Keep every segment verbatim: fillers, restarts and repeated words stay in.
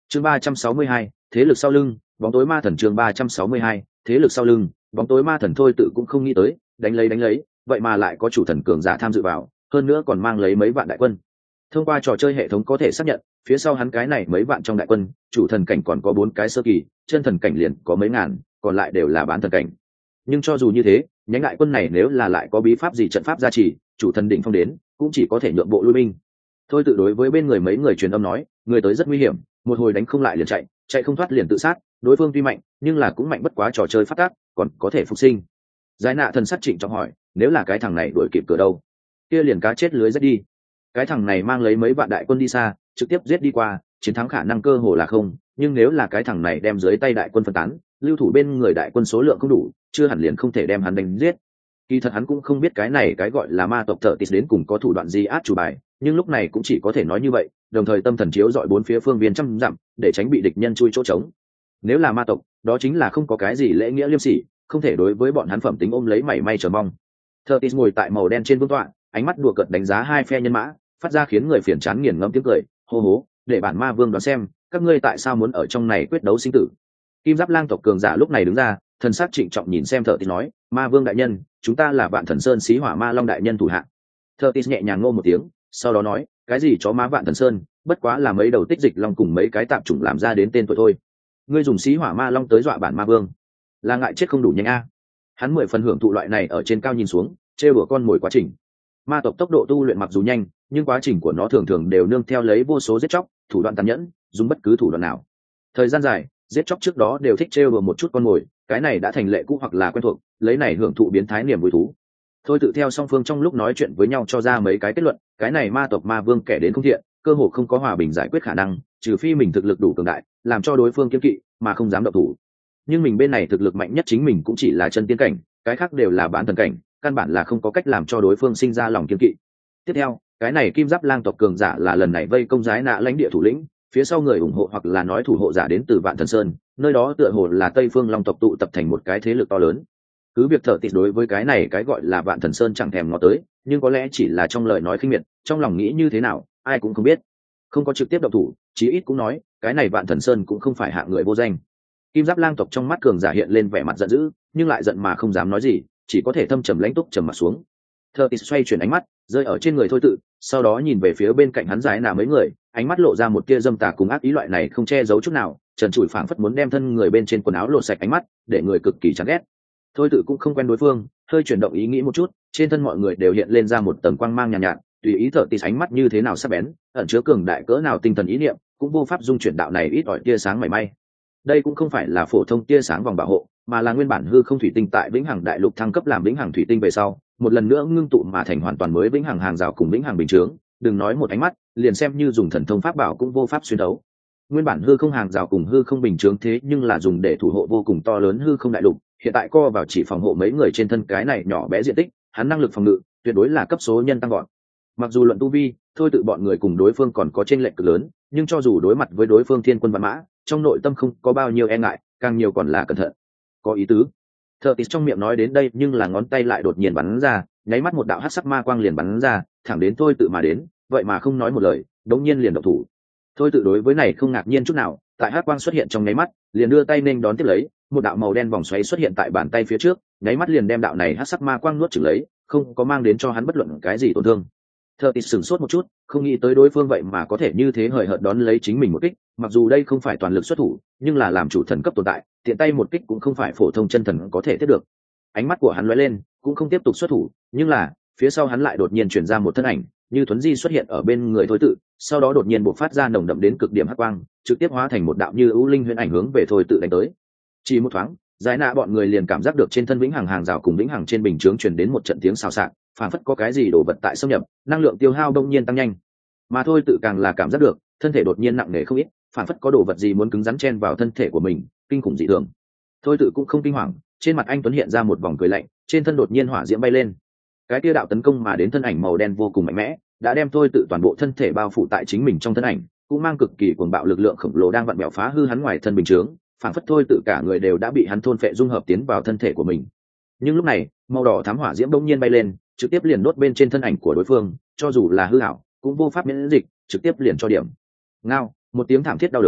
chương ba trăm sáu mươi hai, thế lực sau lưng bóng tối ma thần. chương ba trăm sáu mươi hai, thế lực sau lưng bóng tối ma thần. Thôi tự cũng không nghĩ tới đánh lấy đánh lấy vậy mà lại có chủ thần cường giả tham dự vào, hơn nữa còn mang lấy mấy vạn đại quân. Thông qua trò chơi hệ thống có thể xác nhận phía sau hắn cái này mấy vạn trong đại quân, chủ thần cảnh còn có bốn cái sơ kỳ, chân thần cảnh liền có mấy ngàn, còn lại đều là bán thần cảnh. Nhưng cho dù như thế, nhánh đại quân này nếu là lại có bí pháp gì trận pháp gia trì, chủ thần đỉnh phong đến cũng chỉ có thể nhượng bộ lui binh. Thôi tự đối với bên người mấy người truyền âm nói, người tới rất nguy hiểm, một hồi đánh không lại liền chạy, chạy không thoát liền tự sát, đối phương tuy mạnh nhưng là cũng mạnh bất quá trò chơi phát tác, còn có thể phục sinh. Giải nạ thần sát trịnh trọng hỏi, nếu là cái thằng này đuổi kịp cửa đâu, kia liền cá chết lưới rách đi. Cái thằng này mang lấy mấy vạn đại quân đi xa, trực tiếp giết đi qua, chiến thắng khả năng cơ hồ là không, nhưng nếu là cái thằng này đem dưới tay đại quân phân tán, lưu thủ bên người đại quân số lượng không đủ, chưa hẳn liền không thể đem hắn đánh giết. Kỳ thật hắn cũng không biết cái này cái gọi là ma tộc thợ tịt đến cùng có thủ đoạn gì át chủ bài, nhưng lúc này cũng chỉ có thể nói như vậy, đồng thời tâm thần chiếu dọi bốn phía phương viên trăm dặm, để tránh bị địch nhân chui chỗ trống. Nếu là ma tộc, đó chính là không có cái gì lễ nghĩa liêm sỉ, không thể đối với bọn hắn phẩm tính ôm lấy mảy may chờ mong. Thợ tịt ngồi tại màu đen trên vương tọa, ánh mắt đùa cợt đánh giá hai phe nhân mã, phát ra khiến người phiền chán nghiền ngẫm tiếng cười, hô hố, để bản ma vương đoán xem, các ngươi tại sao muốn ở trong này quyết đấu sinh tử. Kim Giáp Lang tộc cường giả lúc này đứng ra, thần sắc trịnh trọng nhìn xem Thợ Tịt nói, ma vương đại nhân, chúng ta là Vạn Thần Sơn Xí Hỏa Ma Long đại nhân thủ hạ. Thợ Tịt nhẹ nhàng ngô một tiếng, sau đó nói, cái gì chó má Vạn Thần Sơn, bất quá là mấy đầu tích dịch long cùng mấy cái tạm chủng làm ra đến tên tuổi thôi. Ngươi dùng Xí Hỏa Ma Long tới dọa bản ma vương, là ngại chết không đủ nhanh a. Hắn mười phần hưởng thụ loại này ở trên cao nhìn xuống, trêu đùa con mồi quá trình. Ma tộc tốc độ tu luyện mặc dù nhanh, nhưng quá trình của nó thường thường đều nương theo lấy vô số giết chóc, thủ đoạn tàn nhẫn, dùng bất cứ thủ đoạn nào. Thời gian dài, giết chóc trước đó đều thích trêu đùa một chút con mồi, cái này đã thành lệ cũ hoặc là quen thuộc, lấy này hưởng thụ biến thái niềm vui thú. Thôi tự theo song phương trong lúc nói chuyện với nhau cho ra mấy cái kết luận, cái này ma tộc ma vương kẻ đến không thiện, cơ hồ không có hòa bình giải quyết khả năng, trừ phi mình thực lực đủ cường đại, làm cho đối phương kiêng kỵ mà không dám động thủ. Nhưng mình bên này thực lực mạnh nhất chính mình cũng chỉ là chân tiên cảnh, cái khác đều là bán thần cảnh, căn bản là không có cách làm cho đối phương sinh ra lòng kiêng kỵ. Tiếp theo, cái này Kim Giáp Lang tộc cường giả là lần này vây công Giái Nạ lãnh địa thủ lĩnh, phía sau người ủng hộ hoặc là nói thủ hộ giả đến từ Vạn Thần Sơn, nơi đó tựa hồ là Tây Phương Long tộc tụ tập thành một cái thế lực to lớn. Cứ việc Thợ Tịt đối với cái này cái gọi là Vạn Thần Sơn chẳng thèm ngó tới, nhưng có lẽ chỉ là trong lời nói khinh miệt, trong lòng nghĩ như thế nào, ai cũng không biết. Không có trực tiếp động thủ, chí ít cũng nói, cái này Vạn Thần Sơn cũng không phải hạng người vô danh. Kim Giáp Lang tộc trong mắt cường giả hiện lên vẻ mặt giận dữ, nhưng lại giận mà không dám nói gì, chỉ có thể thâm trầm lãnh túc trầm mặt xuống. Thợ Tịt xoay chuyển ánh mắt, rơi ở trên người Thôi tự, sau đó nhìn về phía bên cạnh hắn Giải Nạ mấy người, ánh mắt lộ ra một tia dâm tà cùng ác ý, loại này không che giấu chút nào, trần trụi phảng phất muốn đem thân người bên trên quần áo lột sạch ánh mắt, để người cực kỳ chán ghét. Thôi tự cũng không quen đối phương, hơi chuyển động ý nghĩ một chút, trên thân mọi người đều hiện lên ra một tầng quang mang nhàn nhạt, nhạt, tùy ý Thợ Tịt ánh mắt như thế nào sắc bén, ẩn chứa cường đại cỡ nào tinh thần ý niệm, cũng vô pháp dung chuyển đạo này ít ỏi tia sáng mảy may. Đây cũng không phải là phổ thông tia sáng vòng bảo hộ, mà là nguyên bản hư không thủy tinh tại vĩnh hằng đại lục thăng cấp làm vĩnh hằng thủy tinh về sau, một lần nữa ngưng tụ mà thành hoàn toàn mới vĩnh hằng hàng rào cùng vĩnh hằng bình chướng, đừng nói một ánh mắt, liền xem như dùng thần thông pháp bảo cũng vô pháp xuyên đấu. Nguyên bản hư không hàng rào cùng hư không bình chướng thế nhưng là dùng để thủ hộ vô cùng to lớn hư không đại lục, hiện tại co vào chỉ phòng hộ mấy người trên thân cái này nhỏ bé diện tích, hắn năng lực phòng ngự tuyệt đối là cấp số nhân tăng gọn. Mặc dù luận tu vi, Thôi tự bọn người cùng đối phương còn có chênh lệch cực lớn, nhưng cho dù đối mặt với đối phương thiên quân vạn mã, trong nội tâm không có bao nhiêu e ngại, càng nhiều còn là cẩn thận. Có ý tứ. Thợ Tịt trong miệng nói đến đây, nhưng là ngón tay lại đột nhiên bắn ra, nháy mắt một đạo hắc sắc ma quang liền bắn ra, thẳng đến Thôi tự mà đến, vậy mà không nói một lời, đống nhiên liền động thủ. Thôi tự đối với này không ngạc nhiên chút nào, tại hắc quang xuất hiện trong nháy mắt, liền đưa tay nên đón tiếp lấy, một đạo màu đen vòng xoáy xuất hiện tại bàn tay phía trước, nháy mắt liền đem đạo này hắc sắc ma quang nuốt chửng lấy, không có mang đến cho hắn bất luận cái gì tổn thương. Thợ Tịt sửng sốt một chút, không nghĩ tới đối phương vậy mà có thể như thế hời hợt đón lấy chính mình một kích, mặc dù đây không phải toàn lực xuất thủ, nhưng là làm chủ thần cấp tồn tại, tiện tay một kích cũng không phải phổ thông chân thần có thể tiếp được. Ánh mắt của hắn lóe lên, cũng không tiếp tục xuất thủ, nhưng là phía sau hắn lại đột nhiên chuyển ra một thân ảnh, như thuấn di xuất hiện ở bên người Thôi tự, sau đó đột nhiên bộc phát ra nồng đậm đến cực điểm hắc quang, trực tiếp hóa thành một đạo như ưu linh huyền ảnh hướng về Thôi tự đánh tới. Chỉ một thoáng, Giải Nạ bọn người liền cảm giác được trên thân vĩnh hằng hàng rào cùng vĩnh hằng trên bình chướng truyền đến một trận tiếng xào xạc, phảng phất có cái gì đổ vật tại xâm nhập, năng lượng tiêu hao đông nhiên tăng nhanh. Mà Thôi tự càng là cảm giác được, thân thể đột nhiên nặng nề không ít, phảng phất có đồ vật gì muốn cứng rắn chen vào thân thể của mình, kinh khủng dị thường. Thôi tự cũng không kinh hoàng, trên mặt anh tuấn hiện ra một vòng cười lạnh, trên thân đột nhiên hỏa diễm bay lên. Cái kia đạo tấn công mà đến thân ảnh màu đen vô cùng mạnh mẽ, đã đem Thôi tự toàn bộ thân thể bao phủ tại chính mình trong thân ảnh, cũng mang cực kỳ cuồng bạo lực lượng khổng lồ đang vặn bẹo phá hư hắn ngoài thân bình chướng, phảng phất Thôi tự cả người đều đã bị hắn thôn phệ dung hợp tiến vào thân thể của mình. Nhưng lúc này, màu đỏ thắm hỏa diễm bỗng nhiên bay lên, trực tiếp liền đốt bên trên thân ảnh của đối phương, cho dù là hư ảo, cũng vô pháp miễn dịch, trực tiếp liền cho điểm. Ngao, một tiếng thảm thiết đau đớn,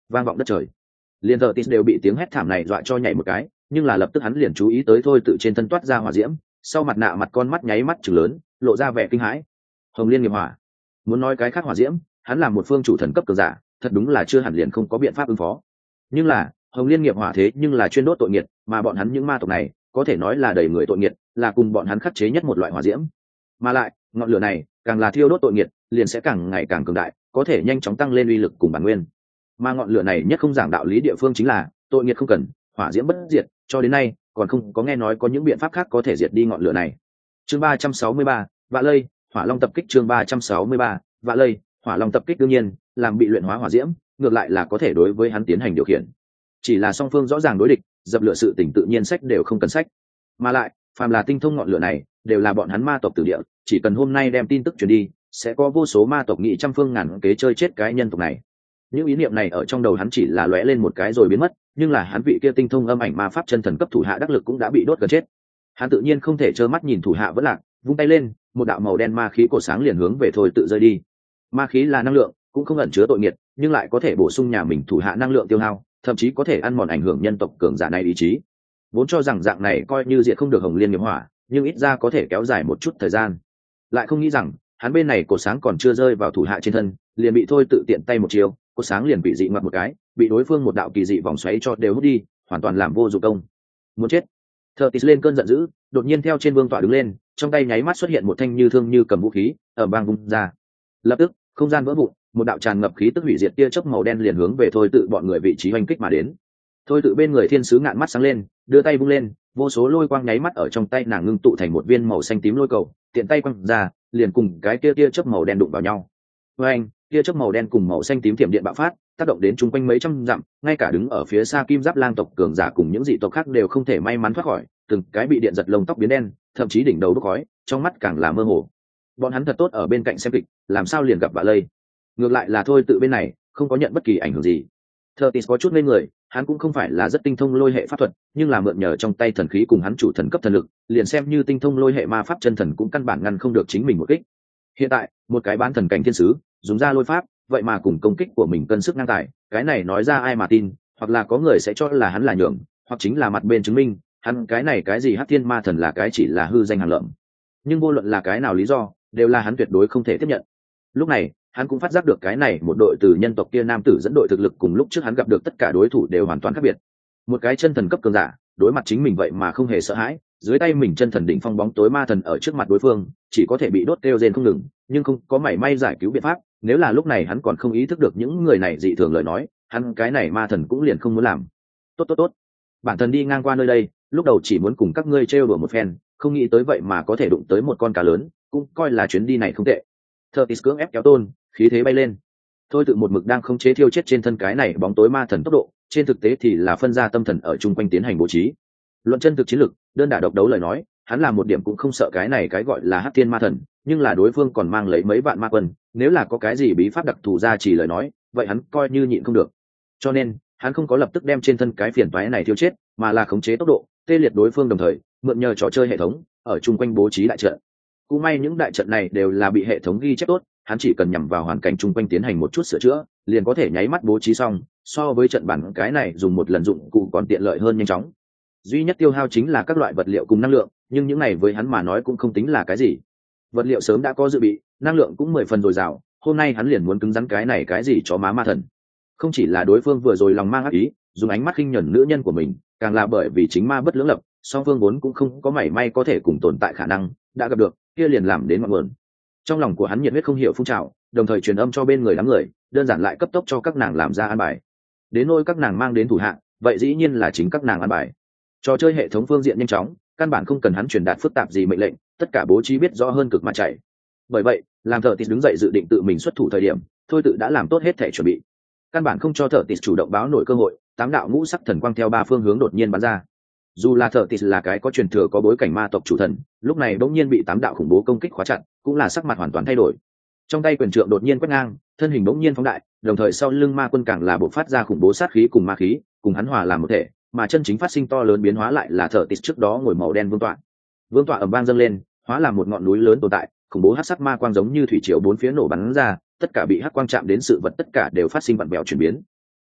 vang vọng đất trời. Liên thợ tis đều bị tiếng hét thảm này dọa cho nhảy một cái, nhưng là lập tức hắn liền chú ý tới thôi tự trên thân toát ra hỏa diễm, sau mặt nạ mặt con mắt nháy mắt trừng lớn, lộ ra vẻ kinh hãi. Hồng Liên nghiệp hỏa. Muốn nói cái khác hỏa diễm, hắn là một phương chủ thần cấp cường giả, thật đúng là chưa hẳn liền không có biện pháp ứng phó. Nhưng là Hồng Liên nghiệp hỏa thế nhưng là chuyên đốt tội nghiệt, mà bọn hắn những ma tộc này có thể nói là đầy người tội nghiệt, là cùng bọn hắn khắc chế nhất một loại hỏa diễm. Mà lại ngọn lửa này càng là thiêu đốt tội nghiệt, liền sẽ càng ngày càng cường đại, có thể nhanh chóng tăng lên uy lực cùng bản nguyên. Mà ngọn lửa này nhất không giảng đạo lý địa phương chính là tội nghiệt không cần, hỏa diễm bất diệt, cho đến nay còn không có nghe nói có những biện pháp khác có thể diệt đi ngọn lửa này. Chương ba trăm sáu mươi ba, Vạ Lây, Hỏa Long tập kích. Chương ba trăm sáu mươi ba, Vạ Lây, Hỏa Long tập kích. Đương nhiên, làm bị luyện hóa hỏa diễm, ngược lại là có thể đối với hắn tiến hành điều khiển. Chỉ là song phương rõ ràng đối địch, dập lửa sự tình tự nhiên sách đều không cần sách. Mà lại, phàm là tinh thông ngọn lửa này, đều là bọn hắn ma tộc tử địa, chỉ cần hôm nay đem tin tức truyền đi, sẽ có vô số ma tộc nghị trăm phương ngàn kế chơi chết cái nhân tộc này. Những ý niệm này ở trong đầu hắn chỉ là lóe lên một cái rồi biến mất, nhưng là hắn vị kia tinh thông âm ảnh ma pháp chân thần cấp thủ hạ đắc lực cũng đã bị đốt gần chết. Hắn tự nhiên không thể trơ mắt nhìn thủ hạ vẫn lạc, vung tay lên, một đạo màu đen ma khí cổ sáng liền hướng về thôi tự rơi đi. Ma khí là năng lượng, cũng không ẩn chứa tội nghiệt, nhưng lại có thể bổ sung nhà mình thủ hạ năng lượng tiêu hao, thậm chí có thể ăn mòn ảnh hưởng nhân tộc cường giả này ý chí. Vốn cho rằng dạng này coi như diệt không được Hồng Liên nghiệp hỏa, nhưng ít ra có thể kéo dài một chút thời gian. Lại không nghĩ rằng, hắn bên này cổ sáng còn chưa rơi vào thủ hạ trên thân, liền bị thôi tự tiện tay một chiều, cổ sáng liền bị dị ngoặt một cái, bị đối phương một đạo kỳ dị vòng xoáy cho đều hút đi, hoàn toàn làm vô dụng công. Muốn chết. Curtis lên cơn giận dữ, đột nhiên theo trên vương tọa đứng lên, trong tay nháy mắt xuất hiện một thanh như thương như cầm vũ khí, ở bang vung ra. Lập tức, không gian vỡ vụn, một đạo tràn ngập khí tức hủy diệt tia chớp màu đen liền hướng về thôi tự bọn người vị trí hoành kích mà đến. Thôi tự bên người thiên sứ ngạn mắt sáng lên, đưa tay vung lên, vô số lôi quang nháy mắt ở trong tay nàng ngưng tụ thành một viên màu xanh tím lôi cầu, tiện tay quăng ra, liền cùng cái tia tia chớp màu đen đụng vào nhau. Với anh, tia chớp màu đen cùng màu xanh tím thiểm điện bạo phát, tác động đến chung quanh mấy trăm dặm, ngay cả đứng ở phía xa Kim Giáp Lang tộc cường giả cùng những dị tộc khác đều không thể may mắn thoát khỏi, từng cái bị điện giật lông tóc biến đen, thậm chí đỉnh đầu bốc khói, trong mắt càng là mơ hồ. Bọn hắn thật tốt ở bên cạnh xem kịch, làm sao liền gặp Vạ Lây. Ngược lại là thôi tự bên này không có nhận bất kỳ ảnh hưởng gì. Curtis có chút ngây người, hắn cũng không phải là rất tinh thông lôi hệ pháp thuật, nhưng là mượn nhờ trong tay thần khí cùng hắn chủ thần cấp thần lực, liền xem như tinh thông lôi hệ ma pháp chân thần cũng căn bản ngăn không được chính mình một kích. Hiện tại, một cái bán thần cảnh thiên sứ, dùng ra lôi pháp, vậy mà cùng công kích của mình cân sức ngang tài, cái này nói ra ai mà tin, hoặc là có người sẽ cho là hắn là nhường, hoặc chính là mặt bên chứng minh, hắn cái này cái gì Hắc Thiên Ma Thần là cái chỉ là hư danh hàng lợm. Nhưng vô luận là cái nào lý do, đều là hắn tuyệt đối không thể tiếp nhận. Lúc này, hắn cũng phát giác được cái này một đội từ nhân tộc kia nam tử dẫn đội thực lực cùng lúc trước hắn gặp được tất cả đối thủ đều hoàn toàn khác biệt. Một cái chân thần cấp cường giả, đối mặt chính mình vậy mà không hề sợ hãi, dưới tay mình chân thần đỉnh phong bóng tối ma thần ở trước mặt đối phương, chỉ có thể bị đốt kêu rên không ngừng, nhưng không có mảy may giải cứu biện pháp. Nếu là lúc này hắn còn không ý thức được những người này dị thường lời nói, hắn cái này ma thần cũng liền không muốn làm. Tốt tốt tốt, bản thân đi ngang qua nơi đây, lúc đầu chỉ muốn cùng các ngươi trêu đùa một phen, không nghĩ tới vậy mà có thể đụng tới một con cá lớn, cũng coi là chuyến đi này không tệ. Curtis cưỡng ép kéo tôn, khí thế bay lên. Thôi tự một mực đang không chế thiêu chết trên thân cái này bóng tối ma thần tốc độ, trên thực tế thì là phân ra tâm thần ở chung quanh tiến hành bố trí. Luận chân thực chiến lực, đơn đả độc đấu lời nói, hắn là một điểm cũng không sợ cái này cái gọi là Hắc Thiên Ma Thần, nhưng là đối phương còn mang lấy mấy vạn ma quân, nếu là có cái gì bí pháp đặc thù ra chỉ lời nói, vậy hắn coi như nhịn không được. Cho nên, hắn không có lập tức đem trên thân cái phiền toái này thiêu chết, mà là khống chế tốc độ, tê liệt đối phương đồng thời, mượn nhờ trò chơi hệ thống, ở chung quanh bố trí đại trận. Cũng may những đại trận này đều là bị hệ thống ghi chép tốt, hắn chỉ cần nhằm vào hoàn cảnh chung quanh tiến hành một chút sửa chữa, liền có thể nháy mắt bố trí xong, so với trận bản cái này dùng một lần dụng cụ còn tiện lợi hơn nhanh chóng. Duy nhất tiêu hao chính là các loại vật liệu cùng năng lượng, nhưng những này với hắn mà nói cũng không tính là cái gì. Vật liệu sớm đã có dự bị, năng lượng cũng mười phần dồi dào, hôm nay hắn liền muốn cứng rắn cái này cái gì chó má ma thần. Không chỉ là đối phương vừa rồi lòng mang ác ý, dùng ánh mắt khinh nhẫn nữ nhân của mình, càng là bởi vì chính ma bất lưỡng lập, song phương vốn cũng không có mảy may có thể cùng tồn tại khả năng, đã gặp được, kia liền làm đến ngọn nguồn. Trong lòng của hắn nhiệt huyết không hiểu phun trào, đồng thời truyền âm cho bên người đám người, đơn giản lại cấp tốc cho các nàng làm ra an bài. Đến nỗi các nàng mang đến thủ hạ, vậy dĩ nhiên là chính các nàng an bài. Trò chơi hệ thống phương diện nhanh chóng, căn bản không cần hắn truyền đạt phức tạp gì mệnh lệnh, tất cả bố trí biết rõ hơn cực mà chạy. Bởi vậy, làm Thở Tịt đứng dậy dự định tự mình xuất thủ thời điểm, thôi tự đã làm tốt hết thể chuẩn bị. Căn bản không cho Thở Tịt chủ động báo nổi cơ hội, tám đạo ngũ sắc thần quang theo ba phương hướng đột nhiên bắn ra. Dù là Thở Tịt là cái có truyền thừa có bối cảnh ma tộc chủ thần, lúc này bỗng nhiên bị tám đạo khủng bố công kích khóa chặt, cũng là sắc mặt hoàn toàn thay đổi. Trong tay quyền trượng đột nhiên quét ngang, thân hình bỗng nhiên phóng đại, đồng thời sau lưng ma quân càng là bộc phát ra khủng bố sát khí cùng ma khí, cùng hắn hòa làm một thể, mà chân chính phát sinh to lớn biến hóa lại là Thở Tịt trước đó ngồi màu đen vương tọa. Vương tọa ầm vang dâng lên, hóa làm một ngọn núi lớn tồn tại, khủng bố hắc sắc ma quang giống như thủy triều bốn phía nổ bắn ra, tất cả bị hắc quang chạm đến sự vật tất cả đều phát sinh vặn vẹo chuyển biến.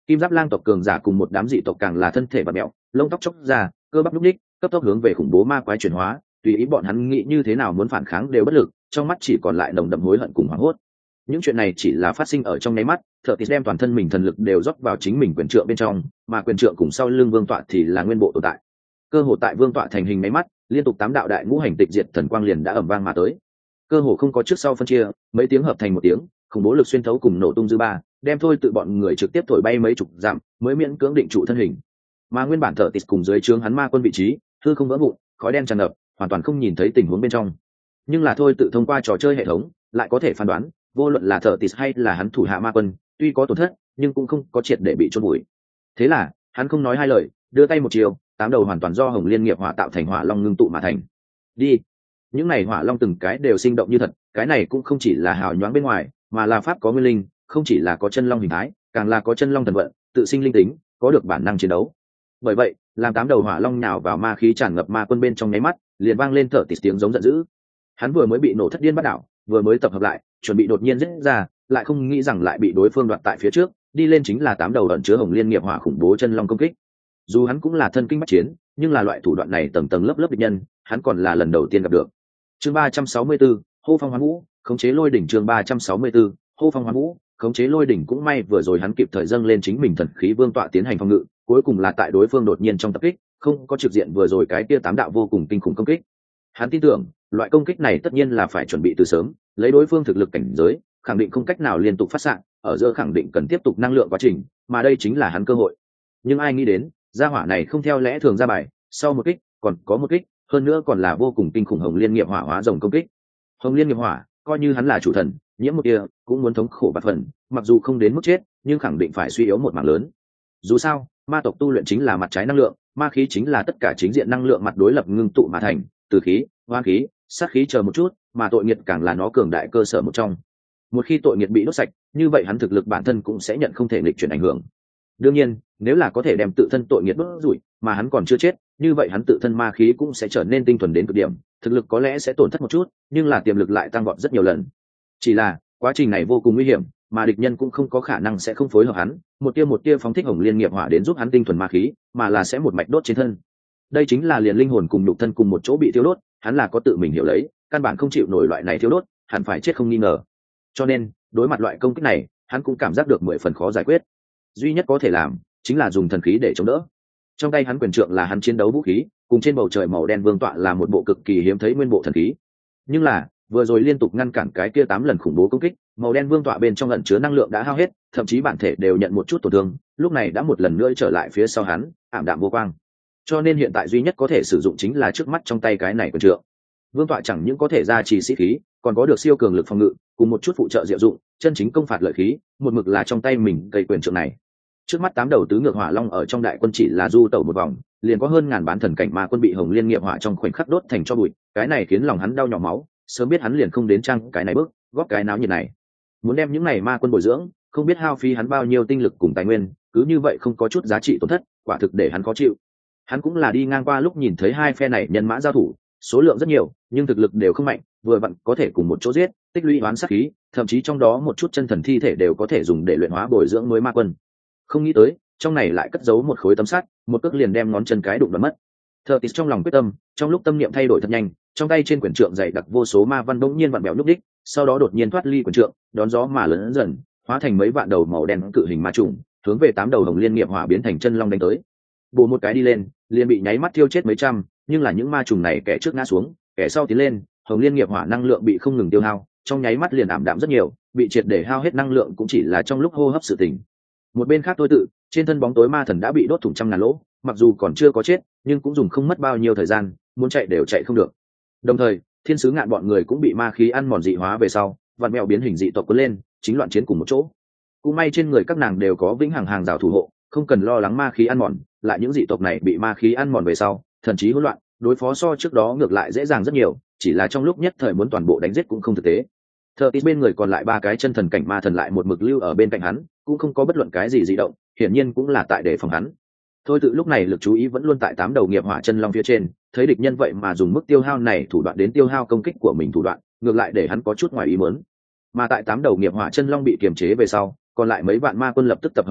Kim Giáp Lang tộc cường giả cùng một đám dị tộc càng là thân thể bặm mẹo, lông tóc chốc ra, cơ bắp lúc ních, cấp tốc hướng về khủng bố ma quái chuyển hóa, tùy ý bọn hắn nghĩ như thế nào muốn phản kháng đều bất lực, trong mắt chỉ còn lại nồng đậm hối hận cùng hoảng hốt. Những chuyện này chỉ là phát sinh ở trong nháy mắt, Curtis đem toàn thân mình thần lực đều rót vào chính mình quyền trượng bên trong, mà quyền trượng cùng sau lưng vương tọa thì là nguyên bộ tồn tại. Cơ hồ tại vương tọa thành hình nháy mắt, liên tục tám đạo đại ngũ hành tịch diệt thần quang liền đã ầm vang mà tới. Cơ hồ không có trước sau phân chia, mấy tiếng hợp thành một tiếng, khủng bố lực xuyên thấu cùng nổ tung dư ba, đem thôi tự bọn người trực tiếp thổi bay mấy chục dặm, mới miễn cưỡng định trụ thân hình. Mà nguyên bản Curtis cùng dưới trướng hắn ma quân vị trí, hư không vỡ vụn, khói đen tràn ngập, hoàn toàn không nhìn thấy tình huống bên trong. Nhưng là thôi tự thông qua trò chơi hệ thống, lại có thể phán đoán, vô luận là Curtis hay là hắn thủ hạ ma quân, tuy có tổn thất, nhưng cũng không có triệt để bị chôn vùi. Thế là, hắn không nói hai lời, đưa tay một chiều, tám đầu hoàn toàn do Hồng Liên nghiệp hỏa tạo thành hỏa long ngưng tụ mà thành. Đi. Những này hỏa long từng cái đều sinh động như thật, cái này cũng không chỉ là hào nhoáng bên ngoài, mà là pháp có nguyên linh, không chỉ là có chân long hình thái, càng là có chân long thần vận, tự sinh linh tính, có được bản năng chiến đấu. Bởi vậy, làm tám đầu hỏa long nhào vào ma khí tràn ngập ma quân bên trong nháy mắt, liền vang lên thở tịt tiếng giống giận dữ. Hắn vừa mới bị nổ thất điên bắt đảo, vừa mới tập hợp lại, chuẩn bị đột nhiên giết ra, lại không nghĩ rằng lại bị đối phương đoạt tại phía trước, đi lên chính là tám đầu ẩn chứa Hồng Liên nghiệp hỏa khủng bố chân long công kích. Dù hắn cũng là thân kinh bách chiến, nhưng là loại thủ đoạn này tầng tầng lớp lớp địch nhân, hắn còn là lần đầu tiên gặp được. Chương ba trăm sáu mươi tư, hô phong hoán vũ, khống chế lôi đỉnh. Chương ba trăm sáu mươi tư, hô phong hoán vũ, khống chế lôi đỉnh. Cũng may vừa rồi hắn kịp thời dâng lên chính mình thần khí vương tọa tiến hành phòng ngự, cuối cùng là tại đối phương đột nhiên trong tập kích, không có trực diện vừa rồi cái kia tám đạo vô cùng kinh khủng công kích. Hắn tin tưởng, loại công kích này tất nhiên là phải chuẩn bị từ sớm, lấy đối phương thực lực cảnh giới, khẳng định không cách nào liên tục phát xạ, ở giữa khẳng định cần tiếp tục năng lượng quá trình, mà đây chính là hắn cơ hội. Nhưng ai nghĩ đến, gia hỏa này không theo lẽ thường ra bài, sau một kích, còn có một kích, hơn nữa còn là vô cùng kinh khủng Hồng Liên nghiệp hỏa hóa rồng công kích. Hồng Liên nghiệp hỏa, coi như hắn là chủ thần, nhiễm một kia cũng muốn thống khổ bạt phần, mặc dù không đến mức chết, nhưng khẳng định phải suy yếu một mảng lớn. Dù sao, ma tộc tu luyện chính là mặt trái năng lượng, ma khí chính là tất cả chính diện năng lượng mặt đối lập ngưng tụ mà thành, từ khí, hoang khí, sát khí chờ một chút, mà tội nghiệt càng là nó cường đại cơ sở một trong. Một khi tội nghiệt bị đốt sạch, như vậy hắn thực lực bản thân cũng sẽ nhận không thể nghịch chuyển ảnh hưởng. Đương nhiên, nếu là có thể đem tự thân tội nghiệt đốt rủi, mà hắn còn chưa chết, như vậy hắn tự thân ma khí cũng sẽ trở nên tinh thuần đến cực điểm, thực lực có lẽ sẽ tổn thất một chút, nhưng là tiềm lực lại tăng vọt rất nhiều lần. Chỉ là, quá trình này vô cùng nguy hiểm, mà địch nhân cũng không có khả năng sẽ không phối hợp hắn, một tia một tia phóng thích Hồng Liên nghiệp hỏa đến giúp hắn tinh thuần ma khí, mà là sẽ một mạch đốt trên thân. Đây chính là liền linh hồn cùng nhục thân cùng một chỗ bị thiêu đốt, hắn là có tự mình hiểu lấy, căn bản không chịu nổi loại này thiêu đốt, hẳn phải chết không nghi ngờ. Cho nên, đối mặt loại công kích này, hắn cũng cảm giác được mười phần khó giải quyết. Duy nhất có thể làm, chính là dùng thần khí để chống đỡ. Trong tay hắn quyền trượng là hắn chiến đấu vũ khí, cùng trên bầu trời màu đen vương tọa là một bộ cực kỳ hiếm thấy nguyên bộ thần khí. Nhưng là, vừa rồi liên tục ngăn cản cái kia tám lần khủng bố công kích, màu đen vương tọa bên trong ẩn chứa năng lượng đã hao hết, thậm chí bản thể đều nhận một chút tổn thương, lúc này đã một lần nữa trở lại phía sau hắn, ảm đạm vô quang. Cho nên hiện tại duy nhất có thể sử dụng chính là trước mắt trong tay cái này quyền trượng. Vương tọa chẳng những có thể gia trì sĩ khí, còn có được siêu cường lực phòng ngự, cùng một chút phụ trợ diệu dụng, chân chính công phạt lợi khí, một mực là trong tay mình cây quyền trượng này. Trước mắt tám đầu tứ ngược hỏa long ở trong đại quân chỉ là du tẩu một vòng, liền có hơn ngàn bán thần cảnh ma quân bị Hồng Liên nghiệp hỏa trong khoảnh khắc đốt thành tro bụi, cái này khiến lòng hắn đau nhỏ máu, sớm biết hắn liền không đến trang cái này bước, góp cái náo nhiệt này. Muốn đem những này ma quân bồi dưỡng, không biết hao phí hắn bao nhiêu tinh lực cùng tài nguyên, cứ như vậy không có chút giá trị tổn thất, quả thực để hắn khó chịu. Hắn cũng là đi ngang qua lúc nhìn thấy hai phe này nhân mã giao thủ, số lượng rất nhiều, nhưng thực lực đều không mạnh, vừa vặn có thể cùng một chỗ giết, tích lũy oán sát khí, thậm chí trong đó một chút chân thần thi thể đều có thể dùng để luyện hóa bồi dưỡng mới ma quân. Không nghĩ tới, trong này lại cất giấu một khối tấm sắt, một cước liền đem ngón chân cái đụng đoán mất. Curtis trong lòng quyết tâm, trong lúc tâm niệm thay đổi thật nhanh, trong tay trên quyển trượng dày đặc vô số ma văn bỗng nhiên vặn bèo nhúc đích, sau đó đột nhiên thoát ly quyển trượng, đón gió mà lớn dần, hóa thành mấy vạn đầu màu đen cự hình ma trùng, hướng về tám đầu Hồng Liên nghiệp hỏa biến thành chân long đánh tới. Bổ một cái đi lên, liền bị nháy mắt thiêu chết mấy trăm, nhưng là những ma trùng này kẻ trước ngã xuống, kẻ sau tiến lên, Hồng Liên nghiệp hỏa năng lượng bị không ngừng tiêu hao, trong nháy mắt liền ảm đạm rất nhiều, bị triệt để hao hết năng lượng cũng chỉ là trong lúc hô hấp sự tình. Một bên khác tôi tự, trên thân bóng tối ma thần đã bị đốt thủng trăm ngàn lỗ, mặc dù còn chưa có chết, nhưng cũng dùng không mất bao nhiêu thời gian, muốn chạy đều chạy không được. Đồng thời, thiên sứ ngạn bọn người cũng bị ma khí ăn mòn dị hóa về sau, vặn mèo biến hình dị tộc cuốn lên, chính loạn chiến cùng một chỗ. Cũng may trên người các nàng đều có vĩnh hằng hàng rào thủ hộ, không cần lo lắng ma khí ăn mòn, lại những dị tộc này bị ma khí ăn mòn về sau, thần trí hỗn loạn, đối phó so trước đó ngược lại dễ dàng rất nhiều, chỉ là trong lúc nhất thời muốn toàn bộ đánh giết cũng không thực tế. Curtis bên người còn lại ba cái chân thần cảnh ma thần lại một mực lưu ở bên cạnh hắn, cũng không có bất luận cái gì dị động, hiển nhiên cũng là tại để phòng hắn. Thôi tự lúc này lực chú ý vẫn luôn tại tám đầu nghiệp hỏa chân long phía trên, thấy địch nhân vậy mà dùng mức tiêu hao này thủ đoạn đến tiêu hao công kích của mình thủ đoạn, ngược lại để hắn có chút ngoài ý muốn. Mà tại tám đầu nghiệp hỏa chân long bị kiềm chế về sau, còn lại mấy vạn ma quân lập tức tập hợp lại,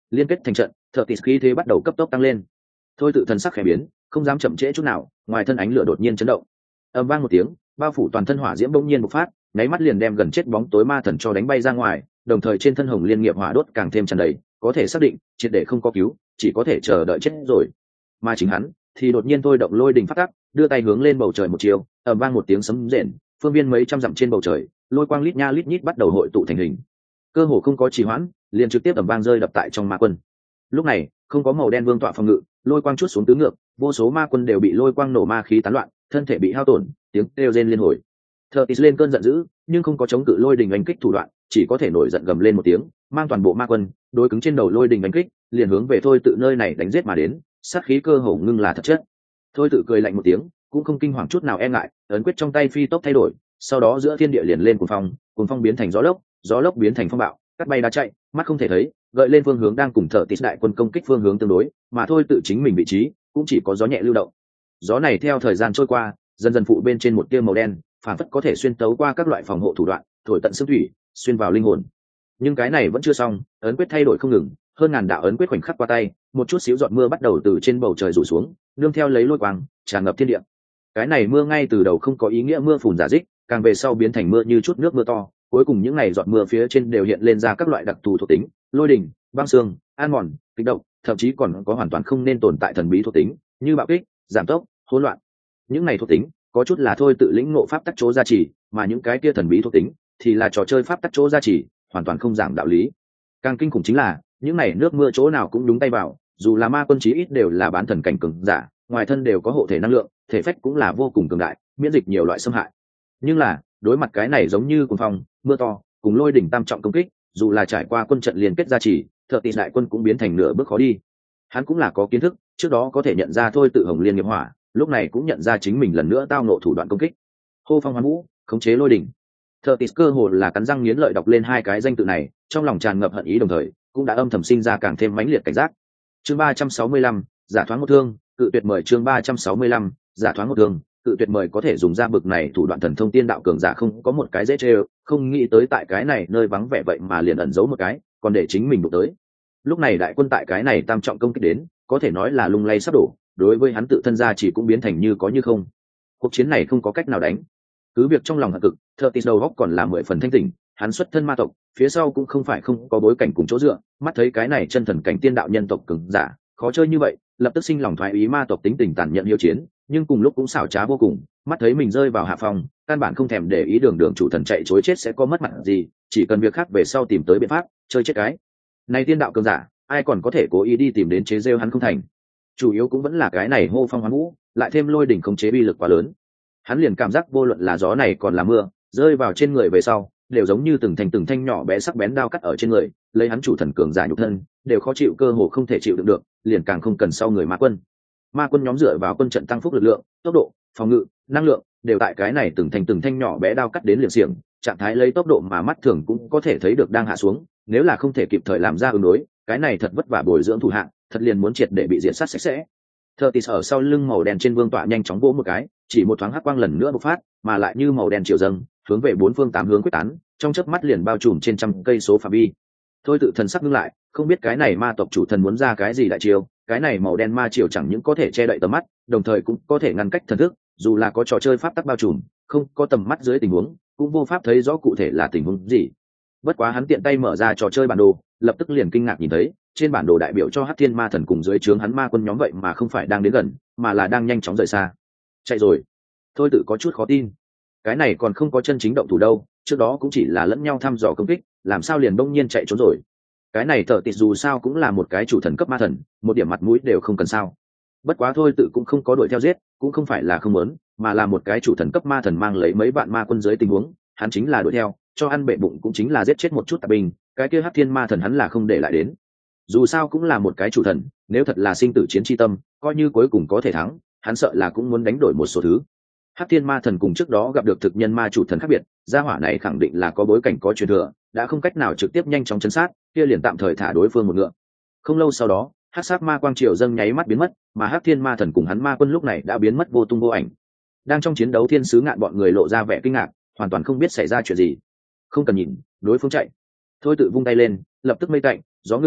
liên kết thành trận, thợ tịt khí thế bắt đầu cấp tốc tăng lên. Thôi tự thần sắc khẽ biến, không dám chậm trễ chút nào, ngoài thân ánh lửa đột nhiên chấn động, ầm vang một tiếng, bao phủ toàn thân hỏa diễm bỗng nhiên bộc phát, nháy mắt liền đem gần chết bóng tối ma thần cho đánh bay ra ngoài, đồng thời trên thân hồng liên nghiệp hỏa đốt càng thêm tràn đầy, có thể xác định triệt để không có cứu, chỉ có thể chờ đợi chết rồi. Mà chính hắn thì đột nhiên thôi động lôi đình phát tắc, đưa tay hướng lên bầu trời một chiều, ầm vang một tiếng sấm rền, phương viên mấy trăm dặm trên bầu trời, lôi quang lít nha lít nhít bắt đầu hội tụ thành hình, cơ hồ không có trì hoãn, liền trực tiếp ầm vang rơi đập tại trong ma quân. Lúc này không có màu đen vương tọa phòng ngự, lôi quang chút xuống tứ ngược, vô số ma quân đều bị lôi quang nổ ma khí tán loạn, thân thể bị hao tổn, tiếng kêu rên liên hồi. Curtis lên cơn giận dữ, nhưng không có chống cự lôi đình đánh kích thủ đoạn, chỉ có thể nổi giận gầm lên một tiếng, mang toàn bộ ma quân đối cứng trên đầu lôi đình đánh kích, liền hướng về thôi tự nơi này đánh giết mà đến, sát khí cơ hồ ngưng là thật chất. Thôi tự cười lạnh một tiếng, cũng không kinh hoàng chút nào e ngại, ấn quyết trong tay phi tốc thay đổi, sau đó giữa thiên địa liền lên cuồng phong, cuồng phong biến thành gió lốc, gió lốc biến thành phong bạo, cắt bay đá chạy, mắt không thể thấy, gợi lên phương hướng đang cùng thợ tít đại quân công kích phương hướng tương đối, mà thôi tự chính mình vị trí cũng chỉ có gió nhẹ lưu động. Gió này theo thời gian trôi qua, dần dần phụ bên trên một tia màu đen, phản phất có thể xuyên tấu qua các loại phòng hộ thủ đoạn, thổi tận xương thủy, xuyên vào linh hồn. Nhưng cái này vẫn chưa xong, ấn quyết thay đổi không ngừng, hơn ngàn đạo ấn quyết khoảnh khắc qua tay, một chút xíu giọt mưa bắt đầu từ trên bầu trời rủ xuống, nương theo lấy lôi quang, tràn ngập thiên địa. Cái này mưa ngay từ đầu không có ý nghĩa mưa phùn giả dích, càng về sau biến thành mưa như chút nước mưa to, cuối cùng những ngày giọt mưa phía trên đều hiện lên ra các loại đặc thù thuộc tính, lôi đỉnh, băng xương, an mòn, kích động, thậm chí còn có hoàn toàn không nên tồn tại thần bí thuộc tính, như bạo kích, giảm tốc, hỗn loạn. Những này thuộc tính, có chút là thôi tự lĩnh ngộ pháp tắc chỗ gia trì, mà những cái kia thần bí thuộc tính thì là trò chơi pháp tắc chỗ gia trì, hoàn toàn không giảng đạo lý. Càng kinh khủng chính là, những này nước mưa chỗ nào cũng đúng tay vào, dù là ma quân chí ít đều là bán thần cảnh cường giả, ngoài thân đều có hộ thể năng lượng, thể phách cũng là vô cùng cường đại, miễn dịch nhiều loại xâm hại. Nhưng là, đối mặt cái này giống như cuồng phong, mưa to, cùng lôi đỉnh tam trọng công kích, dù là trải qua quân trận liên kết gia trì, thợ tịt đại quân cũng biến thành nửa bước khó đi. Hắn cũng là có kiến thức, trước đó có thể nhận ra thôi tự hồng liên nghiệp hỏa, lúc này cũng nhận ra chính mình lần nữa tao nộ thủ đoạn công kích. Hô phong hoán vũ, khống chế lôi đỉnh. Thợ tịt cơ hồ là cắn răng nghiến lợi đọc lên hai cái danh tự này, trong lòng tràn ngập hận ý đồng thời, cũng đã âm thầm sinh ra càng thêm mãnh liệt cảnh giác. Chương ba trăm sáu mươi lăm, giả thoáng một thương, cự tuyệt mời chương ba trăm sáu mươi lăm, giả thoáng một thương, cự tuyệt mời có thể dùng ra bực này thủ đoạn thần thông tiên đạo cường giả không có một cái dễ chơi, không nghĩ tới tại cái này nơi vắng vẻ vậy mà liền ẩn giấu một cái, còn để chính mình đụng tới. Lúc này đại quân tại cái này tam trọng công kích đến, có thể nói là lung lay sắp đổ, đối với hắn tự thân ra chỉ cũng biến thành như có như không. Cuộc chiến này không có cách nào đánh. Cứ việc trong lòng hận cực, Curtis đầu góc còn là mười phần thanh tỉnh, hắn xuất thân ma tộc, phía sau cũng không phải không có bối cảnh cùng chỗ dựa, mắt thấy cái này chân thần cảnh tiên đạo nhân tộc cường giả, khó chơi như vậy, lập tức sinh lòng thoái ý ma tộc tính tình tàn nhẫn hiếu chiến, nhưng cùng lúc cũng xảo trá vô cùng, mắt thấy mình rơi vào hạ phòng, căn bản không thèm để ý đường đường chủ thần chạy chối chết sẽ có mất mặt gì, chỉ cần việc khác về sau tìm tới biện pháp, chơi chết cái. Này tiên đạo cường giả, ai còn có thể cố ý đi tìm đến chế giễu hắn không thành. Chủ yếu cũng vẫn là cái này hô phong hoán vũ, lại thêm lôi đỉnh khống chế uy lực quá lớn. Hắn liền cảm giác vô luận là gió này còn là mưa, rơi vào trên người về sau, đều giống như từng thành từng thanh nhỏ bé sắc bén đao cắt ở trên người, lấy hắn chủ thần cường giả nhục thân, đều khó chịu cơ hồ không thể chịu đựng được, liền càng không cần sau người ma quân. Ma quân nhóm dựa vào quân trận tăng phúc lực lượng, tốc độ, phòng ngự, năng lượng, đều tại cái này từng thành từng thanh nhỏ bé đao cắt đến liều xiềng, trạng thái lấy tốc độ mà mắt thường cũng có thể thấy được đang hạ xuống, nếu là không thể kịp thời làm ra ứng đối, cái này thật vất vả bồi dưỡng thủ hạng, thật liền muốn triệt để bị diệt sát sạch sẽ. Curtis ở sau lưng màu đen trên vương tọa nhanh chóng vỗ một cái, chỉ một thoáng hắc quang lần nữa bộc phát, mà lại như màu đen chiều dâng, hướng về bốn phương tám hướng quyết tán, trong chớp mắt liền bao trùm trên trăm cây số phạm vi. Thôi tự thần sắc ngưng lại, không biết cái này ma tộc chủ thần muốn ra cái gì đại chiêu, cái này màu đen ma chiều chẳng những có thể che đậy tầm mắt, đồng thời cũng có thể ngăn cách thần thức, dù là có trò chơi pháp tắc bao trùm, không có tầm mắt dưới tình huống, cũng vô pháp thấy rõ cụ thể là tình huống gì. Bất quá hắn tiện tay mở ra trò chơi bản đồ, lập tức liền kinh ngạc nhìn thấy, trên bản đồ đại biểu cho Hắc Thiên Ma Thần cùng dưới trướng hắn ma quân nhóm vậy mà không phải đang đến gần, mà là đang nhanh chóng rời xa. Chạy rồi. Thôi tự có chút khó tin. Cái này còn không có chân chính động thủ đâu, trước đó cũng chỉ là lẫn nhau thăm dò công kích, làm sao liền bỗng nhiên chạy trốn rồi. Cái này Thở Tịt dù sao cũng là một cái chủ thần cấp ma thần, một điểm mặt mũi đều không cần sao. Bất quá thôi tự cũng không có đuổi theo giết, cũng không phải là không muốn, mà là một cái chủ thần cấp ma thần mang lấy mấy vạn ma quân dưới tình huống, hắn chính là đuổi theo, cho ăn bệ bụng cũng chính là giết chết một chút tạp binh, cái kia Hắc Thiên Ma Thần hắn là không để lại đến. Dù sao cũng là một cái chủ thần, nếu thật là sinh tử chiến chi tâm, coi như cuối cùng có thể thắng, hắn sợ là cũng muốn đánh đổi một số thứ. Hắc Thiên Ma Thần cùng trước đó gặp được thực nhân ma chủ thần khác biệt, gia hỏa này khẳng định là có bối cảnh có truyền thừa, đã không cách nào trực tiếp nhanh chóng chấn sát, kia liền tạm thời thả đối phương một ngựa. Không lâu sau đó, Hắc Sát Ma Quang Triều dâng nháy mắt biến mất, mà Hắc Thiên Ma Thần cùng hắn ma quân lúc này đã biến mất vô tung vô ảnh. Đang trong chiến đấu thiên sứ ngạn bọn người lộ ra vẻ kinh ngạc, hoàn toàn không biết xảy ra chuyện gì. Không cần nhìn, đối phương chạy. Thôi tự vung tay lên, lập tức mây tạnh, gió ngừng,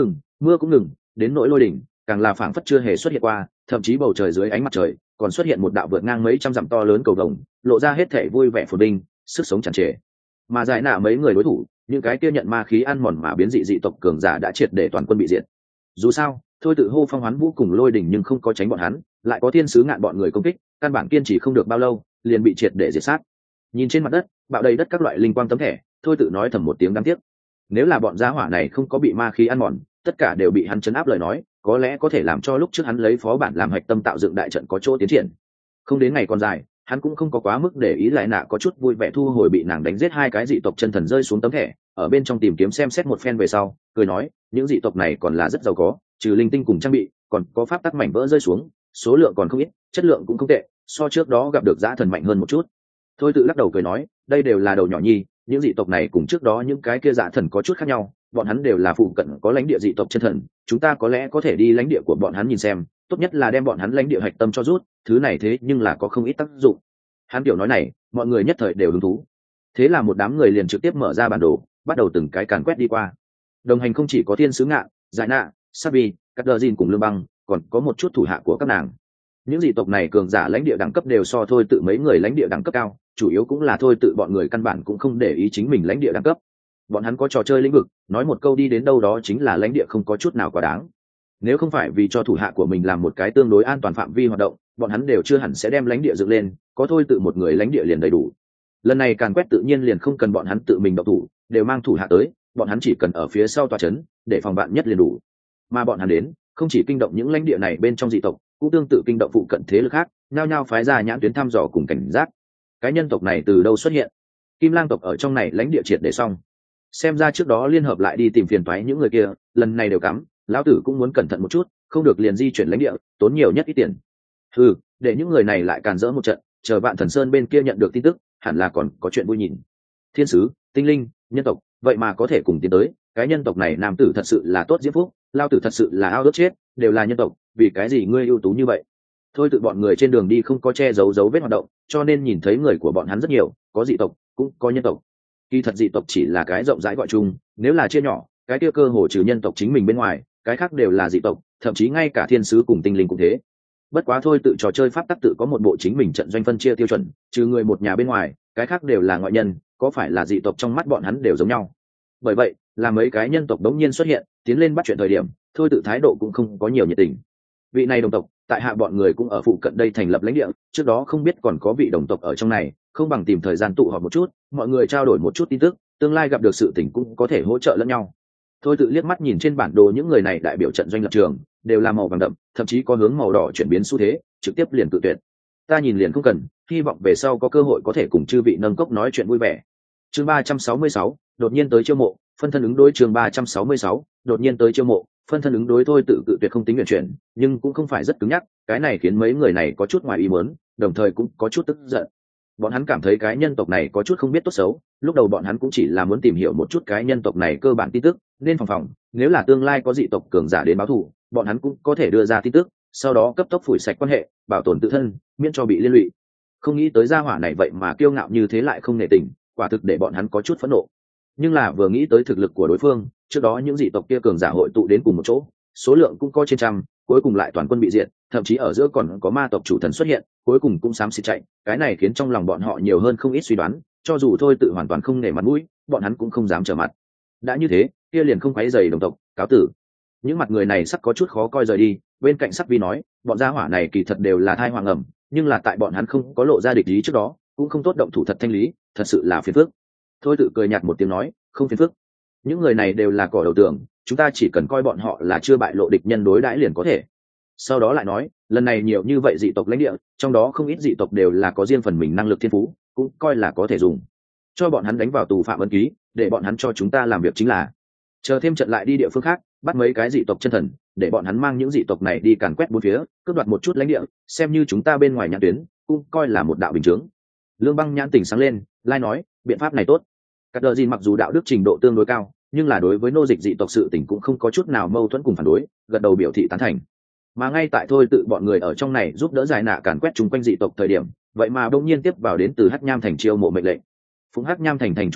Mưa cũng ngừng, đến nỗi lôi đỉnh càng là phảng phất chưa hề xuất hiện qua, thậm chí bầu trời dưới ánh mặt trời còn xuất hiện một đạo vượt ngang mấy trăm dặm to lớn cầu vồng, lộ ra hết thể vui vẻ phồn vinh, sức sống tràn trề. Mà giải nạ mấy người đối thủ, những cái kia nhận ma khí ăn mòn mà biến dị dị tộc cường giả đã triệt để toàn quân bị diệt. Dù sao, thôi tự hô phong hoán vũ cùng lôi đỉnh nhưng không có tránh bọn hắn, lại có thiên sứ ngạn bọn người công kích, căn bản kiên trì không được bao lâu, liền bị triệt để diệt sát. Nhìn trên mặt đất, bạo đầy đất các loại linh quang tấm thẻ, thôi tự nói thầm một tiếng đáng tiếc. Nếu là bọn gia hỏa này không có bị ma khí ăn mòn, tất cả đều bị hắn chấn áp lời nói, có lẽ có thể làm cho lúc trước hắn lấy phó bản làm hạch tâm tạo dựng đại trận có chỗ tiến triển. Không đến ngày còn dài, hắn cũng không có quá mức để ý, lại nạ có chút vui vẻ thu hồi bị nàng đánh giết hai cái dị tộc chân thần rơi xuống tấm thẻ, ở bên trong tìm kiếm xem xét một phen về sau, cười nói, những dị tộc này còn là rất giàu có, trừ linh tinh cùng trang bị, còn có pháp tắc mảnh vỡ rơi xuống, số lượng còn không ít, chất lượng cũng không tệ, so trước đó gặp được dã thần mạnh hơn một chút. Thôi tự lắc đầu cười nói, đây đều là đầu nhỏ nhi, những dị tộc này cùng trước đó những cái kia dã thần có chút khác nhau, bọn hắn đều là phụ cận có lãnh địa dị tộc chân thần, chúng ta có lẽ có thể đi lãnh địa của bọn hắn nhìn xem, tốt nhất là đem bọn hắn lãnh địa hạch tâm cho rút, thứ này thế nhưng là có không ít tác dụng. Hắn kiểu nói này, mọi người nhất thời đều hứng thú. Thế là một đám người liền trực tiếp mở ra bản đồ, bắt đầu từng cái càn quét đi qua. Đồng hành không chỉ có thiên sứ ngạ, giải nạ, Sabi, cắt đờ cùng lương băng, còn có một chút thủ hạ của các nàng. Những dị tộc này cường giả lãnh địa đẳng cấp đều so thôi tự mấy người lãnh địa đẳng cấp cao, chủ yếu cũng là thôi tự bọn người căn bản cũng không để ý chính mình lãnh địa đẳng cấp. Bọn hắn có trò chơi lĩnh vực, nói một câu đi đến đâu đó chính là lãnh địa không có chút nào quá đáng. Nếu không phải vì cho thủ hạ của mình làm một cái tương đối an toàn phạm vi hoạt động, bọn hắn đều chưa hẳn sẽ đem lãnh địa dựng lên, có thôi tự một người lãnh địa liền đầy đủ. Lần này càn quét tự nhiên liền không cần bọn hắn tự mình động thủ, đều mang thủ hạ tới, bọn hắn chỉ cần ở phía sau tòa trấn, để phòng bạn nhất liền đủ. Mà bọn hắn đến, không chỉ kinh động những lãnh địa này bên trong dị tộc, cũng tương tự kinh động phụ cận thế lực khác, nhao nhao phái ra nhãn tuyến thăm dò cùng cảnh giác. Cái nhân tộc này từ đâu xuất hiện? Kim Lang tộc ở trong này lãnh địa triệt để xong. Xem ra trước đó liên hợp lại đi tìm phiền toái những người kia, lần này đều cắm, lão tử cũng muốn cẩn thận một chút, không được liền di chuyển lãnh địa, tốn nhiều nhất ít tiền. Ừ, để những người này lại càn rỡ một trận, chờ bạn Thần Sơn bên kia nhận được tin tức, hẳn là còn có chuyện vui nhìn. Thiên sứ, tinh linh, nhân tộc, vậy mà có thể cùng tiến tới, cái nhân tộc này nam tử thật sự là tốt diễm phúc, lao tử thật sự là ao ước chết, đều là nhân tộc, vì cái gì ngươi ưu tú như vậy? Thôi tự bọn người trên đường đi không có che giấu dấu vết hoạt động, cho nên nhìn thấy người của bọn hắn rất nhiều, có dị tộc, cũng có nhân tộc. Kỳ thật dị tộc chỉ là cái rộng rãi gọi chung, nếu là chia nhỏ, cái kia cơ hồ trừ nhân tộc chính mình bên ngoài, cái khác đều là dị tộc, thậm chí ngay cả thiên sứ cùng tinh linh cũng thế. Bất quá thôi tự trò chơi pháp tắc tự có một bộ chính mình trận doanh phân chia tiêu chuẩn, trừ người một nhà bên ngoài, cái khác đều là ngoại nhân, có phải là dị tộc trong mắt bọn hắn đều giống nhau. Bởi vậy, là mấy cái nhân tộc đống nhiên xuất hiện, tiến lên bắt chuyện thời điểm, thôi tự thái độ cũng không có nhiều nhiệt tình. Vị này đồng tộc, tại hạ bọn người cũng ở phụ cận đây thành lập lãnh địa, trước đó không biết còn có vị đồng tộc ở trong này, không bằng tìm thời gian tụ họp một chút, mọi người trao đổi một chút tin tức, tương lai gặp được sự tình cũng có thể hỗ trợ lẫn nhau. Thôi tự liếc mắt nhìn trên bản đồ những người này đại biểu trận doanh lập trường, đều là màu vàng đậm, thậm chí có hướng màu đỏ chuyển biến xu thế, trực tiếp liền cự tuyệt. Ta nhìn liền không cần, hy vọng về sau có cơ hội có thể cùng chư vị nâng cốc nói chuyện vui vẻ. Chương ba trăm sáu mươi sáu, đột nhiên tới chiêu mộ, phân thân ứng đối. Chương ba trăm sáu mươi sáu, đột nhiên tới chiêu mộ, phân thân ứng đối. Thôi tự cự tuyệt không tính nguyện chuyển, nhưng cũng không phải rất cứng nhắc, cái này khiến mấy người này có chút ngoài ý muốn, đồng thời cũng có chút tức giận. Bọn hắn cảm thấy cái nhân tộc này có chút không biết tốt xấu, lúc đầu bọn hắn cũng chỉ là muốn tìm hiểu một chút cái nhân tộc này cơ bản tin tức, nên phòng phòng, nếu là tương lai có dị tộc cường giả đến báo thù, bọn hắn cũng có thể đưa ra tin tức, sau đó cấp tốc phủi sạch quan hệ, bảo tồn tự thân, miễn cho bị liên lụy. Không nghĩ tới gia hỏa này vậy mà kiêu ngạo như thế lại không nể tình, quả thực để bọn hắn có chút phẫn nộ. Nhưng là vừa nghĩ tới thực lực của đối phương, trước đó những dị tộc kia cường giả hội tụ đến cùng một chỗ, số lượng cũng có trên trăm, cuối cùng lại toàn quân bị diệt, thậm chí ở giữa còn có ma tộc chủ thần xuất hiện, cuối cùng cũng xám xịt chạy, cái này khiến trong lòng bọn họ nhiều hơn không ít suy đoán, cho dù thôi tự hoàn toàn không nể mặt mũi, bọn hắn cũng không dám trở mặt. Đã như thế, kia liền không quấy rầy đồng tộc, cáo tử. Những mặt người này sắc có chút khó coi rời đi, bên cạnh sắc vi nói, bọn gia hỏa này kỳ thật đều là thai hoàng ẩm, nhưng là tại bọn hắn không có lộ ra địch ý trước đó, cũng không tốt động thủ thật thanh lý, thật sự là phiền phức. Thôi tự cười nhạt một tiếng nói, không phiền phức. Những người này đều là cỏ đầu tường, chúng ta chỉ cần coi bọn họ là chưa bại lộ địch nhân đối đãi liền có thể. Sau đó lại nói, lần này nhiều như vậy dị tộc lãnh địa, trong đó không ít dị tộc đều là có riêng phần mình năng lực thiên phú, cũng coi là có thể dùng. Cho bọn hắn đánh vào tù phạm ấn ký, để bọn hắn cho chúng ta làm việc chính là. Chờ thêm trận lại đi địa phương khác, bắt mấy cái dị tộc chân thần, để bọn hắn mang những dị tộc này đi càn quét bốn phía, cướp đoạt một chút lãnh địa, xem như chúng ta bên ngoài nhãn tuyến, cũng coi là một đạo bình chướng. Lương Băng nhãn tỉnh sáng lên, lai nói, biện pháp này tốt. Cát Đờ Dìn mặc dù đạo đức trình độ tương đối cao, nhưng là đối với nô dịch dị tộc sự tình cũng không có chút nào mâu thuẫn cùng phản đối, gật đầu biểu thị tán thành. Mà ngay tại thôi tự bọn người ở trong này giúp đỡ giải nạ càn quét chung quanh dị tộc thời điểm, vậy mà đông nhiên tiếp vào đến từ Hắc Nham thành chiêu mộ mệnh lệnh. Phụng Hắc Nham thành thành chủ lệnh,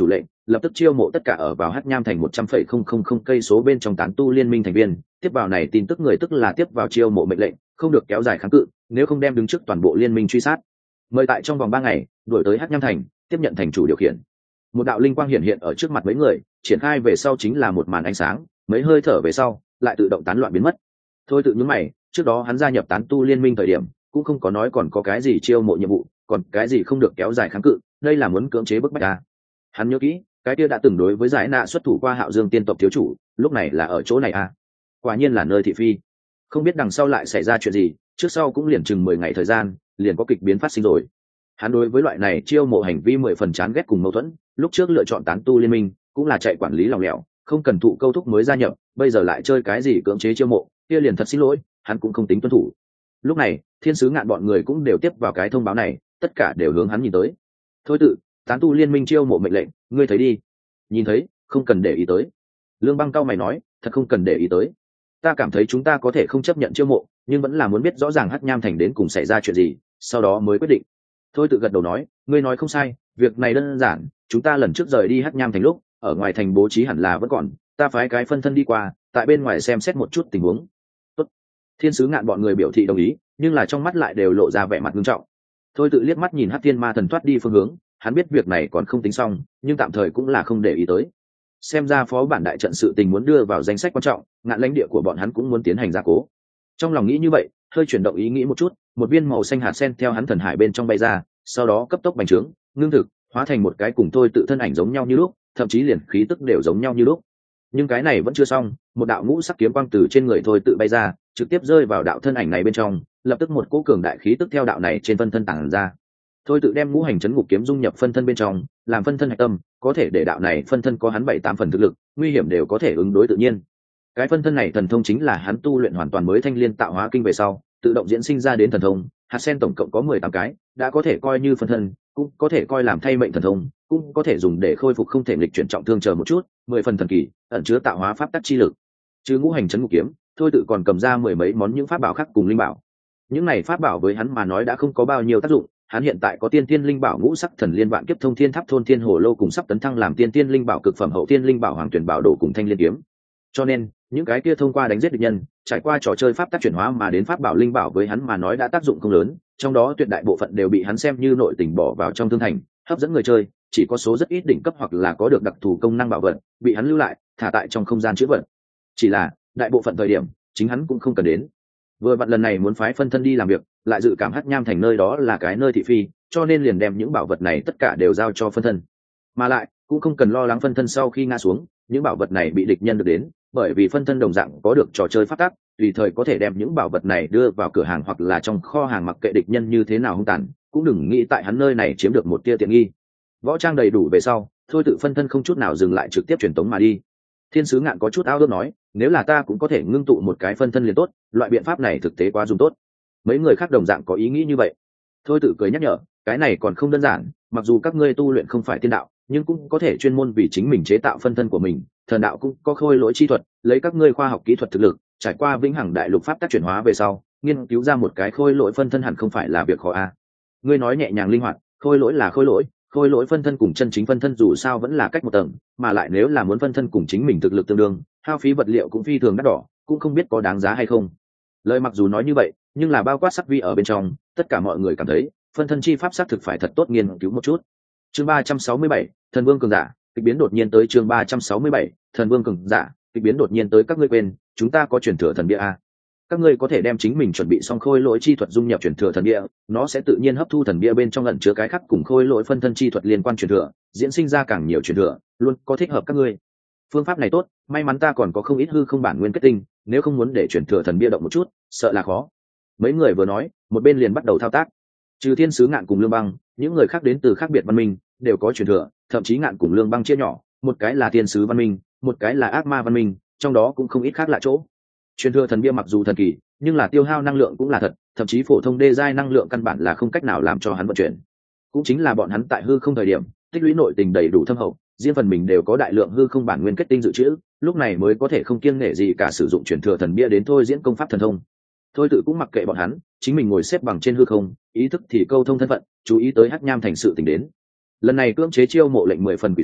lập tức chiêu mộ tất cả ở vào Hắc Nham thành một trăm phẩy không không không cây số bên trong tán tu liên minh thành viên, tiếp vào này tin tức người tức là tiếp vào chiêu mộ mệnh lệnh, không được kéo dài kháng cự, nếu không đem đứng trước toàn bộ liên minh truy sát. Mời tại trong vòng ba ngày, đuổi tới Hắc Nham thành, tiếp nhận thành chủ điều khiển. Một đạo linh quang hiện hiện ở trước mặt mấy người, triển khai về sau chính là một màn ánh sáng, mấy hơi thở về sau, lại tự động tán loạn biến mất. Thôi tự nhướng mày, trước đó hắn gia nhập tán tu liên minh thời điểm, cũng không có nói còn có cái gì chiêu mộ nhiệm vụ, còn cái gì không được kéo dài kháng cự, đây là muốn cưỡng chế bức bách ta. Hắn nhớ kỹ, cái kia đã từng đối với giải nạ xuất thủ qua Hạo Dương tiên tộc thiếu chủ, lúc này là ở chỗ này à? Quả nhiên là nơi thị phi. Không biết đằng sau lại xảy ra chuyện gì, trước sau cũng liền chừng mười ngày thời gian, liền có kịch biến phát sinh rồi. Hắn đối với loại này chiêu mộ hành vi mười phần chán ghét cùng mâu thuẫn, lúc trước lựa chọn tán tu liên minh, cũng là chạy quản lý lòng lẻo, không cần thụ câu thúc mới gia nhập, bây giờ lại chơi cái gì cưỡng chế chiêu mộ, kia liền thật xin lỗi, hắn cũng không tính tuân thủ. Lúc này, thiên sứ ngạn bọn người cũng đều tiếp vào cái thông báo này, tất cả đều hướng hắn nhìn tới. Thôi tự, tán tu liên minh chiêu mộ mệnh lệnh, ngươi thấy đi. Nhìn thấy, không cần để ý tới. Lương Băng cao mày nói, thật không cần để ý tới. Ta cảm thấy chúng ta có thể không chấp nhận chiêu mộ, nhưng vẫn là muốn biết rõ ràng Hắc Nham thành đến cùng xảy ra chuyện gì, sau đó mới quyết định. Thôi tự gật đầu nói, ngươi nói không sai, việc này đơn giản, chúng ta lần trước rời đi Hắc Nham thành lúc, ở ngoài thành bố trí hẳn là vẫn còn, ta phái cái phân thân đi qua, tại bên ngoài xem xét một chút tình huống. Tốt. Thiên sứ ngạn bọn người biểu thị đồng ý, nhưng là trong mắt lại đều lộ ra vẻ mặt nghiêm trọng. Thôi tự liếc mắt nhìn Hắc Thiên Ma thần thoát đi phương hướng, hắn biết việc này còn không tính xong, nhưng tạm thời cũng là không để ý tới. Xem ra phó bản đại trận sự tình muốn đưa vào danh sách quan trọng, ngạn lãnh địa của bọn hắn cũng muốn tiến hành gia cố. Trong lòng nghĩ như vậy, hơi chuyển động ý nghĩ một chút, một viên màu xanh hạt sen theo hắn thần hải bên trong bay ra, sau đó cấp tốc bành trướng, ngưng thực, hóa thành một cái cùng thôi tự thân ảnh giống nhau như lúc, thậm chí liền khí tức đều giống nhau như lúc. Nhưng cái này vẫn chưa xong, một đạo ngũ sắc kiếm quang từ trên người thôi tự bay ra, trực tiếp rơi vào đạo thân ảnh này bên trong, lập tức một cỗ cường đại khí tức theo đạo này trên phân thân tản ra. Thôi tự đem ngũ hành chấn ngục kiếm dung nhập phân thân bên trong, làm phân thân hạch tâm, có thể để đạo này phân thân có hắn bảy tám phần thực lực, nguy hiểm đều có thể ứng đối tự nhiên. Cái phân thân này thần thông chính là hắn tu luyện hoàn toàn mới thanh liên tạo hóa kinh về sau, tự động diễn sinh ra đến thần thông, hạt sen tổng cộng có mười tám cái, đã có thể coi như phân thân, cũng có thể coi làm thay mệnh thần thông, cũng có thể dùng để khôi phục không thể nghịch chuyển trọng thương chờ một chút, mười phần thần kỳ, ẩn chứa tạo hóa pháp tắc chi lực. Chứ ngũ hành chấn ngục kiếm, thôi tự còn cầm ra mười mấy món những pháp bảo khác cùng linh bảo. Những này pháp bảo với hắn mà nói đã không có bao nhiêu tác dụng, hắn hiện tại có tiên tiên linh bảo ngũ sắc thần liên vạn kiếp thông thiên tháp thôn thiên hồ lô cùng sắp tấn thăng làm tiên tiên linh bảo cực phẩm hậu tiên linh bảo hoàng tuyển bảo đồ cùng thanh liên kiếm. Cho nên, những cái kia thông qua đánh giết địch nhân, trải qua trò chơi pháp tắc chuyển hóa mà đến pháp bảo linh bảo với hắn mà nói đã tác dụng không lớn, trong đó tuyệt đại bộ phận đều bị hắn xem như nội tình bỏ vào trong thương thành, hấp dẫn người chơi, chỉ có số rất ít đỉnh cấp hoặc là có được đặc thù công năng bảo vật, bị hắn lưu lại, thả tại trong không gian chứa vật. Chỉ là, đại bộ phận thời điểm, chính hắn cũng không cần đến. Vừa vặn lần này muốn phái phân thân đi làm việc, lại dự cảm Hắc Nham thành nơi đó là cái nơi thị phi, cho nên liền đem những bảo vật này tất cả đều giao cho phân thân. Mà lại, cũng không cần lo lắng phân thân sau khi ngã xuống, những bảo vật này bị địch nhân được đến, bởi vì phân thân đồng dạng có được trò chơi phát tác, tùy thời có thể đem những bảo vật này đưa vào cửa hàng hoặc là trong kho hàng, mặc kệ địch nhân như thế nào hung tàn, cũng đừng nghĩ tại hắn nơi này chiếm được một tia tiện nghi. Võ trang đầy đủ về sau, thôi tự phân thân không chút nào dừng lại trực tiếp truyền tống mà đi. Thiên sứ ngạn có chút ao ước nói, nếu là ta cũng có thể ngưng tụ một cái phân thân liền tốt, loại biện pháp này thực tế quá dùng tốt. Mấy người khác đồng dạng có ý nghĩ như vậy. Thôi tự cười nhắc nhở, cái này còn không đơn giản, mặc dù các ngươi tu luyện không phải tiên đạo, nhưng cũng có thể chuyên môn vì chính mình chế tạo phân thân của mình, thần đạo cũng có khôi lỗi chi thuật, lấy các ngươi khoa học kỹ thuật thực lực, trải qua vĩnh hằng đại lục pháp tác chuyển hóa về sau, nghiên cứu ra một cái khôi lỗi phân thân hẳn không phải là việc khó a. À. Ngươi nói nhẹ nhàng linh hoạt, khôi lỗi là khôi lỗi, khôi lỗi phân thân cùng chân chính phân thân dù sao vẫn là cách một tầng, mà lại nếu là muốn phân thân cùng chính mình thực lực tương đương, hao phí vật liệu cũng phi thường đắt đỏ, cũng không biết có đáng giá hay không. Lời mặc dù nói như vậy, nhưng là bao quát sắc vi ở bên trong, tất cả mọi người cảm thấy phân thân chi pháp xác thực phải thật tốt nghiên cứu một chút. Chương ba trăm sáu mươi bảy, thần vương cường giả, kịch biến đột nhiên tới. Chương ba trăm sáu mươi bảy, thần vương cường giả, kịch biến đột nhiên tới. Các ngươi quên, chúng ta có truyền thừa thần bia a. Các ngươi có thể đem chính mình chuẩn bị xong khôi lỗi chi thuật dung nhập truyền thừa thần bia, nó sẽ tự nhiên hấp thu thần bia bên trong ẩn chứa cái khác cùng khôi lỗi phân thân chi thuật liên quan truyền thừa, diễn sinh ra càng nhiều truyền thừa, luôn có thích hợp các ngươi. Phương pháp này tốt, may mắn ta còn có không ít hư không bản nguyên kết tinh, nếu không muốn để truyền thừa thần bia động một chút, sợ là khó. Mấy người vừa nói, một bên liền bắt đầu thao tác. Trừ thiên sứ ngạn cùng lương băng, những người khác đến từ khác biệt văn minh đều có truyền thừa, thậm chí ngạn cùng lương băng chia nhỏ, một cái là thiên sứ văn minh, một cái là ác ma văn minh, trong đó cũng không ít khác lạ chỗ. Truyền thừa thần bia mặc dù thần kỳ, nhưng là tiêu hao năng lượng cũng là thật, thậm chí phổ thông đê giai năng lượng căn bản là không cách nào làm cho hắn vận chuyển. Cũng chính là bọn hắn tại hư không thời điểm tích lũy nội tình đầy đủ thâm hậu, riêng phần mình đều có đại lượng hư không bản nguyên kết tinh dự trữ, lúc này mới có thể không kiêng nể gì cả sử dụng truyền thừa thần bia đến thôi diễn công pháp thần thông. Thôi tự cũng mặc kệ bọn hắn, chính mình ngồi xếp bằng trên hư không, ý thức thì câu thông thân phận, chú ý tới Hắc Nham thành sự tình đến. Lần này cưỡng chế chiêu mộ lệnh mười phần quỷ dị,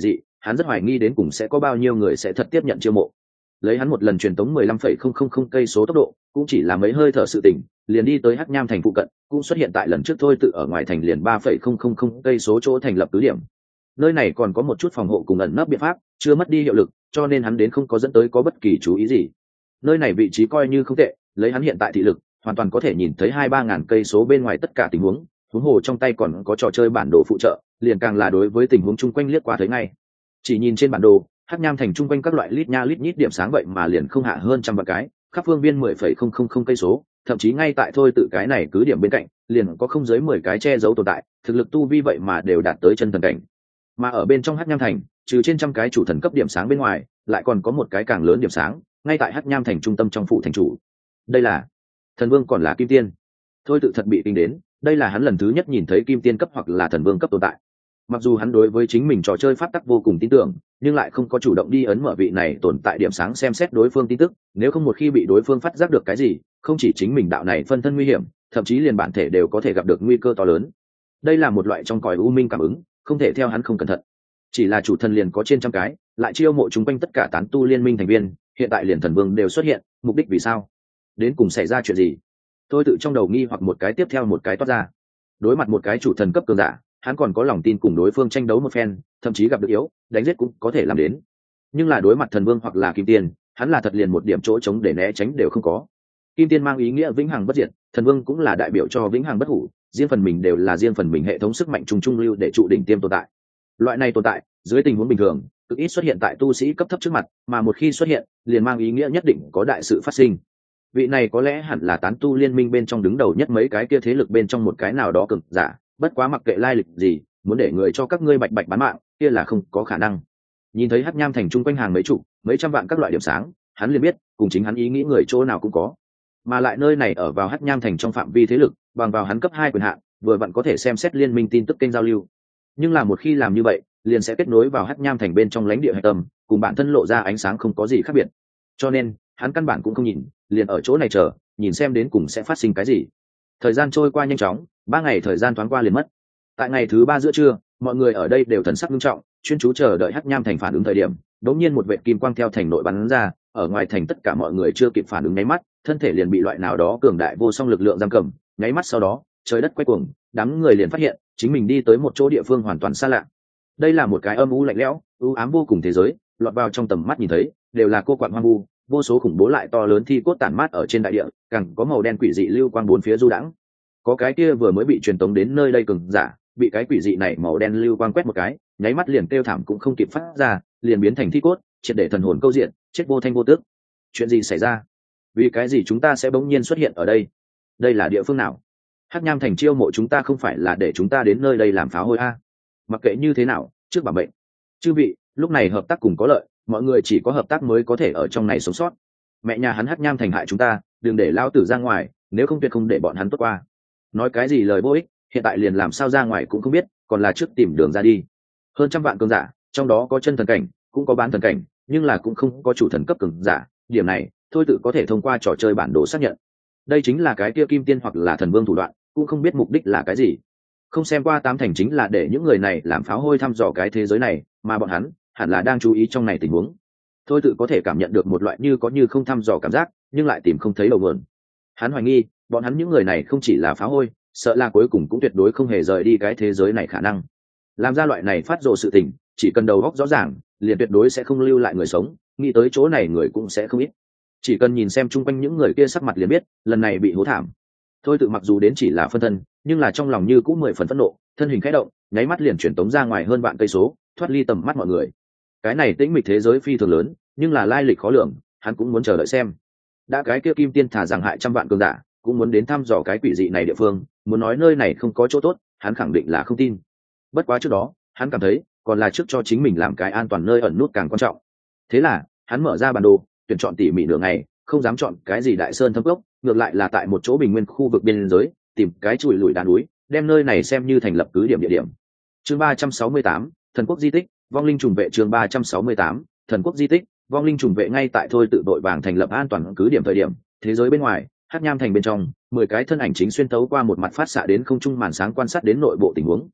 hắn rất hoài nghi đến cùng sẽ có bao nhiêu người sẽ thật tiếp nhận chiêu mộ. Lấy hắn một lần truyền tống mười lăm phẩy không không không cây số tốc độ, cũng chỉ là mấy hơi thở sự tỉnh, liền đi tới Hắc Nham thành phụ cận, cũng xuất hiện tại lần trước thôi tự ở ngoài thành liền ba phẩy không không không cây số chỗ thành lập cứ điểm. Nơi này còn có một chút phòng hộ cùng ẩn nấp biện pháp, chưa mất đi hiệu lực, cho nên hắn đến không có dẫn tới có bất kỳ chú ý gì. Nơi này vị trí coi như không tệ, lấy hắn hiện tại thị lực, hoàn toàn có thể nhìn thấy hai ba ngàn cây số bên ngoài tất cả tình huống, huống hồ trong tay còn có trò chơi bản đồ phụ trợ, liền càng là đối với tình huống chung quanh liếc qua thấy ngay. Chỉ nhìn trên bản đồ, Hắc Nham thành chung quanh các loại lít nha lít nhít điểm sáng vậy mà liền không hạ hơn trăm vạn cái, khắp phương viên mười phẩy không không không cây số, thậm chí ngay tại thôi tự cái này cứ điểm bên cạnh, liền có không dưới mười cái che giấu tồn tại, thực lực tu vi vậy mà đều đạt tới chân thần cảnh. Mà ở bên trong Hắc Nham thành, trừ trên trăm cái chủ thần cấp điểm sáng bên ngoài, lại còn có một cái càng lớn điểm sáng, ngay tại Hắc Nham thành trung tâm trong phủ thành chủ. Đây là thần vương còn là kim tiên? Thôi tự thật bị kinh đến, đây là hắn lần thứ nhất nhìn thấy kim tiên cấp hoặc là thần vương cấp tồn tại. Mặc dù hắn đối với chính mình trò chơi pháp tắc vô cùng tin tưởng, nhưng lại không có chủ động đi ấn mở vị này tồn tại điểm sáng xem xét đối phương tin tức, nếu không một khi bị đối phương phát giác được cái gì, không chỉ chính mình đạo này phân thân nguy hiểm, thậm chí liền bản thể đều có thể gặp được nguy cơ to lớn. Đây là một loại trong cõi u minh cảm ứng, không thể theo hắn không cẩn thận. Chỉ là chủ thần liền có trên trăm cái, lại chiêu mộ chúng quanh tất cả tán tu liên minh thành viên, hiện tại liền thần vương đều xuất hiện, mục đích vì sao? Đến cùng xảy ra chuyện gì? Tôi tự trong đầu nghi hoặc một cái tiếp theo một cái toát ra. Đối mặt một cái chủ thần cấp cường giả, hắn còn có lòng tin cùng đối phương tranh đấu một phen, thậm chí gặp được yếu, đánh giết cũng có thể làm đến. Nhưng là đối mặt thần vương hoặc là kim tiên, hắn là thật liền một điểm chỗ trống để né tránh đều không có. Kim tiên mang ý nghĩa vĩnh hằng bất diệt, thần vương cũng là đại biểu cho vĩnh hằng bất hủ, riêng phần mình đều là riêng phần mình hệ thống sức mạnh trùng trung lưu để trụ đỉnh tiêm tồn tại. Loại này tồn tại, dưới tình huống bình thường, cực ít xuất hiện tại tu sĩ cấp thấp trước mặt, mà một khi xuất hiện, liền mang ý nghĩa nhất định có đại sự phát sinh. Vị này có lẽ hẳn là tán tu liên minh bên trong đứng đầu nhất mấy cái kia thế lực bên trong một cái nào đó cực giả, bất quá mặc kệ lai lịch gì, muốn để người cho các ngươi bạch bạch bán mạng, kia là không có khả năng. Nhìn thấy Hắc Nham thành trung quanh hàng mấy chục, mấy trăm vạn các loại điểm sáng, hắn liền biết, cùng chính hắn ý nghĩ người chỗ nào cũng có. Mà lại nơi này ở vào Hắc Nham thành trong phạm vi thế lực, bằng vào hắn cấp hai quyền hạn, vừa vặn có thể xem xét liên minh tin tức kênh giao lưu. Nhưng là một khi làm như vậy, liền sẽ kết nối vào Hắc Nham thành bên trong lãnh địa hạch tâm, cùng bản thân lộ ra ánh sáng không có gì khác biệt. Cho nên, hắn căn bản cũng không nhìn, liền ở chỗ này chờ, nhìn xem đến cùng sẽ phát sinh cái gì. Thời gian trôi qua nhanh chóng, ba ngày thời gian thoáng qua liền mất. Tại ngày thứ ba giữa trưa, mọi người ở đây đều thần sắc nghiêm trọng, chuyên chú chờ đợi Hắc Nham thành phản ứng thời điểm. Đột nhiên một vệt kim quang theo thành nội bắn ra, ở ngoài thành tất cả mọi người chưa kịp phản ứng nháy mắt, thân thể liền bị loại nào đó cường đại vô song lực lượng giam cầm. Nháy mắt sau đó, trời đất quay cuồng, đám người liền phát hiện chính mình đi tới một chỗ địa phương hoàn toàn xa lạ. Đây là một cái âm u lạnh lẽo, u ám vô cùng thế giới, lọt vào trong tầm mắt nhìn thấy đều là cô quạng hoang vu, vô số khủng bố lại to lớn thi cốt tản mát ở trên đại địa, càng có màu đen quỷ dị lưu quang bốn phía du đãng. Có cái kia vừa mới bị truyền tống đến nơi đây cường giả, bị cái quỷ dị này màu đen lưu quang quét một cái, nháy mắt liền kêu thảm cũng không kịp phát ra, liền biến thành thi cốt, triệt để thần hồn câu diện, chết vô thanh vô tức. Chuyện gì xảy ra? Vì cái gì chúng ta sẽ bỗng nhiên xuất hiện ở đây? Đây là địa phương nào? Hắc Nham thành chiêu mộ chúng ta không phải là để chúng ta đến nơi đây làm phá hôi a? Mặc kệ như thế nào, trước bảo mệnh. Chư vị, lúc này hợp tác cùng có lợi, mọi người chỉ có hợp tác mới có thể ở trong này sống sót. Mẹ nhà hắn Hắc Nham thành hại chúng ta, đừng để lao tử ra ngoài, nếu không tuyệt không để bọn hắn tốt qua. Nói cái gì lời vô ích, hiện tại liền làm sao ra ngoài cũng không biết, còn là trước tìm đường ra đi. Hơn trăm vạn cường giả, trong đó có chân thần cảnh, cũng có bán thần cảnh, nhưng là cũng không có chủ thần cấp cường giả, điểm này thôi tự có thể thông qua trò chơi bản đồ xác nhận. Đây chính là cái kia kim tiên hoặc là thần vương thủ đoạn, cũng không biết mục đích là cái gì. Không xem qua tám thành chính là để những người này làm pháo hôi thăm dò cái thế giới này, mà bọn hắn hẳn là đang chú ý trong này tình huống. Thôi tự có thể cảm nhận được một loại như có như không thăm dò cảm giác, nhưng lại tìm không thấy đầu nguồn. Hắn hoài nghi, bọn hắn những người này không chỉ là pháo hôi, sợ là cuối cùng cũng tuyệt đối không hề rời đi cái thế giới này khả năng. Làm ra loại này phát rồ sự tình, chỉ cần đầu óc rõ ràng, liền tuyệt đối sẽ không lưu lại người sống, nghĩ tới chỗ này người cũng sẽ không ít. Chỉ cần nhìn xem chung quanh những người kia sắc mặt liền biết, lần này bị hố thảm. Thôi tự mặc dù đến chỉ là phân thân, nhưng là trong lòng như cũng mười phần phẫn nộ, thân hình khẽ động, nháy mắt liền chuyển tống ra ngoài hơn vạn cây số, thoát ly tầm mắt mọi người. Cái này tĩnh mịch thế giới phi thường lớn, nhưng là lai lịch khó lường, hắn cũng muốn chờ đợi xem. Đã cái kia kim tiên thả rằng hại trăm vạn cường giả, cũng muốn đến thăm dò cái quỷ dị này địa phương, muốn nói nơi này không có chỗ tốt, hắn khẳng định là không tin. Bất quá trước đó, hắn cảm thấy, còn là trước cho chính mình làm cái an toàn nơi ẩn nút càng quan trọng. Thế là, hắn mở ra bản đồ, tuyển chọn tỉ mỉ nửa ngày, không dám chọn cái gì đại sơn thâm cốc, ngược lại là tại một chỗ bình nguyên khu vực biên giới, tìm cái chùi lùi đá núi, đem nơi này xem như thành lập cứ điểm địa điểm. Chương ba trăm sáu mươi tám, Thần quốc di tích, vong linh trùng vệ. Chương ba trăm sáu mươi tám, Thần quốc di tích, vong linh trùng vệ. Ngay tại thôi tự đội vàng thành lập an toàn cứ điểm thời điểm, thế giới bên ngoài, Hắc Nham thành bên trong, mười cái thân ảnh chính xuyên tấu qua một mặt phát xạ đến không trung màn sáng quan sát đến nội bộ tình huống.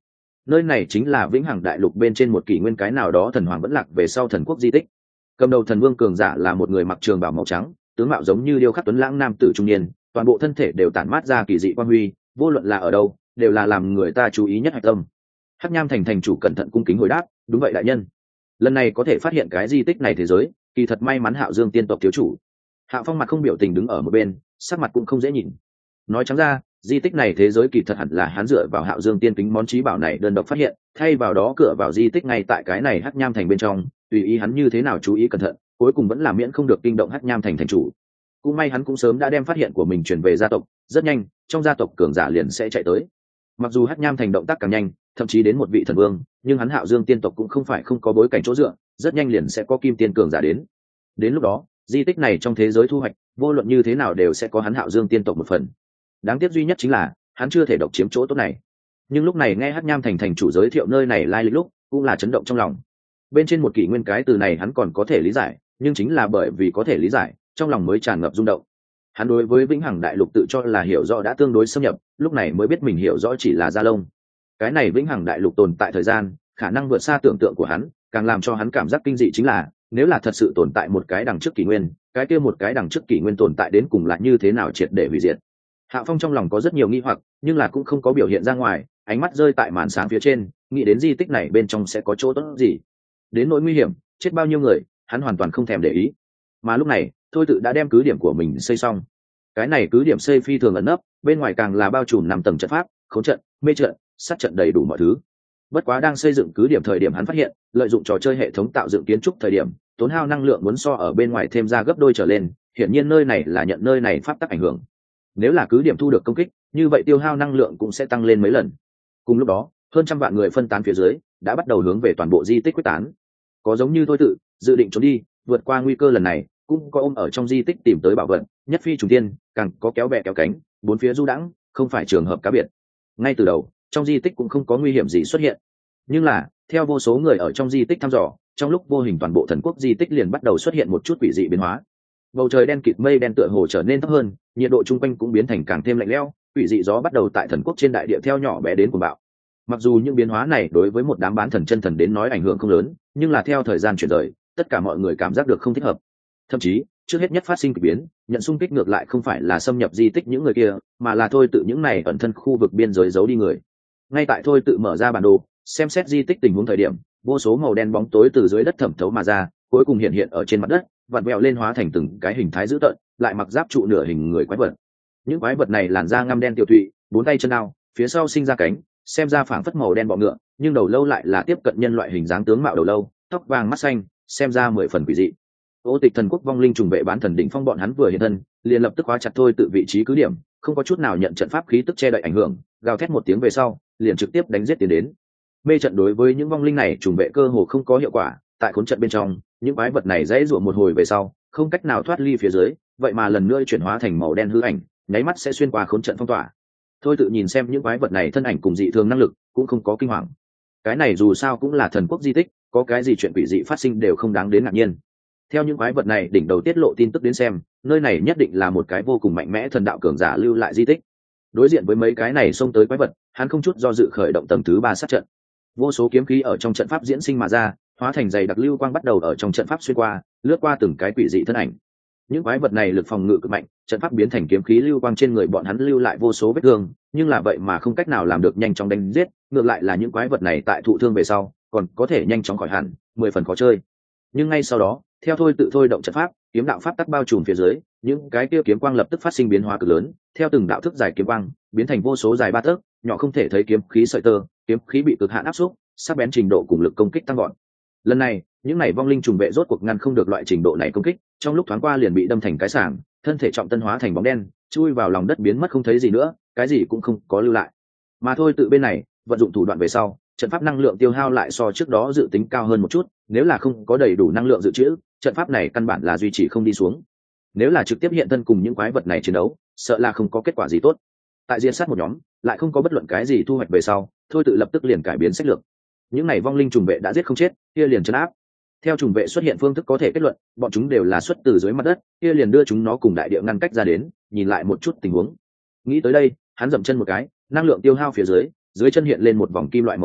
nơi này chính là vĩnh hằng đại lục bên trên một kỷ nguyên cái nào đó thần hoàng vẫn lạc về sau thần quốc di tích. Cầm đầu thần vương cường giả là một người mặc trường bào màu trắng, tướng mạo giống như điêu khắc tuấn lãng nam tử trung niên, toàn bộ thân thể đều tản mát ra kỳ dị quang huy, vô luận là ở đâu đều là làm người ta chú ý nhất hạch tâm. Hắc Nham thành thành chủ cẩn thận cung kính hồi đáp, đúng vậy đại nhân. Lần này có thể phát hiện cái di tích này thế giới, kỳ thật may mắn Hạo Dương tiên tộc thiếu chủ. Hạo Phong mặt không biểu tình đứng ở một bên, sắc mặt cũng không dễ nhìn. Nói trắng ra, di tích này thế giới kỳ thật hẳn là hắn dựa vào Hạo Dương tiên kính món trí bảo này đơn độc phát hiện, thay vào đó cửa vào di tích ngay tại cái này Hắc Nham thành bên trong, tùy ý hắn như thế nào chú ý cẩn thận, cuối cùng vẫn là miễn không được kinh động Hắc Nham thành thành chủ. Cũng may hắn cũng sớm đã đem phát hiện của mình truyền về gia tộc, rất nhanh, trong gia tộc cường giả liền sẽ chạy tới. Mặc dù Hắc Nham thành động tác càng nhanh, thậm chí đến một vị thần vương, nhưng hắn Hạo Dương tiên tộc cũng không phải không có bối cảnh chỗ dựa, rất nhanh liền sẽ có kim tiên cường giả đến. Đến lúc đó, di tích này trong thế giới thu hoạch, vô luận như thế nào đều sẽ có hắn Hạo Dương tiên tộc một phần. Đáng tiếc duy nhất chính là, hắn chưa thể độc chiếm chỗ tốt này. Nhưng lúc này nghe Hắc Nham thành thành chủ giới thiệu nơi này lai lịch lúc, cũng là chấn động trong lòng. Bên trên một kỷ nguyên cái từ này hắn còn có thể lý giải, nhưng chính là bởi vì có thể lý giải, trong lòng mới tràn ngập rung động. Hắn đối với vĩnh hằng đại lục tự cho là hiểu rõ đã tương đối xâm nhập, lúc này mới biết mình hiểu rõ chỉ là da lông. Cái này vĩnh hằng đại lục tồn tại thời gian, khả năng vượt xa tưởng tượng của hắn, càng làm cho hắn cảm giác kinh dị chính là, nếu là thật sự tồn tại một cái đằng trước kỷ nguyên, cái kia một cái đằng trước kỷ nguyên tồn tại đến cùng là như thế nào triệt để hủy diệt. Hạ Phong trong lòng có rất nhiều nghi hoặc, nhưng là cũng không có biểu hiện ra ngoài, ánh mắt rơi tại màn sáng phía trên, nghĩ đến di tích này bên trong sẽ có chỗ tốt gì. Đến nỗi nguy hiểm, chết bao nhiêu người, hắn hoàn toàn không thèm để ý. Mà lúc này, Thôi Tự đã đem cứ điểm của mình xây xong. Cái này cứ điểm xây phi thường ẩn nấp, bên ngoài càng là bao trùm năm tầng trận pháp, khống trận, mê trận, sát trận đầy đủ mọi thứ. Bất quá đang xây dựng cứ điểm thời điểm hắn phát hiện, lợi dụng trò chơi hệ thống tạo dựng kiến trúc thời điểm, tốn hao năng lượng muốn so ở bên ngoài thêm ra gấp đôi trở lên, hiển nhiên nơi này là nhận nơi này pháp tắc ảnh hưởng. Nếu là cứ điểm thu được công kích, như vậy tiêu hao năng lượng cũng sẽ tăng lên mấy lần. Cùng lúc đó, hơn trăm vạn người phân tán phía dưới, đã bắt đầu hướng về toàn bộ di tích quyết tán. Có giống như Thôi Tự, dự định trốn đi, vượt qua nguy cơ lần này, cũng có ôm ở trong di tích tìm tới bảo vật, nhất phi trùng tiên, càng có kéo bè kéo cánh, bốn phía du đãng, không phải trường hợp cá biệt. Ngay từ đầu, trong di tích cũng không có nguy hiểm gì xuất hiện. Nhưng là, theo vô số người ở trong di tích thăm dò, trong lúc vô hình toàn bộ thần quốc di tích liền bắt đầu xuất hiện một chút quỷ dị biến hóa. Bầu trời đen kịt mây đen tựa hồ trở nên thấp hơn, nhiệt độ chung quanh cũng biến thành càng thêm lạnh lẽo, quỷ dị gió bắt đầu tại thần quốc trên đại địa theo nhỏ bé đến cuồng bạo. Mặc dù những biến hóa này đối với một đám bán thần chân thần đến nói ảnh hưởng không lớn, nhưng là theo thời gian chuyển rời, tất cả mọi người cảm giác được không thích hợp. Thậm chí, trước hết nhất phát sinh kỳ biến, nhận xung kích ngược lại không phải là xâm nhập di tích những người kia, mà là Thôi Tự những này ẩn thân khu vực biên giới giấu đi người. Ngay tại Thôi Tự mở ra bản đồ, xem xét di tích tình huống thời điểm, vô số màu đen bóng tối từ dưới đất thẩm thấu mà ra, cuối cùng hiện hiện ở trên mặt đất, vặn vẹo lên hóa thành từng cái hình thái dữ tợn, lại mặc giáp trụ nửa hình người quái vật. Những quái vật này làn da ngăm đen tiêu thụy, bốn tay chân ao, phía sau sinh ra cánh, xem ra phảng phất màu đen bọ ngựa, nhưng đầu lâu lại là tiếp cận nhân loại hình dáng tướng mạo đầu lâu, tóc vàng mắt xanh, xem ra mười phần quỷ dị. Ô Tịch thần quốc vong linh trùng vệ bán thần đỉnh phong bọn hắn vừa hiện thân, liền lập tức khóa chặt Thôi Tự vị trí cứ điểm, không có chút nào nhận trận pháp khí tức che đậy ảnh hưởng, gào thét một tiếng về sau, liền trực tiếp đánh giết tiến đến. Mê trận đối với những vong linh này trùng vệ cơ hồ không có hiệu quả, tại khốn trận bên trong, những quái vật này dãy rủa một hồi về sau, không cách nào thoát ly phía dưới, vậy mà lần nữa chuyển hóa thành màu đen hư ảnh, nháy mắt sẽ xuyên qua khốn trận phong tỏa. Thôi Tự nhìn xem những quái vật này thân ảnh cùng dị thường năng lực, cũng không có kinh hoàng. Cái này dù sao cũng là thần quốc di tích, có cái gì chuyện quỷ dị phát sinh đều không đáng đến ngạc nhiên. Theo những quái vật này đỉnh đầu tiết lộ tin tức đến xem, nơi này nhất định là một cái vô cùng mạnh mẽ thần đạo cường giả lưu lại di tích. Đối diện với mấy cái này xông tới quái vật, hắn không chút do dự khởi động tầng thứ ba sát trận. Vô số kiếm khí ở trong trận pháp diễn sinh mà ra, hóa thành dày đặc lưu quang bắt đầu ở trong trận pháp xuyên qua, lướt qua từng cái quỷ dị thân ảnh. Những quái vật này lực phòng ngự cực mạnh, trận pháp biến thành kiếm khí lưu quang trên người bọn hắn lưu lại vô số vết thương, nhưng là vậy mà không cách nào làm được nhanh chóng đánh giết, ngược lại là những quái vật này tại thụ thương về sau, còn có thể nhanh chóng khỏi hẳn, mười phần khó chơi. Nhưng ngay sau đó, theo Thôi Tự thôi động trận pháp, kiếm đạo pháp tắc bao trùm phía dưới, những cái kia kiếm quang lập tức phát sinh biến hóa cực lớn, theo từng đạo thức dài kiếm quang, biến thành vô số dài ba tấc, nhỏ không thể thấy kiếm khí sợi tơ, kiếm khí bị cực hạn áp xúc, sắc bén trình độ cùng lực công kích tăng gọn. Lần này, những này vong linh trùng vệ rốt cuộc ngăn không được loại trình độ này công kích, trong lúc thoáng qua liền bị đâm thành cái sảng, thân thể trọng tân hóa thành bóng đen, chui vào lòng đất biến mất không thấy gì nữa, cái gì cũng không có lưu lại. Mà Thôi Tự bên này, vận dụng thủ đoạn về sau, trận pháp năng lượng tiêu hao lại so trước đó dự tính cao hơn một chút, nếu là không có đầy đủ năng lượng dự trữ, trận pháp này căn bản là duy trì không đi xuống. Nếu là trực tiếp hiện thân cùng những quái vật này chiến đấu, sợ là không có kết quả gì tốt. Tại diệt sát một nhóm, lại không có bất luận cái gì thu hoạch về sau, Thôi Tự lập tức liền cải biến sách lược. Những này vong linh trùng vệ đã giết không chết, kia liền trấn áp. Theo trùng vệ xuất hiện phương thức có thể kết luận, bọn chúng đều là xuất từ dưới mặt đất, kia liền đưa chúng nó cùng đại địa ngăn cách ra đến, nhìn lại một chút tình huống. Nghĩ tới đây, hắn dậm chân một cái, năng lượng tiêu hao phía dưới, dưới chân hiện lên một vòng kim loại màu sắc,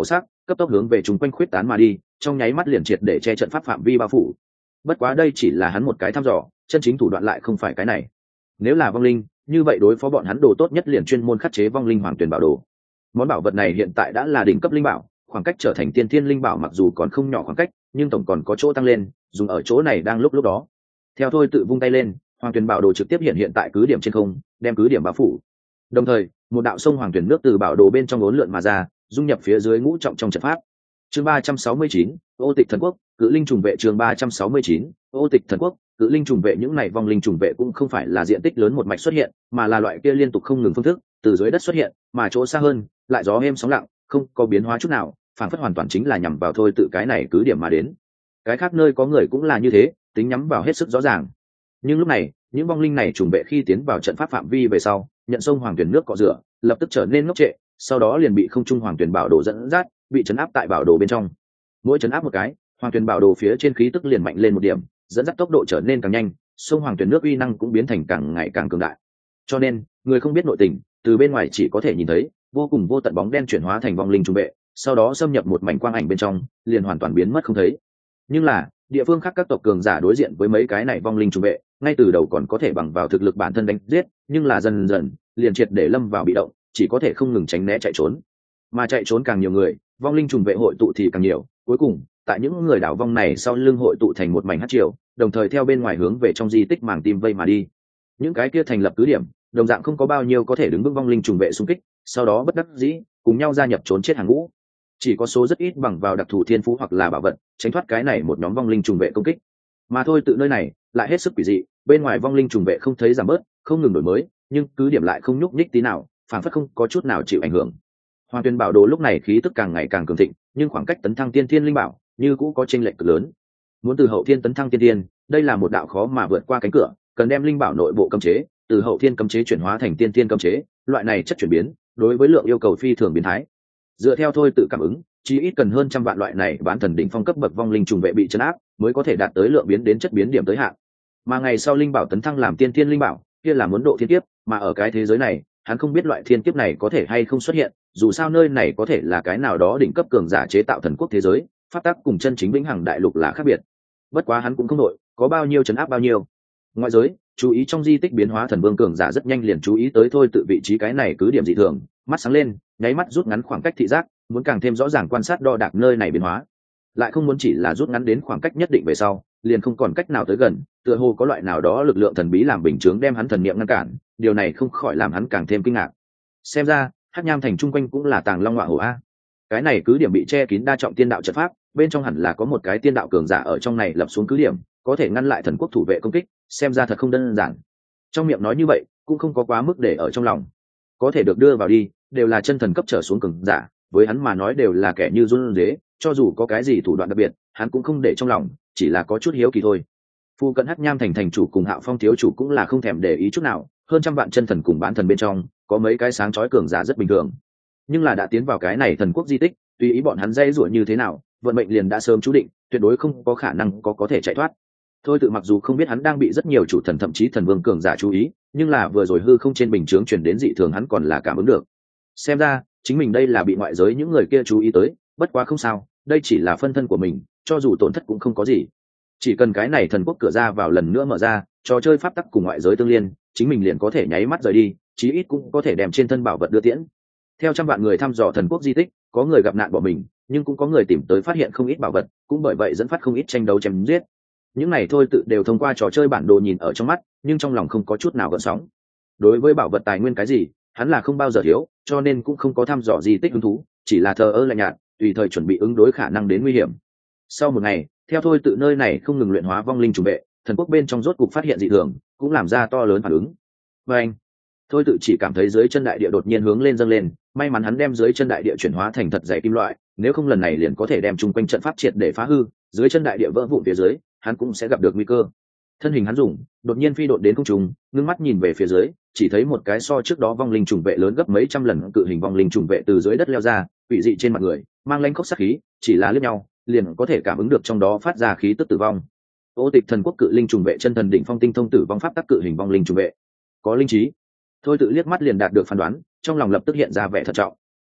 cấp tốc hướng về chung quanh khuyết tán mà đi, trong nháy mắt liền triệt để che trận pháp phạm vi bao phủ. Bất quá đây chỉ là hắn một cái thăm dò, chân chính thủ đoạn lại không phải cái này. Nếu là vong linh, như vậy đối phó bọn hắn đồ tốt nhất liền chuyên môn khắc chế vong linh hoàng tuyển bảo đồ. Món bảo vật này hiện tại đã là đỉnh cấp linh bảo, khoảng cách trở thành tiên thiên linh bảo mặc dù còn không nhỏ khoảng cách, nhưng tổng còn có chỗ tăng lên, dùng ở chỗ này đang lúc lúc đó. Theo Thôi Tự vung tay lên, hoàng tuyển bảo đồ trực tiếp hiện hiện tại cứ điểm trên không, đem cứ điểm bao phủ. Đồng thời, một đạo sông hoàng tuyển nước từ bảo đồ bên trong uốn lượn mà ra, dung nhập phía dưới ngũ trọng trong trận pháp. Chương ba trăm sáu mươi chín, Ô Tịch Thần Quốc, Cự Linh trùng vệ. Chương ba trăm sáu mươi chín, Ô Tịch Thần Quốc, Cự Linh trùng vệ. Những này vong linh trùng vệ cũng không phải là diện tích lớn một mạch xuất hiện, mà là loại kia liên tục không ngừng phương thức, từ dưới đất xuất hiện, mà chỗ xa hơn, lại gió êm sóng lặng, không có biến hóa chút nào, phản phất hoàn toàn chính là nhằm vào Thôi Tự cái này cứ điểm mà đến. Cái khác nơi có người cũng là như thế, tính nhắm vào hết sức rõ ràng. Nhưng lúc này, những vong linh này trùng vệ khi tiến vào trận pháp phạm vi về sau, nhận sông hoàng tuyển nước cọ rửa, lập tức trở nên ngốc trệ, sau đó liền bị không trung hoàng tuyển bảo đồ dẫn dắt, bị chấn áp tại bảo đồ bên trong. Mỗi chấn áp một cái, hoàng tuyển bảo đồ phía trên khí tức liền mạnh lên một điểm, dẫn dắt tốc độ trở nên càng nhanh, sông hoàng tuyển nước uy năng cũng biến thành càng ngày càng cường đại. Cho nên, người không biết nội tình, từ bên ngoài chỉ có thể nhìn thấy vô cùng vô tận bóng đen chuyển hóa thành vong linh trùng vệ, sau đó xâm nhập một mảnh quang ảnh bên trong, liền hoàn toàn biến mất không thấy. Nhưng là, địa phương khác các tộc cường giả đối diện với mấy cái này vong linh trùng vệ, ngay từ đầu còn có thể bằng vào thực lực bản thân đánh giết, nhưng là dần dần liền triệt để lâm vào bị động, chỉ có thể không ngừng tránh né chạy trốn. Mà chạy trốn càng nhiều người, vong linh trùng vệ hội tụ thì càng nhiều, cuối cùng tại những người đảo vong này sau lưng hội tụ thành một mảnh hắc triều, đồng thời theo bên ngoài hướng về trong di tích màng tim vây mà đi. Những cái kia thành lập cứ điểm, đồng dạng không có bao nhiêu có thể đứng vững vong linh trùng vệ xung kích, sau đó bất đắc dĩ cùng nhau gia nhập trốn chết hàng ngũ. Chỉ có số rất ít bằng vào đặc thù thiên phú hoặc là bảo vật, tránh thoát cái này một nhóm vong linh trùng vệ công kích. Mà Thôi Tự nơi này lại hết sức quỷ dị, bên ngoài vong linh trùng vệ không thấy giảm bớt, không ngừng đổi mới, nhưng cứ điểm lại không nhúc nhích tí nào, phản phất không có chút nào chịu ảnh hưởng. Hoàng Tuyên bảo đồ lúc này khí tức càng ngày càng cường thịnh, nhưng khoảng cách tấn thăng tiên thiên linh bảo như cũ có chênh lệch cực lớn. Muốn từ hậu thiên tấn thăng tiên thiên, đây là một đạo khó mà vượt qua cánh cửa, cần đem linh bảo nội bộ cấm chế từ hậu thiên cấm chế chuyển hóa thành tiên thiên cấm chế, loại này chất chuyển biến, đối với lượng yêu cầu phi thường biến thái. Dựa theo Thôi Tự cảm ứng, chỉ ít cần hơn trăm vạn loại này bán thần đỉnh phong cấp bậc vong linh trùng vệ bị trấn áp, mới có thể đạt tới lượng biến đến chất biến điểm tới hạn. Mà ngày sau linh bảo tấn thăng làm tiên thiên linh bảo, kia là muốn độ thiên kiếp, mà ở cái thế giới này, hắn không biết loại thiên kiếp này có thể hay không xuất hiện, dù sao nơi này có thể là cái nào đó đỉnh cấp cường giả chế tạo thần quốc thế giới, pháp tắc cùng chân chính vĩnh hằng đại lục là khác biệt. Bất quá hắn cũng không đội, có bao nhiêu trấn áp bao nhiêu. Ngoại giới, chú ý trong di tích biến hóa thần vương cường giả rất nhanh liền chú ý tới Thôi Tự vị trí cái này cứ điểm dị thường, mắt sáng lên, nháy mắt rút ngắn khoảng cách thị giác, muốn càng thêm rõ ràng quan sát đo đạc nơi này biến hóa, lại không muốn chỉ là rút ngắn đến khoảng cách nhất định về sau liền không còn cách nào tới gần, tựa hồ có loại nào đó lực lượng thần bí làm bình chướng đem hắn thần niệm ngăn cản, điều này không khỏi làm hắn càng thêm kinh ngạc. Xem ra Hắc Nham thành chung quanh cũng là tàng long ngọa hổ a. Cái này cứ điểm bị che kín đa trọng tiên đạo trận pháp, bên trong hẳn là có một cái tiên đạo cường giả ở trong này lập xuống cứ điểm, có thể ngăn lại thần quốc thủ vệ công kích, xem ra thật không đơn giản. Trong miệng nói như vậy cũng không có quá mức để ở trong lòng, có thể được đưa vào đi đều là chân thần cấp trở xuống cường giả, với hắn mà nói đều là kẻ như run rế, cho dù có cái gì thủ đoạn đặc biệt hắn cũng không để trong lòng, chỉ là có chút hiếu kỳ thôi. Phu cận Hắc Nham thành thành chủ cùng Hạo Phong thiếu chủ cũng là không thèm để ý chút nào, hơn trăm vạn chân thần cùng bán thần bên trong có mấy cái sáng chói cường giả rất bình thường, nhưng là đã tiến vào cái này thần quốc di tích, tùy ý bọn hắn dây rủa như thế nào, vận mệnh liền đã sớm chú định, tuyệt đối không có khả năng có có thể chạy thoát. Thôi Tự mặc dù không biết hắn đang bị rất nhiều chủ thần thậm chí thần vương cường giả chú ý, nhưng là vừa rồi hư không trên bình chướng truyền đến dị thường hắn còn là cảm ứng được. Xem ra chính mình đây là bị ngoại giới những người kia chú ý tới, bất quá không sao, đây chỉ là phân thân của mình, cho dù tổn thất cũng không có gì. Chỉ cần cái này thần quốc cửa ra vào lần nữa mở ra, trò chơi pháp tắc cùng ngoại giới tương liên, chính mình liền có thể nháy mắt rời đi, chí ít cũng có thể đem trên thân bảo vật đưa tiễn. Theo trăm vạn người thăm dò thần quốc di tích, có người gặp nạn bỏ mình, nhưng cũng có người tìm tới phát hiện không ít bảo vật, cũng bởi vậy dẫn phát không ít tranh đấu chém giết. Những này Thôi Tự đều thông qua trò chơi bản đồ nhìn ở trong mắt, nhưng trong lòng không có chút nào gợn sóng. Đối với bảo vật tài nguyên cái gì, hắn là không bao giờ thiếu, cho nên cũng không có thăm dò di tích hứng thú, chỉ là thờ ơ lạnh nhạt, tùy thời chuẩn bị ứng đối khả năng đến nguy hiểm. Sau một ngày, theo Thôi Tự nơi này không ngừng luyện hóa vong linh trùng vệ, thần quốc bên trong rốt cục phát hiện dị thường, cũng làm ra to lớn phản ứng. Và anh, Thôi Tự chỉ cảm thấy dưới chân đại địa đột nhiên hướng lên dâng lên, may mắn hắn đem dưới chân đại địa chuyển hóa thành thật dày kim loại, nếu không lần này liền có thể đem chung quanh trận pháp triệt để phá hư, dưới chân đại địa vỡ vụn phía dưới, hắn cũng sẽ gặp được nguy cơ. Thân hình hắn dùng, đột nhiên phi độn đến không trung, ngưng mắt nhìn về phía dưới, chỉ thấy một cái so trước đó vong linh trùng vệ lớn gấp mấy trăm lần cự hình vong linh trùng vệ từ dưới đất leo ra, quỷ dị trên mặt người, mang lanh khốc sát khí, chỉ là liếc nhau, liền có thể cảm ứng được trong đó phát ra khí tức tử vong. Ô Tịch thần quốc cự linh trùng vệ chân thần đỉnh phong tinh thông tử vong pháp tắc cự hình vong linh trùng vệ, có linh trí. Thôi Tự liếc mắt liền đạt được phán đoán, trong lòng lập tức hiện ra vẻ thận trọng.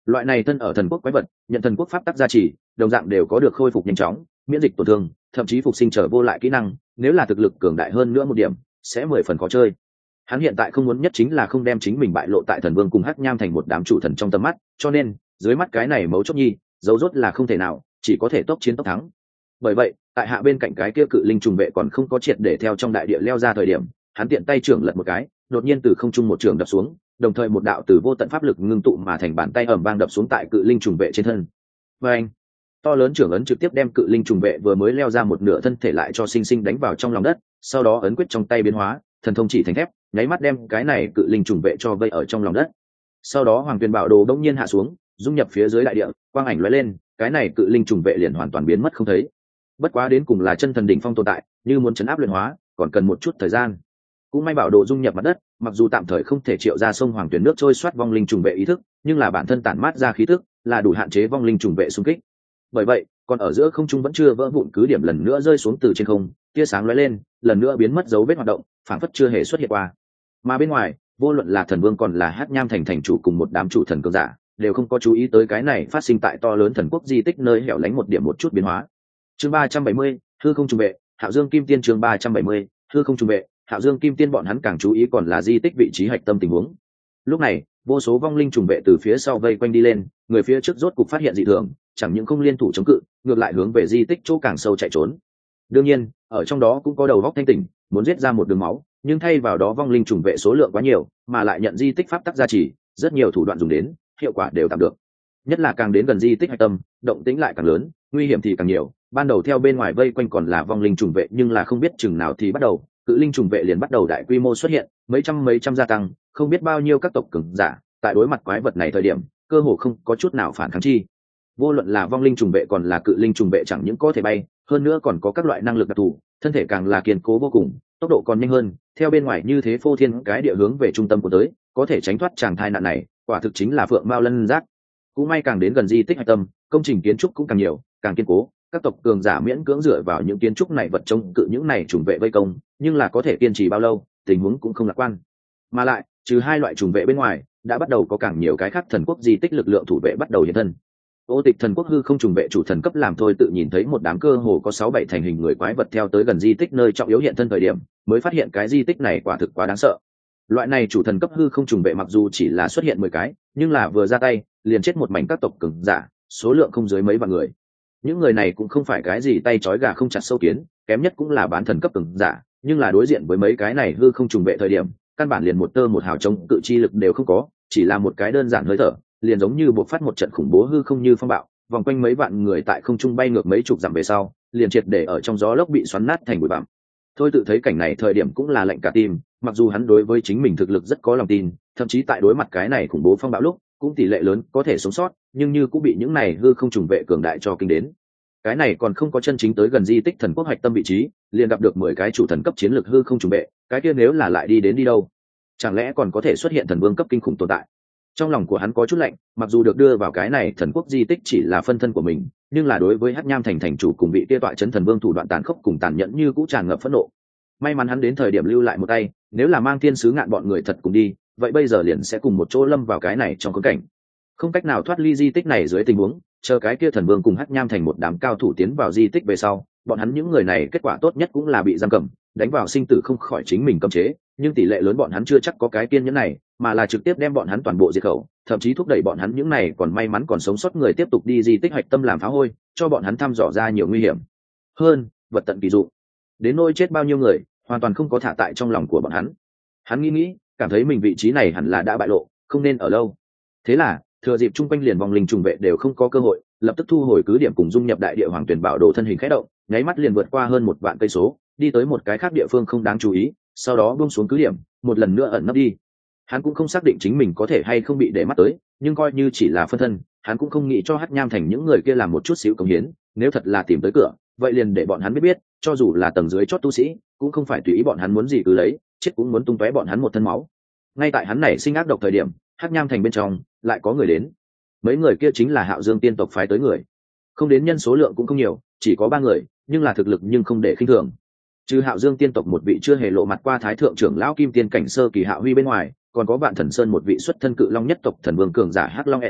Loại này thân ở thần quốc quái vật nhận thần quốc pháp tắc gia trì, đồng dạng đều có được khôi phục nhanh chóng, miễn dịch tổn thương, thậm chí phục sinh trở vô lại kỹ năng, nếu là thực lực cường đại hơn nữa một điểm sẽ mười phần khó chơi. Hắn hiện tại không muốn nhất chính là không đem chính mình bại lộ tại thần vương cùng hắc nham thành một đám chủ thần trong tầm mắt, cho nên dưới mắt cái này mấu chốt nhi dấu rốt là không thể nào, chỉ có thể tốc chiến tốc thắng. Bởi vậy tại hạ bên cạnh cái kia cự linh trùng vệ còn không có triệt để theo trong đại địa leo ra thời điểm, hắn tiện tay trưởng lật một cái, đột nhiên từ không trung một trường đập xuống, đồng thời một đạo từ vô tận pháp lực ngưng tụ mà thành bàn tay ầm vang đập xuống tại cự linh trùng vệ trên thân. Và anh, to lớn trưởng ấn trực tiếp đem cự linh trùng vệ vừa mới leo ra một nửa thân thể lại cho sinh sinh đánh vào trong lòng đất, sau đó ấn quyết trong tay biến hóa, thần thông chỉ thành thép, nháy mắt đem cái này cự linh trùng vệ cho vây ở trong lòng đất. Sau đó hoàng tuyền bảo đồ đông nhiên hạ xuống, dung nhập phía dưới đại địa, quang ảnh lóe lên, cái này cự linh trùng vệ liền hoàn toàn biến mất không thấy. Bất quá đến cùng là chân thần đỉnh phong tồn tại, như muốn chấn áp luyện hóa còn cần một chút thời gian. Cũng may bảo đồ dung nhập mặt đất, mặc dù tạm thời không thể triệu ra sông hoàng tuyển nước trôi xoát vong linh trùng vệ ý thức, nhưng là bản thân tản mát ra khí thức là đủ hạn chế vong linh trùng vệ xung kích. Bởi vậy còn ở giữa không trung vẫn chưa vỡ vụn cứ điểm lần nữa rơi xuống từ trên không, tia sáng lóe lên, lần nữa biến mất dấu vết hoạt động, phản phất chưa hề xuất hiện qua. Mà bên ngoài, vô luận là thần vương còn là hắc nham thành thành chủ cùng một đám chủ thần cường giả, đều không có chú ý tới cái này phát sinh tại to lớn thần quốc di tích nơi hẻo lánh một điểm một chút biến hóa. Chương ba trăm bảy mươi, hư không trùng vệ, Hạo Dương Kim Tiên. Chương ba trăm bảy mươi, hư không trùng vệ, Hạo Dương Kim Tiên. Bọn hắn càng chú ý còn là di tích vị trí hạch tâm tình huống. Lúc này vô số vong linh trùng vệ từ phía sau vây quanh đi lên, người phía trước rốt cục phát hiện dị thường, chẳng những không liên thủ chống cự, ngược lại hướng về di tích chỗ càng sâu chạy trốn. Đương nhiên ở trong đó cũng có đầu góc thanh tỉnh, muốn giết ra một đường máu, nhưng thay vào đó vong linh trùng vệ số lượng quá nhiều, mà lại nhận di tích pháp tắc gia trì, rất nhiều thủ đoạn dùng đến, hiệu quả đều tạm được. Nhất là càng đến gần di tích hạch tâm, động tĩnh lại càng lớn, nguy hiểm thì càng nhiều. Ban đầu theo bên ngoài vây quanh còn là vong linh trùng vệ, nhưng là không biết chừng nào thì bắt đầu cự linh trùng vệ liền bắt đầu đại quy mô xuất hiện, mấy trăm mấy trăm gia tăng, không biết bao nhiêu các tộc cường giả tại đối mặt quái vật này thời điểm cơ hồ không có chút nào phản kháng chi. Vô luận là vong linh trùng vệ còn là cự linh trùng vệ chẳng những có thể bay, hơn nữa còn có các loại năng lực đặc thù, thân thể càng là kiên cố vô cùng, tốc độ còn nhanh hơn, theo bên ngoài như thế phô thiên cái địa hướng về trung tâm của tới, có thể tránh thoát tràng thai nạn này, quả thực chính là phượng mao lân giác. Cũng may càng đến gần di tích hạch tâm, công trình kiến trúc cũng càng nhiều, càng kiên cố, các tộc cường giả miễn cưỡng dựa vào những kiến trúc này vật chống cự những này trùng vệ vây công, nhưng là có thể kiên trì bao lâu, tình huống cũng không lạc quan. Mà lại trừ hai loại trùng vệ bên ngoài, đã bắt đầu có càng nhiều cái khác thần quốc di tích lực lượng thủ vệ bắt đầu hiện thân. Ô Tịch thần quốc hư không trùng vệ chủ thần cấp làm thôi tự nhìn thấy một đám cơ hồ có sáu bảy thành hình người quái vật theo tới gần di tích nơi trọng yếu hiện thân thời điểm, mới phát hiện cái di tích này quả thực quá đáng sợ. Loại này chủ thần cấp hư không trùng vệ mặc dù chỉ là xuất hiện mười cái, nhưng là vừa ra tay liền chết một mảnh các tộc cường giả, số lượng không dưới mấy vạn người. Những người này cũng không phải cái gì tay trói gà không chặt sâu kiến, kém nhất cũng là bán thần cấp cường giả, nhưng là đối diện với mấy cái này hư không trùng vệ thời điểm, căn bản liền một tơ một hào chống cự chi lực đều không có, chỉ là một cái đơn giản hơi thở, liền giống như bộc phát một trận khủng bố hư không như phong bạo, vòng quanh mấy vạn người tại không trung bay ngược mấy chục dặm về sau, liền triệt để ở trong gió lốc bị xoắn nát thành bụi bặm. Thôi tự thấy cảnh này thời điểm cũng là lạnh cả tim, mặc dù hắn đối với chính mình thực lực rất có lòng tin, thậm chí tại đối mặt cái này khủng bố phong bạo lúc cũng tỷ lệ lớn có thể sống sót, nhưng như cũng bị những này hư không trùng vệ cường đại cho kinh đến. Cái này còn không có chân chính tới gần di tích thần quốc hoạch tâm vị trí, liền gặp được mười cái chủ thần cấp chiến lược hư không trùng vệ, cái kia nếu là lại đi đến đi đâu, chẳng lẽ còn có thể xuất hiện thần vương cấp kinh khủng tồn tại. Trong lòng của hắn có chút lạnh, mặc dù được đưa vào cái này thần quốc di tích chỉ là phân thân của mình, nhưng là đối với hắc nham thành thành chủ cùng vị kia tọa chấn thần vương thủ đoạn tàn khốc cùng tàn nhẫn như cũng tràn ngập phẫn nộ. May mắn hắn đến thời điểm lưu lại một tay, nếu là mang thiên sứ ngạn bọn người thật cùng đi, vậy bây giờ liền sẽ cùng một chỗ lâm vào cái này trong khốn cảnh, không cách nào thoát ly di tích này. Dưới tình huống chờ cái kia thần vương cùng hắc nham thành một đám cao thủ tiến vào di tích về sau, bọn hắn những người này kết quả tốt nhất cũng là bị giam cầm, đánh vào sinh tử không khỏi chính mình cấm chế, nhưng tỷ lệ lớn bọn hắn chưa chắc có cái kiên nhẫn này, mà là trực tiếp đem bọn hắn toàn bộ diệt khẩu, thậm chí thúc đẩy bọn hắn những này còn may mắn còn sống sót người tiếp tục đi di tích hạch tâm làm phá hôi, cho bọn hắn thăm dò ra nhiều nguy hiểm hơn vật tận kỳ dụng. Đến nỗi chết bao nhiêu người hoàn toàn không có thả tại trong lòng của bọn hắn. Hắn nghĩ nghĩ, cảm thấy mình vị trí này hẳn là đã bại lộ, không nên ở lâu. Thế là thừa dịp chung quanh liền vòng linh trùng vệ đều không có cơ hội, lập tức thu hồi cứ điểm cùng dung nhập đại địa hoàng tuyển bảo đồ thân hình khẽ động, nháy mắt liền vượt qua hơn một vạn cây số, đi tới một cái khác địa phương không đáng chú ý, sau đó buông xuống cứ điểm, một lần nữa ẩn nấp đi. Hắn cũng không xác định chính mình có thể hay không bị để mắt tới, nhưng coi như chỉ là phân thân, hắn cũng không nghĩ cho hắc nham thành những người kia làm một chút xíu công hiến, nếu thật là tìm tới cửa, vậy liền để bọn hắn biết biết, cho dù là tầng dưới chót tu sĩ, cũng không phải tùy ý bọn hắn muốn gì cứ lấy, chết cũng muốn tung tóe bọn hắn một thân máu. Ngay tại hắn này sinh ác độc thời điểm, hắc nham thành bên trong lại có người đến. Mấy người kia chính là Hạo Dương tiên tộc phái tới người, không đến nhân số lượng cũng không nhiều, chỉ có ba người, nhưng là thực lực nhưng không để khinh thường. Trừ Hạo Dương tiên tộc một vị chưa hề lộ mặt qua thái thượng trưởng lão kim tiên cảnh sơ kỳ Hạo Huy bên ngoài, còn có Vạn Thần Sơn một vị xuất thân cự long nhất tộc thần vương cường giả Hắc Long Ezic,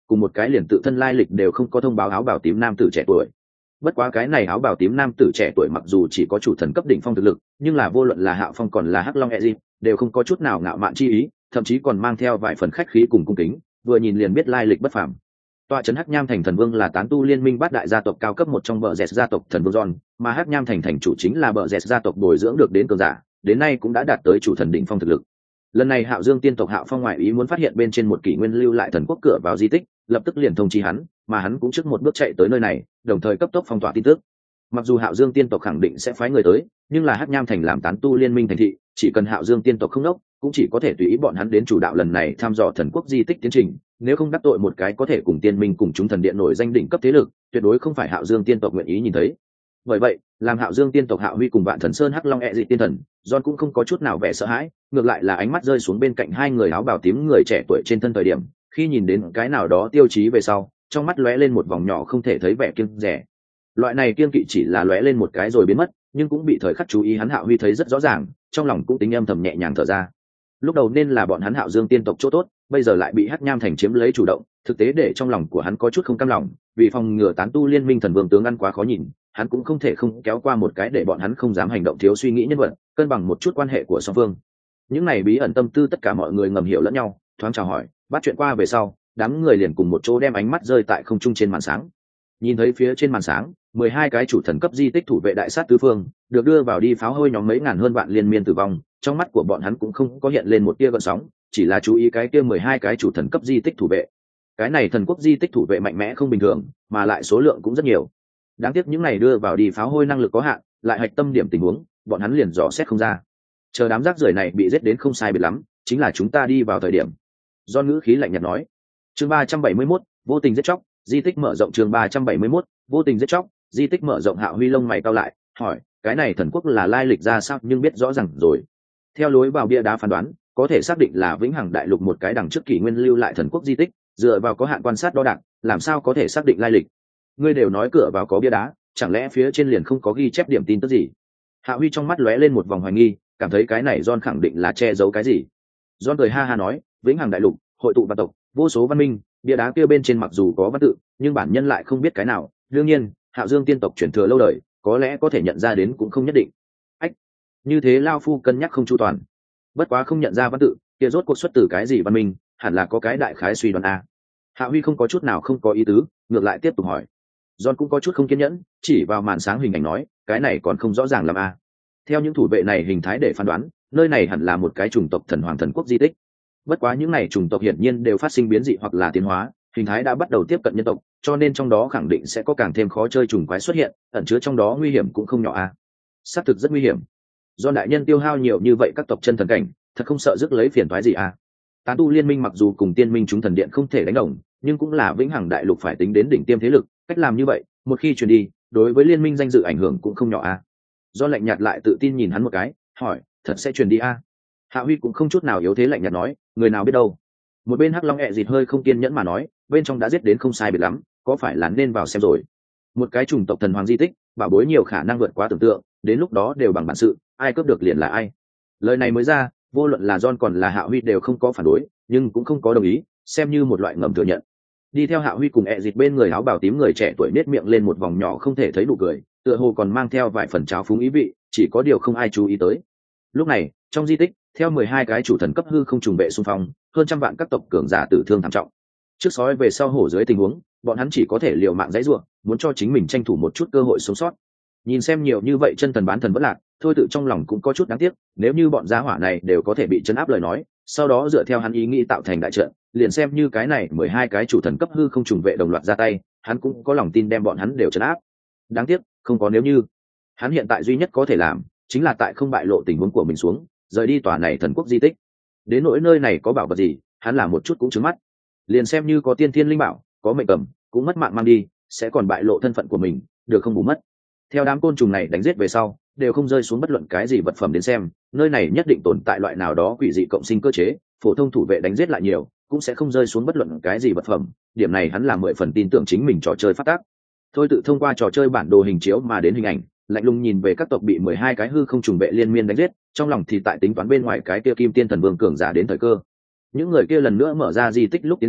cùng một cái liền tự thân lai lịch đều không có thông báo áo bào tím nam tử trẻ tuổi. Bất quá cái này áo bào tím nam tử trẻ tuổi mặc dù chỉ có chủ thần cấp đỉnh phong thực lực, nhưng là vô luận là Hạo Phong còn là Hắc Long Ezic, đều không có chút nào ngạo mạn chi ý, thậm chí còn mang theo vài phần khách khí cùng cung kính, vừa nhìn liền biết lai lịch bất phàm. Tọa trấn Hắc Nham thành thần vương là tán tu liên minh bát đại gia tộc cao cấp một trong bờ rẹt gia tộc thần vương John, mà Hắc Nham thành thành chủ chính là bờ rẹt gia tộc bồi dưỡng được đến cường giả, đến nay cũng đã đạt tới chủ thần đỉnh phong thực lực. Lần này Hạo Dương tiên tộc Hạo Phong ngoại ý muốn phát hiện bên trên một kỷ nguyên lưu lại thần quốc cửa vào di tích, lập tức liền thông chi hắn, mà hắn cũng trước một bước chạy tới nơi này, đồng thời cấp tốc phong tỏa tin tức. Mặc dù Hạo Dương tiên tộc khẳng định sẽ phái người tới, nhưng là Hắc Nham thành làm tán tu liên minh thành thị, chỉ cần Hạo Dương tiên tộc không đốc, cũng chỉ có thể tùy ý bọn hắn đến chủ đạo lần này thăm dò thần quốc di tích tiến trình, nếu không đắc tội một cái có thể cùng tiên minh cùng chúng thần điện nổi danh đỉnh cấp thế lực, tuyệt đối không phải Hạo Dương tiên tộc nguyện ý nhìn thấy. Bởi vậy, làm Hạo Dương tiên tộc Hạo Huy cùng Vạn Thần Sơn Hắc Long ẹ dị tiên thần, John cũng không có chút nào vẻ sợ hãi, ngược lại là ánh mắt rơi xuống bên cạnh hai người áo bào tím người trẻ tuổi trên thân thời điểm, khi nhìn đến cái nào đó tiêu chí về sau, trong mắt lóe lên một vòng nhỏ không thể thấy vẻ kiêng dè. Loại này kiêng kỵ chỉ là lóe lên một cái rồi biến mất, nhưng cũng bị thời khắc chú ý hắn Hạo Huy thấy rất rõ ràng, trong lòng cũng tính âm thầm nhẹ nhàng thở ra. Lúc đầu nên là bọn hắn Hạo Dương tiên tộc chỗ tốt, bây giờ lại bị Hắc Nham thành chiếm lấy chủ động, thực tế để trong lòng của hắn có chút không cam lòng, vì phòng ngừa tán tu liên minh thần vương tướng ăn quá khó nhìn, hắn cũng không thể không kéo qua một cái để bọn hắn không dám hành động thiếu suy nghĩ nhân vật, cân bằng một chút quan hệ của song phương. Những này bí ẩn tâm tư tất cả mọi người ngầm hiểu lẫn nhau, thoáng chào hỏi, bắt chuyện qua về sau, đám người liền cùng một chỗ đem ánh mắt rơi tại không trung trên màn sáng. Nhìn thấy phía trên màn sáng, mười hai cái chủ thần cấp di tích thủ vệ đại sát tứ phương, được đưa vào đi pháo hôi nhóm mấy ngàn hơn vạn liên miên tử vong, trong mắt của bọn hắn cũng không có hiện lên một tia gợn sóng, chỉ là chú ý cái kia mười hai cái chủ thần cấp di tích thủ vệ. Cái này thần quốc di tích thủ vệ mạnh mẽ không bình thường, mà lại số lượng cũng rất nhiều. Đáng tiếc những này đưa vào đi pháo hôi năng lực có hạn, lại hạch tâm điểm tình huống, bọn hắn liền dò xét không ra. Chờ đám rác rưởi này bị giết đến không sai biệt lắm, chính là chúng ta đi vào thời điểm. Do ngữ khí lạnh nhạt nói. Chương ba trăm bảy mươi mốt, vô tình giết chóc, di tích mở rộng. Chương ba trăm bảy mươi mốt, vô tình giết chóc, di tích mở rộng. Hạo Huy lông mày cau lại, hỏi, cái này thần quốc là lai lịch ra sao, nhưng biết rõ ràng rồi. Theo lối vào bia đá phán đoán, có thể xác định là vĩnh hằng đại lục một cái đằng trước kỷ nguyên lưu lại thần quốc di tích, dựa vào có hạn quan sát đo đạc, làm sao có thể xác định lai lịch. Ngươi đều nói cửa vào có bia đá, chẳng lẽ phía trên liền không có ghi chép điểm tin tức gì? Hạo Huy trong mắt lóe lên một vòng hoài nghi, cảm thấy cái này John khẳng định là che giấu cái gì. John cười ha ha nói, vĩnh hằng đại lục, hội tụ văn tộc, vô số văn minh, bia đá kia bên trên mặc dù có văn tự, nhưng bản nhân lại không biết cái nào. Đương nhiên, Hạo Dương tiên tộc truyền thừa lâu đời, có lẽ có thể nhận ra đến cũng không nhất định. Ách, như thế lao phu cân nhắc không chu toàn. Bất quá không nhận ra văn tự, kia rốt cuộc xuất từ cái gì văn minh, hẳn là có cái đại khái suy đoán a. Hạo Huy không có chút nào không có ý tứ, ngược lại tiếp tục hỏi. John cũng có chút không kiên nhẫn, chỉ vào màn sáng hình ảnh nói, cái này còn không rõ ràng làm a. Theo những thủ vệ này hình thái để phán đoán, nơi này hẳn là một cái chủng tộc thần hoàng thần quốc di tích. Bất quá những này chủng tộc hiển nhiên đều phát sinh biến dị hoặc là tiến hóa, hình thái đã bắt đầu tiếp cận nhân tộc, cho nên trong đó khẳng định sẽ có càng thêm khó chơi trùng quái xuất hiện, ẩn chứa trong đó nguy hiểm cũng không nhỏ a. Xác thực rất nguy hiểm. Do đại nhân tiêu hao nhiều như vậy các tộc chân thần cảnh, thật không sợ rước lấy phiền toái gì a. Tán tu liên minh mặc dù cùng tiên minh chúng thần điện không thể đánh đồng, nhưng cũng là vĩnh hằng đại lục phải tính đến đỉnh tiêm thế lực, cách làm như vậy, một khi truyền đi, đối với liên minh danh dự ảnh hưởng cũng không nhỏ a. Do lạnh nhạt lại tự tin nhìn hắn một cái, hỏi, thật sẽ truyền đi a? Hạ Huy cũng không chút nào yếu thế lạnh nhạt nói, người nào biết đâu. Một bên Hắc Long ẹ dịt hơi không kiên nhẫn mà nói, bên trong đã giết đến không sai biệt lắm, có phải là nên vào xem rồi. Một cái chủng tộc thần hoàng di tích, bảo bối nhiều khả năng vượt quá tưởng tượng, đến lúc đó đều bằng bản sự, ai cướp được liền là ai. Lời này mới ra, vô luận là John còn là Hạ Huy đều không có phản đối, nhưng cũng không có đồng ý, xem như một loại ngầm thừa nhận. Đi theo Hạ Huy cùng ẹ dịt bên người áo bào tím người trẻ tuổi nết miệng lên một vòng nhỏ không thể thấy nụ cười, tựa hồ còn mang theo vài phần trào phúng ý vị, chỉ có điều không ai chú ý tới. Lúc này, trong di tích, theo mười hai cái chủ thần cấp hư không trùng vệ xung phong, hơn trăm vạn các tộc cường giả tử thương thảm trọng. Trước sói về sau hổ dưới tình huống, bọn hắn chỉ có thể liều mạng dãy rủa, muốn cho chính mình tranh thủ một chút cơ hội sống sót. Nhìn xem nhiều như vậy chân thần bán thần vẫn lạc, thôi tự trong lòng cũng có chút đáng tiếc, nếu như bọn gia hỏa này đều có thể bị chấn áp lời nói, sau đó dựa theo hắn ý nghĩ tạo thành đại trận, liền xem như cái này mười hai cái chủ thần cấp hư không trùng vệ đồng loạt ra tay, hắn cũng có lòng tin đem bọn hắn đều chấn áp. Đáng tiếc, không có nếu như. Hắn hiện tại duy nhất có thể làm, chính là tại không bại lộ tình huống của mình xuống, rời đi tòa này thần quốc di tích. Đến nỗi nơi này có bảo vật gì, hắn làm một chút cũng trứng mắt. Liền xem như có tiên thiên linh bảo, có mệnh cầm, cũng mất mạng mang đi, sẽ còn bại lộ thân phận của mình, được không bù mất. Theo đám côn trùng này đánh giết về sau, đều không rơi xuống bất luận cái gì vật phẩm đến xem, nơi này nhất định tồn tại loại nào đó quỷ dị cộng sinh cơ chế, phổ thông thủ vệ đánh giết lại nhiều, cũng sẽ không rơi xuống bất luận cái gì vật phẩm. Điểm này hắn là mười phần tin tưởng chính mình trò chơi phát tác. Thôi tự thông qua trò chơi bản đồ hình chiếu mà đến hình ảnh, lạnh lùng nhìn về các tộc bị mười hai cái hư không trùng vệ liên miên đánh giết, trong lòng thì tại tính toán bên ngoài cái kia kim tiên thần vương cường giả đến thời cơ. Những người kia lần nữa mở ra di tích lúc tiến vào,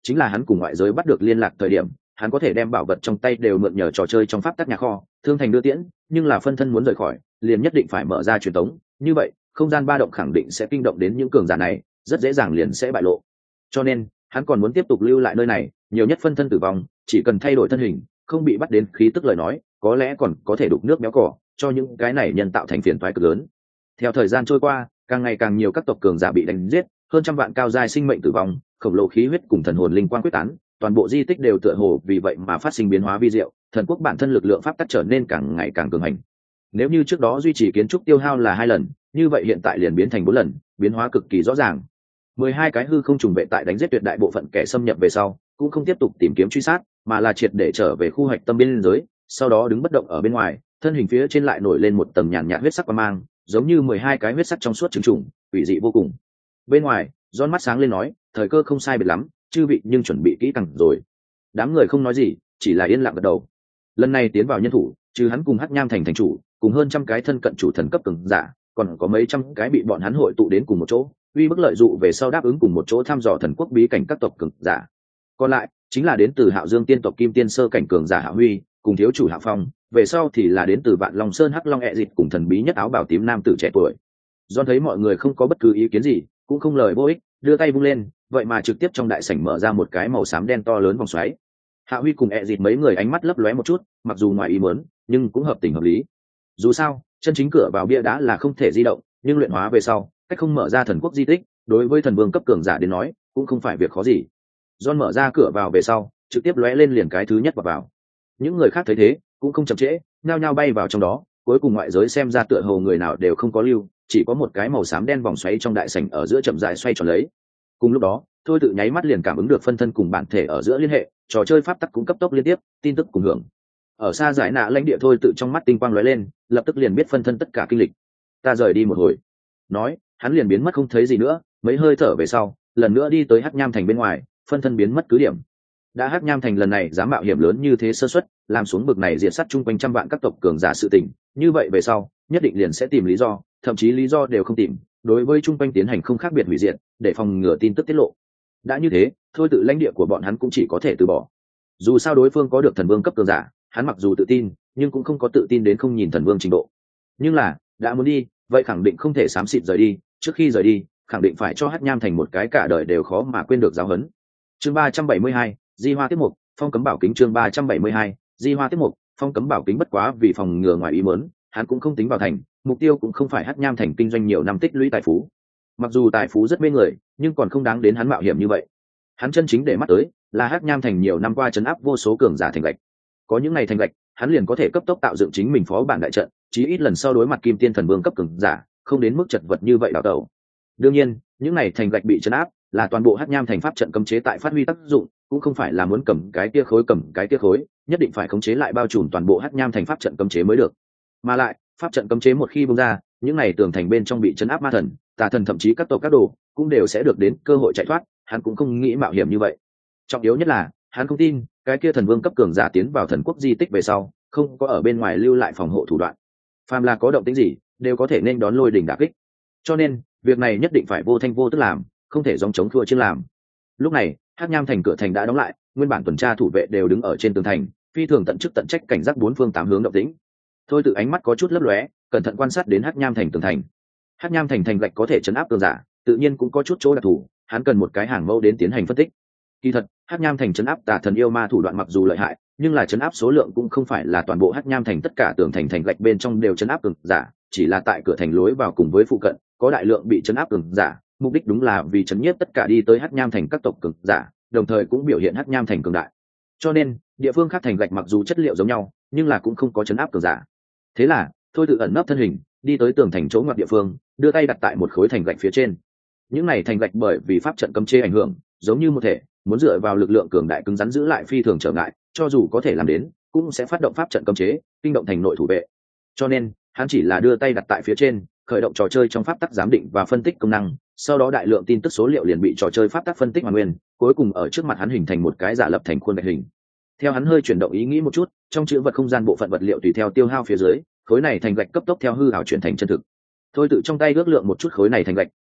chính là hắn cùng ngoại giới bắt được liên lạc thời điểm, hắn có thể đem bảo vật trong tay đều mượn nhờ trò chơi trong pháp tắc nhà kho thương thành đưa tiễn, nhưng là phân thân muốn rời khỏi liền nhất định phải mở ra truyền tống, như vậy không gian ba động khẳng định sẽ kinh động đến những cường giả này, rất dễ dàng liền sẽ bại lộ. Cho nên hắn còn muốn tiếp tục lưu lại nơi này, nhiều nhất phân thân tử vong chỉ cần thay đổi thân hình, không bị bắt đến khí tức lời nói, có lẽ còn có thể đục nước béo cỏ cho những cái này nhân tạo thành phiền toái cực lớn. Theo thời gian trôi qua, càng ngày càng nhiều các tộc cường giả bị đánh giết, hơn trăm vạn cao giai sinh mệnh tử vong, khổng lồ khí huyết cùng thần hồn linh quang quyết tán, toàn bộ di tích đều tựa hồ vì vậy mà phát sinh biến hóa vi diệu, thần quốc bản thân lực lượng pháp tắc trở nên càng ngày càng cường hành. Nếu như trước đó duy trì kiến trúc tiêu hao là hai lần, như vậy hiện tại liền biến thành bốn lần, biến hóa cực kỳ rõ ràng. Mười hai cái hư không trùng vệ tại đánh giết tuyệt đại bộ phận kẻ xâm nhập về sau, cũng không tiếp tục tìm kiếm truy sát, mà là triệt để trở về khu hoạch tâm biên giới, sau đó đứng bất động ở bên ngoài, thân hình phía trên lại nổi lên một tầng nhàn nhạt huyết sắc quang mang, giống như mười hai cái huyết sắc trong suốt trứng trùng, ủy dị vô cùng. Bên ngoài, John mắt sáng lên nói, thời cơ không sai biệt lắm, chư vị nhưng chuẩn bị kỹ càng rồi. Đám người không nói gì, chỉ là yên lặng gật đầu. Lần này tiến vào nhân thủ, trừ hắn cùng Hắc Nham thành thành chủ, cùng hơn trăm cái thân cận chủ thần cấp cường giả, còn có mấy trăm cái bị bọn hắn hội tụ đến cùng một chỗ, uy bức lợi dụ về sau đáp ứng cùng một chỗ thăm dò thần quốc bí cảnh các tộc cường giả. Còn lại chính là đến từ Hạo Dương tiên tộc Kim Tiên sơ cảnh cường giả Hạ Huy, cùng thiếu chủ Hạ Phong, về sau thì là đến từ Vạn Long Sơn Hắc Long ẹ dịch cùng thần bí nhất áo bào tím nam tử trẻ tuổi. Do thấy mọi người không có bất cứ ý kiến gì, cũng không lời vô ích, đưa tay vung lên, vậy mà trực tiếp trong đại sảnh mở ra một cái màu xám đen to lớn vòng xoáy. Hạ Huy cùng ẹ dịch mấy người ánh mắt lấp lóe một chút, mặc dù ngoài ý muốn, nhưng cũng hợp tình hợp lý. Dù sao, chân chính cửa vào bia đá là không thể di động, nhưng luyện hóa về sau, cách không mở ra thần quốc di tích, đối với thần vương cấp cường giả đến nói, cũng không phải việc khó gì. John mở ra cửa vào về sau, trực tiếp lóe lên liền cái thứ nhất vào vào. Những người khác thấy thế, cũng không chậm trễ, nhao nhao bay vào trong đó, cuối cùng ngoại giới xem ra tựa hồ người nào đều không có lưu, chỉ có một cái màu xám đen vòng xoáy trong đại sảnh ở giữa chậm rãi xoay tròn lấy. Cùng lúc đó, Thôi Tự nháy mắt liền cảm ứng được phân thân cùng bản thể ở giữa liên hệ, trò chơi pháp tắc cũng cấp tốc liên tiếp, tin tức cùng hưởng. Ở xa giải nạ lãnh địa Thôi Tự trong mắt tinh quang lóe lên, lập tức liền biết phân thân tất cả kinh lịch. Ta rời đi một hồi. Nói, hắn liền biến mất không thấy gì nữa, mấy hơi thở về sau, lần nữa đi tới Hắc Nham thành bên ngoài, phân thân biến mất cứ điểm. Đã Hắc Nham thành lần này dám mạo hiểm lớn như thế sơ suất, làm xuống bực này diệt sát chung quanh trăm vạn các tộc cường giả sự tình, như vậy về sau, nhất định liền sẽ tìm lý do, thậm chí lý do đều không tìm, đối với chung quanh tiến hành không khác biệt hủy diệt, để phòng ngừa tin tức tiết lộ. Đã như thế, Thôi Tự lãnh địa của bọn hắn cũng chỉ có thể từ bỏ. Dù sao đối phương có được thần vương cấp cường giả, hắn mặc dù tự tin, nhưng cũng không có tự tin đến không nhìn thần vương trình độ. Nhưng là, đã muốn đi, vậy khẳng định không thể xám xịt rời đi, trước khi rời đi, khẳng định phải cho Hắc Nham thành một cái cả đời đều khó mà quên được giáo huấn. Chương ba trăm bảy mươi hai, Di Hoa Tiếp Mục, Phong Cấm Bảo Kính chương ba trăm bảy mươi hai, Di Hoa Tiếp Mục, Phong Cấm Bảo Kính bất quá vì phòng ngừa ngoài ý muốn, hắn cũng không tính vào thành, mục tiêu cũng không phải Hắc Nham thành kinh doanh nhiều năm tích lũy tài phú. Mặc dù tài phú rất mê người, nhưng còn không đáng đến hắn mạo hiểm như vậy. Hắn chân chính để mắt tới là Hắc Nham thành nhiều năm qua trấn áp vô số cường giả thành gạch. Có những ngày thành gạch, hắn liền có thể cấp tốc tạo dựng chính mình phó bản đại trận, chí ít lần sau đối mặt Kim Tiên thần vương cấp cường giả, không đến mức chật vật như vậy đào tẩu. Đương nhiên, những ngày thành gạch bị trấn áp, là toàn bộ Hắc Nham thành pháp trận cấm chế tại phát huy tác dụng, cũng không phải là muốn cầm cái kia khối cầm cái kia khối, nhất định phải khống chế lại bao trùm toàn bộ Hắc Nham thành pháp trận cấm chế mới được. Mà lại, pháp trận cấm chế một khi bung ra, những ngày tường thành bên trong bị trấn áp ma thần, tà thần thậm chí các tộc các đồ, cũng đều sẽ được đến cơ hội chạy thoát, hắn cũng không nghĩ mạo hiểm như vậy. Trọng yếu nhất là, hắn không tin, cái kia thần vương cấp cường giả tiến vào thần quốc di tích về sau, không có ở bên ngoài lưu lại phòng hộ thủ đoạn. Phàm là có động tĩnh gì, đều có thể nên đón lôi đỉnh đả kích. Cho nên, việc này nhất định phải vô thanh vô tức làm, không thể dòng chống thua chiêng làm. Lúc này, Hắc Nham thành cửa thành đã đóng lại, nguyên bản tuần tra thủ vệ đều đứng ở trên tường thành, phi thường tận chức tận trách cảnh giác bốn phương tám hướng động tĩnh. Thôi Tự ánh mắt có chút lấp lóe, cẩn thận quan sát đến Hắc Nham thành tường thành. Hắc Nham thành thành gạch có thể chấn áp cường giả, tự nhiên cũng có chút chỗ đặc thù, hắn cần một cái hàng mẫu đến tiến hành phân tích. Kỳ thật, Hắc Nham thành chấn áp tà thần yêu ma thủ đoạn mặc dù lợi hại, nhưng là chấn áp số lượng cũng không phải là toàn bộ Hắc Nham thành tất cả tường thành thành gạch bên trong đều chấn áp cường giả, chỉ là tại cửa thành lối vào cùng với phụ cận có đại lượng bị chấn áp cường giả, mục đích đúng là vì chấn nhiếp tất cả đi tới Hắc Nham thành các tộc cường giả, đồng thời cũng biểu hiện Hắc Nham thành cường đại. Cho nên, địa phương khác thành gạch mặc dù chất liệu giống nhau, nhưng là cũng không có chấn áp cường giả. Thế là, Thôi Tự ẩn nấp thân hình, đi tới tường thành chỗ ngoặt địa phương, đưa tay đặt tại một khối thành gạch phía trên. Những này thành gạch bởi vì pháp trận cấm chế ảnh hưởng, giống như một thể, muốn dựa vào lực lượng cường đại cứng rắn giữ lại phi thường trở ngại, cho dù có thể làm đến, cũng sẽ phát động pháp trận cấm chế, kinh động thành nội thủ vệ. Cho nên, hắn chỉ là đưa tay đặt tại phía trên, khởi động trò chơi trong pháp tắc giám định và phân tích công năng, sau đó đại lượng tin tức số liệu liền bị trò chơi pháp tắc phân tích hoàn nguyên, cuối cùng ở trước mặt hắn hình thành một cái giả lập thành khuôn gạch hình. Theo hắn hơi chuyển động ý nghĩ một chút, trong chữ vật không gian bộ phận vật liệu tùy theo tiêu hao phía dưới, khối này thành gạch cấp tốc theo hư ảo chuyển thành chân thực. Thôi Tự trong tay ước lượng một chút khối này thành gạch,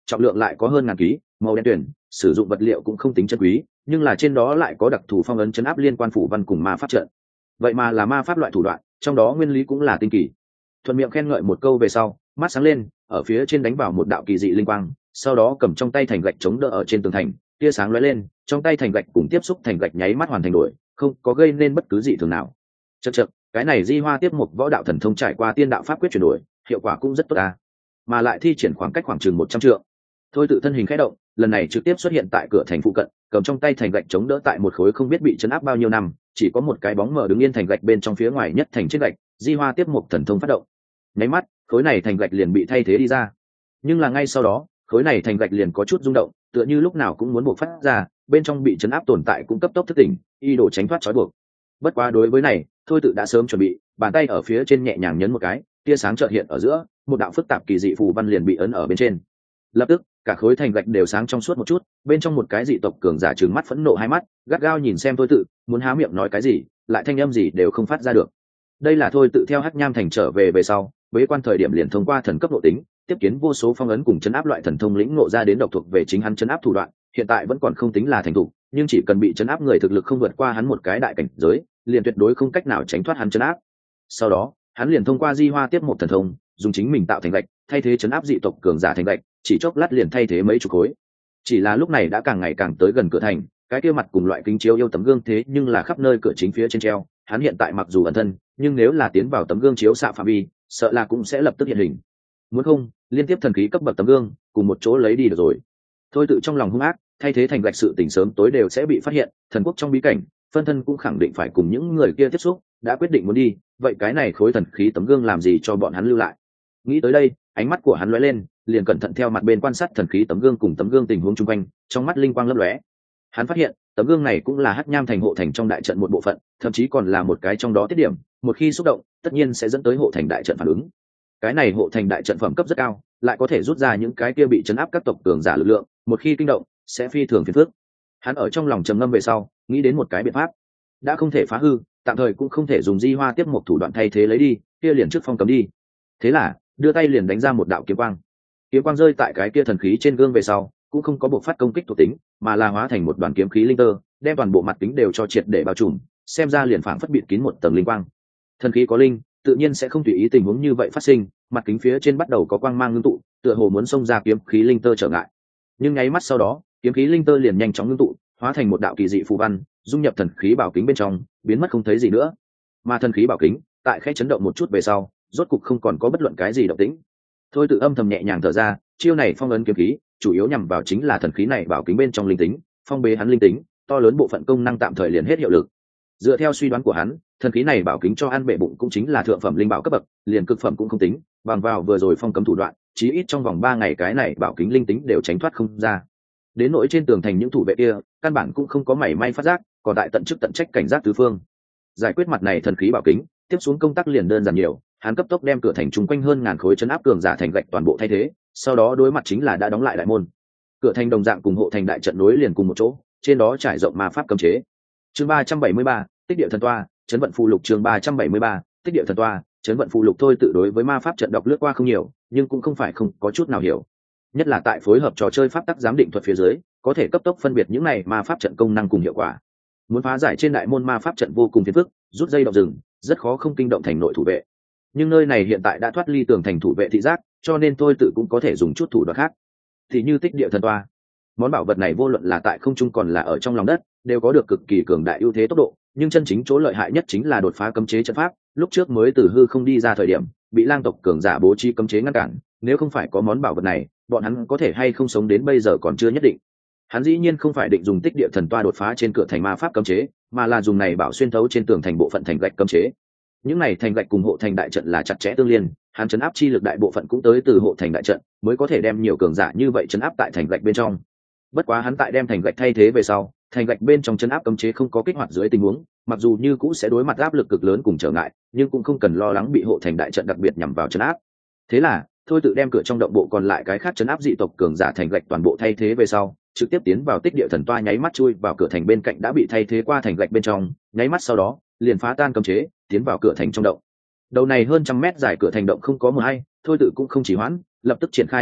trọng lượng lại có hơn ngàn ký, màu đen tuyển, sử dụng vật liệu cũng không tính chân quý, nhưng là trên đó lại có đặc thù phong ấn chấn áp liên quan phủ văn cùng ma pháp trận. Vậy mà là ma pháp loại thủ đoạn, trong đó nguyên lý cũng là tinh kỳ. Thuận miệng khen ngợi một câu về sau, mắt sáng lên, ở phía trên đánh vào một đạo kỳ dị linh quang, sau đó cầm trong tay thành gạch chống đỡ ở trên tường thành, tia sáng lóe lên, trong tay thành gạch cùng tiếp xúc thành gạch nháy mắt hoàn thành đổi, không có gây nên bất cứ dị thường nào. Chậc chậc, cái này di hoa tiếp một võ đạo thần thông trải qua tiên đạo pháp quyết chuyển đổi, hiệu quả cũng rất tốt à. Mà lại thi triển khoảng cách khoảng chừng một trăm trượng. Thôi tự thân hình khẽ động, lần này trực tiếp xuất hiện tại cửa thành phụ cận, cầm trong tay thành gạch chống đỡ tại một khối không biết bị chấn áp bao nhiêu năm, chỉ có một cái bóng mờ đứng yên thành gạch bên trong phía ngoài nhất thành trên gạch, di hoa tiếp một thần thông phát động. Nháy mắt, khối này thành gạch liền bị thay thế đi ra. Nhưng là ngay sau đó, khối này thành gạch liền có chút rung động, tựa như lúc nào cũng muốn buộc phát ra, bên trong bị chấn áp tồn tại cũng cấp tốc thức tỉnh, y đồ tránh thoát trói buộc. Bất quá đối với này, thôi tự đã sớm chuẩn bị, bàn tay ở phía trên nhẹ nhàng nhấn một cái, tia sáng chợt hiện ở giữa, một đạo phức tạp kỳ dị phù văn liền bị ấn ở bên trên. Lập tức, cả khối thành gạch đều sáng trong suốt một chút, bên trong một cái dị tộc cường giả trừng mắt phẫn nộ hai mắt, gắt gao nhìn xem thôi tự, muốn há miệng nói cái gì, lại thanh âm gì đều không phát ra được. Đây là thôi tự theo Hắc Nham thành trở về về sau, bế quan thời điểm liền thông qua thần cấp độ tính, tiếp kiến vô số phong ấn cùng chấn áp loại thần thông lĩnh ngộ ra đến độc thuộc về chính hắn chấn áp thủ đoạn, hiện tại vẫn còn không tính là thành thủ, nhưng chỉ cần bị chấn áp người thực lực không vượt qua hắn một cái đại cảnh giới, liền tuyệt đối không cách nào tránh thoát hắn chấn áp. Sau đó, hắn liền thông qua di hoa tiếp một thần thông, dùng chính mình tạo thành gạch, thay thế chấn áp dị tộc cường giả thành gạch, chỉ chốc lát liền thay thế mấy chục khối. Chỉ là lúc này đã càng ngày càng tới gần cửa thành, cái kia mặt cùng loại kính chiếu yêu tấm gương thế nhưng là khắp nơi cửa chính phía trên treo, hắn hiện tại mặc dù ẩn thân, nhưng nếu là tiến vào tấm gương chiếu xạ phạm vi, sợ là cũng sẽ lập tức hiện hình. Muốn không, liên tiếp thần khí cấp bậc tấm gương, cùng một chỗ lấy đi được rồi. Thôi tự trong lòng hung ác, thay thế thành gạch sự tình sớm tối đều sẽ bị phát hiện, thần quốc trong bí cảnh, phân thân cũng khẳng định phải cùng những người kia tiếp xúc, đã quyết định muốn đi, vậy cái này khối thần khí tấm gương làm gì cho bọn hắn lưu lại. Nghĩ tới đây, ánh mắt của hắn lóe lên, liền cẩn thận theo mặt bên quan sát thần khí tấm gương cùng tấm gương tình huống chung quanh, trong mắt linh quang lấp lóe. Hắn phát hiện, tấm gương này cũng là Hắc Nham thành hộ thành trong đại trận một bộ phận, thậm chí còn là một cái trong đó tiết điểm, một khi xúc động, tất nhiên sẽ dẫn tới hộ thành đại trận phản ứng. Cái này hộ thành đại trận phẩm cấp rất cao, lại có thể rút ra những cái kia bị chấn áp các tộc cường giả lực lượng, một khi kinh động, sẽ phi thường phiền phức. Hắn ở trong lòng trầm ngâm về sau, nghĩ đến một cái biện pháp. Đã không thể phá hư, tạm thời cũng không thể dùng di hoa tiếp một thủ đoạn thay thế lấy đi, kia liền trước phong cấm đi. Thế là, đưa tay liền đánh ra một đạo kiếm quang. Kiếm quang rơi tại cái kia thần khí trên gương về sau, cũng không có buộc phát công kích thuộc tính, mà là hóa thành một đoàn kiếm khí linh tơ, đem toàn bộ mặt kính đều cho triệt để bao trùm, xem ra liền phảng phất bịt kín một tầng linh quang. Thần khí có linh, tự nhiên sẽ không tùy ý tình huống như vậy phát sinh, mặt kính phía trên bắt đầu có quang mang ngưng tụ, tựa hồ muốn xông ra kiếm khí linh tơ trở ngại. Nhưng nháy mắt sau đó, kiếm khí linh tơ liền nhanh chóng ngưng tụ, hóa thành một đạo kỳ dị phù văn, dung nhập thần khí bảo kính bên trong, biến mất không thấy gì nữa. Mà thần khí bảo kính, tại khẽ chấn động một chút về sau, rốt cục không còn có bất luận cái gì động tĩnh. Thôi tự âm thầm nhẹ nhàng thở ra, chiêu này phong ấn kiếm khí, chủ yếu nhằm vào chính là thần khí này bảo kính bên trong linh tính, phong bế hắn linh tính, to lớn bộ phận công năng tạm thời liền hết hiệu lực. Dựa theo suy đoán của hắn, thần khí này bảo kính cho ăn bệ bụng cũng chính là thượng phẩm linh bảo cấp bậc, liền cực phẩm cũng không tính, bằng vào vừa rồi phong cấm thủ đoạn, chí ít trong vòng ba ngày cái này bảo kính linh tính đều tránh thoát không ra. Đến nỗi trên tường thành những thủ vệ kia, căn bản cũng không có mảy may phát giác, còn tại tận chức tận trách cảnh giác tứ phương. Giải quyết mặt này thần khí bảo kính, tiếp xuống công tác liền đơn giản nhiều, hắn cấp tốc đem cửa thành chung quanh hơn ngàn khối chấn áp cường giả thành gạch toàn bộ thay thế, sau đó đối mặt chính là đã đóng lại đại môn. Cửa thành đồng dạng cùng hộ thành đại trận nối liền cùng một chỗ, trên đó trải rộng ma pháp cấm chế. Chương ba trăm bảy mươi ba, tích địa thần toa, chấn vận phù lục. Chương ba trăm bảy mươi ba, tích địa thần toa, chấn vận phù lục. Thôi tự đối với ma pháp trận đọc lướt qua không nhiều, nhưng cũng không phải không có chút nào hiểu. Nhất là tại phối hợp trò chơi pháp tắc giám định thuật phía dưới, có thể cấp tốc phân biệt những này ma pháp trận công năng cùng hiệu quả. Muốn phá giải trên đại môn ma pháp trận vô cùng phiền phức, rút dây động rừng, rất khó không kinh động thành nội thủ vệ. Nhưng nơi này hiện tại đã thoát ly tường thành thủ vệ thị giác, cho nên tôi tự cũng có thể dùng chút thủ đoạn khác. Thì như tích địa thần toa, món bảo vật này vô luận là tại không trung còn là ở trong lòng đất, đều có được cực kỳ cường đại ưu thế tốc độ, nhưng chân chính chỗ lợi hại nhất chính là đột phá cấm chế trận pháp. Lúc trước mới từ hư không đi ra thời điểm, bị lang tộc cường giả bố trí cấm chế ngăn cản, nếu không phải có món bảo vật này, bọn hắn có thể hay không sống đến bây giờ còn chưa nhất định. Hắn dĩ nhiên không phải định dùng tích địa thần toa đột phá trên cửa thành ma pháp cấm chế, mà là dùng này bảo xuyên thấu trên tường thành bộ phận thành gạch cấm chế. Những này thành gạch cùng hộ thành đại trận là chặt chẽ tương liên, hắn chấn áp chi lực đại bộ phận cũng tới từ hộ thành đại trận, mới có thể đem nhiều cường giả như vậy chấn áp tại thành gạch bên trong. Bất quá hắn tại đem thành gạch thay thế về sau, thành gạch bên trong chấn áp cấm chế không có kích hoạt dưới tình huống, mặc dù như cũ sẽ đối mặt áp lực cực lớn cùng trở ngại, nhưng cũng không cần lo lắng bị hộ thành đại trận đặc biệt nhằm vào chấn áp. Thế là, thôi tự đem cửa trong động bộ còn lại cái khác chấn áp dị tộc cường giả thành gạch toàn bộ thay thế về sau, trực tiếp tiến vào tích địa thần toa, nháy mắt chui vào cửa thành bên cạnh đã bị thay thế qua thành gạch bên trong, nháy mắt sau đó, liền phá tan cấm chế, tiến vào cửa thành trong động. Đầu này hơn trăm mét dài cửa thành động không có mờ hay, thôi tự cũng không chỉ hoãn, lập tức triển khai hành động,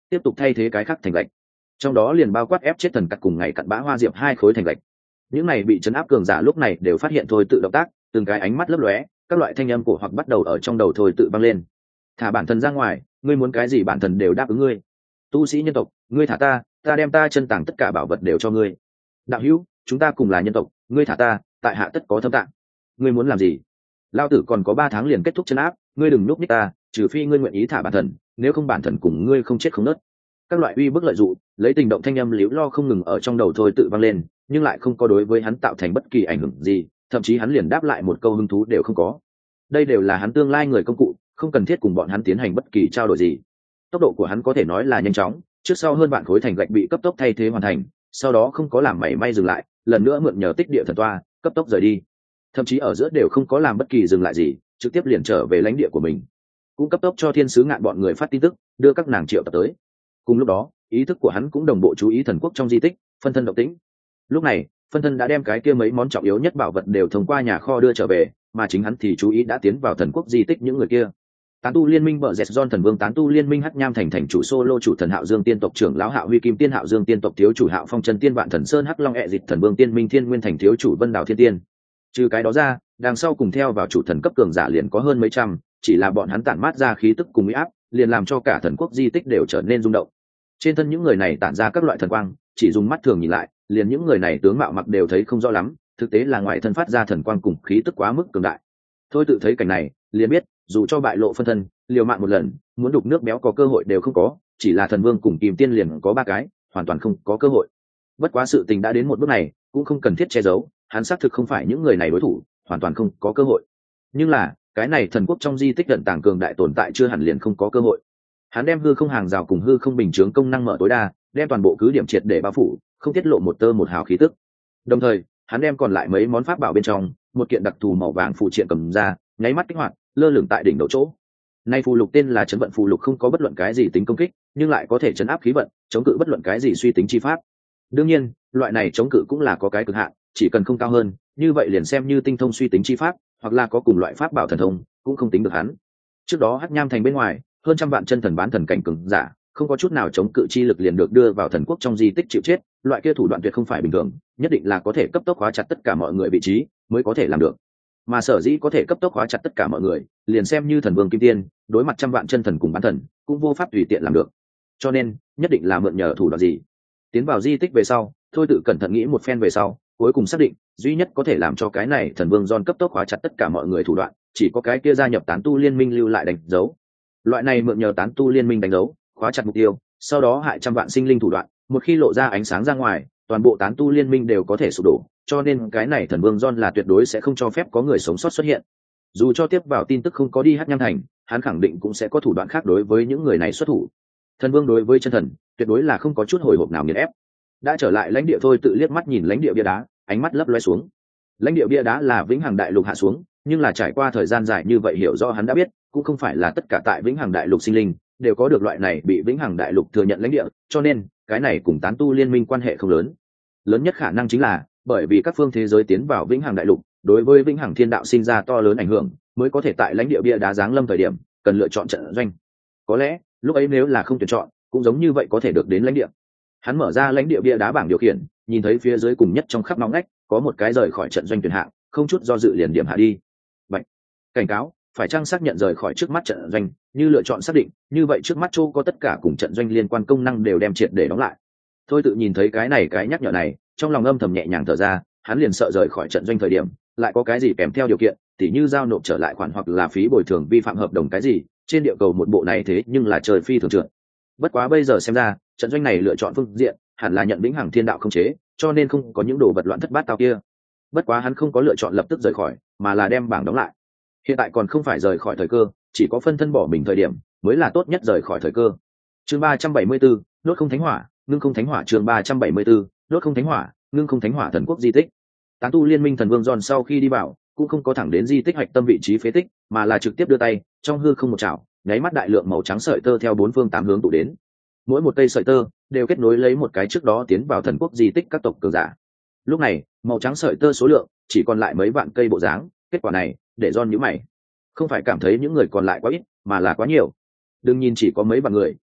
tiếp tục thay thế cái khác thành lạch, trong đó liền bao quát ép chết thần cắt cùng ngày cặn bã hoa diệp hai khối thành lạch. Những này bị chấn áp cường giả lúc này đều phát hiện thôi tự động tác, từng cái ánh mắt lấp lóe, các loại thanh âm cổ hoặc bắt đầu ở trong đầu thôi tự vang lên. Thả bản thân ra ngoài, ngươi muốn cái gì bản thân đều đáp ứng ngươi. Tu sĩ nhân tộc, ngươi thả ta, ta đem ta chân tàng tất cả bảo vật đều cho ngươi. Đạo hữu, chúng ta cùng là nhân tộc, ngươi thả ta, tại hạ tất có thâm tạng. Ngươi muốn làm gì? Lao tử còn có ba tháng liền kết thúc chân áp, ngươi đừng núp ních ta, trừ phi ngươi nguyện ý thả bản thần, nếu không bản thần cùng ngươi không chết không nứt. Các loại uy bức lợi dụ, lấy tình động thanh âm liễu lo không ngừng ở trong đầu thôi tự vang lên, nhưng lại không có đối với hắn tạo thành bất kỳ ảnh hưởng gì, thậm chí hắn liền đáp lại một câu hứng thú đều không có. Đây đều là hắn tương lai người công cụ, không cần thiết cùng bọn hắn tiến hành bất kỳ trao đổi gì. Tốc độ của hắn có thể nói là nhanh chóng, trước sau hơn vạn khối thành gạch bị cấp tốc thay thế hoàn thành, sau đó không có làm mảy may dừng lại, lần nữa mượn nhờ tích địa thần toa, cấp tốc rời đi. Thậm chí ở giữa đều không có làm bất kỳ dừng lại gì, trực tiếp liền trở về lãnh địa của mình. Cũng cấp tốc cho thiên sứ ngạn bọn người phát tin tức, đưa các nàng triệu tập tới. Cùng lúc đó, ý thức của hắn cũng đồng bộ chú ý thần quốc trong di tích, phân thân động tĩnh. Lúc này, phân thân đã đem cái kia mấy món trọng yếu nhất bảo vật đều thông qua nhà kho đưa trở về, mà chính hắn thì chú ý đã tiến vào thần quốc di tích những người kia. Tán tu liên minh bờ dẹt John thần vương, tán tu liên minh hắc nham thành thành chủ solo chủ thần Hạo Dương tiên tộc trưởng lão Hạo Huy kim tiên Hạo Dương tiên tộc thiếu chủ Hạo Phong chân tiên vạn thần sơn hắc long ẹ dịch thần vương tiên minh thiên nguyên thành thiếu chủ Vân Đảo thiên tiên. Trừ cái đó ra, đằng sau cùng theo vào chủ thần cấp cường giả liền có hơn mấy trăm, chỉ là bọn hắn tản mát ra khí tức cùng uy áp, liền làm cho cả thần quốc di tích đều trở nên rung động. Trên thân những người này tản ra các loại thần quang, chỉ dùng mắt thường nhìn lại, liền những người này tướng mạo mặc đều thấy không rõ lắm, thực tế là ngoại thân phát ra thần quang cùng khí tức quá mức cường đại. Thôi tự thấy cảnh này, liền biết, dù cho bại lộ phân thân, liều mạng một lần, muốn đục nước béo có cơ hội đều không có, chỉ là thần vương cùng kim tiên liền có ba cái, hoàn toàn không có cơ hội. Bất quá sự tình đã đến một bước này, cũng không cần thiết che giấu, hắn xác thực không phải những người này đối thủ, hoàn toàn không có cơ hội. Nhưng là, cái này thần quốc trong di tích gần tàng cường đại tồn tại chưa hẳn liền không có cơ hội. Hắn đem hư không hàng rào cùng hư không bình chướng công năng mở tối đa, đem toàn bộ cứ điểm triệt để bao phủ, không tiết lộ một tơ một hào khí tức. Đồng thời, hắn đem còn lại mấy món pháp bảo bên trong, một kiện đặc thù màu vàng phụ triện cầm ra, nháy mắt kích hoạt, lơ lửng tại đỉnh đầu chỗ. Nay phù lục tên là Chấn vận phù lục, không có bất luận cái gì tính công kích, nhưng lại có thể chấn áp khí vận, chống cự bất luận cái gì suy tính chi pháp. Đương nhiên, loại này chống cự cũng là có cái cực hạn, chỉ cần không cao hơn, như vậy liền xem như tinh thông suy tính chi pháp, hoặc là có cùng loại pháp bảo thần thông, cũng không tính được hắn. Trước đó hắc nham thành bên ngoài, hơn trăm vạn chân thần bán thần cảnh cường giả, không có chút nào chống cự chi lực liền được đưa vào thần quốc trong di tích chịu chết, loại kia thủ đoạn tuyệt không phải bình thường, nhất định là có thể cấp tốc hóa chặt tất cả mọi người vị trí mới có thể làm được. Mà sở dĩ có thể cấp tốc hóa chặt tất cả mọi người, liền xem như thần vương kim tiên, đối mặt trăm vạn chân thần cùng bán thần, cũng vô pháp tùy tiện làm được. Cho nên, nhất định là mượn nhờ thủ đoạn gì. Tiến vào di tích về sau, thôi tự cẩn thận nghĩ một phen về sau, cuối cùng xác định, duy nhất có thể làm cho cái này thần vương John cấp tốc hóa chặt tất cả mọi người thủ đoạn, chỉ có cái kia gia nhập tán tu liên minh lưu lại đánh dấu. Loại này mượn nhờ tán tu liên minh đánh dấu, khóa chặt mục tiêu, sau đó hại trăm vạn sinh linh thủ đoạn, một khi lộ ra ánh sáng ra ngoài, toàn bộ tán tu liên minh đều có thể sụp đổ, cho nên cái này thần vương John là tuyệt đối sẽ không cho phép có người sống sót xuất hiện. Dù cho tiếp vào tin tức không có đi hắc nham thành, hắn khẳng định cũng sẽ có thủ đoạn khác đối với những người này xuất thủ. Thần vương đối với chân thần, tuyệt đối là không có chút hồi hộp nào nghiền ép. Đã trở lại lãnh địa thôi tự liếc mắt nhìn lãnh địa bia đá, ánh mắt lấp loé xuống. Lãnh địa bia đá là vĩnh hằng đại lục hạ xuống, nhưng là trải qua thời gian dài như vậy hiểu rõ hắn đã biết, cũng không phải là tất cả tại vĩnh hằng đại lục sinh linh đều có được loại này bị vĩnh hằng đại lục thừa nhận lãnh địa, cho nên cái này cùng tán tu liên minh quan hệ không lớn. Lớn nhất khả năng chính là bởi vì các phương thế giới tiến vào vĩnh hằng đại lục, đối với vĩnh hằng thiên đạo sinh ra to lớn ảnh hưởng, mới có thể tại lãnh địa bia đá giáng lâm thời điểm cần lựa chọn trận doanh. Có lẽ lúc ấy nếu là không tuyển chọn, cũng giống như vậy có thể được đến lãnh địa. Hắn mở ra lãnh địa bia đá bảng điều khiển, nhìn thấy phía dưới cùng nhất trong khắp nóng ngách có một cái rời khỏi trận doanh tuyển hạng, không chút do dự liền điểm hạ đi. Bạch. Cảnh cáo, phải chăng xác nhận rời khỏi trước mắt trận doanh, như lựa chọn xác định, như vậy trước mắt châu có tất cả cùng trận doanh liên quan công năng đều đem triệt để đóng lại. Thôi tự nhìn thấy cái này cái nhắc nhở này, trong lòng âm thầm nhẹ nhàng thở ra, hắn liền sợ rời khỏi trận doanh thời điểm, lại có cái gì kèm theo điều kiện, tỉ như giao nộp trở lại khoản hoặc là phí bồi thường vi phạm hợp đồng cái gì, trên địa cầu một bộ này thế nhưng là trời phi thường trượt. Bất quá bây giờ xem ra, trận doanh này lựa chọn phương diện, hẳn là nhận vĩnh hằng thiên đạo không chế, cho nên không có những đồ vật loạn thất bát tao kia. Bất quá hắn không có lựa chọn lập tức rời khỏi, mà là đem bảng đóng lại. Hiện tại còn không phải rời khỏi thời cơ, chỉ có phân thân bỏ mình thời điểm mới là tốt nhất rời khỏi thời cơ. Chương ba trăm bảy mươi 74, đốt không thánh hỏa, ngưng không thánh hỏa. Chương ba trăm bảy mươi 74, đốt không thánh hỏa, ngưng không thánh hỏa. Thần quốc di tích. Tán tu liên minh thần vương John sau khi đi vào, cũng không có thẳng đến di tích hoạch tâm vị trí phế tích, mà là trực tiếp đưa tay trong hư không một chảo, nháy mắt đại lượng màu trắng sợi tơ theo bốn phương tám hướng tụ đến. Mỗi một cây sợi tơ đều kết nối lấy một cái trước đó tiến vào thần quốc di tích các tộc cường giả. Lúc này màu trắng sợi tơ số lượng chỉ còn lại mấy vạn cây bộ dáng. Kết quả này để John nhíu mày, không phải cảm thấy những người còn lại quá ít, mà là quá nhiều. Đừng nhìn chỉ có mấy vạn người,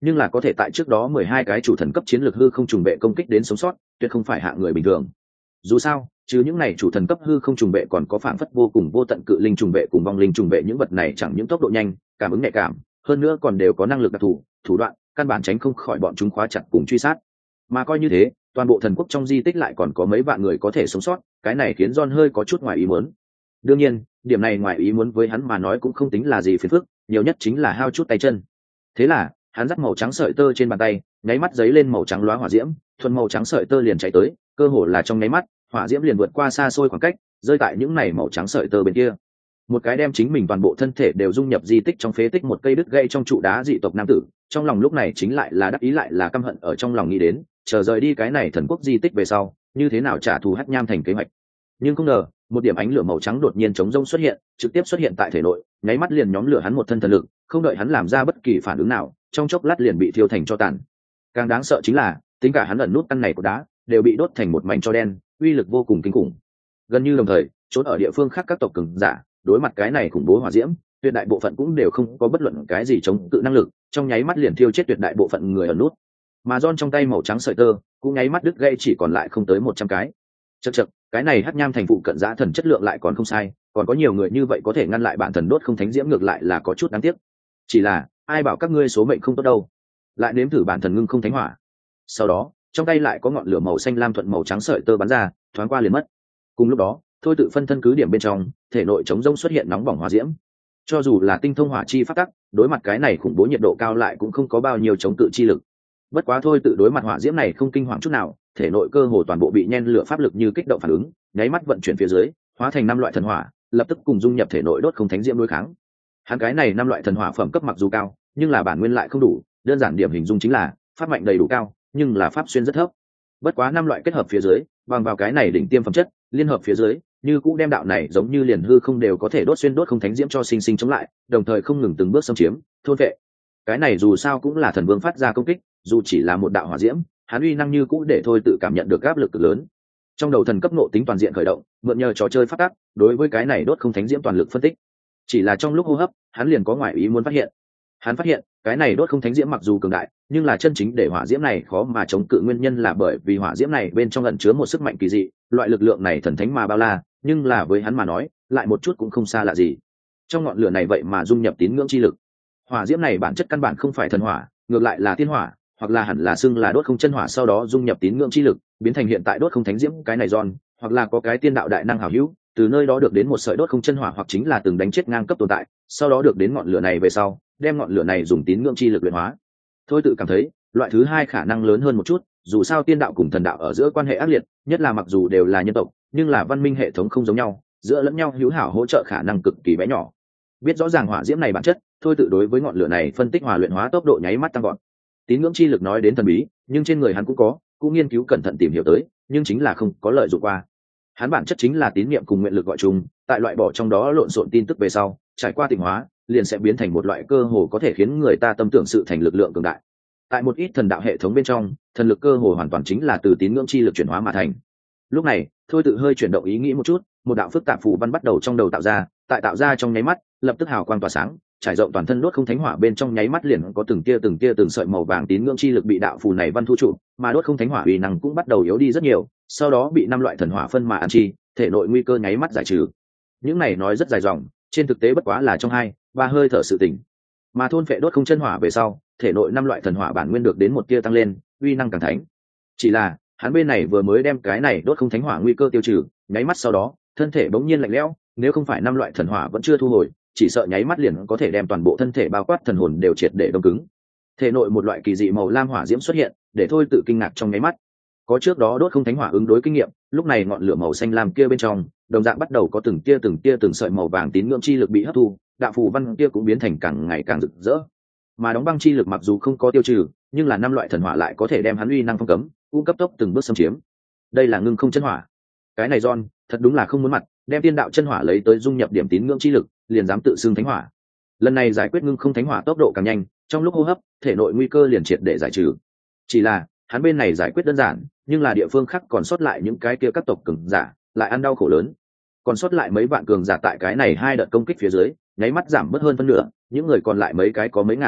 nhưng là có thể tại trước đó mười hai cái chủ thần cấp chiến lược hư không trùng vệ công kích đến sống sót tuyệt không phải hạng người bình thường. Dù sao chứ những này chủ thần cấp hư không trùng vệ còn có phảng phất vô cùng vô tận cự linh trùng vệ cùng vong linh trùng vệ, những vật này chẳng những tốc độ nhanh, cảm ứng nhạy cảm, hơn nữa còn đều có năng lực đặc thù, thủ đoạn căn bản tránh không khỏi bọn chúng khóa chặt cùng truy sát. Mà coi như thế, toàn bộ thần quốc trong di tích lại còn có mấy vạn người có thể sống sót, cái này khiến John hơi có chút ngoài ý muốn. Đương nhiên, điểm này ngoài ý muốn với hắn mà nói cũng không tính là gì phiền phức, nhiều nhất chính là hao chút tay chân. Thế là, hắn dắt màu trắng sợi tơ trên bàn tay, nháy mắt giấy lên màu trắng lóa hỏa diễm, thuần màu trắng sợi tơ liền chạy tới, cơ hồ là trong nháy mắt, hỏa diễm liền vượt qua xa xôi khoảng cách, rơi tại những này màu trắng sợi tơ bên kia. Một cái đem chính mình toàn bộ thân thể đều dung nhập di tích trong phế tích một cây đứt gãy trong trụ đá dị tộc nam tử, trong lòng lúc này chính lại là đắc ý lại là căm hận ở trong lòng nghĩ đến, chờ rời đi cái này thần quốc di tích về sau, như thế nào trả thù Hắc Nham thành kế hoạch. Nhưng không ngờ, một điểm ánh lửa màu trắng đột nhiên chống rông xuất hiện, trực tiếp xuất hiện tại thể nội, nháy mắt liền nhóm lửa hắn một thân thần lực, không đợi hắn làm ra bất kỳ phản ứng nào, trong chốc lát liền bị thiêu thành tro tàn. Càng đáng sợ chính là, tính cả hắn ẩn nút căn này của đá, đều bị đốt thành một mảnh tro đen, uy lực vô cùng kinh khủng. Gần như đồng thời, trốn ở địa phương khác các tộc cường giả, đối mặt cái này khủng bố hỏa diễm, tuyệt đại bộ phận cũng đều không có bất luận cái gì chống cự năng lực, trong nháy mắt liền thiêu chết tuyệt đại bộ phận người ẩn nút. Mà John trong tay màu trắng sợi tơ, cũng nháy mắt đứt gãy chỉ còn lại không tới một trăm cái. Chậc chậc, cái này Hắc Nham thành phụ cận dã thần chất lượng lại còn không sai, còn có nhiều người như vậy có thể ngăn lại bản thần đốt không thánh diễm, ngược lại là có chút đáng tiếc. Chỉ là, ai bảo các ngươi số mệnh không tốt đâu. Lại nếm thử bản thần ngưng không thánh hỏa. Sau đó, trong tay lại có ngọn lửa màu xanh lam thuận màu trắng sợi tơ bắn ra, thoáng qua liền mất. Cùng lúc đó, thôi tự phân thân cứ điểm bên trong, thể nội chống rông xuất hiện nóng bỏng hỏa diễm. Cho dù là tinh thông hỏa chi pháp tắc, đối mặt cái này khủng bố nhiệt độ cao lại cũng không có bao nhiêu chống cự chi lực. Bất quá thôi tự đối mặt hỏa diễm này không kinh hoàng chút nào, thể nội cơ hồ toàn bộ bị nhen lửa pháp lực như kích động phản ứng, nháy mắt vận chuyển phía dưới, hóa thành năm loại thần hỏa, lập tức cùng dung nhập thể nội đốt không thánh diễm đối kháng. Hắn cái này năm loại thần hỏa phẩm cấp mặc dù cao, nhưng là bản nguyên lại không đủ, đơn giản điểm hình dung chính là pháp mạnh đầy đủ cao, nhưng là pháp xuyên rất thấp. Bất quá năm loại kết hợp phía dưới, bằng vào cái này đỉnh tiêm phẩm chất, liên hợp phía dưới, như cũ đem đạo này giống như liền hư không đều có thể đốt xuyên đốt không thánh diễm cho sinh sinh chống lại, đồng thời không ngừng từng bước xâm chiếm, thôn vệ. Cái này dù sao cũng là thần vương phát ra công kích, dù chỉ là một đạo hỏa diễm, hắn uy năng như cũ để thôi tự cảm nhận được áp lực cực lớn. Trong đầu thần cấp nộ tính toàn diện khởi động, mượn nhờ trò chơi phát tác, đối với cái này đốt không thánh diễm toàn lực phân tích. Chỉ là trong lúc hô hấp, hắn liền có ngoại ý muốn phát hiện. Hắn phát hiện, cái này đốt không thánh diễm mặc dù cường đại, nhưng là chân chính để hỏa diễm này khó mà chống cự nguyên nhân là bởi vì hỏa diễm này bên trong ẩn chứa một sức mạnh kỳ dị, loại lực lượng này thần thánh mà bao la, nhưng là với hắn mà nói, lại một chút cũng không xa lạ gì. Trong ngọn lửa này vậy mà dung nhập tín ngưỡng chi lực. Hỏa diễm này bản chất căn bản không phải thần hỏa, ngược lại là tiên hỏa, hoặc là hẳn là xưng là đốt không chân hỏa, sau đó dung nhập tín ngưỡng chi lực, biến thành hiện tại đốt không thánh diễm cái này giòn, hoặc là có cái tiên đạo đại năng hảo hữu, từ nơi đó được đến một sợi đốt không chân hỏa, hoặc chính là từng đánh chết ngang cấp tồn tại, sau đó được đến ngọn lửa này về sau, đem ngọn lửa này dùng tín ngưỡng chi lực luyện hóa. Thôi tự cảm thấy, loại thứ hai khả năng lớn hơn một chút, dù sao tiên đạo cùng thần đạo ở giữa quan hệ ác liệt, nhất là mặc dù đều là nhân tộc, nhưng là văn minh hệ thống không giống nhau, giữa lẫn nhau hữu hảo hỗ trợ khả năng cực kỳ bé nhỏ. Biết rõ ràng hỏa diễm này bản chất, thôi tự đối với ngọn lửa này phân tích hòa luyện hóa tốc độ nháy mắt tăng gọn. Tín ngưỡng chi lực nói đến thần bí, nhưng trên người hắn cũng có, cũng nghiên cứu cẩn thận tìm hiểu tới, nhưng chính là không có lợi dụng qua. Hắn bản chất chính là tín niệm cùng nguyện lực gọi chung, tại loại bỏ trong đó lộn xộn tin tức về sau, trải qua tịnh hóa, liền sẽ biến thành một loại cơ hồ có thể khiến người ta tâm tưởng sự thành lực lượng cường đại. Tại một ít thần đạo hệ thống bên trong, thần lực cơ hồ hoàn toàn chính là từ tín ngưỡng chi lực chuyển hóa mà thành. Lúc này, thôi tự hơi chuyển động ý nghĩ một chút, một đạo phức tạp phù văn bắt đầu trong đầu tạo ra, tại tạo ra trong nháy mắt, lập tức hào quang tỏa sáng, trải rộng toàn thân đốt không thánh hỏa bên trong nháy mắt liền có từng tia từng tia từng sợi màu vàng tín ngưỡng chi lực bị đạo phù này văn thu trụ, mà đốt không thánh hỏa uy năng cũng bắt đầu yếu đi rất nhiều, sau đó bị năm loại thần hỏa phân mà ăn chi, thể nội nguy cơ nháy mắt giải trừ. Những này nói rất dài dòng, trên thực tế bất quá là trong hai ba hơi thở sự tỉnh. Mà thôn phệ đốt không chân hỏa về sau, thể nội năm loại thần hỏa bản nguyên được đến một tia tăng lên, uy năng càng thánh. Chỉ là, hắn bên này vừa mới đem cái này đốt không thánh hỏa nguy cơ tiêu trừ, nháy mắt sau đó, thân thể bỗng nhiên lạnh lẽo, nếu không phải năm loại thần hỏa vẫn chưa thu hồi, chỉ sợ nháy mắt liền có thể đem toàn bộ thân thể bao quát thần hồn đều triệt để đông cứng. Thể nội một loại kỳ dị màu lam hỏa diễm xuất hiện, để thôi tự kinh ngạc trong nháy mắt. Có trước đó đốt không thánh hỏa ứng đối kinh nghiệm, lúc này ngọn lửa màu xanh lam kia bên trong, đồng dạng bắt đầu có từng tia từng tia từng sợi màu vàng tín ngưỡng chi lực bị hấp thu, đạo phù văn kia cũng biến thành càng ngày càng rực rỡ. Mà đóng băng chi lực mặc dù không có tiêu trừ, nhưng là năm loại thần hỏa lại có thể đem hắn uy năng phong cấm, cũng cấp tốc từng bước xâm chiếm. Đây là ngưng không chân hỏa. Cái này John, thật đúng là không muốn mặt, đem tiên đạo chân hỏa lấy tới dung nhập điểm tín ngưỡng chi lực, liền dám tự xưng thánh hỏa. Lần này giải quyết ngưng không thánh hỏa tốc độ càng nhanh, trong lúc hô hấp, thể nội nguy cơ liền triệt để giải trừ. Chỉ là, hắn bên này giải quyết đơn giản, nhưng là địa phương khác còn sót lại những cái kia các tộc cường giả, lại ăn đau khổ lớn. Còn sót lại mấy vạn cường giả tại cái này hai đợt công kích phía dưới, nháy mắt giảm bớt hơn phân nửa, những người còn lại mấy cái có mấy ngàn,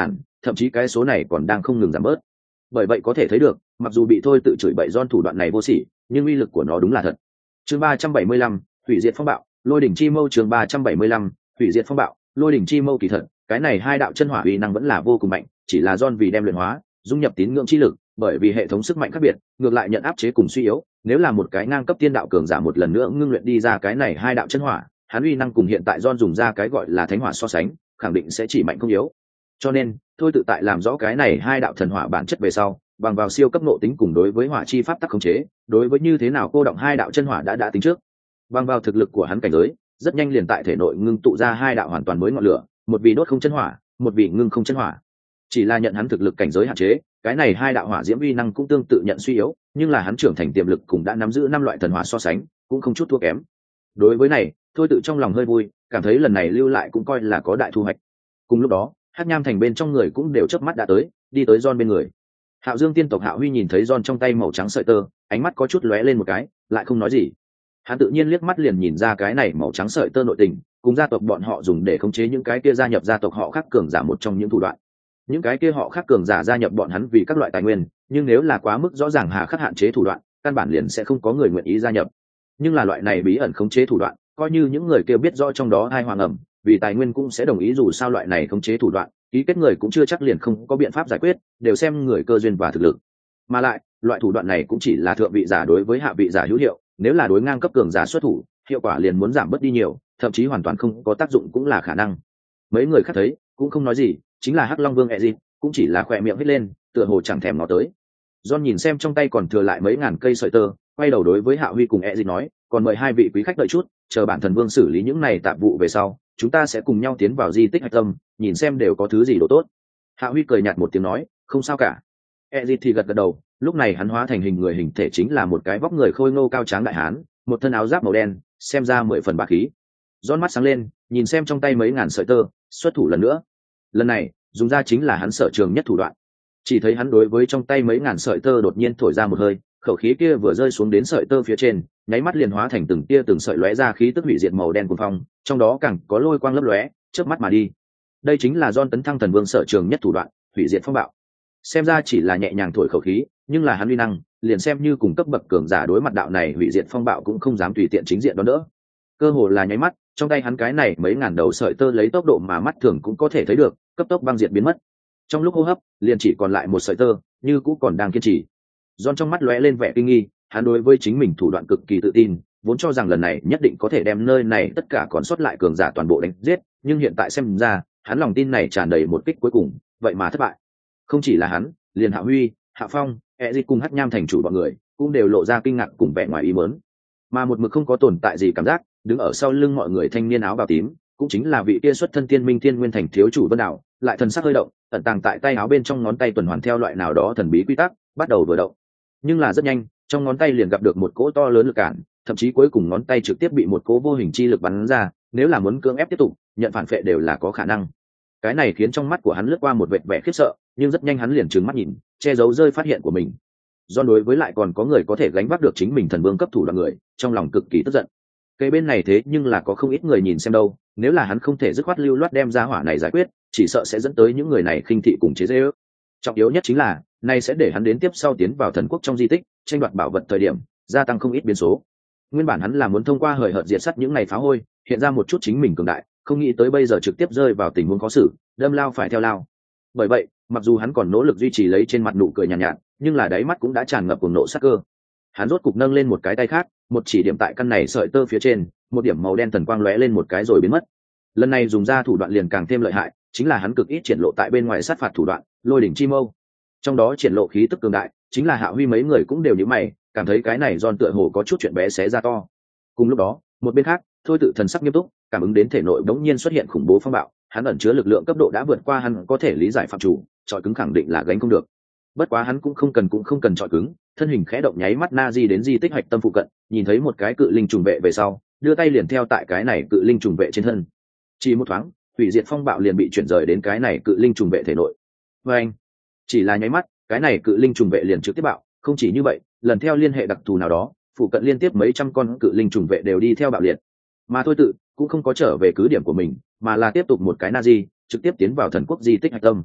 thậm chí cái số này còn đang không ngừng giảm bớt. Bởi vậy có thể thấy được, mặc dù bị thôi tự chửi bậy John thủ đoạn này vô sỉ, nhưng uy lực của nó đúng là thật. Chương ba trăm bảy mươi lăm, hủy diệt phong bạo, lôi đỉnh chi mâu. Chương ba trăm bảy mươi lăm, hủy diệt phong bạo, lôi đỉnh chi mâu. Kỳ thật, cái này hai đạo chân hỏa uy năng vẫn là vô cùng mạnh, chỉ là John vì đem luyện hóa, dung nhập tín ngưỡng chi lực, bởi vì hệ thống sức mạnh khác biệt, ngược lại nhận áp chế cùng suy yếu. Nếu là một cái ngang cấp tiên đạo cường giả một lần nữa ngưng luyện đi ra cái này hai đạo chân hỏa, hắn uy năng cùng hiện tại John dùng ra cái gọi là thánh hỏa so sánh, khẳng định sẽ chỉ mạnh không yếu. Cho nên, thôi tự tại làm rõ cái này hai đạo thần hỏa bản chất về sau, bằng vào siêu cấp nộ tính cùng đối với hỏa chi pháp tắc khống chế, đối với như thế nào cô động hai đạo chân hỏa đã đã tính trước. Bằng vào thực lực của hắn cảnh giới, rất nhanh liền tại thể nội ngưng tụ ra hai đạo hoàn toàn mới ngọn lửa, một vị đốt không chân hỏa, một vị ngưng không chân hỏa. Chỉ là nhận hắn thực lực cảnh giới hạn chế, cái này hai đạo hỏa diễm uy năng cũng tương tự nhận suy yếu, nhưng là hắn trưởng thành tiềm lực cũng đã nắm giữ năm loại thần hỏa so sánh, cũng không chút thua kém. Đối với này, thôi tự trong lòng hơi vui, cảm thấy lần này lưu lại cũng coi là có đại thu hoạch. Cùng lúc đó, Hắc Nham Thành bên trong người cũng đều chớp mắt đã tới, đi tới John bên người. Hạo Dương tiên tộc Hạo Huy nhìn thấy John trong tay màu trắng sợi tơ, ánh mắt có chút lóe lên một cái, lại không nói gì. Hắn tự nhiên liếc mắt liền nhìn ra cái này màu trắng sợi tơ nội tình, cùng gia tộc bọn họ dùng để khống chế những cái kia gia nhập gia tộc họ khác cường giả một trong những thủ đoạn. Những cái kia họ khác cường giả gia nhập bọn hắn vì các loại tài nguyên, nhưng nếu là quá mức rõ ràng hà khắc hạn chế thủ đoạn, căn bản liền sẽ không có người nguyện ý gia nhập. Nhưng là loại này bí ẩn khống chế thủ đoạn, coi như những người kia biết rõ trong đó hai hoàng ẩm, vì tài nguyên cũng sẽ đồng ý, dù sao loại này khống chế thủ đoạn, ký kết người cũng chưa chắc liền không có biện pháp giải quyết, đều xem người cơ duyên và thực lực. Mà lại, loại thủ đoạn này cũng chỉ là thượng vị giả đối với hạ vị giả hữu hiệu, nếu là đối ngang cấp cường giả xuất thủ, hiệu quả liền muốn giảm bớt đi nhiều, thậm chí hoàn toàn không có tác dụng cũng là khả năng. Mấy người khác thấy, cũng không nói gì, chính là Hắc Long Vương Ezic, cũng chỉ là khỏe miệng hết lên, tựa hồ chẳng thèm ngó tới. John nhìn xem trong tay còn thừa lại mấy ngàn cây sợi tơ, quay đầu đối với Hạ Huy cùng Ezic nói, còn mời hai vị quý khách đợi chút, chờ bản thần vương xử lý những này tạp vụ về sau, chúng ta sẽ cùng nhau tiến vào di tích hạch tâm, nhìn xem đều có thứ gì đồ tốt. Hạ Huy cười nhạt một tiếng nói, không sao cả. Ezic thì gật gật đầu, lúc này hắn hóa thành hình người, hình thể chính là một cái vóc người khôi ngô cao tráng đại hán, một thân áo giáp màu đen, xem ra mười phần bá khí. John mắt sáng lên, nhìn xem trong tay mấy ngàn sợi tơ, xuất thủ lần nữa. Lần này, dùng ra chính là hắn sở trường nhất thủ đoạn. Chỉ thấy hắn đối với trong tay mấy ngàn sợi tơ đột nhiên thổi ra một hơi, khẩu khí kia vừa rơi xuống đến sợi tơ phía trên, nháy mắt liền hóa thành từng tia từng sợi lóe ra khí tức hủy diệt màu đen cuồng phong, trong đó càng có lôi quang lấp lóe, chớp mắt mà đi. Đây chính là John tấn thăng thần vương sở trường nhất thủ đoạn, hủy diệt phong bạo. Xem ra chỉ là nhẹ nhàng thổi khẩu khí, nhưng là hắn uy năng, liền xem như cùng cấp bậc cường giả đối mặt đạo này hủy diệt phong bạo cũng không dám tùy tiện chính diện đón đỡ. Cơ hồ là nháy mắt, trong tay hắn cái này mấy ngàn đầu sợi tơ lấy tốc độ mà mắt thường cũng có thể thấy được, cấp tốc băng diệt biến mất. Trong lúc hô hấp, liền chỉ còn lại một sợi tơ, như cũ còn đang kiên trì. John trong mắt lóe lên vẻ kinh nghi, hắn đối với chính mình thủ đoạn cực kỳ tự tin, vốn cho rằng lần này nhất định có thể đem nơi này tất cả còn sót lại cường giả toàn bộ đánh giết, nhưng hiện tại xem ra, hắn lòng tin này tràn đầy một kích cuối cùng, vậy mà thất bại. Không chỉ là hắn, liền Hạ Huy, Hạ Phong, Ezic cùng Hắc Nham thành chủ bọn người, cũng đều lộ ra kinh ngạc cùng vẻ ngoài ý muốn. Mà một mực không có tồn tại gì cảm giác, đứng ở sau lưng mọi người thanh niên áo bào tím, cũng chính là vị kia xuất thân Tiên Minh Thiên Nguyên thành thiếu chủ Vân Đạo, lại thần sắc hơi động, ẩn tàng tại tay áo bên trong ngón tay tuần hoàn theo loại nào đó thần bí quy tắc, bắt đầu vừa động. Nhưng là rất nhanh, trong ngón tay liền gặp được một cỗ to lớn lực cản, thậm chí cuối cùng ngón tay trực tiếp bị một cỗ vô hình chi lực bắn ra, nếu là muốn cưỡng ép tiếp tục, nhận phản phệ đều là có khả năng. Cái này khiến trong mắt của hắn lướt qua một vệt vẻ khiếp sợ, nhưng rất nhanh hắn liền trừng mắt nhìn, che giấu rơi phát hiện của mình. Do đối với lại còn có người có thể gánh vác được chính mình thần vương cấp thủ đoạn người, trong lòng cực kỳ tức giận. Cây bên này thế nhưng là có không ít người nhìn xem đâu, nếu là hắn không thể dứt khoát lưu loát đem ra hỏa này giải quyết, chỉ sợ sẽ dẫn tới những người này khinh thị cùng chế giễu. Trọng yếu nhất chính là, nay sẽ để hắn đến tiếp sau tiến vào thần quốc trong di tích, tranh đoạt bảo vật thời điểm, gia tăng không ít biến số. Nguyên bản hắn là muốn thông qua hời hợt diệt sát những này phá hôi, hiện ra một chút chính mình cường đại, không nghĩ tới bây giờ trực tiếp rơi vào tình huống khó xử, đâm lao phải theo lao. Bởi vậy, mặc dù hắn còn nỗ lực duy trì lấy trên mặt nụ cười nhàn nhạt, nhạt, nhưng là đáy mắt cũng đã tràn ngập cuồng nộ sát cơ. Hắn rốt cục nâng lên một cái tay khác, một chỉ điểm tại căn này sợi tơ phía trên, một điểm màu đen thần quang lóe lên một cái rồi biến mất. Lần này dùng ra thủ đoạn liền càng thêm lợi hại, chính là hắn cực ít triển lộ tại bên ngoài sát phạt thủ đoạn, lôi đỉnh chi mâu. Trong đó triển lộ khí tức cường đại, chính là Hạ Huy mấy người cũng đều nhíu mày, cảm thấy cái này Giòn tựa hồ có chút chuyện bé xé ra to. Cùng lúc đó, một bên khác, Thôi Tự thần sắc nghiêm túc, cảm ứng đến thể nội bỗng nhiên xuất hiện khủng bố phong bạo, hắn ẩn chứa lực lượng cấp độ đã vượt qua hắn có thể lý giải phạm chủ, trọi cứng khẳng định là gánh không được. Bất quá hắn cũng không cần cũng không cần trọi cứng, thân hình khẽ động nháy mắt na di đến di tích hạch tâm phụ cận, nhìn thấy một cái cự linh trùng vệ về sau, đưa tay liền theo tại cái này cự linh trùng vệ trên thân. Chỉ một thoáng, hủy diệt phong bạo liền bị chuyển rời đến cái này cự linh trùng vệ thể nội. Và anh, chỉ là nháy mắt, cái này cự linh trùng vệ liền trực tiếp bạo, không chỉ như vậy, lần theo liên hệ đặc thù nào đó, phụ cận liên tiếp mấy trăm con cự linh trùng vệ đều đi theo bạo liệt. Mà Thôi Tự cũng không có trở về cứ điểm của mình, mà là tiếp tục một cái na di, trực tiếp tiến vào thần quốc di tích hạch tâm.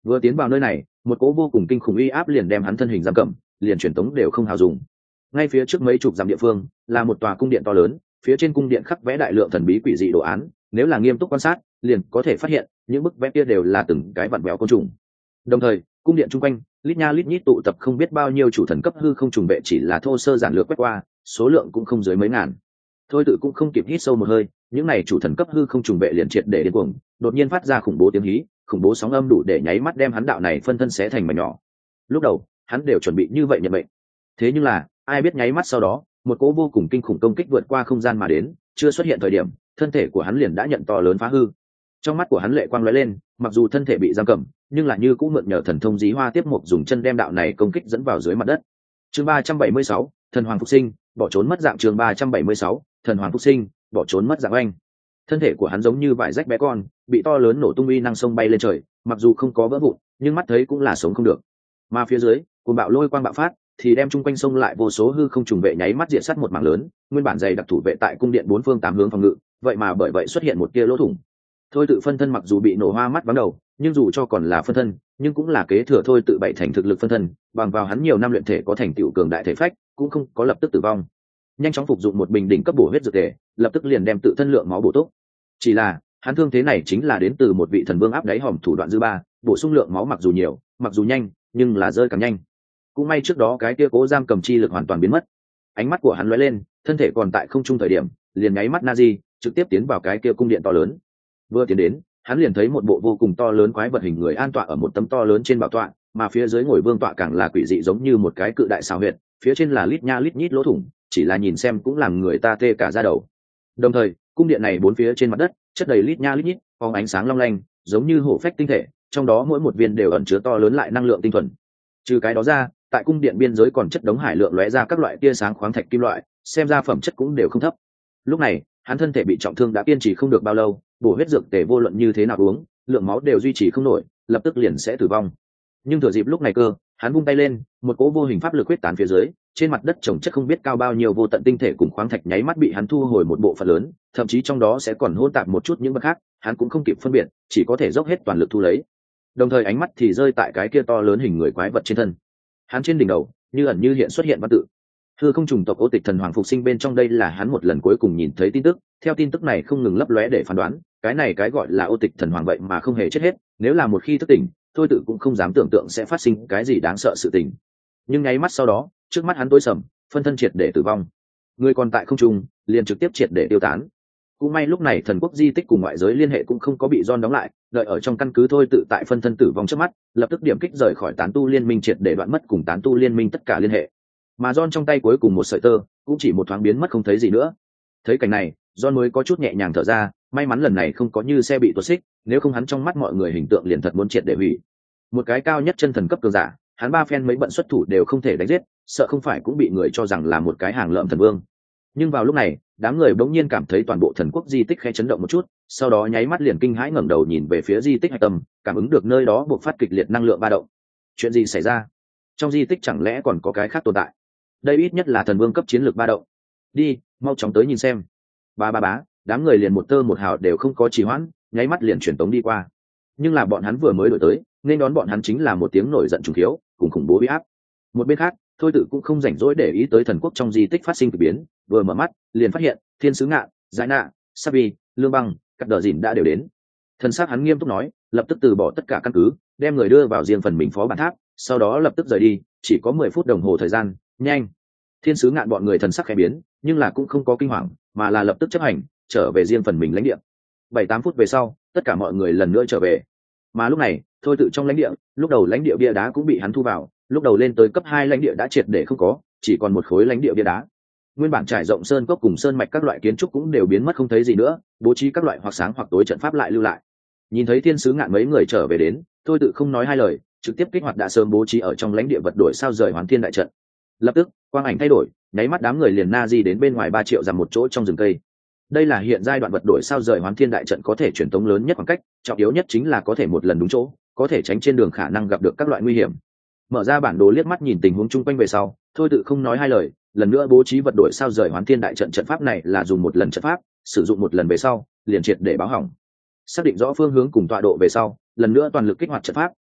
Vừa tiến vào nơi này, một cỗ vô cùng kinh khủng uy áp liền đem hắn thân hình giam cầm, liền truyền tống đều không hào dùng. Ngay phía trước mấy chục dặm địa phương là một tòa cung điện to lớn, phía trên cung điện khắc vẽ đại lượng thần bí quỷ dị đồ án, nếu là nghiêm túc quan sát liền có thể phát hiện những bức vẽ kia đều là từng cái vặn vẹo côn trùng. Đồng thời cung điện chung quanh lít nha lít nhít tụ tập không biết bao nhiêu chủ thần cấp hư không trùng vệ, chỉ là thô sơ giản lược quét qua số lượng cũng không dưới mấy ngàn. Thôi tự cũng không kịp hít sâu một hơi, những này chủ thần cấp hư không trùng vệ liền triệt để điên cuồng, đột nhiên phát ra khủng bố tiếng hí, khủng bố sóng âm đủ để nháy mắt đem hắn đạo này phân thân xé thành mảnh nhỏ. Lúc đầu hắn đều chuẩn bị như vậy nhận mệnh, thế nhưng là ai biết nháy mắt sau đó một cỗ vô cùng kinh khủng công kích vượt qua không gian mà đến, chưa xuất hiện thời điểm thân thể của hắn liền đã nhận to lớn phá hư. Trong mắt của hắn lệ quang lóe lên, mặc dù thân thể bị giam cầm nhưng là như cũng mượn nhờ thần thông dí hoa tiếp mục dùng chân đem đạo này công kích dẫn vào dưới mặt đất. Chương ba trăm bảy mươi sáu, thần hoàng phục sinh, bỏ trốn mất dạng. Chương ba trăm bảy mươi sáu, thần hoàng phục sinh, bỏ trốn mất dạng. Anh thân thể của hắn giống như vải rách bé con, bị to lớn nổ tung uy năng sông bay lên trời, mặc dù không có vỡ vụn nhưng mắt thấy cũng là sống không được. Mà phía dưới cùng bạo lôi quang bạo phát thì đem chung quanh sông lại vô số hư không trùng vệ nháy mắt diện sát một mảng lớn, nguyên bản dày đặc thủ vệ tại cung điện bốn phương tám hướng phòng ngự, vậy mà bởi vậy xuất hiện một tia lỗ thủng. Thôi tự phân thân mặc dù bị nổ hoa mắt vắng đầu, nhưng dù cho còn là phân thân nhưng cũng là kế thừa thôi tự bảy thành thực lực phân thân, bằng vào hắn nhiều năm luyện thể có thành tựu cường đại thể phách, cũng không có lập tức tử vong. Nhanh chóng phục dụng một bình đỉnh cấp bổ huyết dược thể, lập tức liền đem tự thân lượng máu bổ túc. Chỉ là hắn thương thế này chính là đến từ một vị thần vương áp đáy hòm thủ đoạn dư ba, bổ sung lượng máu mặc dù nhiều mặc dù nhanh nhưng là rơi càng nhanh. Cũng may trước đó cái kia cố giam cầm chi lực hoàn toàn biến mất. Ánh mắt của hắn lóe lên, thân thể còn tại không trung thời điểm liền nháy mắt Nazi trực tiếp tiến vào cái kia cung điện to lớn. Vừa tiến đến hắn liền thấy một bộ vô cùng to lớn quái vật hình người an tọa ở một tấm to lớn trên bảo tọa, mà phía dưới ngồi vương tọa càng là quỷ dị giống như một cái cự đại xào huyệt, phía trên là lít nha lít nhít lỗ thủng, chỉ là nhìn xem cũng làm người ta tê cả da đầu. Đồng thời cung điện này bốn phía trên mặt đất chất đầy lít nha lít nhít phóng ánh sáng long lanh giống như hổ phách tinh thể, trong đó mỗi một viên đều ẩn chứa to lớn lại năng lượng tinh thuần. Trừ cái đó ra, tại cung điện biên giới còn chất đống hải lượng lóe ra các loại tia sáng khoáng thạch kim loại, xem ra phẩm chất cũng đều không thấp. Lúc này hắn thân thể bị trọng thương đã kiên trì không được bao lâu, bổ huyết dược tề vô luận như thế nào uống lượng máu đều duy trì không nổi, lập tức liền sẽ tử vong. Nhưng thừa dịp lúc này cơ, hắn vung tay lên, một cỗ vô hình pháp lực huyết tán phía dưới, trên mặt đất trồng chất không biết cao bao nhiêu vô tận tinh thể cùng khoáng thạch nháy mắt bị hắn thu hồi một bộ phận lớn, thậm chí trong đó sẽ còn hỗn tạp một chút những vật khác, hắn cũng không kịp phân biệt, chỉ có thể dốc hết toàn lực thu lấy. Đồng thời ánh mắt thì rơi tại cái kia to lớn hình người quái vật trên thân. Hắn trên đỉnh đầu như ẩn như hiện xuất hiện văn tự: hư không trùng tộc ô tịch thần hoàng phục sinh. Bên trong đây là hắn một lần cuối cùng nhìn thấy tin tức, theo tin tức này không ngừng lấp lóe để phán đoán, cái này cái gọi là ô tịch thần hoàng vậy mà không hề chết hết, nếu là một khi thức tỉnh thôi tự cũng không dám tưởng tượng sẽ phát sinh cái gì đáng sợ sự tình. Nhưng nháy mắt sau đó trước mắt hắn tối sầm, phân thân triệt để tử vong, người còn tại không trung liền trực tiếp triệt để tiêu tán. Cũng may lúc này thần quốc di tích cùng ngoại giới liên hệ cũng không có bị John đóng lại, đợi ở trong căn cứ thôi tự tại phân thân tử vong trước mắt lập tức điểm kích rời khỏi tán tu liên minh, triệt để đoạn mất cùng tán tu liên minh tất cả liên hệ. Mà John trong tay cuối cùng một sợi tơ cũng chỉ một thoáng biến mất không thấy gì nữa. Thấy cảnh này John mới có chút nhẹ nhàng thở ra, may mắn lần này không có như xe bị tuột xích, nếu không hắn trong mắt mọi người hình tượng liền thật muốn triệt để hủy. Một cái cao nhất chân thần cấp cường giả, hắn ba phen mấy bận xuất thủ đều không thể đánh giết, sợ không phải cũng bị người cho rằng là một cái hàng lợm thần vương. Nhưng vào lúc này đám người bỗng nhiên cảm thấy toàn bộ thần quốc di tích khẽ chấn động một chút, sau đó nháy mắt liền kinh hãi ngẩng đầu nhìn về phía di tích hạch tâm, cảm ứng được nơi đó bộc phát kịch liệt năng lượng ba động. Chuyện gì xảy ra? Trong di tích chẳng lẽ còn có cái khác tồn tại? Đây ít nhất là thần vương cấp chiến lược ba động. Đi, mau chóng tới nhìn xem. Ba ba bá, đám người liền một tơ một hào đều không có trì hoãn, nháy mắt liền chuyển tống đi qua. Nhưng là bọn hắn vừa mới đổi tới, nên đón bọn hắn chính là một tiếng nổi giận trùng khiếu cùng khủng bố uy áp. Một bên khác thôi tự cũng không rảnh rỗi để ý tới thần quốc trong di tích phát sinh kỳ biến, vừa mở mắt liền phát hiện thiên sứ ngạn, giải nạ, sabi, lương băng, cắt đờ dìn đã đều đến. Thần sắc hắn nghiêm túc nói, lập tức từ bỏ tất cả căn cứ, đem người đưa vào riêng phần mình phó bản tháp, sau đó lập tức rời đi, chỉ có mười phút đồng hồ thời gian, nhanh. Thiên sứ ngạn bọn người thần sắc khẽ biến, nhưng là cũng không có kinh hoàng, mà là lập tức chấp hành, trở về riêng phần mình lãnh địa. Bảy tám phút về sau, tất cả mọi người lần nữa trở về. Mà lúc này, thôi tự trong lãnh địa, lúc đầu lãnh địa bia đá cũng bị hắn thu vào, lúc đầu lên tới cấp hai lãnh địa đã triệt để không có, chỉ còn một khối lãnh địa bia đá. Nguyên bản trải rộng sơn cốc cùng sơn mạch các loại kiến trúc cũng đều biến mất không thấy gì nữa, bố trí các loại hoặc sáng hoặc tối trận pháp lại lưu lại. Nhìn thấy thiên sứ ngạn mấy người trở về đến, thôi tự không nói hai lời, trực tiếp kích hoạt đã sớm bố trí ở trong lãnh địa vật đổi sao rời hoán thiên đại trận. Lập tức quang ảnh thay đổi, nháy mắt đám người liền na di đến bên ngoài ba triệu dặm một chỗ trong rừng cây. Đây là hiện giai đoạn vật đổi sao rời hoán thiên đại trận có thể truyền tống lớn nhất khoảng cách, trọng yếu nhất chính là có thể một lần đúng chỗ, có thể tránh trên đường khả năng gặp được các loại nguy hiểm. Mở ra bản đồ liếc mắt nhìn tình huống chung quanh về sau, thôi tự không nói hai lời, lần nữa bố trí vật đổi sao rời hoán thiên đại trận. Trận pháp này là dùng một lần trận pháp, sử dụng một lần về sau liền triệt để báo hỏng. Xác định rõ phương hướng cùng tọa độ về sau, lần nữa toàn lực kích hoạt trận pháp,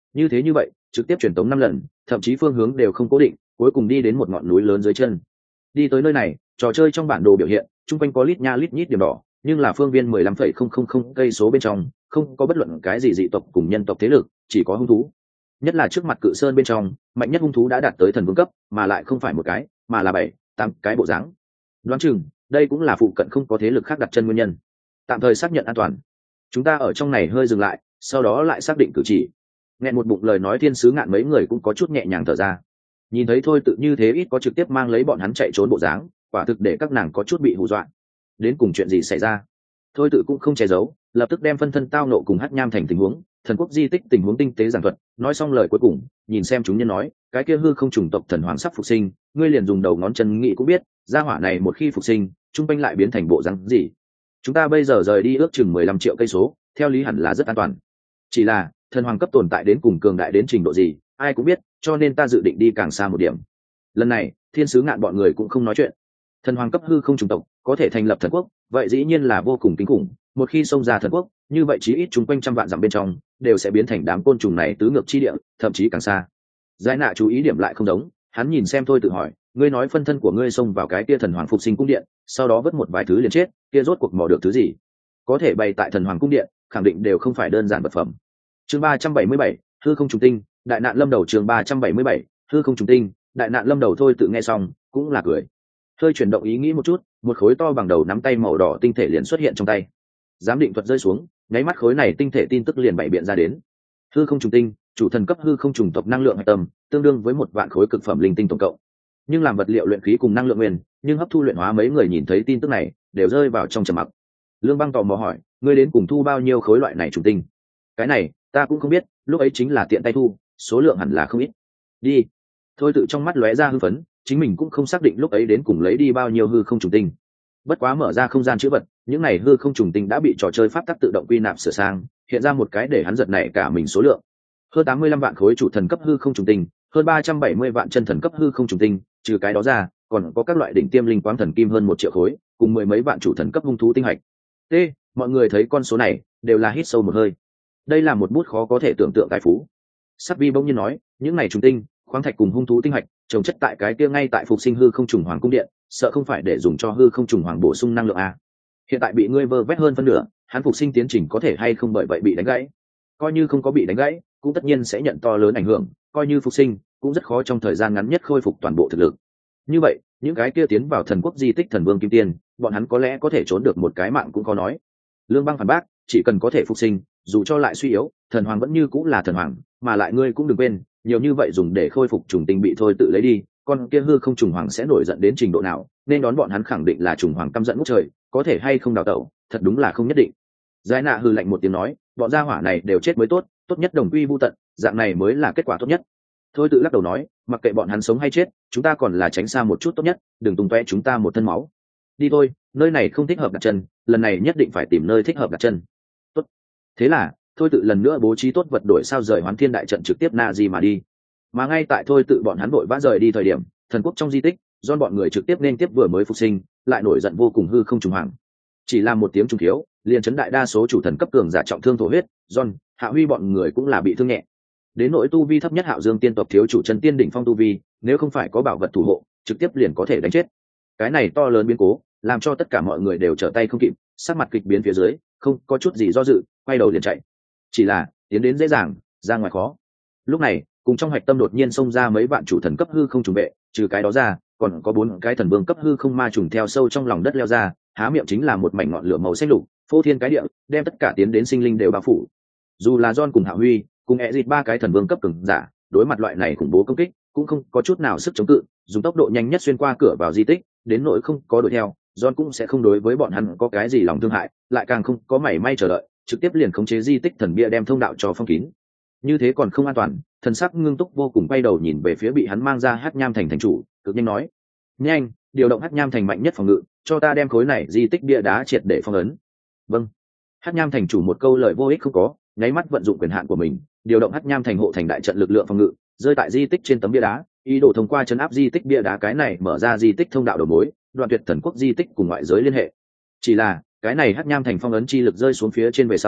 như thế như vậy trực tiếp truyền tống năm lần, thậm chí phương hướng đều không cố định, cuối cùng đi đến một ngọn núi lớn dưới chân. Đi tới nơi này, trò chơi trong bản đồ biểu hiện chung quanh có lít nha lít nhít điểm đỏ, nhưng là phương viên mười lăm phẩy không không không cây số bên trong không có bất luận cái gì dị tộc cùng nhân tộc thế lực, chỉ có hung thú. Nhất là trước mặt cự sơn bên trong, mạnh nhất hung thú đã đạt tới thần vương cấp, mà lại không phải một cái mà là bảy tám cái bộ dáng. Đoán chừng đây cũng là phụ cận không có thế lực khác đặt chân nguyên nhân. Tạm thời xác nhận an toàn, chúng ta ở trong này hơi dừng lại, sau đó lại xác định cử chỉ. Nghe một bụng lời nói thiên sứ ngạn mấy người cũng có chút nhẹ nhàng thở ra. Nhìn thấy thôi tự như thế ít có trực tiếp mang lấy bọn hắn chạy trốn bộ dáng, quả thực để các nàng có chút bị hù dọa. Đến cùng chuyện gì xảy ra? Thôi tự cũng không che giấu, lập tức đem phân thân tao nộ cùng Hắc Nham thành tình huống, thần quốc di tích tình huống tinh tế giảng thuật. Nói xong lời cuối cùng, nhìn xem chúng nhân nói, cái kia hư không trùng tộc thần hoàng sắp phục sinh, ngươi liền dùng đầu ngón chân nghĩ cũng biết, gia hỏa này một khi phục sinh, trung quanh lại biến thành bộ dáng gì. Chúng ta bây giờ rời đi ước chừng mười lăm triệu cây số, theo lý hẳn là rất an toàn. Chỉ là thần hoàng cấp tồn tại đến cùng cường đại đến trình độ gì, ai cũng biết, cho nên ta dự định đi càng xa một điểm. Lần này thiên sứ ngạn bọn người cũng không nói chuyện. Thần hoàng cấp hư không trùng tộc có thể thành lập thần quốc, vậy dĩ nhiên là vô cùng kinh khủng. Một khi xông ra thần quốc, như vậy chí ít chung quanh trăm vạn dặm bên trong đều sẽ biến thành đám côn trùng này tứ ngược chi địa, thậm chí càng xa. Giải nạ chú ý điểm lại không giống, hắn nhìn xem thôi tự hỏi, ngươi nói phân thân của ngươi xông vào cái kia thần hoàng phục sinh cung điện, sau đó vứt một vài thứ liền chết, kia rốt cuộc mò được thứ gì? Có thể bày tại thần hoàng cung điện, khẳng định đều không phải đơn giản vật phẩm. Chương ba trăm bảy mươi bảy, hư không trùng tinh, đại nạn lâm đầu. Chương ba trăm bảy mươi bảy, hư không trùng tinh, đại nạn lâm đầu. Thôi tự nghe xong cũng là cười, hơi chuyển động ý nghĩ một chút, một khối to bằng đầu nắm tay màu đỏ tinh thể liền xuất hiện trong tay. Giám định thuật rơi xuống, nháy mắt khối này tinh thể tin tức liền bày biện ra đến. Hư không trùng tinh, chủ thần cấp hư không trùng tộc năng lượng hạch tâm, tương đương với một vạn khối cực phẩm linh tinh tổng cộng. Nhưng làm vật liệu luyện khí cùng năng lượng nguyên, nhưng hấp thu luyện hóa mấy người nhìn thấy tin tức này, đều rơi vào trong trầm mặc. Lương Băng tò mò hỏi, ngươi đến cùng thu bao nhiêu khối loại này trùng tinh? Cái này ta cũng không biết, lúc ấy chính là tiện tay thu, số lượng hẳn là không ít. Đi. Thôi tự trong mắt lóe ra hư phấn, chính mình cũng không xác định lúc ấy đến cùng lấy đi bao nhiêu hư không trùng tinh. Bất quá mở ra không gian chữ vật, những này hư không trùng tinh đã bị trò chơi pháp tắc tự động quy nạp sửa sang, hiện ra một cái để hắn giật này cả mình số lượng. Hơn tám mươi lăm vạn khối chủ thần cấp hư không trùng tinh, hơn ba trăm bảy mươi vạn chân thần cấp hư không trùng tinh, trừ cái đó ra, còn có các loại đỉnh tiêm linh quáng thần kim hơn một triệu khối, cùng mười mấy vạn chủ thần cấp hung thú tinh hạch. T, mọi người thấy con số này, đều là hít sâu một hơi. Đây là một bút khó có thể tưởng tượng tài phú. Sắc Vi bỗng nhiên nói, những này trùng tinh, khoáng thạch cùng hung thú tinh hạch, trồng chất tại cái kia ngay tại phục sinh hư không trùng hoàng cung điện, sợ không phải để dùng cho hư không trùng hoàng bổ sung năng lượng à? Hiện tại bị ngươi vơ vét hơn phân nửa, hắn phục sinh tiến trình có thể hay không bởi vậy bị đánh gãy? Coi như không có bị đánh gãy, cũng tất nhiên sẽ nhận to lớn ảnh hưởng, coi như phục sinh, cũng rất khó trong thời gian ngắn nhất khôi phục toàn bộ thực lực. Như vậy, những cái kia tiến vào thần quốc di tích thần vương kim tiên, bọn hắn có lẽ có thể trốn được một cái mạng cũng khó nói. Lương Băng phản bác, chỉ cần có thể phục sinh, dù cho lại suy yếu, thần hoàng vẫn như cũng là thần hoàng, mà lại ngươi cũng đừng quên, nhiều như vậy dùng để khôi phục trùng tinh bị thôi tự lấy đi, con kia hư không trùng hoàng sẽ nổi giận đến trình độ nào, nên đón bọn hắn khẳng định là trùng hoàng căm giận ngút trời, có thể hay không đào tẩu, thật đúng là không nhất định. Giải nạ hư lạnh một tiếng nói, bọn gia hỏa này đều chết mới tốt, tốt nhất đồng quy vu tận, dạng này mới là kết quả tốt nhất. Thôi tự lắc đầu nói, mặc kệ bọn hắn sống hay chết, chúng ta còn là tránh xa một chút tốt nhất, đừng tung tóe chúng ta một thân máu. Đi thôi, nơi này không thích hợp đặt chân, lần này nhất định phải tìm nơi thích hợp đặt chân. Tốt. Thế là thôi tự lần nữa bố trí tốt vật đổi sao rời Hoán Thiên đại trận trực tiếp na di mà đi. Mà ngay tại thôi tự bọn hắn vội vã rời đi thời điểm, thần quốc trong di tích, John bọn người trực tiếp nên tiếp vừa mới phục sinh, lại nổi giận vô cùng hư không trùng hoàng. Chỉ làm một tiếng trùng thiếu, liền chấn đại đa số chủ thần cấp cường giả trọng thương thổ huyết, John, Hạ Huy bọn người cũng là bị thương nhẹ. Đến nỗi tu vi thấp nhất Hạo Dương tiên tộc thiếu chủ chân tiên đỉnh phong tu vi, nếu không phải có bảo vật thủ hộ, trực tiếp liền có thể đánh chết. Cái này to lớn biến cố, làm cho tất cả mọi người đều trở tay không kịp, sắc mặt kịch biến phía dưới, không có chút gì do dự, quay đầu liền chạy. Chỉ là tiến đến dễ dàng, ra ngoài khó. Lúc này, cùng trong hạch tâm đột nhiên xông ra mấy vạn chủ thần cấp hư không trùng vệ, trừ cái đó ra, còn có bốn cái thần vương cấp hư không ma trùng theo sâu trong lòng đất leo ra, há miệng chính là một mảnh ngọn lửa màu xanh lục, phô thiên cái địa, đem tất cả tiến đến sinh linh đều bao phủ. Dù là John cùng Hạ Huy, cùng ẹ dịt ba cái thần vương cấp cường giả, đối mặt loại này khủng bố công kích, cũng không có chút nào sức chống cự, dùng tốc độ nhanh nhất xuyên qua cửa vào di tích, đến nỗi không có đuổi theo, John cũng sẽ không đối với bọn hắn có cái gì lòng thương hại, lại càng không có mảy may chờ đợi, trực tiếp liền khống chế di tích thần bia đem thông đạo cho phong kín. Như thế còn không an toàn, thần sắc ngưng túc vô cùng bay đầu nhìn về phía bị hắn mang ra Hắc Nham thành thành chủ, cực nhanh nói: "Nhanh, điều động Hắc Nham thành mạnh nhất phòng ngự, cho ta đem khối này di tích bia đá triệt để phong ấn." Vâng. Hắc Nham thành chủ một câu lời vô ích không có, nháy mắt vận dụng quyền hạn của mình, điều động Hắc Nham thành hộ thành đại trận lực lượng phòng ngự, rơi tại di tích trên tấm bia đá, ý đồ thông qua chấn áp di tích bia đá cái này mở ra di tích thông đạo đầu mối, đoạn tuyệt thần quốc di tích cùng ngoại giới liên hệ. Chỉ là cái này Hắc Nham thành phong ấn chi lực rơi xuống phía trên về sau,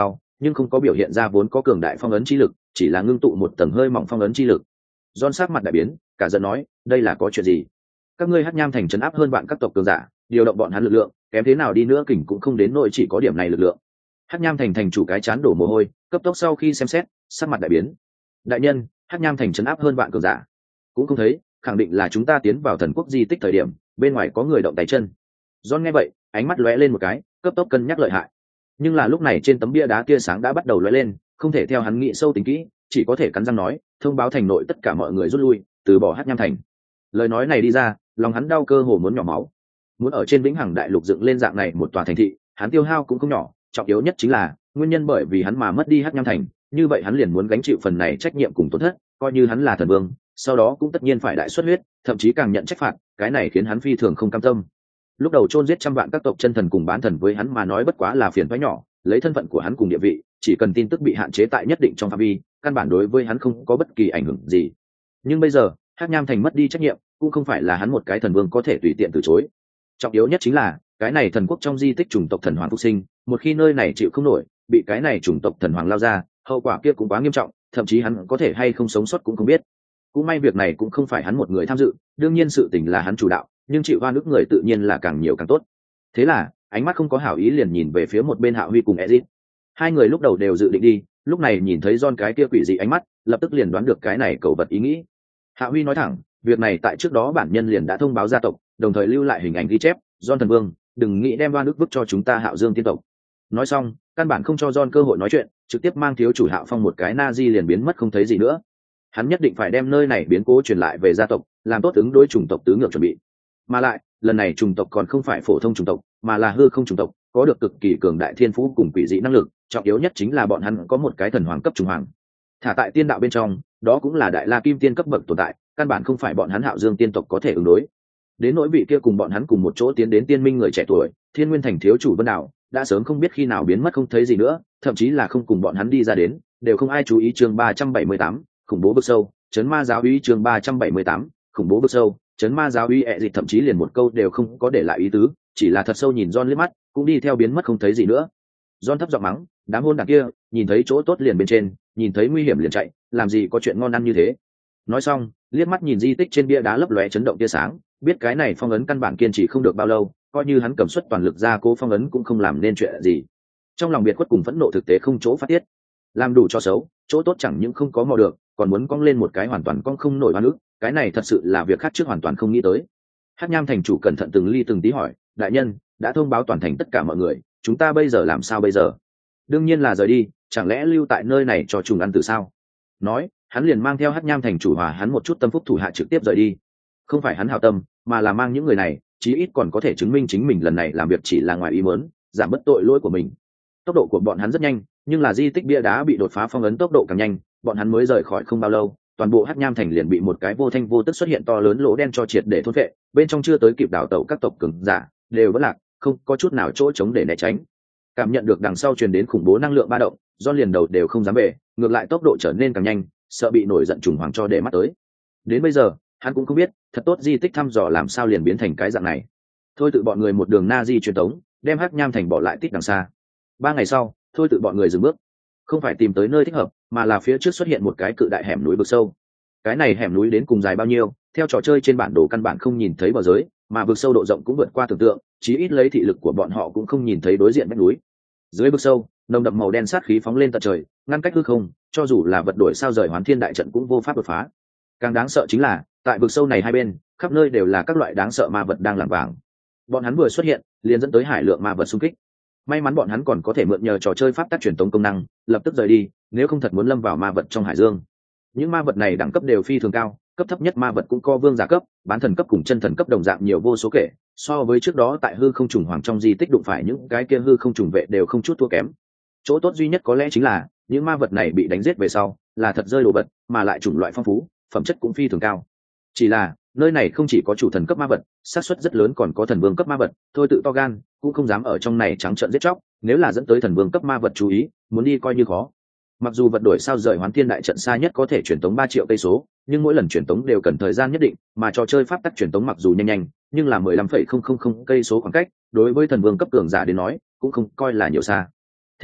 nhưng không có biểu hiện ra vốn có cường đại phong ấn chi lực, chỉ là ngưng tụ một tầng hơi mỏng phong ấn chi lực. John sắc mặt đại biến, cả giận nói, đây là có chuyện gì? Các ngươi Hắc Nham thành trấn áp hơn bạn các tộc cường giả, điều động bọn hắn lực lượng, kém thế nào đi nữa kình cũng không đến nỗi chỉ có điểm này lực lượng. Hắc Nham thành thành chủ cái chán đổ mồ hôi, cấp tốc sau khi xem xét, sắc mặt đại biến. Đại nhân, Hắc Nham thành trấn áp hơn bạn cường giả, cũng không thấy, khẳng định là chúng ta tiến vào thần quốc di tích thời điểm, bên ngoài có người động tay chân. John nghe vậy, ánh mắt lóe lên một cái, cấp tốc cân nhắc lợi hại. Nhưng là lúc này trên tấm bia đá tia sáng đã bắt đầu lóe lên, không thể theo hắn nghĩ sâu tính kỹ, chỉ có thể cắn răng nói, thông báo thành nội tất cả mọi người rút lui, từ bỏ Hắc Nham thành. Lời nói này đi ra, lòng hắn đau cơ hồ muốn nhỏ máu. Muốn ở trên vĩnh hằng đại lục dựng lên dạng này một tòa thành thị, hắn tiêu hao cũng không nhỏ, trọng yếu nhất chính là nguyên nhân bởi vì hắn mà mất đi Hắc Nham thành, như vậy hắn liền muốn gánh chịu phần này trách nhiệm cùng tổn thất, coi như hắn là thần vương, sau đó cũng tất nhiên phải đại xuất huyết, thậm chí càng nhận trách phạt, cái này khiến hắn phi thường không cam tâm. Lúc đầu chôn giết trăm vạn các tộc chân thần cùng bán thần với hắn mà nói bất quá là phiền toái nhỏ, lấy thân phận của hắn cùng địa vị, chỉ cần tin tức bị hạn chế tại nhất định trong phạm vi, căn bản đối với hắn không có bất kỳ ảnh hưởng gì. Nhưng bây giờ, Hắc Nham thành mất đi trách nhiệm, cũng không phải là hắn một cái thần vương có thể tùy tiện từ chối. Trọng yếu nhất chính là, cái này thần quốc trong di tích chủng tộc thần hoàng phục sinh, một khi nơi này chịu không nổi, bị cái này chủng tộc thần hoàng lao ra, hậu quả kia cũng quá nghiêm trọng, thậm chí hắn có thể hay không sống sót cũng không biết. Cũng may việc này cũng không phải hắn một người tham dự, đương nhiên sự tình là hắn chủ đạo, nhưng chịu oan ức người tự nhiên là càng nhiều càng tốt. Thế là, ánh mắt không có hảo ý liền nhìn về phía một bên Hạ Huy cùng Ezic. Hai người lúc đầu đều dự định đi, lúc này nhìn thấy John cái kia quỷ dị ánh mắt, lập tức liền đoán được cái này cầu vật ý nghĩ. Hạ Huy nói thẳng, việc này tại trước đó bản nhân liền đã thông báo gia tộc, đồng thời lưu lại hình ảnh ghi chép, John thần vương, đừng nghĩ đem oan ức vứt cho chúng ta Hạo Dương tiên tộc. Nói xong, căn bản không cho John cơ hội nói chuyện, trực tiếp mang thiếu chủ Hạo Phong một cái na di liền biến mất không thấy gì nữa. Hắn nhất định phải đem nơi này biến cố truyền lại về gia tộc, làm tốt ứng đối chủng tộc tứ ngược chuẩn bị. Mà lại, lần này chủng tộc còn không phải phổ thông chủng tộc, mà là hư không chủng tộc, có được cực kỳ cường đại thiên phú cùng quỷ dị năng lực, trọng yếu nhất chính là bọn hắn có một cái thần hoàng cấp trùng hoàng. Thả tại tiên đạo bên trong, đó cũng là đại la kim tiên cấp bậc tồn tại, căn bản không phải bọn hắn Hạo Dương tiên tộc có thể ứng đối. Đến nỗi vị kia cùng bọn hắn cùng một chỗ tiến đến tiên minh người trẻ tuổi, Thiên Nguyên thành thiếu chủ Vân Đảo, đã sớm không biết khi nào biến mất không thấy gì nữa, thậm chí là không cùng bọn hắn đi ra đến, đều không ai chú ý. Chương ba trăm bảy mươi tám, khủng bố vực sâu, chấn ma giáo uy. Chương ba trăm bảy mươi tám, khủng bố vực sâu, chấn ma giáo uy. ẹ dịch thậm chí liền một câu đều không có để lại ý tứ, chỉ là thật sâu nhìn John liếc mắt, cũng đi theo biến mất không thấy gì nữa. John thấp giọng mắng, đám hôn đảng kia, nhìn thấy chỗ tốt liền bên trên, nhìn thấy nguy hiểm liền chạy, làm gì có chuyện ngon ăn như thế. Nói xong, liếc mắt nhìn di tích trên bia đá lấp lóe chấn động tia sáng, biết cái này phong ấn căn bản kiên trì không được bao lâu, coi như hắn cầm suất toàn lực ra cố phong ấn cũng không làm nên chuyện gì. Trong lòng biệt khuất cùng phẫn nộ thực tế không chỗ phát tiết, làm đủ cho xấu, chỗ tốt chẳng những không có mò được, còn muốn cong lên một cái hoàn toàn cong không nổi oan ức, cái này thật sự là việc khác trước hoàn toàn không nghĩ tới. Hắc Nham thành chủ cẩn thận từng ly từng tí hỏi, đại nhân, đã thông báo toàn thành tất cả mọi người, chúng ta bây giờ làm sao bây giờ? Đương nhiên là rời đi, chẳng lẽ lưu tại nơi này cho trùng ăn từ sao? Nói, hắn liền mang theo Hắc Nham thành chủ hòa hắn một chút tâm phúc thủ hạ trực tiếp rời đi. Không phải hắn hảo tâm, mà là mang những người này, chí ít còn có thể chứng minh chính mình lần này làm việc chỉ là ngoài ý muốn, giảm bớt tội lỗi của mình. Tốc độ của bọn hắn rất nhanh, nhưng là di tích bia đá bị đột phá phong ấn tốc độ càng nhanh, bọn hắn mới rời khỏi không bao lâu, toàn bộ Hắc Nham thành liền bị một cái vô thanh vô tức xuất hiện to lớn lỗ đen cho triệt để thôn phệ, bên trong chưa tới kịp đảo tẩu các tộc cường giả đều vẫn lạc, không có chút nào chỗ trống để né tránh. Cảm nhận được đằng sau truyền đến khủng bố năng lượng ba động, John liền đầu đều không dám về, ngược lại tốc độ trở nên càng nhanh, sợ bị nổi giận trùng hoàng cho để mắt tới. Đến bây giờ, hắn cũng không biết, thật tốt di tích thăm dò làm sao liền biến thành cái dạng này. Thôi tự bọn người một đường na di truyền tống, đem Hắc Nham thành bỏ lại tít đằng xa. Ba ngày sau, thôi tự bọn người dừng bước, không phải tìm tới nơi thích hợp, mà là phía trước xuất hiện một cái cự đại hẻm núi vực sâu. Cái này hẻm núi đến cùng dài bao nhiêu, theo trò chơi trên bản đồ căn bản không nhìn thấy bờ giới, mà vực sâu độ rộng cũng vượt qua tưởng tượng, chí ít lấy thị lực của bọn họ cũng không nhìn thấy đối diện vách núi. Dưới vực sâu, nồng đậm màu đen sát khí phóng lên tận trời, ngăn cách hư không, cho dù là vật đổi sao rời hoán thiên đại trận cũng vô pháp đột phá. Càng đáng sợ chính là, tại vực sâu này hai bên, khắp nơi đều là các loại đáng sợ ma vật đang lảng vảng. Bọn hắn vừa xuất hiện, liền dẫn tới hải lượng ma vật xung kích. May mắn bọn hắn còn có thể mượn nhờ trò chơi pháp tắc truyền tống công năng, lập tức rời đi, nếu không thật muốn lâm vào ma vật trong hải dương. Những ma vật này đẳng cấp đều phi thường cao, cấp thấp nhất ma vật cũng có vương giả cấp, bán thần cấp cùng chân thần cấp đồng dạng nhiều vô số kể, so với trước đó tại hư không trùng hoàng trong di tích đụng phải những cái kia hư không trùng vệ đều không chút thua kém. Chỗ tốt duy nhất có lẽ chính là những ma vật này bị đánh giết về sau là thật rơi đồ vật, mà lại chủng loại phong phú, phẩm chất cũng phi thường cao. Chỉ là nơi này không chỉ có chủ thần cấp ma vật, xác suất rất lớn còn có thần vương cấp ma vật, thôi tự to gan cũng không dám ở trong này trắng trợn giết chóc, nếu là dẫn tới thần vương cấp ma vật chú ý, muốn đi coi như khó. Mặc dù vật đổi sao rời hoán thiên đại trận xa nhất có thể truyền tống ba triệu cây số, nhưng mỗi lần truyền tống đều cần thời gian nhất định, mà trò chơi pháp tắc truyền tống mặc dù nhanh nhanh, nhưng là mười lăm phẩy không không không cây số khoảng cách, đối với thần vương cấp cường giả đến nói, cũng không coi là nhiều xa. Thế là,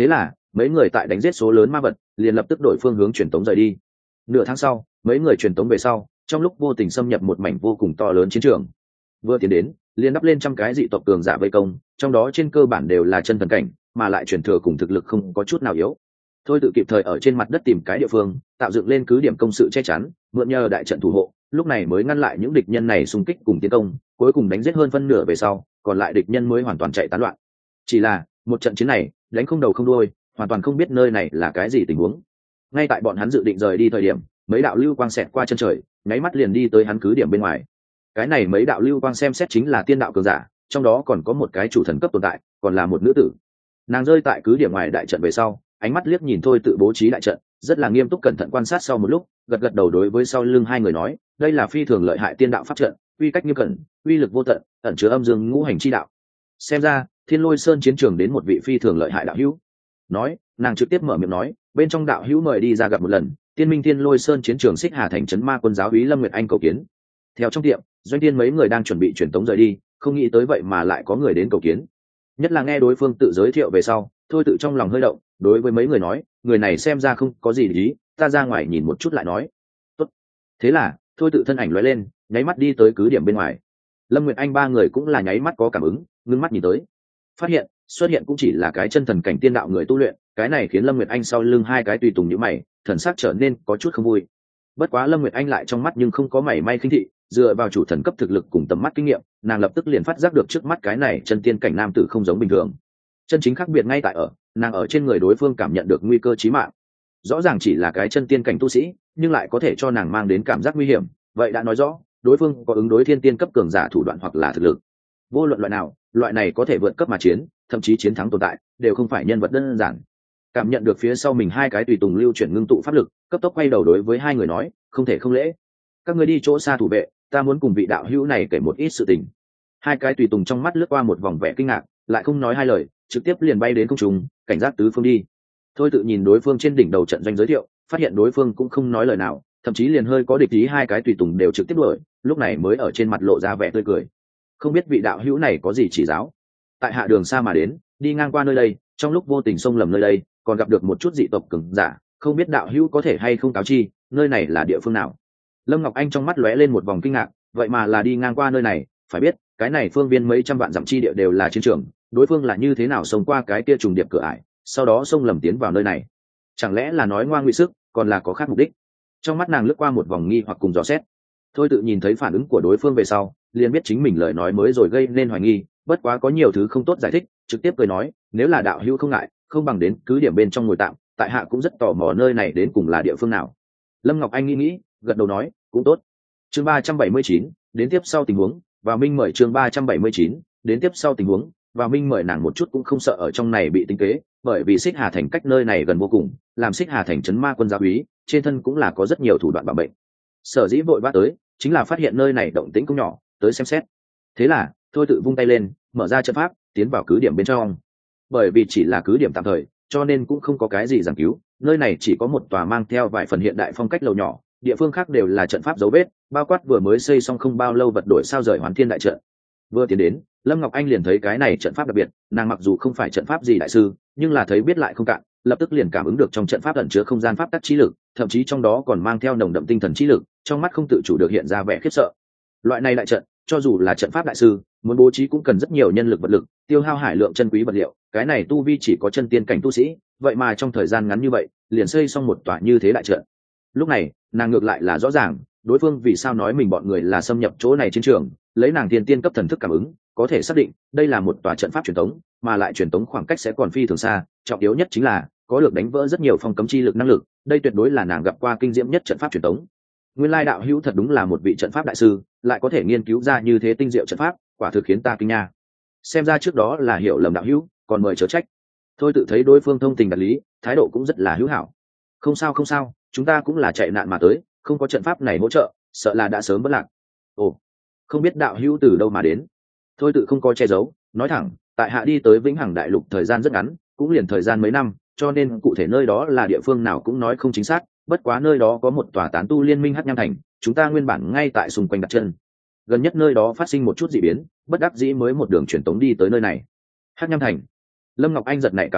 mấy người tại đánh giết số lớn ma vật, liền lập tức đổi phương hướng truyền tống rời đi. Nửa tháng sau, mấy người truyền tống về sau, trong lúc vô tình xâm nhập một mảnh vô cùng to lớn chiến trường. Vừa tiến đến, liền đắp lên trăm cái dị tộc cường giả vây công, trong đó trên cơ bản đều là chân thần cảnh, mà lại truyền thừa cùng thực lực không có chút nào yếu. Thôi tự kịp thời ở trên mặt đất tìm cái địa phương, tạo dựng lên cứ điểm công sự che chắn, mượn nhờ đại trận thủ hộ, lúc này mới ngăn lại những địch nhân này xung kích cùng tiến công, cuối cùng đánh giết hơn phân nửa về sau, còn lại địch nhân mới hoàn toàn chạy tán loạn. Chỉ là, một trận chiến này, đánh không đầu không đuôi, hoàn toàn không biết nơi này là cái gì tình huống. Ngay tại bọn hắn dự định rời đi thời điểm, mấy đạo lưu quang xẹt qua chân trời, nháy mắt liền đi tới hắn cứ điểm bên ngoài. Cái này mấy đạo lưu quang xem xét chính là tiên đạo cường giả, trong đó còn có một cái chủ thần cấp tồn tại, còn là một nữ tử. Nàng rơi tại cứ điểm ngoài đại trận về sau, ánh mắt liếc nhìn Thôi tự bố trí đại trận, rất là nghiêm túc cẩn thận quan sát sau một lúc, gật gật đầu đối với sau lưng hai người nói, đây là phi thường lợi hại tiên đạo pháp trận, uy cách nghiêm cẩn, uy lực vô tận, ẩn chứa âm dương ngũ hành chi đạo. Xem ra, Thiên Lôi Sơn chiến trường đến một vị phi thường lợi hại đạo hữu. Nói, nàng trực tiếp mở miệng nói, bên trong đạo hữu mời đi ra gặp một lần, Tiên Minh Thiên Lôi Sơn chiến trường Xích Hà thành trấn ma quân giáo úy Lâm Nguyệt Anh cầu kiến. Theo trong tiệm, doanh tiên mấy người đang chuẩn bị truyền tống rời đi, không nghĩ tới vậy mà lại có người đến cầu kiến. Nhất là nghe đối phương tự giới thiệu về sau, Thôi tự trong lòng hơi động, đối với mấy người nói, người này xem ra không có gì để ý, ta ra ngoài nhìn một chút lại nói. Tốt. Thế là, Thôi tự thân ảnh lóe lên, nháy mắt đi tới cứ điểm bên ngoài. Lâm Nguyệt Anh ba người cũng là nháy mắt có cảm ứng, ngưng mắt nhìn tới, phát hiện xuất hiện cũng chỉ là cái chân thần cảnh tiên đạo người tu luyện, cái này khiến Lâm Nguyệt Anh sau lưng hai cái tùy tùng nhíu mày, thần sắc trở nên có chút không vui. Bất quá Lâm Nguyệt Anh lại trong mắt nhưng không có mảy may khinh thị, dựa vào chủ thần cấp thực lực cùng tầm mắt kinh nghiệm, nàng lập tức liền phát giác được trước mắt cái này chân tiên cảnh nam tử không giống bình thường. Chân chính khác biệt ngay tại ở, nàng ở trên người đối phương cảm nhận được nguy cơ chí mạng. Rõ ràng chỉ là cái chân tiên cảnh tu sĩ, nhưng lại có thể cho nàng mang đến cảm giác nguy hiểm, vậy đã nói rõ, đối phương có ứng đối thiên tiên cấp cường giả thủ đoạn hoặc là thực lực. Vô luận loại nào, loại này có thể vượt cấp mà chiến, thậm chí chiến thắng tồn tại, đều không phải nhân vật đơn giản. Cảm nhận được phía sau mình hai cái tùy tùng lưu chuyển ngưng tụ pháp lực, cấp tốc quay đầu đối với hai người nói, không thể không lễ. Các ngươi đi chỗ xa thủ vệ, ta muốn cùng vị đạo hữu này kể một ít sự tình. Hai cái tùy tùng trong mắt lướt qua một vòng vẻ kinh ngạc, lại không nói hai lời, trực tiếp liền bay đến không trung, cảnh giác tứ phương đi. Thôi tự nhìn đối phương trên đỉnh đầu trận doanh giới thiệu, phát hiện đối phương cũng không nói lời nào, thậm chí liền hơi có địch ý, hai cái tùy tùng đều trực tiếp đuổi, lúc này mới ở trên mặt lộ ra vẻ tươi cười. Không biết vị đạo hữu này có gì chỉ giáo. Tại hạ đường xa mà đến, đi ngang qua nơi đây, trong lúc vô tình xông lầm nơi đây, còn gặp được một chút dị tộc cường giả, không biết đạo hữu có thể hay không cáo chi, nơi này là địa phương nào. Lâm Ngọc Anh trong mắt lóe lên một vòng kinh ngạc, vậy mà là đi ngang qua nơi này, phải biết cái này phương viên mấy trăm vạn dặm chi địa đều là chiến trường, đối phương là như thế nào xông qua cái kia trùng điệp cửa ải, sau đó xông lầm tiến vào nơi này. Chẳng lẽ là nói ngoan ngụy sức, còn là có khác mục đích. Trong mắt nàng lướt qua một vòng nghi hoặc cùng dò xét. Thôi tự nhìn thấy phản ứng của đối phương về sau, liền biết chính mình lời nói mới rồi gây nên hoài nghi, bất quá có nhiều thứ không tốt giải thích, trực tiếp cười nói, nếu là đạo hữu không ngại, không bằng đến cứ điểm bên trong ngồi tạm, tại hạ cũng rất tò mò nơi này đến cùng là địa phương nào. Lâm Ngọc Anh nghĩ nghĩ, gật đầu nói, cũng tốt. Chương ba trăm bảy mươi chín, đến tiếp sau tình huống, và Minh mời chương ba trăm bảy mươi chín, đến tiếp sau tình huống, và Minh mời nàng một chút cũng không sợ ở trong này bị tính kế, bởi vì Xích Hà thành cách nơi này gần vô cùng, làm Xích Hà thành trấn ma quân giáo úy, trên thân cũng là có rất nhiều thủ đoạn bảo bệnh. Sở dĩ vội vã tới, chính là phát hiện nơi này động tĩnh cũng nhỏ, tới xem xét. Thế là, Thôi tự vung tay lên, mở ra trận pháp, tiến vào cứ điểm bên trong. Bởi vì chỉ là cứ điểm tạm thời, cho nên cũng không có cái gì giảng cứu, nơi này chỉ có một tòa mang theo vài phần hiện đại phong cách lầu nhỏ, địa phương khác đều là trận pháp dấu vết, bao quát vừa mới xây xong không bao lâu vật đổi sao rời Hoàn Thiên đại trận. Vừa tiến đến, Lâm Ngọc Anh liền thấy cái này trận pháp đặc biệt, nàng mặc dù không phải trận pháp gì đại sư, nhưng là thấy biết lại không cạn, lập tức liền cảm ứng được trong trận pháp ẩn chứa không gian pháp tắc trí lực, thậm chí trong đó còn mang theo nồng đậm tinh thần trí lực, trong mắt không tự chủ được hiện ra vẻ khiếp sợ. Loại này đại trận, cho dù là trận pháp đại sư, muốn bố trí cũng cần rất nhiều nhân lực vật lực, tiêu hao hải lượng chân quý vật liệu, cái này tu vi chỉ có chân tiên cảnh tu sĩ, vậy mà trong thời gian ngắn như vậy, liền xây xong một tòa như thế đại trận. Lúc này, nàng ngược lại là rõ ràng, đối phương vì sao nói mình bọn người là xâm nhập chỗ này chiến trường, lấy nàng tiên tiên cấp thần thức cảm ứng, có thể xác định, đây là một tòa trận pháp truyền tống, mà lại truyền tống khoảng cách sẽ còn phi thường xa, trọng yếu nhất chính là có được đánh vỡ rất nhiều phong cấm chi lực năng lực, đây tuyệt đối là nàng gặp qua kinh diễm nhất trận pháp truyền tống. Nguyên lai đạo hữu thật đúng là một vị trận pháp đại sư, lại có thể nghiên cứu ra như thế tinh diệu trận pháp, quả thực khiến ta kinh nha. Xem ra trước đó là hiểu lầm đạo hữu, còn mời chớ trách. Thôi tự thấy đối phương thông tình đạt lý, thái độ cũng rất là hữu hảo. Không sao không sao, chúng ta cũng là chạy nạn mà tới, không có trận pháp này hỗ trợ, sợ là đã sớm bất lạc. Ồ, không biết đạo hữu từ đâu mà đến. Thôi tự không có che giấu, nói thẳng, tại hạ đi tới Vĩnh Hằng Đại Lục thời gian rất ngắn, cũng liền thời gian mấy năm, cho nên cụ thể nơi đó là địa phương nào cũng nói không chính xác, bất quá nơi đó có một tòa tán tu liên minh Hắc Nham Thành, chúng ta nguyên bản ngay tại xung quanh đặt chân. Gần nhất nơi đó phát sinh một chút dị biến, bất đắc dĩ mới một đường truyền tống đi tới nơi này. Hắc Nham Thành. Lâm Ngọc Anh giật nảy cả mình,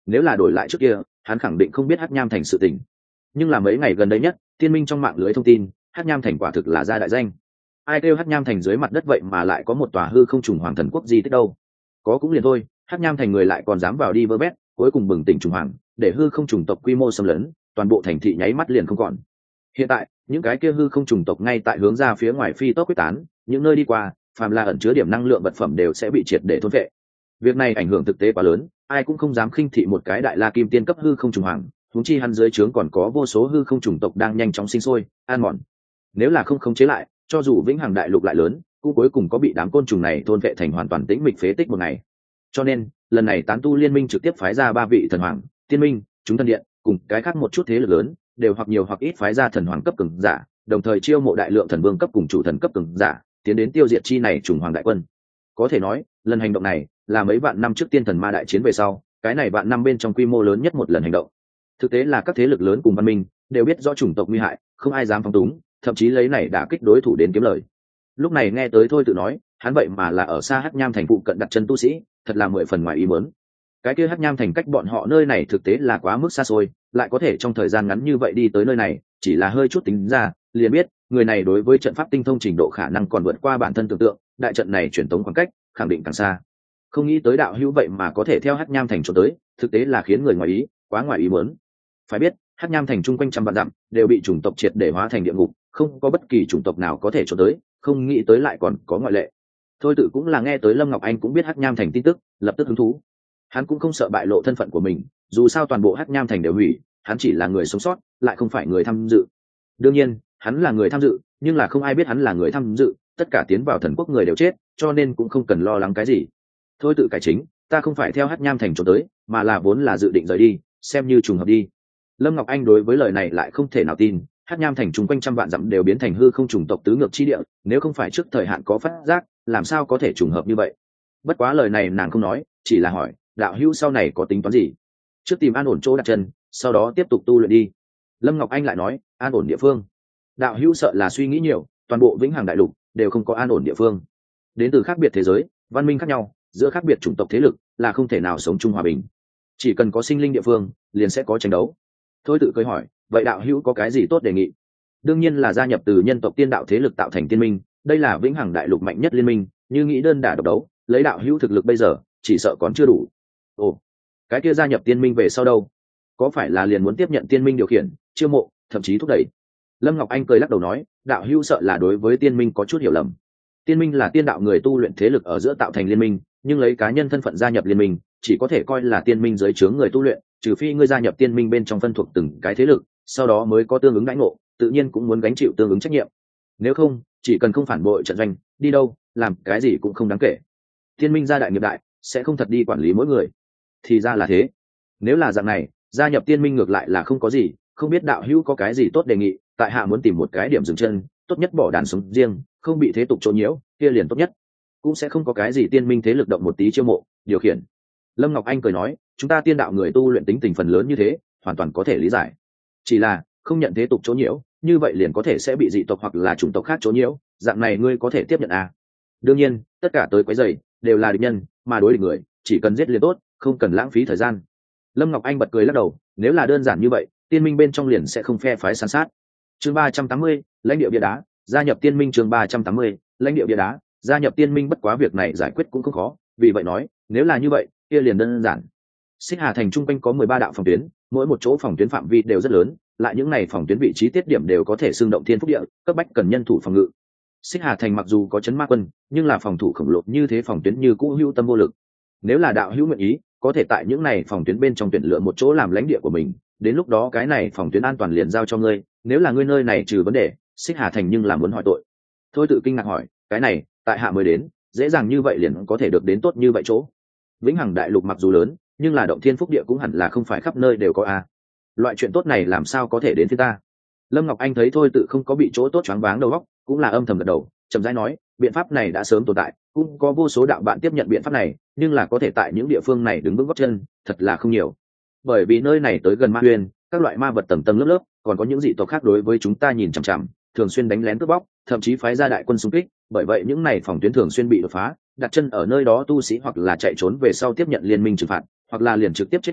nếu là đổi lại trước kia hắn khẳng định không biết Hắc Nham Thành sự tình. Nhưng là mấy ngày gần đây nhất tiên minh trong mạng lưới thông tin Hắc Nham Thành quả thực là gia đại danh. Ai kêu Hắc Nham Thành dưới mặt đất vậy mà lại có một tòa hư không trùng hoàng thần quốc di tích đâu. Có cũng liền thôi, Hắc Nham Thành người lại còn dám vào đi vơ vét, cuối cùng bừng tỉnh trùng hoàng, để hư không trùng tộc quy mô xâm lấn, toàn bộ thành thị nháy mắt liền không còn. Hiện tại những cái kia hư không trùng tộc ngay tại hướng ra phía ngoài phi tốc quyết tán, những nơi đi qua phàm là ẩn chứa điểm năng lượng vật phẩm đều sẽ bị triệt để thôn vệ. Việc này ảnh hưởng thực tế quá lớn, ai cũng không dám khinh thị một cái đại la kim tiên cấp hư không trùng hoàng, huống chi hắn dưới trướng còn có vô số hư không trùng tộc đang nhanh chóng sinh sôi an mòn. Nếu là không khống chế lại, cho dù vĩnh hằng đại lục lại lớn cũng cuối cùng có bị đám côn trùng này thôn vệ thành hoàn toàn tĩnh mịch phế tích một ngày. Cho nên lần này tán tu liên minh trực tiếp phái ra ba vị thần hoàng, tiên minh, chúng thần điện cùng cái khác một chút thế lực lớn đều hoặc nhiều hoặc ít phái ra thần hoàng cấp cường giả, đồng thời chiêu mộ đại lượng thần vương cấp cùng chủ thần cấp cường giả tiến đến tiêu diệt chi này trùng hoàng đại quân. Có thể nói lần hành động này là mấy vạn năm trước tiên thần ma đại chiến về sau cái này vạn năm bên trong quy mô lớn nhất một lần hành động. Thực tế là các thế lực lớn cùng văn minh đều biết rõ chủng tộc nguy hại, không ai dám phóng túng, thậm chí lấy này đả kích đối thủ đến kiếm lời. Lúc này nghe tới thôi tự nói hắn vậy mà là ở xa Hắc Nham Thành phụ cận đặt chân tu sĩ, thật là mười phần ngoài ý muốn. Cái kia Hắc Nham Thành cách bọn họ nơi này thực tế là quá mức xa xôi, lại có thể trong thời gian ngắn như vậy đi tới nơi này, chỉ là hơi chút tính ra liền biết người này đối với trận pháp tinh thông trình độ khả năng còn vượt qua bản thân tưởng tượng, đại trận này truyền tống khoảng cách khẳng định càng xa. Không nghĩ tới đạo hữu vậy mà có thể theo Hắc Nham Thành trốn tới, thực tế là khiến người ngoài ý, quá ngoài ý muốn. Phải biết Hắc Nham Thành chung quanh trăm vạn dặm đều bị chủng tộc triệt để hóa thành địa ngục, không có bất kỳ chủng tộc nào có thể trốn tới, không nghĩ tới lại còn có ngoại lệ. Thôi tự cũng là nghe tới Lâm Ngọc Anh cũng biết Hắc Nham Thành tin tức, lập tức hứng thú. Hắn cũng không sợ bại lộ thân phận của mình, dù sao toàn bộ Hắc Nham Thành đều hủy, hắn chỉ là người sống sót, lại không phải người tham dự. Đương nhiên hắn là người tham dự, nhưng là không ai biết hắn là người tham dự, tất cả tiến vào thần quốc người đều chết, cho nên cũng không cần lo lắng cái gì. Thôi tự cải chính, ta không phải theo Hắc Nham Thành trốn tới, mà là vốn là dự định rời đi, xem như trùng hợp đi. Lâm Ngọc Anh đối với lời này lại không thể nào tin. Hắc Nham Thành chung quanh trăm vạn dặm đều biến thành hư không trùng tộc tứ ngược chi địa, nếu không phải trước thời hạn có phát giác, làm sao có thể trùng hợp như vậy. Bất quá lời này nàng không nói, chỉ là hỏi đạo hữu sau này có tính toán gì, trước tìm an ổn chỗ đặt chân, sau đó tiếp tục tu luyện đi. Lâm Ngọc Anh lại nói an ổn địa phương, đạo hữu sợ là suy nghĩ nhiều, toàn bộ vĩnh hằng đại lục đều không có an ổn địa phương. Đến từ khác biệt thế giới, văn minh khác nhau, giữa khác biệt chủng tộc thế lực là không thể nào sống chung hòa bình. Chỉ cần có sinh linh địa phương liền sẽ có tranh đấu. Thôi tự cười hỏi vậy đạo hữu có cái gì tốt đề nghị? Đương nhiên là gia nhập từ nhân tộc tiên đạo thế lực tạo thành tiên minh, đây là vĩnh hằng đại lục mạnh nhất liên minh, như nghĩ đơn đả độc đấu, lấy đạo hữu thực lực bây giờ chỉ sợ còn chưa đủ. Ồ, cái kia gia nhập tiên minh về sau đâu, có phải là liền muốn tiếp nhận tiên minh điều khiển, chiêu mộ, thậm chí thúc đẩy? Lâm Ngọc Anh cười lắc đầu nói đạo hữu sợ là đối với tiên minh có chút hiểu lầm. Tiên minh là tiên đạo người tu luyện thế lực ở giữa tạo thành liên minh, nhưng lấy cá nhân thân phận gia nhập liên minh chỉ có thể coi là tiên minh dưới trướng người tu luyện, trừ phi ngươi gia nhập tiên minh bên trong phân thuộc từng cái thế lực, sau đó mới có tương ứng đãi ngộ, tự nhiên cũng muốn gánh chịu tương ứng trách nhiệm. Nếu không chỉ cần không phản bội trận doanh, đi đâu làm cái gì cũng không đáng kể. Tiên minh gia đại nghiệp đại, sẽ không thật đi quản lý mỗi người. Thì ra là thế. Nếu là dạng này, gia nhập tiên minh ngược lại là không có gì, không biết đạo hữu có cái gì tốt đề nghị, tại hạ muốn tìm một cái điểm dừng chân, tốt nhất bỏ đàn sống riêng, không bị thế tục chỗ nhiễu, kia liền tốt nhất. Cũng sẽ không có cái gì tiên minh thế lực động một tí chiêu mộ, điều khiển. Lâm Ngọc Anh cười nói chúng ta tiên đạo người tu luyện tính tình phần lớn như thế, hoàn toàn có thể lý giải. Chỉ là không nhận thế tục chỗ nhiễu, như vậy liền có thể sẽ bị dị tộc hoặc là chủng tộc khác chỗ nhiễu, dạng này ngươi có thể tiếp nhận à? Đương nhiên tất cả tới quấy rầy đều là địch nhân, mà đối địch người chỉ cần giết liền tốt, không cần lãng phí thời gian. Lâm Ngọc Anh bật cười lắc đầu nếu là đơn giản như vậy tiên minh bên trong liền sẽ không phe phái san sát. Chương ba trăm tám mươi lãnh địa bia đá, gia nhập tiên minh. Chương ba trăm tám mươi lãnh địa bia đá, gia nhập tiên minh. Bất quá việc này giải quyết cũng không khó, vì vậy nói nếu là như vậy kia liền đơn giản. Xích Hà Thành trung quanh có mười ba đạo phòng tuyến, mỗi một chỗ phòng tuyến phạm vi đều rất lớn, lại những này phòng tuyến vị trí tiết điểm đều có thể xương động thiên phúc địa, cấp bách cần nhân thủ phòng ngự. Xích Hà Thành mặc dù có chấn ma quân, nhưng là phòng thủ khổng lồ như thế phòng tuyến như cũ hữu tâm vô lực. Nếu là đạo hữu nguyện ý, có thể tại những này phòng tuyến bên trong tuyển lựa một chỗ làm lãnh địa của mình, đến lúc đó cái này phòng tuyến an toàn liền giao cho ngươi, nếu là ngươi nơi này trừ vấn đề, Xích Hà Thành nhưng là muốn hỏi tội. Thôi tự kinh ngạc hỏi, cái này, tại hạ mới đến, dễ dàng như vậy liền có thể được đến tốt như vậy chỗ? Vĩnh hằng đại lục mặc dù lớn, nhưng là động thiên phúc địa cũng hẳn là không phải khắp nơi đều có a. Loại chuyện tốt này làm sao có thể đến phía ta? Lâm Ngọc Anh thấy thôi tự không có bị chỗ tốt choáng váng đầu óc, cũng là âm thầm gật đầu, chậm rãi nói, biện pháp này đã sớm tồn tại, cũng có vô số đạo bạn tiếp nhận biện pháp này, nhưng là có thể tại những địa phương này đứng vững gót chân, thật là không nhiều. Bởi vì nơi này tới gần ma huyền, các loại ma vật tầng tầng lớp lớp, còn có những dị tộc khác đối với chúng ta nhìn chằm chằm, thường xuyên đánh lén cướp bóc, thậm chí phái ra đại quân xung kích, bởi vậy những này phòng tuyến thường xuyên bị đột phá, đặt chân ở nơi đó tu sĩ hoặc là chạy trốn về sau tiếp nhận liên minh trừng phạt, hoặc là liền trực tiếp chết trận,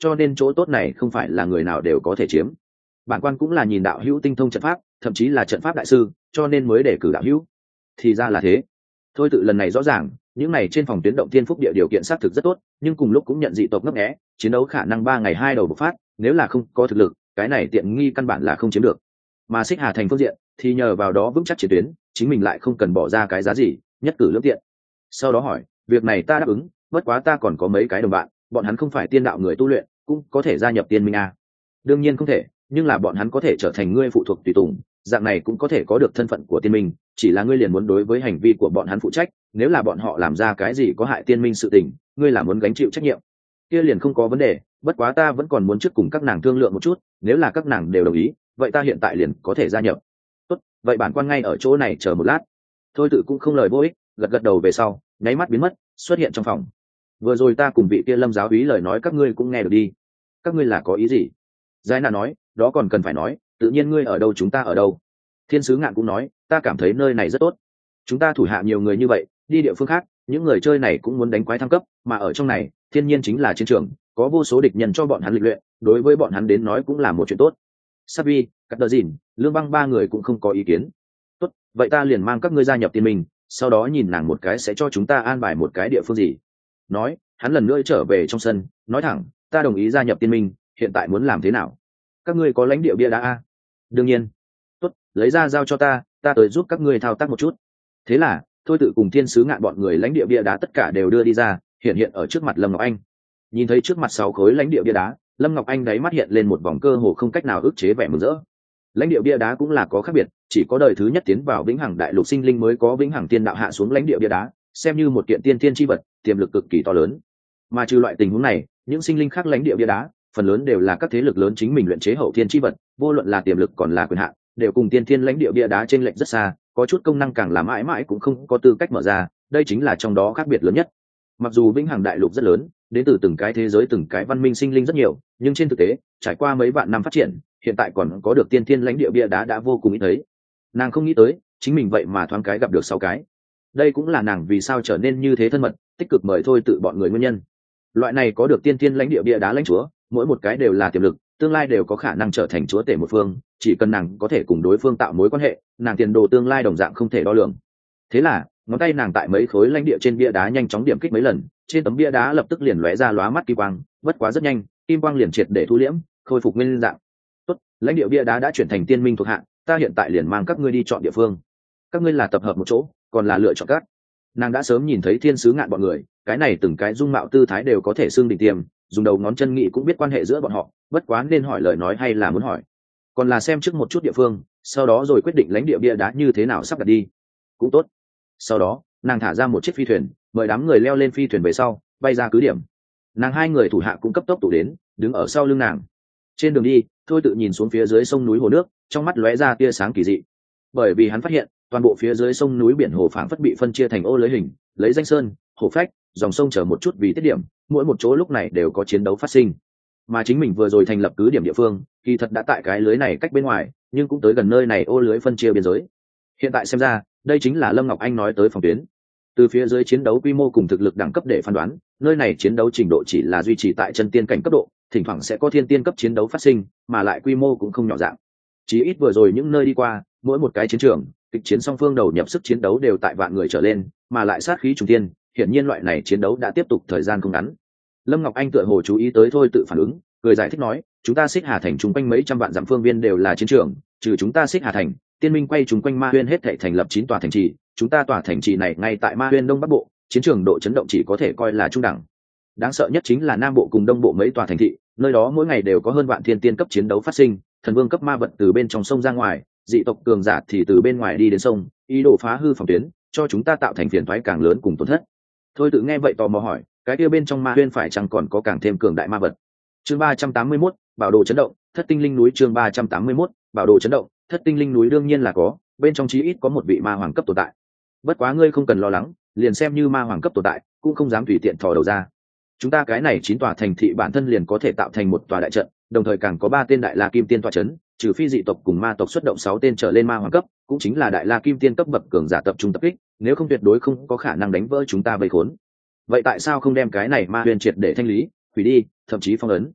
cho nên chỗ tốt này không phải là người nào đều có thể chiếm. Bản quan cũng là nhìn đạo hữu tinh thông trận pháp, thậm chí là trận pháp đại sư, cho nên mới để cử đạo hữu. Thì ra là thế. Thôi tự lần này rõ ràng, những này trên phòng tuyến động thiên phúc địa điều kiện xác thực rất tốt, nhưng cùng lúc cũng nhận dị tộc ngấp nghé, chiến đấu khả năng ba ngày hai đầu bộc phát, nếu là không có thực lực, cái này tiện nghi căn bản là không chiếm được. Mà Xích Hà thành phương diện thì nhờ vào đó vững chắc chiến tuyến, chính mình lại không cần bỏ ra cái giá gì, nhất cử lưỡng tiện. Sau đó hỏi, việc này ta đáp ứng, bất quá ta còn có mấy cái đồng bạn, bọn hắn không phải tiên đạo người tu luyện, cũng có thể gia nhập tiên minh à? Đương nhiên không thể, nhưng là bọn hắn có thể trở thành ngươi phụ thuộc tùy tùng, dạng này cũng có thể có được thân phận của tiên minh, chỉ là ngươi liền muốn đối với hành vi của bọn hắn phụ trách, nếu là bọn họ làm ra cái gì có hại tiên minh sự tình, ngươi là muốn gánh chịu trách nhiệm. Kia liền không có vấn đề, bất quá ta vẫn còn muốn trước cùng các nàng thương lượng một chút, nếu là các nàng đều đồng ý, vậy ta hiện tại liền có thể gia nhập. Tốt, vậy bản quan ngay ở chỗ này chờ một lát. Thôi tự cũng không lời vô ích, gật gật đầu về sau, nháy mắt biến mất, xuất hiện trong phòng. Vừa rồi ta cùng vị kia Lâm giáo úy lời nói các ngươi cũng nghe được đi. Các ngươi là có ý gì? Giải Na nói, đó còn cần phải nói, tự nhiên ngươi ở đâu chúng ta ở đâu. Thiên sứ Ngạn cũng nói, ta cảm thấy nơi này rất tốt. Chúng ta thủ hạ nhiều người như vậy, đi địa phương khác, những người chơi này cũng muốn đánh quái thăng cấp, mà ở trong này, thiên nhiên chính là chiến trường, có vô số địch nhân cho bọn hắn lịch luyện, đối với bọn hắn đến nói cũng là một chuyện tốt. Sabi, Cắt Đờ Dìn, Lương Băng ba người cũng không có ý kiến. Tốt, vậy ta liền mang các ngươi gia nhập tiên minh, sau đó nhìn nàng một cái sẽ cho chúng ta an bài một cái địa phương gì. Nói, hắn lần nữa trở về trong sân, nói thẳng, ta đồng ý gia nhập tiên minh, hiện tại muốn làm thế nào? Các ngươi có lãnh địa bia đá a? Đương nhiên. Tốt, lấy ra giao cho ta, ta tới giúp các ngươi thao tác một chút. Thế là, Thôi tự cùng Thiên sứ Ngạn bọn người lãnh địa bia đá tất cả đều đưa đi ra, hiện hiện ở trước mặt Lâm Ngọc Anh. Nhìn thấy trước mặt sáu khối lãnh địa bia đá, Lâm Ngọc Anh đáy mắt hiện lên một vòng cơ hồ không cách nào ức chế vẻ mừng rỡ. Lãnh địa bia đá cũng là có khác biệt, chỉ có đời thứ nhất tiến vào vĩnh hằng đại lục sinh linh mới có vĩnh hằng tiên đạo hạ xuống lãnh địa bia đá, xem như một kiện tiên thiên chi vật, tiềm lực cực kỳ to lớn. Mà trừ loại tình huống này, những sinh linh khác lãnh địa bia đá, phần lớn đều là các thế lực lớn chính mình luyện chế hậu thiên chi vật, vô luận là tiềm lực còn là quyền hạn, đều cùng tiên thiên lãnh địa bia đá trên lệnh rất xa, có chút công năng càng là mãi mãi cũng không có tư cách mở ra, đây chính là trong đó khác biệt lớn nhất. Mặc dù vĩnh hằng đại lục rất lớn, đến từ từng cái thế giới từng cái văn minh sinh linh rất nhiều, nhưng trên thực tế, trải qua mấy vạn năm phát triển, hiện tại còn có được tiên thiên lãnh địa bia đá đã vô cùng ít thấy. Nàng không nghĩ tới, chính mình vậy mà thoáng cái gặp được sáu cái. Đây cũng là nàng vì sao trở nên như thế thân mật, tích cực mời Thôi tự bọn người nguyên nhân. Loại này có được tiên thiên lãnh địa bia đá lãnh chúa, mỗi một cái đều là tiềm lực, tương lai đều có khả năng trở thành chúa tể một phương, chỉ cần nàng có thể cùng đối phương tạo mối quan hệ, nàng tiền đồ tương lai đồng dạng không thể đo lường. Thế là, ngón tay nàng tại mấy khối lãnh địa trên bia đá nhanh chóng điểm kích mấy lần, trên tấm bia đá lập tức liền lóe ra lóa mắt kim quang, bất quá rất nhanh, kim quang liền triệt để thu liễm, khôi phục nguyên dạng. Tốt, lãnh địa bia đá đã chuyển thành tiên minh thuộc hạ, ta hiện tại liền mang các ngươi đi chọn địa phương. Các ngươi là tập hợp một chỗ, còn là lựa chọn các. Nàng đã sớm nhìn thấy Thiên sứ Ngạn bọn người, cái này từng cái dung mạo tư thái đều có thể xưng đỉnh tiêm, dùng đầu ngón chân nghĩ cũng biết quan hệ giữa bọn họ, bất quá nên hỏi lời nói hay là muốn hỏi, còn là xem trước một chút địa phương, sau đó rồi quyết định lãnh địa bia đá như thế nào sắp đặt đi. Cũng tốt. Sau đó, nàng thả ra một chiếc phi thuyền, mời đám người leo lên phi thuyền về sau, bay ra cứ điểm. Nàng hai người thủ hạ cũng cấp tốc tụ đến, đứng ở sau lưng nàng. Trên đường đi, Thôi tự nhìn xuống phía dưới sông núi hồ nước, trong mắt lóe ra tia sáng kỳ dị. Bởi vì hắn phát hiện, toàn bộ phía dưới sông núi biển hồ phảng phất bị phân chia thành ô lưới hình, lấy danh sơn, hồ phách, dòng sông chở một chút vì tiết điểm, mỗi một chỗ lúc này đều có chiến đấu phát sinh. Mà chính mình vừa rồi thành lập cứ điểm địa phương, kỳ thật đã tại cái lưới này cách bên ngoài, nhưng cũng tới gần nơi này ô lưới phân chia biên giới. Hiện tại xem ra, đây chính là Lâm Ngọc Anh nói tới phòng tuyến. Từ phía dưới chiến đấu quy mô cùng thực lực đẳng cấp để phán đoán, nơi này chiến đấu trình độ chỉ là duy trì tại chân tiên cảnh cấp độ, thỉnh thoảng sẽ có thiên tiên cấp chiến đấu phát sinh, mà lại quy mô cũng không nhỏ dạng. Chỉ ít vừa rồi những nơi đi qua, mỗi một cái chiến trường, kịch chiến song phương đầu nhập sức chiến đấu đều tại vạn người trở lên, mà lại sát khí trùng thiên, hiển nhiên loại này chiến đấu đã tiếp tục thời gian không ngắn. Lâm Ngọc Anh tựa hồ chú ý tới Thôi tự phản ứng, cười giải thích nói, chúng ta Xích Hà thành chúng quanh mấy trăm vạn dặm phương viên đều là chiến trường, trừ chúng ta Xích Hà thành, tiên minh quay chúng quanh Ma Huyên hết thảy thành lập chín tòa thành trì, chúng ta tòa thành trì này ngay tại Ma Huyên đông bắc bộ, chiến trường độ chấn động chỉ có thể coi là trung đẳng. Đáng sợ nhất chính là nam bộ cùng đông bộ mấy tòa thành thị, nơi đó mỗi ngày đều có hơn vạn thiên tiên cấp chiến đấu phát sinh, thần vương cấp ma vật từ bên trong sông ra ngoài, dị tộc cường giả thì từ bên ngoài đi đến sông, ý đồ phá hư phòng tuyến, cho chúng ta tạo thành phiền toái càng lớn cùng tổn thất. Thôi tự nghe vậy tò mò hỏi, cái kia bên trong Ma Huyên phải chăng còn có càng thêm cường đại ma vật? Chương ba trăm tám mươi mốt, bảo đồ chấn động, thất tinh linh núi. Chương ba trăm tám mươi mốt, bảo đồ chấn động, thất tinh linh núi đương nhiên là có, bên trong chí ít có một vị ma hoàng cấp tồn tại. Bất quá ngươi không cần lo lắng, liền xem như ma hoàng cấp tồn tại, cũng không dám tùy tiện thò đầu ra. Chúng ta cái này chín tòa thành thị bản thân liền có thể tạo thành một tòa đại trận, đồng thời càng có ba tên đại la kim tiên tọa chấn, trừ phi dị tộc cùng ma tộc xuất động sáu tên trở lên ma hoàng cấp, cũng chính là đại la kim tiên cấp bậc cường giả tập trung tập kích, nếu không tuyệt đối không có khả năng đánh vỡ chúng ta vây khốn. Vậy tại sao không đem cái này Ma Huyên triệt để thanh lý, hủy đi, thậm chí phong ấn?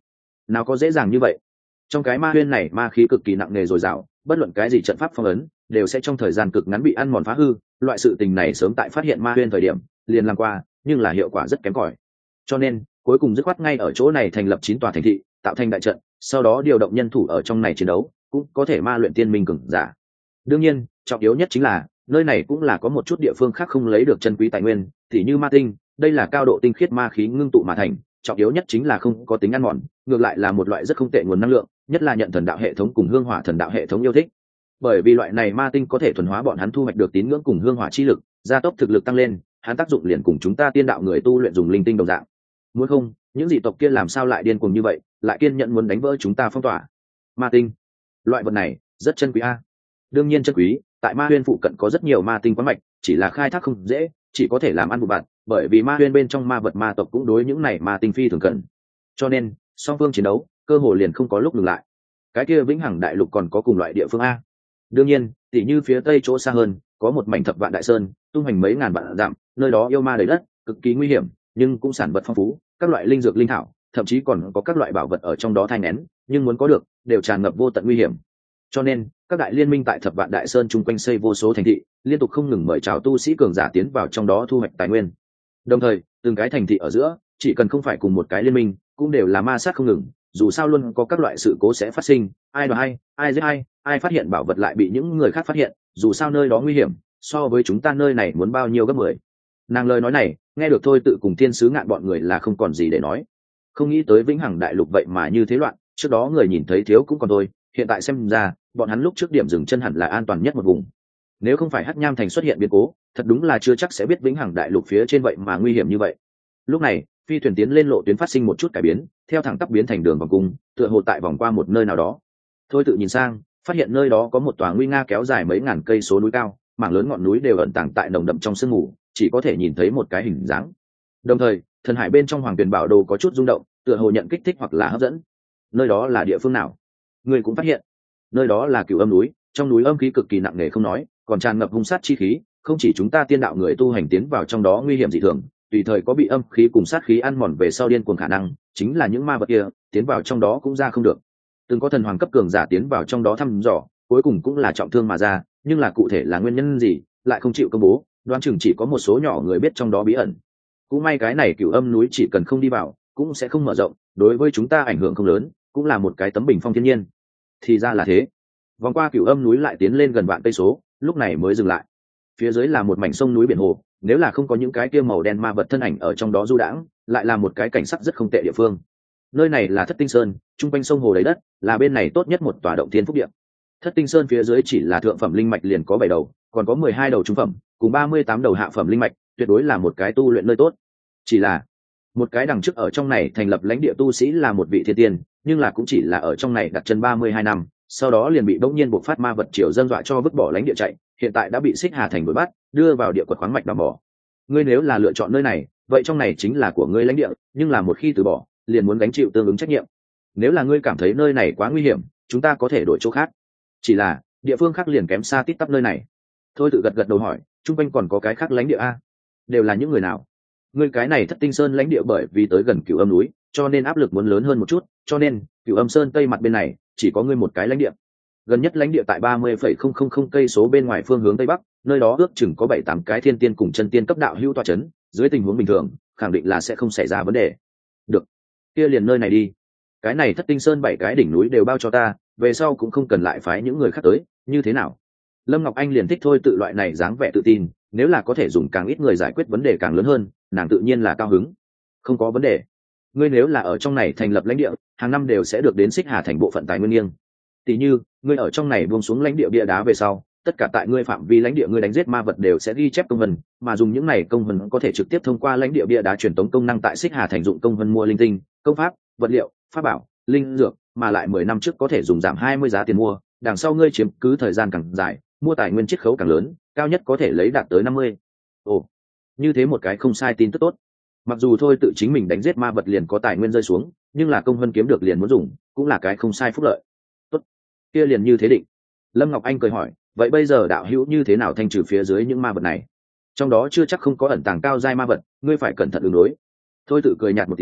nào có dễ dàng như vậy. Trong cái ma huyên này ma khí cực kỳ nặng nề dồi dào, bất luận cái gì trận pháp phong ấn đều sẽ trong thời gian cực ngắn bị ăn mòn phá hư. Loại sự tình này sớm tại phát hiện ma huyên thời điểm liền làm qua, nhưng là hiệu quả rất kém cỏi. Cho nên cuối cùng dứt khoát ngay ở chỗ này thành lập chín tòa thành thị, tạo thành đại trận, sau đó điều động nhân thủ ở trong này chiến đấu, cũng có thể ma luyện tiên minh cường giả. Đương nhiên trọng yếu nhất chính là nơi này cũng là có một chút địa phương khác không lấy được chân quý tài nguyên, thì như ma tinh, đây là cao độ tinh khiết ma khí ngưng tụ mà thành, trọng yếu nhất chính là không có tính ăn mòn, ngược lại là một loại rất không tệ nguồn năng lượng, nhất là nhận thần đạo hệ thống cùng hương hỏa thần đạo hệ thống yêu thích. Bởi vì loại này ma tinh có thể thuần hóa bọn hắn thu hoạch được tín ngưỡng cùng hương hỏa chi lực, gia tốc thực lực tăng lên, hắn tác dụng liền cùng chúng ta tiên đạo người tu luyện dùng linh tinh đồng dạng. Muốn không, những dị tộc kia làm sao lại điên cuồng như vậy, lại kiên nhận muốn đánh vỡ chúng ta phong tỏa. Ma tinh, loại vật này rất chân quý a. Đương nhiên chân quý, tại ma huyên phụ cận có rất nhiều ma tinh quán mạch, chỉ là khai thác không dễ, chỉ có thể làm ăn vụ bạc, bởi vì ma huyên bên trong ma vật ma tộc cũng đối những này ma tinh phi thường cần. Cho nên song phương chiến đấu cơ hội liền không có lúc ngừng lại. Cái kia vĩnh hằng đại lục còn có cùng loại địa phương a. Đương nhiên tỉ như phía tây chỗ xa hơn có một mảnh thập vạn đại sơn, tung hoành mấy ngàn vạn dặm, nơi đó yêu ma đầy đất, cực kỳ nguy hiểm, nhưng cũng sản vật phong phú, các loại linh dược linh thảo, thậm chí còn có các loại bảo vật ở trong đó thai nén, nhưng muốn có được đều tràn ngập vô tận nguy hiểm. Cho nên các đại liên minh tại thập vạn đại sơn chung quanh xây vô số thành thị, liên tục không ngừng mời chào tu sĩ cường giả tiến vào trong đó thu hoạch tài nguyên. Đồng thời từng cái thành thị ở giữa chỉ cần không phải cùng một cái liên minh cũng đều là ma sát không ngừng, dù sao luôn có các loại sự cố sẽ phát sinh, ai đoạt ai, ai giết ai, ai phát hiện bảo vật lại bị những người khác phát hiện, dù sao nơi đó nguy hiểm so với chúng ta nơi này muốn bao nhiêu gấp mười. Nàng lời nói này nghe được thôi tự cùng thiên sứ ngạn bọn người là không còn gì để nói. Không nghĩ tới vĩnh hằng đại lục vậy mà như thế loạn, trước đó người nhìn thấy thiếu cũng còn thôi, hiện tại xem ra bọn hắn lúc trước điểm dừng chân hẳn là an toàn nhất một vùng. Nếu không phải Hắc Nham thành xuất hiện biến cố, thật đúng là chưa chắc sẽ biết vĩnh hằng đại lục phía trên vậy mà nguy hiểm như vậy. Lúc này phi thuyền tiến lên lộ tuyến phát sinh một chút cải biến, theo thẳng tắp biến thành đường vòng cung, tựa hồ tại vòng qua một nơi nào đó. Thôi tự nhìn sang phát hiện nơi đó có một tòa nguy nga kéo dài mấy ngàn cây số núi cao, mảng lớn ngọn núi đều ẩn tàng tại nồng đậm trong sương mù, chỉ có thể nhìn thấy một cái hình dáng. Đồng thời thần hải bên trong hoàng tuyền bảo đồ có chút rung động, tựa hồ nhận kích thích hoặc là hấp dẫn. Nơi đó là địa phương nào? Người cũng phát hiện nơi đó là Cửu Âm núi, trong núi âm khí cực kỳ nặng nề không nói, còn tràn ngập hung sát chi khí, không chỉ chúng ta tiên đạo người tu hành tiến vào trong đó nguy hiểm dị thường, tùy thời có bị âm khí cùng sát khí ăn mòn về sau điên cuồng khả năng, chính là những ma vật kia tiến vào trong đó cũng ra không được. Từng có thần hoàng cấp cường giả tiến vào trong đó thăm dò, cuối cùng cũng là trọng thương mà ra, nhưng là cụ thể là nguyên nhân gì lại không chịu công bố, đoán chừng chỉ có một số nhỏ người biết trong đó bí ẩn. Cũng may cái này Cửu Âm núi chỉ cần không đi vào cũng sẽ không mở rộng, đối với chúng ta ảnh hưởng không lớn, cũng là một cái tấm bình phong thiên nhiên. Thì ra là thế. Vòng qua Cửu Âm núi lại tiến lên gần vạn cây số, lúc này mới dừng lại. Phía dưới là một mảnh sông núi biển hồ, nếu là không có những cái kia màu đen ma vật thân ảnh ở trong đó du đãng, lại là một cái cảnh sắc rất không tệ địa phương. Nơi này là Thất Tinh Sơn, trung quanh sông hồ đầy đất, là bên này tốt nhất một tòa động thiên phúc địa. Thất Tinh Sơn phía dưới chỉ là thượng phẩm linh mạch liền có bảy đầu, còn có mười hai đầu trung phẩm, cùng ba mươi tám đầu hạ phẩm linh mạch, tuyệt đối là một cái tu luyện nơi tốt. Chỉ là một cái đằng trước ở trong này thành lập lãnh địa tu sĩ là một vị thiên tiên, nhưng là cũng chỉ là ở trong này đặt chân ba mươi hai năm, sau đó liền bị bỗng nhiên bộc phát ma vật triều dân dọa cho vứt bỏ lãnh địa chạy, hiện tại đã bị Xích Hà thành đuổi bắt, đưa vào địa quật khoáng mạch đào mỏ. Ngươi nếu là lựa chọn nơi này, vậy trong này chính là của ngươi lãnh địa, nhưng là một khi từ bỏ, liền muốn gánh chịu tương ứng trách nhiệm. Nếu là ngươi cảm thấy nơi này quá nguy hiểm, chúng ta có thể đổi chỗ khác. Chỉ là địa phương khác liền kém xa tít tắp nơi này. Thôi tự gật gật đầu hỏi, trung quanh còn có cái khác lãnh địa a? Đều là những người nào? Ngươi cái này Thất Tinh Sơn lãnh địa bởi vì tới gần Cửu Âm núi, cho nên áp lực muốn lớn hơn một chút, cho nên Cửu Âm Sơn tây mặt bên này chỉ có ngươi một cái lãnh địa. Gần nhất lãnh địa tại ba mươi phẩy không không không cây số bên ngoài phương hướng tây bắc, nơi đó ước chừng có bảy tám cái thiên tiên cùng chân tiên cấp đạo hữu tọa chấn, dưới tình huống bình thường, khẳng định là sẽ không xảy ra vấn đề. Được, kia liền nơi này đi. Cái này Thất Tinh Sơn bảy cái đỉnh núi đều bao cho ta, về sau cũng không cần lại phái những người khác tới, như thế nào? Lâm Ngọc Anh liền thích thôi tự loại này dáng vẻ tự tin, nếu là có thể dùng càng ít người giải quyết vấn đề càng lớn hơn, nàng tự nhiên là cao hứng. Không có vấn đề. Ngươi nếu là ở trong này thành lập lãnh địa, hàng năm đều sẽ được đến Xích Hà thành bộ phận tài nguyên nghiêng. Tỷ như ngươi ở trong này buông xuống lãnh địa bia đá về sau, tất cả tại ngươi phạm vi lãnh địa ngươi đánh giết ma vật đều sẽ ghi chép công vân, mà dùng những này công vân có thể trực tiếp thông qua lãnh địa bia đá truyền tống công năng tại Xích Hà thành dụng công vân mua linh tinh, công pháp, vật liệu, pháp bảo, linh dược, mà lại mười năm trước có thể dùng giảm hai mươi giá tiền mua, đằng sau ngươi chiếm cứ thời gian càng dài, mua tài nguyên chiết khấu càng lớn, cao nhất có thể lấy đạt tới năm mươi. Ồ, như thế một cái không sai tin tức tốt. Mặc dù thôi tự chính mình đánh giết ma vật liền có tài nguyên rơi xuống, nhưng là công vân kiếm được liền muốn dùng, cũng là cái không sai phúc lợi. Tốt, kia liền như thế định. Lâm Ngọc Anh cười hỏi, vậy bây giờ đạo hữu như thế nào thanh trừ phía dưới những ma vật này? Trong đó chưa chắc không có ẩn tàng cao giai ma vật, ngươi phải cẩn thận ứng đối. Thôi tự cười nhạt một tiếng,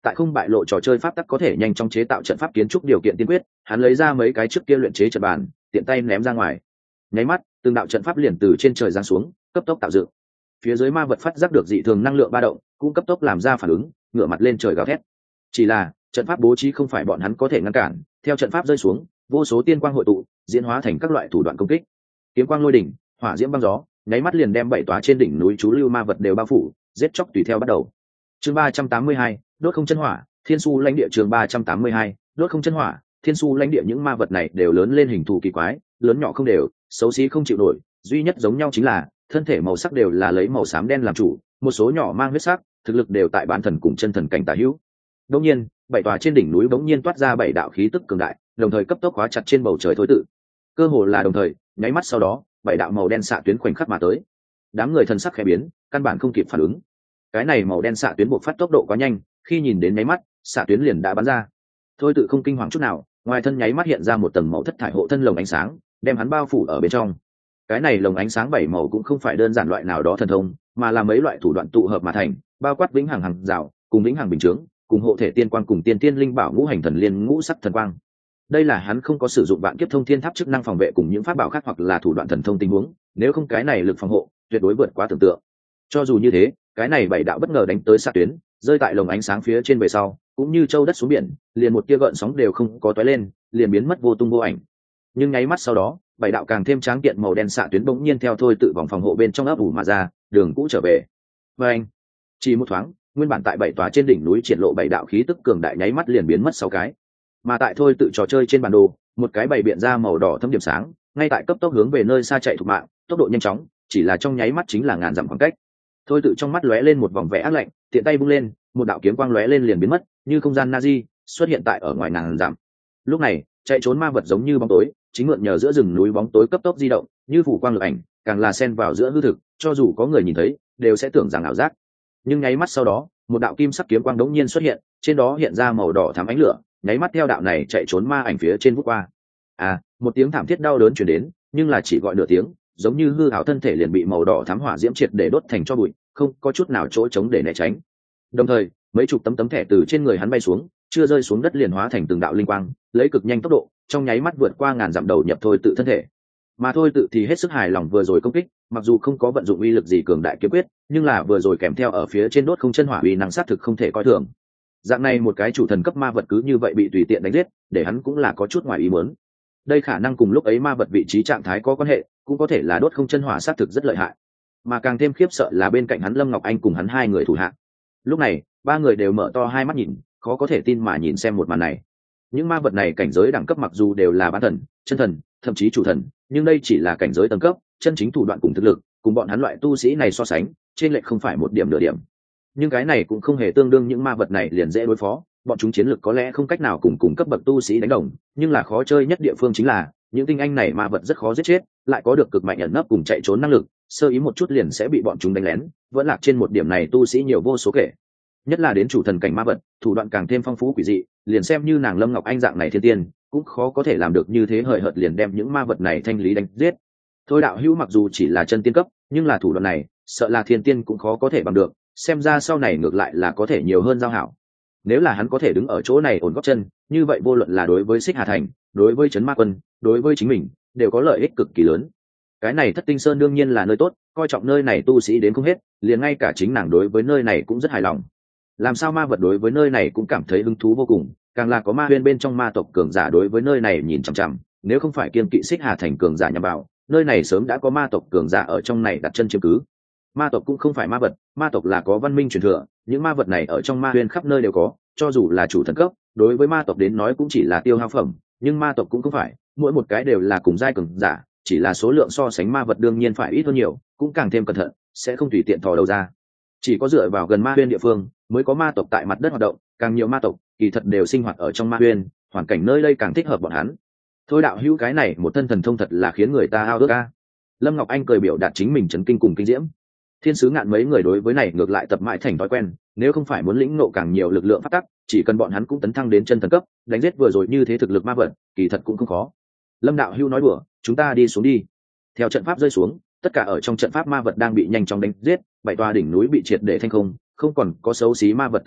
tại không bại lộ trò chơi pháp tắc có thể nhanh chóng chế tạo trận pháp kiến trúc điều kiện tiên quyết, hắn lấy ra mấy cái trước kia luyện chế trận bàn, tiện tay ném ra ngoài. Nháy mắt, từng đạo trận pháp liền từ trên trời giáng xuống, cấp tốc tạo dựng. Phía dưới ma vật phát giác được dị thường năng lượng ba động, cũng cấp tốc làm ra phản ứng, ngửa mặt lên trời gào thét. Chỉ là, trận pháp bố trí không phải bọn hắn có thể ngăn cản, theo trận pháp rơi xuống, vô số tiên quang hội tụ, diễn hóa thành các loại thủ đoạn công kích. Kiếm quang lôi đỉnh, hỏa diễm băng gió, nháy mắt liền đem bảy tòa trên đỉnh núi chú lưu ma vật đều bao phủ, giết chóc tùy theo bắt đầu. Chương ba trăm tám mươi hai, đốt không chân hỏa, thiên su lãnh địa. Chương ba trăm tám mươi hai, đốt không chân hỏa, thiên su lãnh địa. Những ma vật này đều lớn lên hình thù kỳ quái, lớn nhỏ không đều, xấu xí không chịu nổi, duy nhất giống nhau chính là thân thể màu sắc đều là lấy màu xám đen làm chủ, một số nhỏ mang huyết sắc, thực lực đều tại bán thần cùng chân thần cảnh tả hữu. Đột nhiên, bảy tòa trên đỉnh núi bỗng nhiên toát ra bảy đạo khí tức cường đại, đồng thời cấp tốc khóa chặt trên bầu trời thối tự. Cơ hồ là đồng thời, nháy mắt sau đó, bảy đạo màu đen xạ tuyến khoảnh khắc mà tới. Đám người thần sắc khẽ biến, căn bản không kịp phản ứng. Cái này màu đen xạ tuyến bộc phát tốc độ quá nhanh, khi nhìn đến nháy mắt, xạ tuyến liền đã bắn ra. Thôi tự không kinh hoàng chút nào, ngoài thân nháy mắt hiện ra một tầng màu thất thải hộ thân lồng ánh sáng, đem hắn bao phủ ở bên trong. Cái này lồng ánh sáng bảy màu cũng không phải đơn giản loại nào đó thần thông, mà là mấy loại thủ đoạn tụ hợp mà thành, bao quát vĩnh hằng hằng rào, cùng vĩnh hằng bình chướng, cùng hộ thể tiên quang cùng tiên tiên linh bảo ngũ hành thần liên ngũ sắc thần quang. Đây là hắn không có sử dụng vạn kiếp thông thiên tháp chức năng phòng vệ cùng những pháp bảo khác hoặc là thủ đoạn thần thông tình huống, nếu không cái này lực phòng hộ tuyệt đối vượt quá tưởng tượng. Cho dù như thế, cái này bảy đạo bất ngờ đánh tới xạ tuyến, rơi tại lồng ánh sáng phía trên về sau, cũng như châu đất xuống biển, liền một tia gợn sóng đều không có tóe lên, liền biến mất vô tung vô ảnh. Nhưng nháy mắt sau đó, bảy đạo càng thêm tráng kiện màu đen xạ tuyến bỗng nhiên theo thôi tự vòng phòng hộ bên trong ấp ủ mà ra, đường cũ trở về. Và anh, chỉ một thoáng, nguyên bản tại bảy tòa trên đỉnh núi triển lộ bảy đạo khí tức cường đại nháy mắt liền biến mất sáu cái. Mà tại thôi tự trò chơi trên bản đồ, một cái bày biện ra màu đỏ thâm điểm sáng, ngay tại cấp tốc hướng về nơi xa chạy thục mạng, tốc độ nhanh chóng, chỉ là trong nháy mắt chính là ngàn dặm khoảng cách. Thôi tự trong mắt lóe lên một vòng vẻ ác lạnh, tiện tay vung lên, một đạo kiếm quang lóe lên liền biến mất, như không gian Nazi xuất hiện tại ở ngoài ngàn dặm. Lúc này, chạy trốn ma vật giống như bóng tối, chính mượn nhờ giữa rừng núi bóng tối cấp tốc di động, như phủ quang lực ảnh, càng là xen vào giữa hư thực, cho dù có người nhìn thấy, đều sẽ tưởng rằng ảo giác. Nhưng nháy mắt sau đó, một đạo kim sắc kiếm quang đống nhiên xuất hiện, trên đó hiện ra màu đỏ thắm ánh lửa, nháy mắt theo đạo này chạy trốn ma ảnh phía trên vút qua. À, một tiếng thảm thiết đau đớn truyền đến, nhưng là chỉ gọi nửa tiếng, giống như hư ảo thân thể liền bị màu đỏ thắm hỏa diễm triệt để đốt thành tro bụi, không có chút nào chỗ trống để né tránh. Đồng thời, mấy chục tấm tấm thẻ từ trên người hắn bay xuống, chưa rơi xuống đất liền hóa thành từng đạo linh quang, lấy cực nhanh tốc độ, trong nháy mắt vượt qua ngàn dặm đầu nhập thôi tự thân thể. Mà thôi tự thì hết sức hài lòng vừa rồi công kích, mặc dù không có vận dụng uy lực gì cường đại kiếm quyết, nhưng là vừa rồi kèm theo ở phía trên đốt không chân hỏa uy năng sát thực không thể coi thường. Dạng này một cái chủ thần cấp ma vật cứ như vậy bị tùy tiện đánh giết, để hắn cũng là có chút ngoài ý muốn. Đây khả năng cùng lúc ấy ma vật vị trí trạng thái có quan hệ, cũng có thể là đốt không chân hỏa sát thực rất lợi hại. Mà càng thêm khiếp sợ là bên cạnh hắn Lâm Ngọc Anh cùng hắn hai người thủ hạ. Lúc này, ba người đều mở to hai mắt nhìn, khó có thể tin mà nhìn xem một màn này. Những ma vật này cảnh giới đẳng cấp mặc dù đều là bán thần, chân thần, thậm chí chủ thần, nhưng đây chỉ là cảnh giới tầng cấp, chân chính thủ đoạn cùng thực lực, cùng bọn hắn loại tu sĩ này so sánh, trên lệch không phải một điểm nửa điểm. Nhưng cái này cũng không hề tương đương những ma vật này liền dễ đối phó, bọn chúng chiến lực có lẽ không cách nào cùng cùng cấp bậc tu sĩ đánh đồng, nhưng là khó chơi nhất địa phương chính là những tinh anh này ma vật rất khó giết chết, lại có được cực mạnh ẩn nấp cùng chạy trốn năng lực, sơ ý một chút liền sẽ bị bọn chúng đánh lén, vẫn lạc trên một điểm này tu sĩ nhiều vô số kể. Nhất là đến chủ thần cảnh ma vật, thủ đoạn càng thêm phong phú quỷ dị, liền xem như nàng Lâm Ngọc Anh dạng này thiên tiên, cũng khó có thể làm được như thế hời hợt liền đem những ma vật này thanh lý đánh giết. Thôi đạo hữu mặc dù chỉ là chân tiên cấp, nhưng là thủ đoạn này, sợ là thiên tiên cũng khó có thể bằng được, xem ra sau này ngược lại là có thể nhiều hơn giao hảo. Nếu là hắn có thể đứng ở chỗ này ổn gót chân, như vậy vô luận là đối với Xích Hà Thành, đối với Trấn Ma Quân, đối với chính mình, đều có lợi ích cực kỳ lớn. Cái này Thất Tinh Sơn đương nhiên là nơi tốt, coi trọng nơi này tu sĩ đến không hết, liền ngay cả chính nàng đối với nơi này cũng rất hài lòng. Làm sao ma vật đối với nơi này cũng cảm thấy hứng thú vô cùng, càng là có ma huyên bên trong ma tộc cường giả đối với nơi này nhìn chằm chằm, nếu không phải kiên kỵ Xích Hà Thành cường giả nhằm vào, nơi này sớm đã có ma tộc cường giả ở trong này đặt chân chiếm cứ. Ma tộc cũng không phải ma vật, ma tộc là có văn minh truyền thừa, những ma vật này ở trong ma huyên khắp nơi đều có, cho dù là chủ thần cấp, đối với ma tộc đến nói cũng chỉ là tiêu hao phẩm, nhưng ma tộc cũng không phải, mỗi một cái đều là cùng giai cường giả, chỉ là số lượng so sánh ma vật đương nhiên phải ít hơn nhiều, cũng càng thêm cẩn thận, sẽ không tùy tiện thò đầu ra. Chỉ có dựa vào gần ma huyên địa phương, mới có ma tộc tại mặt đất hoạt động, càng nhiều ma tộc, kỳ thật đều sinh hoạt ở trong ma huyên, hoàn cảnh nơi đây càng thích hợp bọn hắn. Thôi đạo hữu cái này một thân thần thông thật là khiến người ta ao ước a. Lâm Ngọc Anh cười biểu đạt chính mình chấn kinh cùng kinh diễm. Thiên sứ ngạn mấy người đối với này ngược lại tập mãi thành thói quen, nếu không phải muốn lĩnh ngộ càng nhiều lực lượng phát tắc, chỉ cần bọn hắn cũng tấn thăng đến chân thần cấp, đánh giết vừa rồi như thế thực lực ma vật, kỳ thật cũng không khó. Lâm đạo hữu nói đùa, chúng ta đi xuống đi. Theo trận pháp rơi xuống, tất cả ở trong trận pháp ma vật đang bị nhanh chóng đánh giết, bảy tòa đỉnh núi bị triệt để thanh không, không còn có xấu xí ma vật tứ ngược,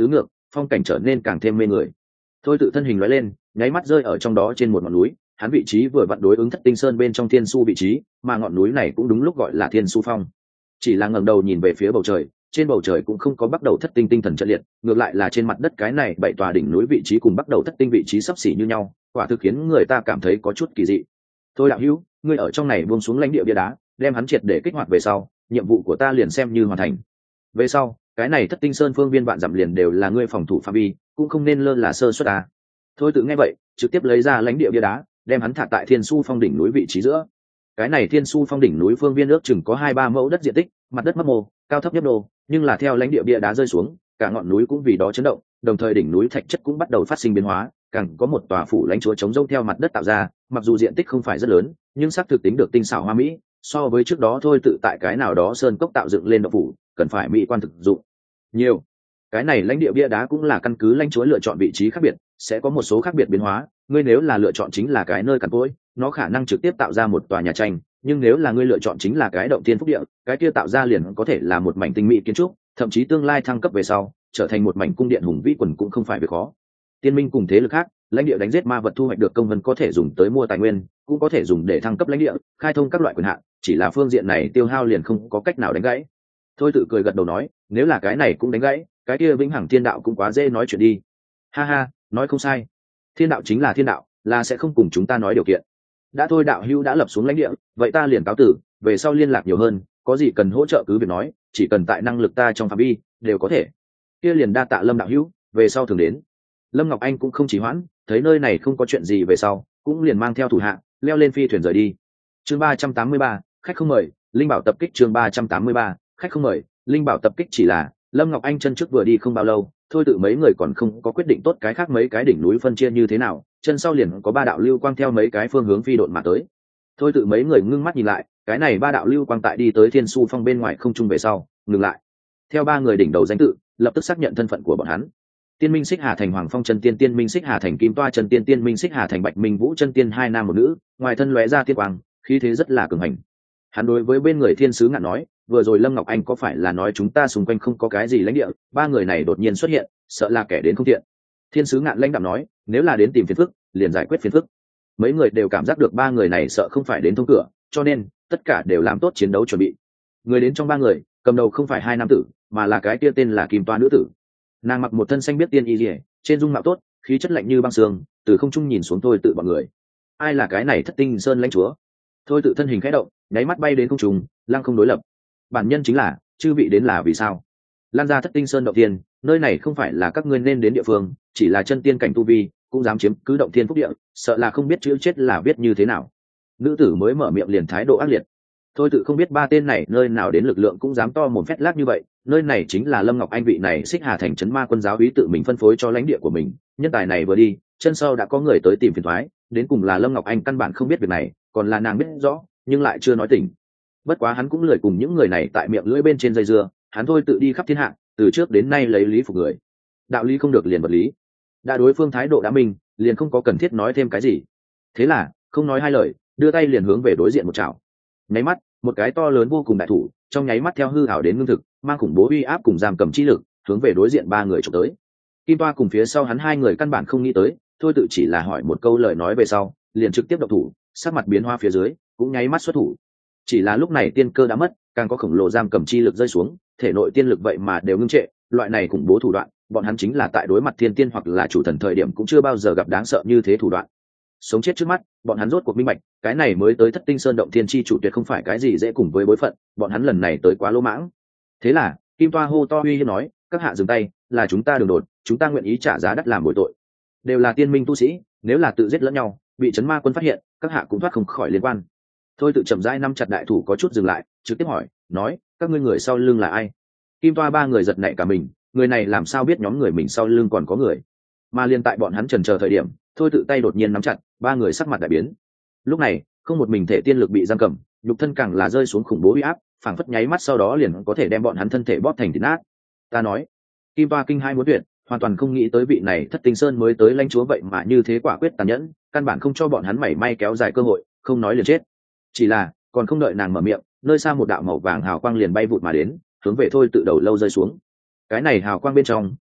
phong cảnh trở nên càng thêm mê người. Thôi tự thân hình lóe lên, nháy mắt rơi ở trong đó trên một ngọn núi, hắn vị trí vừa vặn đối ứng thất tinh sơn bên trong thiên su vị trí, mà ngọn núi này cũng đúng lúc gọi là thiên su phong. Chỉ là ngẩng đầu nhìn về phía bầu trời, trên bầu trời cũng không có bắt đầu thất tinh tinh thần trận liệt, ngược lại là trên mặt đất cái này bảy tòa đỉnh núi vị trí cùng bắt đầu thất tinh vị trí sắp xỉ như nhau, quả thực khiến người ta cảm thấy có chút kỳ dị. Thôi đạo hữu, ngươi ở trong này buông xuống lãnh địa bia đá, đem hắn triệt để kích hoạt về sau, nhiệm vụ của ta liền xem như hoàn thành. Về sau, cái này thất tinh sơn phương viên vạn dặm liền đều là ngươi phòng thủ phạm vi, cũng không nên lơ là sơ suất à. Thôi tự nghe vậy, trực tiếp lấy ra lãnh địa bia đá, đem hắn thả tại thiên su phong đỉnh núi vị trí giữa. Cái này thiên su phong đỉnh núi phương viên ước chừng có hai ba mẫu đất diện tích, mặt đất mấp mô, cao thấp nhấp đô, nhưng là theo lãnh địa bia đá rơi xuống, cả ngọn núi cũng vì đó chấn động, đồng thời đỉnh núi thạch chất cũng bắt đầu phát sinh biến hóa, càng có một tòa phủ lãnh chúa chống rông theo mặt đất tạo ra, mặc dù diện tích không phải rất lớn, nhưng xác thực tính được tinh xảo hoa mỹ, so với trước đó thôi tự tại cái nào đó sơn cốc tạo dựng lên động phủ, cần phải mỹ quan thực dụng nhiều. Cái này lãnh địa bia đá cũng là căn cứ lãnh chúa lựa chọn vị trí khác biệt, sẽ có một số khác biệt biến hóa. Ngươi nếu là lựa chọn chính là cái nơi cằn cỗi, nó khả năng trực tiếp tạo ra một tòa nhà tranh, nhưng nếu là ngươi lựa chọn chính là cái động thiên phúc địa, cái kia tạo ra liền có thể là một mảnh tinh mỹ kiến trúc, thậm chí tương lai thăng cấp về sau trở thành một mảnh cung điện hùng vĩ quần cũng không phải việc khó. Tiên minh cùng thế lực khác, lãnh địa đánh giết ma vật thu hoạch được công vân có thể dùng tới mua tài nguyên, cũng có thể dùng để thăng cấp lãnh địa, khai thông các loại quyền hạn, chỉ là phương diện này tiêu hao liền không có cách nào đánh gãy. Thôi tự cười gật đầu nói, nếu là cái này cũng đánh gãy, cái kia vĩnh hằng thiên đạo cũng quá dễ nói chuyện đi. Ha ha, nói không sai, thiên đạo chính là thiên đạo, là sẽ không cùng chúng ta nói điều kiện. Đã thôi đạo hữu đã lập xuống lãnh địa, vậy ta liền cáo tử, về sau liên lạc nhiều hơn, có gì cần hỗ trợ cứ việc nói, chỉ cần tại năng lực ta trong phạm vi đều có thể. Kia liền đa tạ Lâm đạo hữu, về sau thường đến. Lâm Ngọc Anh cũng không trì hoãn, thấy nơi này không có chuyện gì về sau, cũng liền mang theo thủ hạ leo lên phi thuyền rời đi. Chương ba trăm tám mươi ba, khách không mời, linh bảo tập kích. Chương ba trăm tám mươi ba, khách không mời, linh bảo tập kích. Chỉ là Lâm Ngọc Anh chân trước vừa đi không bao lâu, thôi tự mấy người còn không có quyết định tốt cái khác mấy cái đỉnh núi phân chia như thế nào, chân sau liền có ba đạo lưu quang theo mấy cái phương hướng phi độn mà tới. Thôi tự mấy người ngưng mắt nhìn lại, cái này ba đạo lưu quang tại đi tới thiên su phong bên ngoài không trung về sau ngừng lại. Theo ba người đỉnh đầu danh tự, lập tức xác nhận thân phận của bọn hắn. Tiên Minh Xích Hà Thành Hoàng Phong chân tiên, Tiên Minh Xích Hà Thành Kim Toa chân tiên, Tiên Minh Xích Hà Thành Bạch Minh Vũ chân tiên, hai nam một nữ, ngoài thân lóe ra tiên quang, khí thế rất là cường hành. Hắn đối với bên người thiên sứ ngạn nói, vừa rồi Lâm Ngọc Anh có phải là nói chúng ta xung quanh không có cái gì lãnh địa, ba người này đột nhiên xuất hiện, sợ là kẻ đến không thiện. Thiên sứ ngạn lãnh đạm nói, nếu là đến tìm phiền phức, liền giải quyết phiền phức. Mấy người đều cảm giác được ba người này sợ không phải đến thông cửa, cho nên tất cả đều làm tốt chiến đấu chuẩn bị. Người đến trong ba người, cầm đầu không phải hai nam tử, mà là cái kia tên là Kim Toa nữ tử. Nàng mặc một thân xanh biết tiên y liễu, trên dung mạo tốt, khí chất lạnh như băng sương, từ không trung nhìn xuống thôi tự bọn người. Ai là cái này thất tinh sơn lãnh chúa? Thôi tự thân hình khẽ động, nháy mắt bay đến không trung, lăng không đối lập. Bản nhân chính là, chư vị đến là vì sao? Lan ra thất tinh sơn động tiên, nơi này không phải là các ngươi nên đến địa phương, chỉ là chân tiên cảnh tu vi, cũng dám chiếm cứ động thiên phúc địa, sợ là không biết chữ chết là viết như thế nào. Nữ tử mới mở miệng liền thái độ ác liệt. Thôi tự không biết ba tên này nơi nào đến lực lượng cũng dám to mồm phét lác như vậy, nơi này chính là Lâm Ngọc Anh vị này Xích Hà Thành trấn ma quân giáo úy tự mình phân phối cho lãnh địa của mình, nhân tài này vừa đi, chân sau đã có người tới tìm phiền toái, đến cùng là Lâm Ngọc Anh căn bản không biết việc này, còn là nàng biết rõ, nhưng lại chưa nói tỉnh. Bất quá hắn cũng lười cùng những người này tại miệng lưỡi bên trên dây dưa, hắn thôi tự đi khắp thiên hạ, từ trước đến nay lấy lý phục người. Đạo lý không được liền vật lý. Đã đối phương thái độ đã minh, liền không có cần thiết nói thêm cái gì. Thế là, không nói hai lời, đưa tay liền hướng về đối diện một chảo. Nháy mắt, một cái to lớn vô cùng đại thủ, trong nháy mắt theo hư ảo đến ngưng thực, mang khủng bố uy áp cùng giam cầm chi lực, hướng về đối diện ba người chụp tới. Kim Toa cùng phía sau hắn hai người căn bản không nghĩ tới, thôi tự chỉ là hỏi một câu lời nói về sau, liền trực tiếp động thủ, sắc mặt biến hoa phía dưới, cũng nháy mắt xuất thủ. Chỉ là lúc này tiên cơ đã mất, càng có khổng lồ giam cầm chi lực rơi xuống, thể nội tiên lực vậy mà đều ngưng trệ, loại này khủng bố thủ đoạn, bọn hắn chính là tại đối mặt thiên tiên hoặc là chủ thần thời điểm cũng chưa bao giờ gặp đáng sợ như thế thủ đoạn. Sống chết trước mắt, bọn hắn rốt cuộc minh bạch, cái này mới tới thất tinh sơn động thiên chi chủ tuyệt không phải cái gì dễ cùng với bối phận, bọn hắn lần này tới quá lỗ mãng. Thế là Kim Toa hô to uy hiếp nói, các hạ dừng tay, là chúng ta đường đột, chúng ta nguyện ý trả giá đắt làm bồi tội. Đều là tiên minh tu sĩ, nếu là tự giết lẫn nhau, bị chấn ma quân phát hiện, các hạ cũng thoát không khỏi liên quan. Thôi tự chậm rãi nắm chặt đại thủ có chút dừng lại, trực tiếp hỏi, nói, các ngươi người sau lưng là ai? Kim Toa ba người giật nảy cả mình, người này làm sao biết nhóm người mình sau lưng còn có người? Mà liên tại bọn hắn chần chờ thời điểm, thôi tự tay đột nhiên nắm chặt, ba người sắc mặt đại biến. Lúc này, không một mình thể tiên lực bị giam cầm, nhục thân càng là rơi xuống khủng bố uy áp, phảng phất nháy mắt sau đó liền có thể đem bọn hắn thân thể bóp thành thịt nát. Ta nói, Kim Toa kinh hai muốn tuyệt, hoàn toàn không nghĩ tới vị này thất tinh sơn mới tới lãnh chúa vậy mà như thế quả quyết tàn nhẫn, căn bản không cho bọn hắn mảy may kéo dài cơ hội, không nói liền chết. Chỉ là, còn không đợi nàng mở miệng, nơi xa một đạo màu vàng hào quang liền bay vụt mà đến, hướng về thôi tự đầu lâu rơi xuống. Cái này hào quang bên trong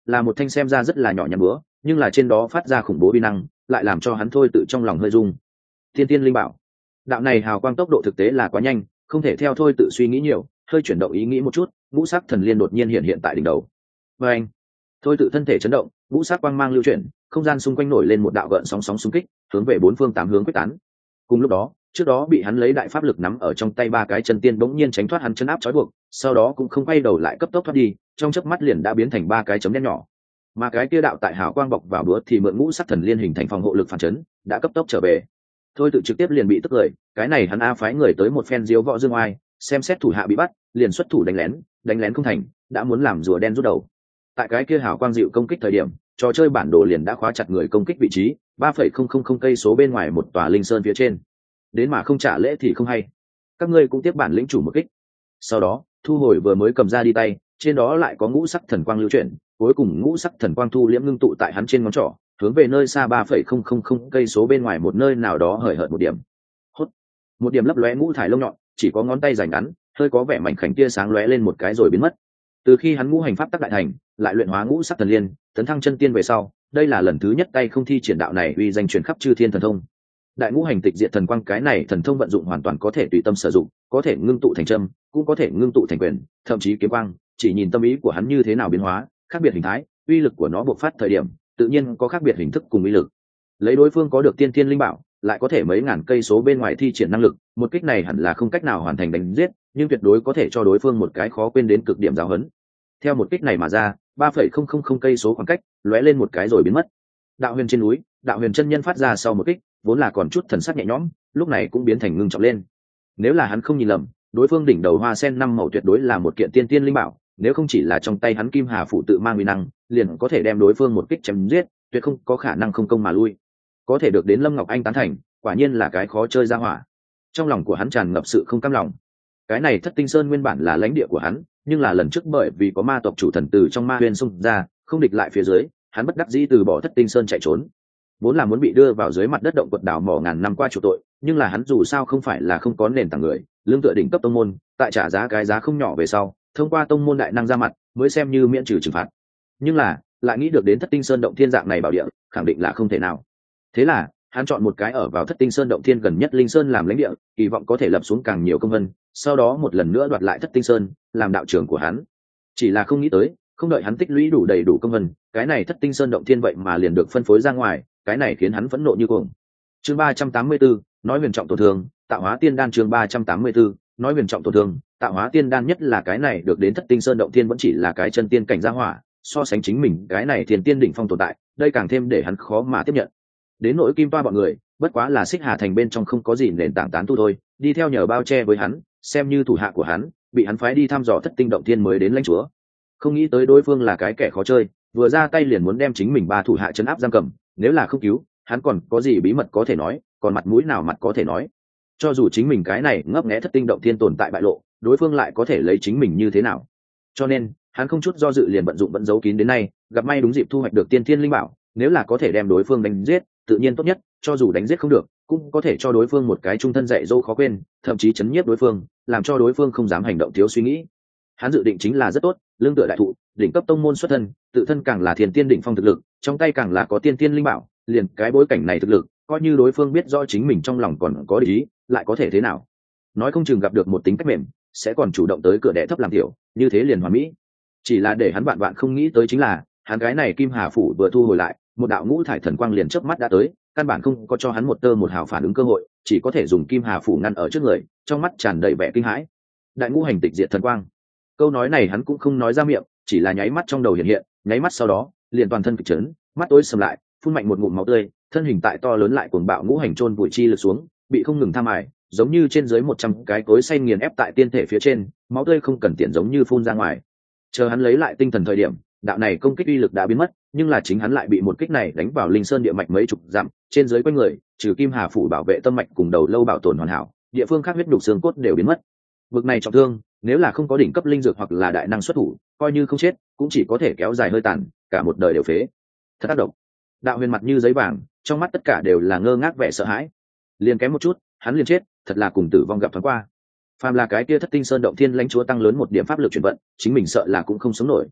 là một thanh xem ra rất là nhỏ nhắn búa, nhưng là trên đó phát ra khủng bố uy năng, lại làm cho hắn thôi tự trong lòng hơi rung. Thiên tiên linh bảo, đạo này hào quang tốc độ thực tế là quá nhanh, không thể theo thôi tự suy nghĩ nhiều, hơi chuyển động ý nghĩ một chút, ngũ sắc thần liên đột nhiên hiện hiện tại đỉnh đầu. Và anh, thôi tự thân thể chấn động, ngũ sắc quang mang lưu chuyển, không gian xung quanh nổi lên một đạo gợn sóng sóng xung kích, hướng về bốn phương tám hướng quyết tán. Cùng lúc đó, trước đó bị hắn lấy đại pháp lực nắm ở trong tay ba cái chân tiên bỗng nhiên tránh thoát hắn chân áp trói buộc, sau đó cũng không quay đầu lại cấp tốc thoát đi, trong chớp mắt liền đã biến thành ba cái chấm đen nhỏ. Mà cái kia đạo tại hào quang bọc vào búa thì mượn ngũ sắc thần liên hình thành phòng hộ lực phản chấn, đã cấp tốc trở về. Thôi tự trực tiếp liền bị tức cười, cái này hắn a phái người tới một phen diếu võ dương oai, xem xét thủ hạ bị bắt, liền xuất thủ đánh lén, đánh lén không thành, đã muốn làm rùa đen rút đầu. Tại cái kia hào quang dịu công kích thời điểm, trò chơi bản đồ liền đã khóa chặt người công kích vị trí, ba phẩy không không không cây số bên ngoài một tòa linh sơn phía trên. Đến mà không trả lễ thì không hay, các ngươi cũng tiếp bản lĩnh chủ một kích. Sau đó thu hồi vừa mới cầm ra đi tay, trên đó lại có ngũ sắc thần quang lưu chuyển, cuối cùng ngũ sắc thần quang thu liễm ngưng tụ tại hắn trên ngón trỏ, hướng về nơi xa ba phẩy không không không cây số bên ngoài một nơi nào đó hời hợt một điểm. Hốt, một điểm lấp lóe ngũ thải lông nhọn, chỉ có ngón tay dài ngắn, hơi có vẻ mảnh khảnh tia sáng lóe lên một cái rồi biến mất. Từ khi hắn ngũ hành pháp tắc đại thành, lại luyện hóa ngũ sắc thần liên, tấn thăng chân tiên về sau, đây là lần thứ nhất tay không thi triển đạo này uy danh truyền khắp chư thiên thần thông. Đại ngũ hành tịch diệt thần quang, cái này thần thông vận dụng hoàn toàn có thể tùy tâm sử dụng, có thể ngưng tụ thành châm, cũng có thể ngưng tụ thành quyền, thậm chí kiếm quang, chỉ nhìn tâm ý của hắn như thế nào biến hóa, khác biệt hình thái, uy lực của nó bộc phát thời điểm, tự nhiên có khác biệt hình thức cùng uy lực. Lấy đối phương có được tiên thiên linh bảo, lại có thể mấy ngàn cây số bên ngoài thi triển năng lực, một kích này hẳn là không cách nào hoàn thành đánh giết, nhưng tuyệt đối có thể cho đối phương một cái khó quên đến cực điểm giáo huấn. Theo một kích này mà ra, ba phẩy không không không cây số khoảng cách, lóe lên một cái rồi biến mất. Đạo huyền trên núi, đạo huyền chân nhân phát ra sau một kích, vốn là còn chút thần sắc nhẹ nhõm, lúc này cũng biến thành ngưng trọng lên. Nếu là hắn không nhìn lầm, đối phương đỉnh đầu hoa sen năm màu tuyệt đối là một kiện tiên tiên linh bảo, nếu không chỉ là trong tay hắn kim hà phụ tự mang uy năng, liền có thể đem đối phương một kích chém giết, tuyệt không có khả năng không công mà lui. Có thể được đến Lâm Ngọc Anh tán thành, quả nhiên là cái khó chơi ra hỏa. Trong lòng của hắn tràn ngập sự không cam lòng. Cái này Thất Tinh Sơn nguyên bản là lãnh địa của hắn, nhưng là lần trước bởi vì có ma tộc chủ thần từ trong ma huyền xung ra, không địch lại phía dưới, hắn bất đắc dĩ từ bỏ Thất Tinh Sơn chạy trốn. Vốn là muốn bị đưa vào dưới mặt đất động quật đào mỏ ngàn năm qua chủ tội, nhưng là hắn dù sao không phải là không có nền tảng người, lương tựa đỉnh cấp tông môn, tại trả giá cái giá không nhỏ về sau, thông qua tông môn đại năng ra mặt, mới xem như miễn trừ trừng phạt. Nhưng là, lại nghĩ được đến Thất Tinh Sơn động thiên dạng này bảo địa, khẳng định là không thể nào. Thế là, hắn chọn một cái ở vào Thất Tinh Sơn động thiên gần nhất linh sơn làm lãnh địa, kỳ vọng có thể lập xuống càng nhiều công vân, sau đó một lần nữa đoạt lại Thất Tinh Sơn, làm đạo trưởng của hắn. Chỉ là không nghĩ tới, không đợi hắn tích lũy đủ đầy đủ công vân, cái này Thất Tinh Sơn động thiên vậy mà liền được phân phối ra ngoài, cái này khiến hắn phẫn nộ như cuồng. Chương ba trăm tám mươi tư, nói huyền trọng tổn thương, tạo hóa tiên đan. Chương ba trăm tám mươi tư, nói huyền trọng tổn thương, tạo hóa tiên đan, nhất là cái này được đến Thất Tinh Sơn động thiên vẫn chỉ là cái chân tiên cảnh gia hỏa, so sánh chính mình cái này thiên tiên đỉnh phong tồn tại, đây càng thêm để hắn khó mà tiếp nhận. Đến nỗi Kim Toa bọn người, bất quá là Xích Hà thành bên trong không có gì nền tảng tán tu thôi, đi theo nhờ bao che với hắn, xem như thủ hạ của hắn, bị hắn phái đi thăm dò Thất Tinh động thiên mới đến lãnh chúa. Không nghĩ tới đối phương là cái kẻ khó chơi, vừa ra tay liền muốn đem chính mình ba thủ hạ trấn áp giam cầm, nếu là không cứu, hắn còn có gì bí mật có thể nói, còn mặt mũi nào mặt có thể nói. Cho dù chính mình cái này ngấp nghé Thất Tinh động thiên tồn tại bại lộ, đối phương lại có thể lấy chính mình như thế nào? Cho nên, hắn không chút do dự liền vận dụng vẫn giấu kín đến nay, gặp may đúng dịp thu hoạch được tiên thiên linh bảo, nếu là có thể đem đối phương đánh giết, tự nhiên tốt nhất, cho dù đánh giết không được, cũng có thể cho đối phương một cái trung thân dạy dỗ khó quên, thậm chí chấn nhiếp đối phương, làm cho đối phương không dám hành động thiếu suy nghĩ. Hắn dự định chính là rất tốt, lương tựa đại thụ, đỉnh cấp tông môn xuất thân, tự thân càng là thiên tiên đỉnh phong thực lực, trong tay càng là có tiên tiên linh bảo, liền cái bối cảnh này thực lực, coi như đối phương biết rõ chính mình trong lòng còn có ý, lại có thể thế nào? Nói không chừng gặp được một tính cách mềm, sẽ còn chủ động tới cửa đẻ thấp làm tiểu, như thế liền hoàn mỹ. Chỉ là để hắn bạn bạn không nghĩ tới chính là, hắn cái này Kim Hà phủ vừa thu hồi lại, một đạo ngũ thải thần quang liền chớp mắt đã tới, căn bản không có cho hắn một tơ một hào phản ứng cơ hội, chỉ có thể dùng Kim Hà phủ ngăn ở trước người, trong mắt tràn đầy vẻ kinh hãi. Đại ngũ hành tịch diệt thần quang. Câu nói này hắn cũng không nói ra miệng, chỉ là nháy mắt trong đầu hiện hiện, nháy mắt sau đó, liền toàn thân kịch chấn, mắt tối sầm lại, phun mạnh một ngụm máu tươi, thân hình tại to lớn lại cuồng bạo ngũ hành chôn bụi chi lực xuống, bị không ngừng tham ải, giống như trên dưới một trăm cái cối xay nghiền ép tại tiên thể phía trên, máu tươi không cần tiền giống như phun ra ngoài. Chờ hắn lấy lại tinh thần thời điểm, đạo này công kích uy lực đã biến mất, nhưng là chính hắn lại bị một kích này đánh vào linh sơn địa mạch mấy chục dặm, trên dưới quanh người, trừ Kim Hà phủ bảo vệ tâm mạch cùng đầu lâu bảo tồn hoàn hảo, địa phương khác huyết nhục xương cốt đều biến mất. Vực này trọng thương, nếu là không có đỉnh cấp linh dược hoặc là đại năng xuất thủ, coi như không chết, cũng chỉ có thể kéo dài hơi tàn, cả một đời đều phế. Thật tác động. Đạo huyền mặt như giấy vàng, trong mắt tất cả đều là ngơ ngác vẻ sợ hãi. Liền kém một chút, hắn liền chết, thật là cùng tử vong gặp thoáng qua. Phàm là cái kia Thất Tinh Sơn động thiên lãnh chúa tăng lớn một điểm pháp lực chuyển vận, chính mình sợ là cũng không sống nổi.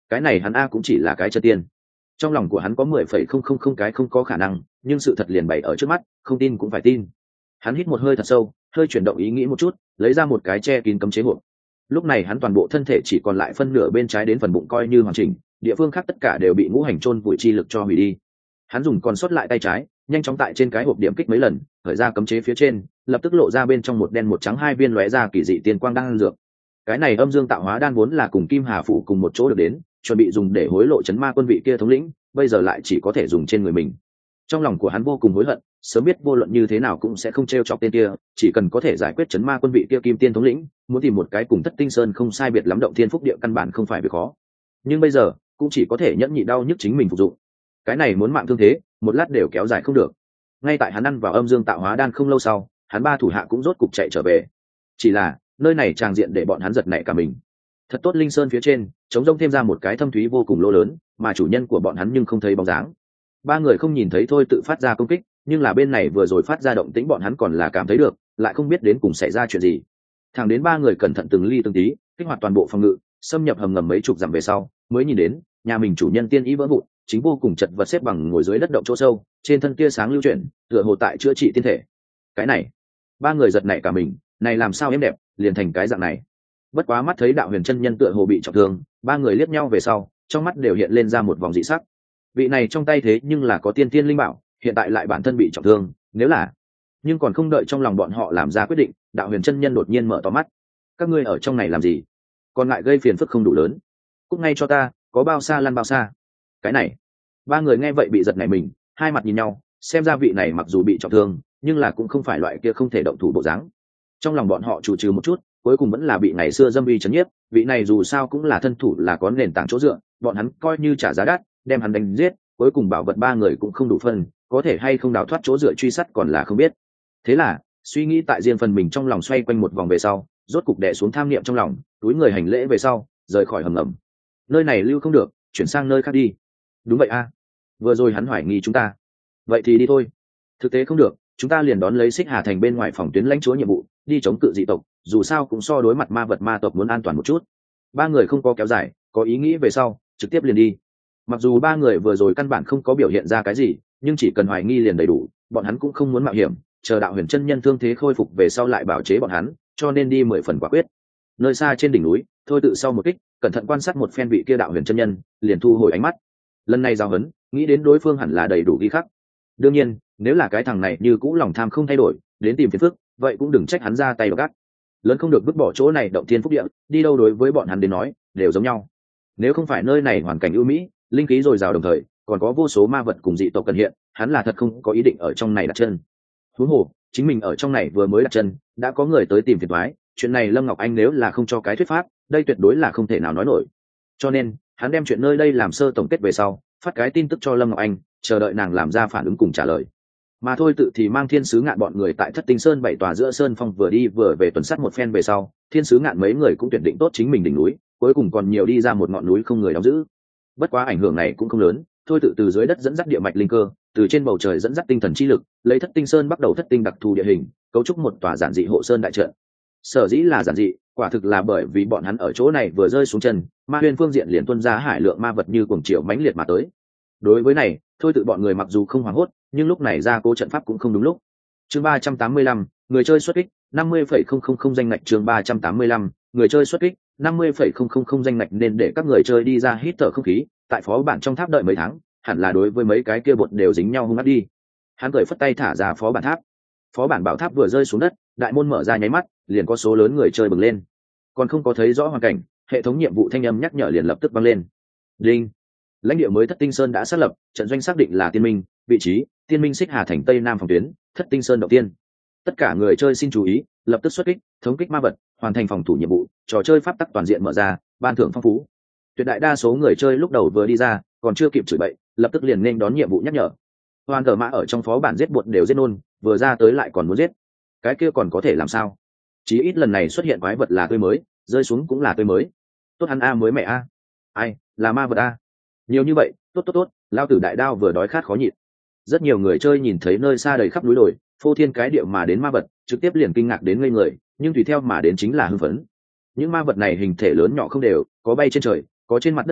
cái này hắn a cũng chỉ là cái chân tiên. Trong lòng của hắn có mười phẩy không không không cái không có khả năng, nhưng sự thật liền bày ở trước mắt, không tin cũng phải tin. Hắn hít một hơi thật sâu, hơi chuyển động ý nghĩ một chút, lấy ra một cái che kín cấm chế hộp. Lúc này hắn toàn bộ thân thể chỉ còn lại phân nửa bên trái đến phần bụng coi như hoàn chỉnh, địa phương khác tất cả đều bị ngũ hành chôn vùi chi lực cho hủy đi. Hắn dùng còn sót lại tay trái, nhanh chóng tại trên cái hộp điểm kích mấy lần, khởi ra cấm chế phía trên, lập tức lộ ra bên trong một đen một trắng hai viên lóe ra kỳ dị tiên quang đan dược. Cái này âm dương tạo hóa đan vốn là cùng Kim Hà phủ cùng một chỗ được đến, chuẩn bị dùng để hối lộ chấn ma quân vị kia thống lĩnh, bây giờ lại chỉ có thể dùng trên người mình. Trong lòng của hắn vô cùng hối hận, sớm biết vô luận như thế nào cũng sẽ không trêu chọc tên kia, chỉ cần có thể giải quyết chấn ma quân vị kia Kim Tiên thống lĩnh, muốn tìm một cái cùng Thất Tinh Sơn không sai biệt lắm động thiên phúc địa căn bản không phải việc khó. Nhưng bây giờ, cũng chỉ có thể nhẫn nhịn đau nhức chính mình phục dụng. Cái này muốn mạng thương thế, một lát đều kéo dài không được. Ngay tại hắn ăn vào âm dương tạo hóa đan không lâu sau, hắn ba thủ hạ cũng rốt cục chạy trở về. Chỉ là, nơi này tràng diện để bọn hắn giật nảy cả mình. Thật tốt linh sơn phía trên, chống rông thêm ra một cái thâm thúy vô cùng lỗ lớn, mà chủ nhân của bọn hắn nhưng không thấy bóng dáng. Ba người không nhìn thấy thôi tự phát ra công kích, nhưng là bên này vừa rồi phát ra động tĩnh bọn hắn còn là cảm thấy được, lại không biết đến cùng xảy ra chuyện gì. Thẳng đến ba người cẩn thận từng ly từng tí, kích hoạt toàn bộ phòng ngự, xâm nhập hầm ngầm mấy chục dặm về sau, mới nhìn đến nhà mình chủ nhân tiên ý vỡ vụn, chính vô cùng chật vật xếp bằng ngồi dưới đất động chỗ sâu, trên thân tia sáng lưu chuyển, tựa hồ tại chữa trị tiên thể. Cái này, ba người giật nảy cả mình, này làm sao em đẹp, liền thành cái dạng này. Bất quá mắt thấy đạo huyền chân nhân tựa hồ bị trọng thương, ba người liếc nhau về sau, trong mắt đều hiện lên ra một vòng dị sắc. Vị này trong tay thế nhưng là có tiên tiên linh bảo, hiện tại lại bản thân bị trọng thương, nếu là nhưng còn không đợi trong lòng bọn họ làm ra quyết định, đạo huyền chân nhân đột nhiên mở to mắt. Các ngươi ở trong này làm gì? Còn ngại gây phiền phức không đủ lớn, cút ngay cho ta, có bao xa lăn bao xa. Cái này, ba người nghe vậy bị giật nảy mình, hai mặt nhìn nhau, xem ra vị này mặc dù bị trọng thương, nhưng là cũng không phải loại kia không thể động thủ bộ dáng. Trong lòng bọn họ chủ trừ một chút, cuối cùng vẫn là bị ngày xưa dâm uy chấn nhiếp, vị này dù sao cũng là thân thủ là có nền tảng chỗ dựa, bọn hắn coi như trả giá đắt, đem hắn đánh giết, cuối cùng bảo vật ba người cũng không đủ phân, có thể hay không đào thoát chỗ dựa truy sát còn là không biết. Thế là, suy nghĩ tại riêng phần mình trong lòng xoay quanh một vòng về sau, rốt cục đè xuống tham niệm trong lòng, túi người hành lễ về sau, rời khỏi hầm ngầm. Nơi này lưu không được, chuyển sang nơi khác đi. Đúng vậy a, vừa rồi hắn hoài nghi chúng ta. Vậy thì đi thôi. Thực tế không được, chúng ta liền đón lấy Xích Hà thành bên ngoài phòng tuyến lãnh chúa nhiệm vụ, đi chống cự dị tộc, dù sao cũng so đối mặt ma vật ma tộc muốn an toàn một chút. Ba người không có kéo dài, có ý nghĩ về sau, trực tiếp liền đi. Mặc dù ba người vừa rồi căn bản không có biểu hiện ra cái gì, nhưng chỉ cần hoài nghi liền đầy đủ, bọn hắn cũng không muốn mạo hiểm, chờ đạo huyền chân nhân thương thế khôi phục về sau lại bảo chế bọn hắn, cho nên đi mười phần quả quyết. Nơi xa trên đỉnh núi, thôi tự sau một kích, cẩn thận quan sát một phen vị kia đạo huyền chân nhân, liền thu hồi ánh mắt. Lần này giao hấn, nghĩ đến đối phương hẳn là đầy đủ ghi khắc. Đương nhiên, nếu là cái thằng này như cũ lòng tham không thay đổi, đến tìm phiền phức, vậy cũng đừng trách hắn ra tay gắt. Lớn không được vứt bỏ chỗ này động thiên phúc địa, đi đâu đối với bọn hắn đến nói, đều giống nhau. Nếu không phải nơi này hoàn cảnh ưu mỹ, linh khí dồi dào đồng thời, còn có vô số ma vật cùng dị tộc cần hiện, hắn là thật không có ý định ở trong này đặt chân. Huống hồ, chính mình ở trong này vừa mới đặt chân, đã có người tới tìm phiền toái, chuyện này Lâm Ngọc Anh nếu là không cho cái thuyết pháp, đây tuyệt đối là không thể nào nói nổi. Cho nên, hắn đem chuyện nơi đây làm sơ tổng kết về sau, phát cái tin tức cho Lâm Ngọc Anh, chờ đợi nàng làm ra phản ứng cùng trả lời. Mà thôi tự thì mang Thiên Sứ Ngạn bọn người tại Thất Tinh Sơn bảy tòa giữa sơn phong vừa đi vừa về tuần sát một phen về sau, Thiên Sứ Ngạn mấy người cũng tuyển định tốt chính mình đỉnh núi, cuối cùng còn nhiều đi ra một ngọn núi không người đóng giữ. Bất quá ảnh hưởng này cũng không lớn, thôi tự từ dưới đất dẫn dắt địa mạch linh cơ, từ trên bầu trời dẫn dắt tinh thần chi lực, lấy Thất Tinh Sơn bắt đầu thất tinh đặc thù địa hình, cấu trúc một tòa giản dị hộ sơn đại trận. Sở dĩ là giản dị, quả thực là bởi vì bọn hắn ở chỗ này vừa rơi xuống chân, ma huyền phương diện liền tuôn ra hải lượng ma vật như cuồng triều mãnh liệt mà tới. Đối với này, thôi tự bọn người mặc dù không hoảng hốt, nhưng lúc này ra cố trận pháp cũng không đúng lúc. Chương ba trăm tám mươi lăm, người chơi xuất kích, năm mươi phẩy không không không danh ngạch. Chương ba trăm tám mươi lăm, người chơi xuất kích, năm mươi phẩy không không không danh ngạch, nên để các người chơi đi ra hít thở không khí, tại phó bản trong tháp đợi mấy tháng, hẳn là đối với mấy cái kia bột đều dính nhau hung ác đi. Hắn cười phất tay thả ra phó bản tháp. Phó bản bảo tháp vừa rơi xuống đất, đại môn mở ra nháy mắt, liền có số lớn người chơi bừng lên. Còn không có thấy rõ hoàn cảnh, hệ thống nhiệm vụ thanh âm nhắc nhở liền lập tức vang lên. Đinh. Lãnh địa mới Thất Tinh Sơn đã xác lập, trận doanh xác định là Tiên Minh, vị trí Tiên Minh Xích Hà thành tây nam phòng tuyến, Thất Tinh Sơn đầu tiên. Tất cả người chơi xin chú ý, lập tức xuất kích, thống kích ma vật, hoàn thành phòng thủ nhiệm vụ, trò chơi pháp tắc toàn diện mở ra, ban thưởng phong phú. Tuyệt đại đa số người chơi lúc đầu vừa đi ra, còn chưa kịp chửi bậy, lập tức liền nên đón nhiệm vụ nhắc nhở. Hoàn cờ mã ở trong phó bản giết bột đều giết nôn, vừa ra tới lại còn muốn giết. Cái kia còn có thể làm sao? Chí ít lần này xuất hiện quái vật là tươi mới, rơi xuống cũng là tươi mới. Tốt hắn a mới mẹ a. Ai, là ma vật a. Nhiều như vậy, tốt tốt tốt, lao tử đại đao vừa đói khát khó nhịn. Rất nhiều người chơi nhìn thấy nơi xa đầy khắp núi đồi, phô thiên cái địa mà đến ma vật, trực tiếp liền kinh ngạc đến ngây người, nhưng tùy theo mà đến chính là hưng phấn. Những ma vật này hình thể lớn nhỏ không đều, có bay trên trời, có trên mặt đất chạy,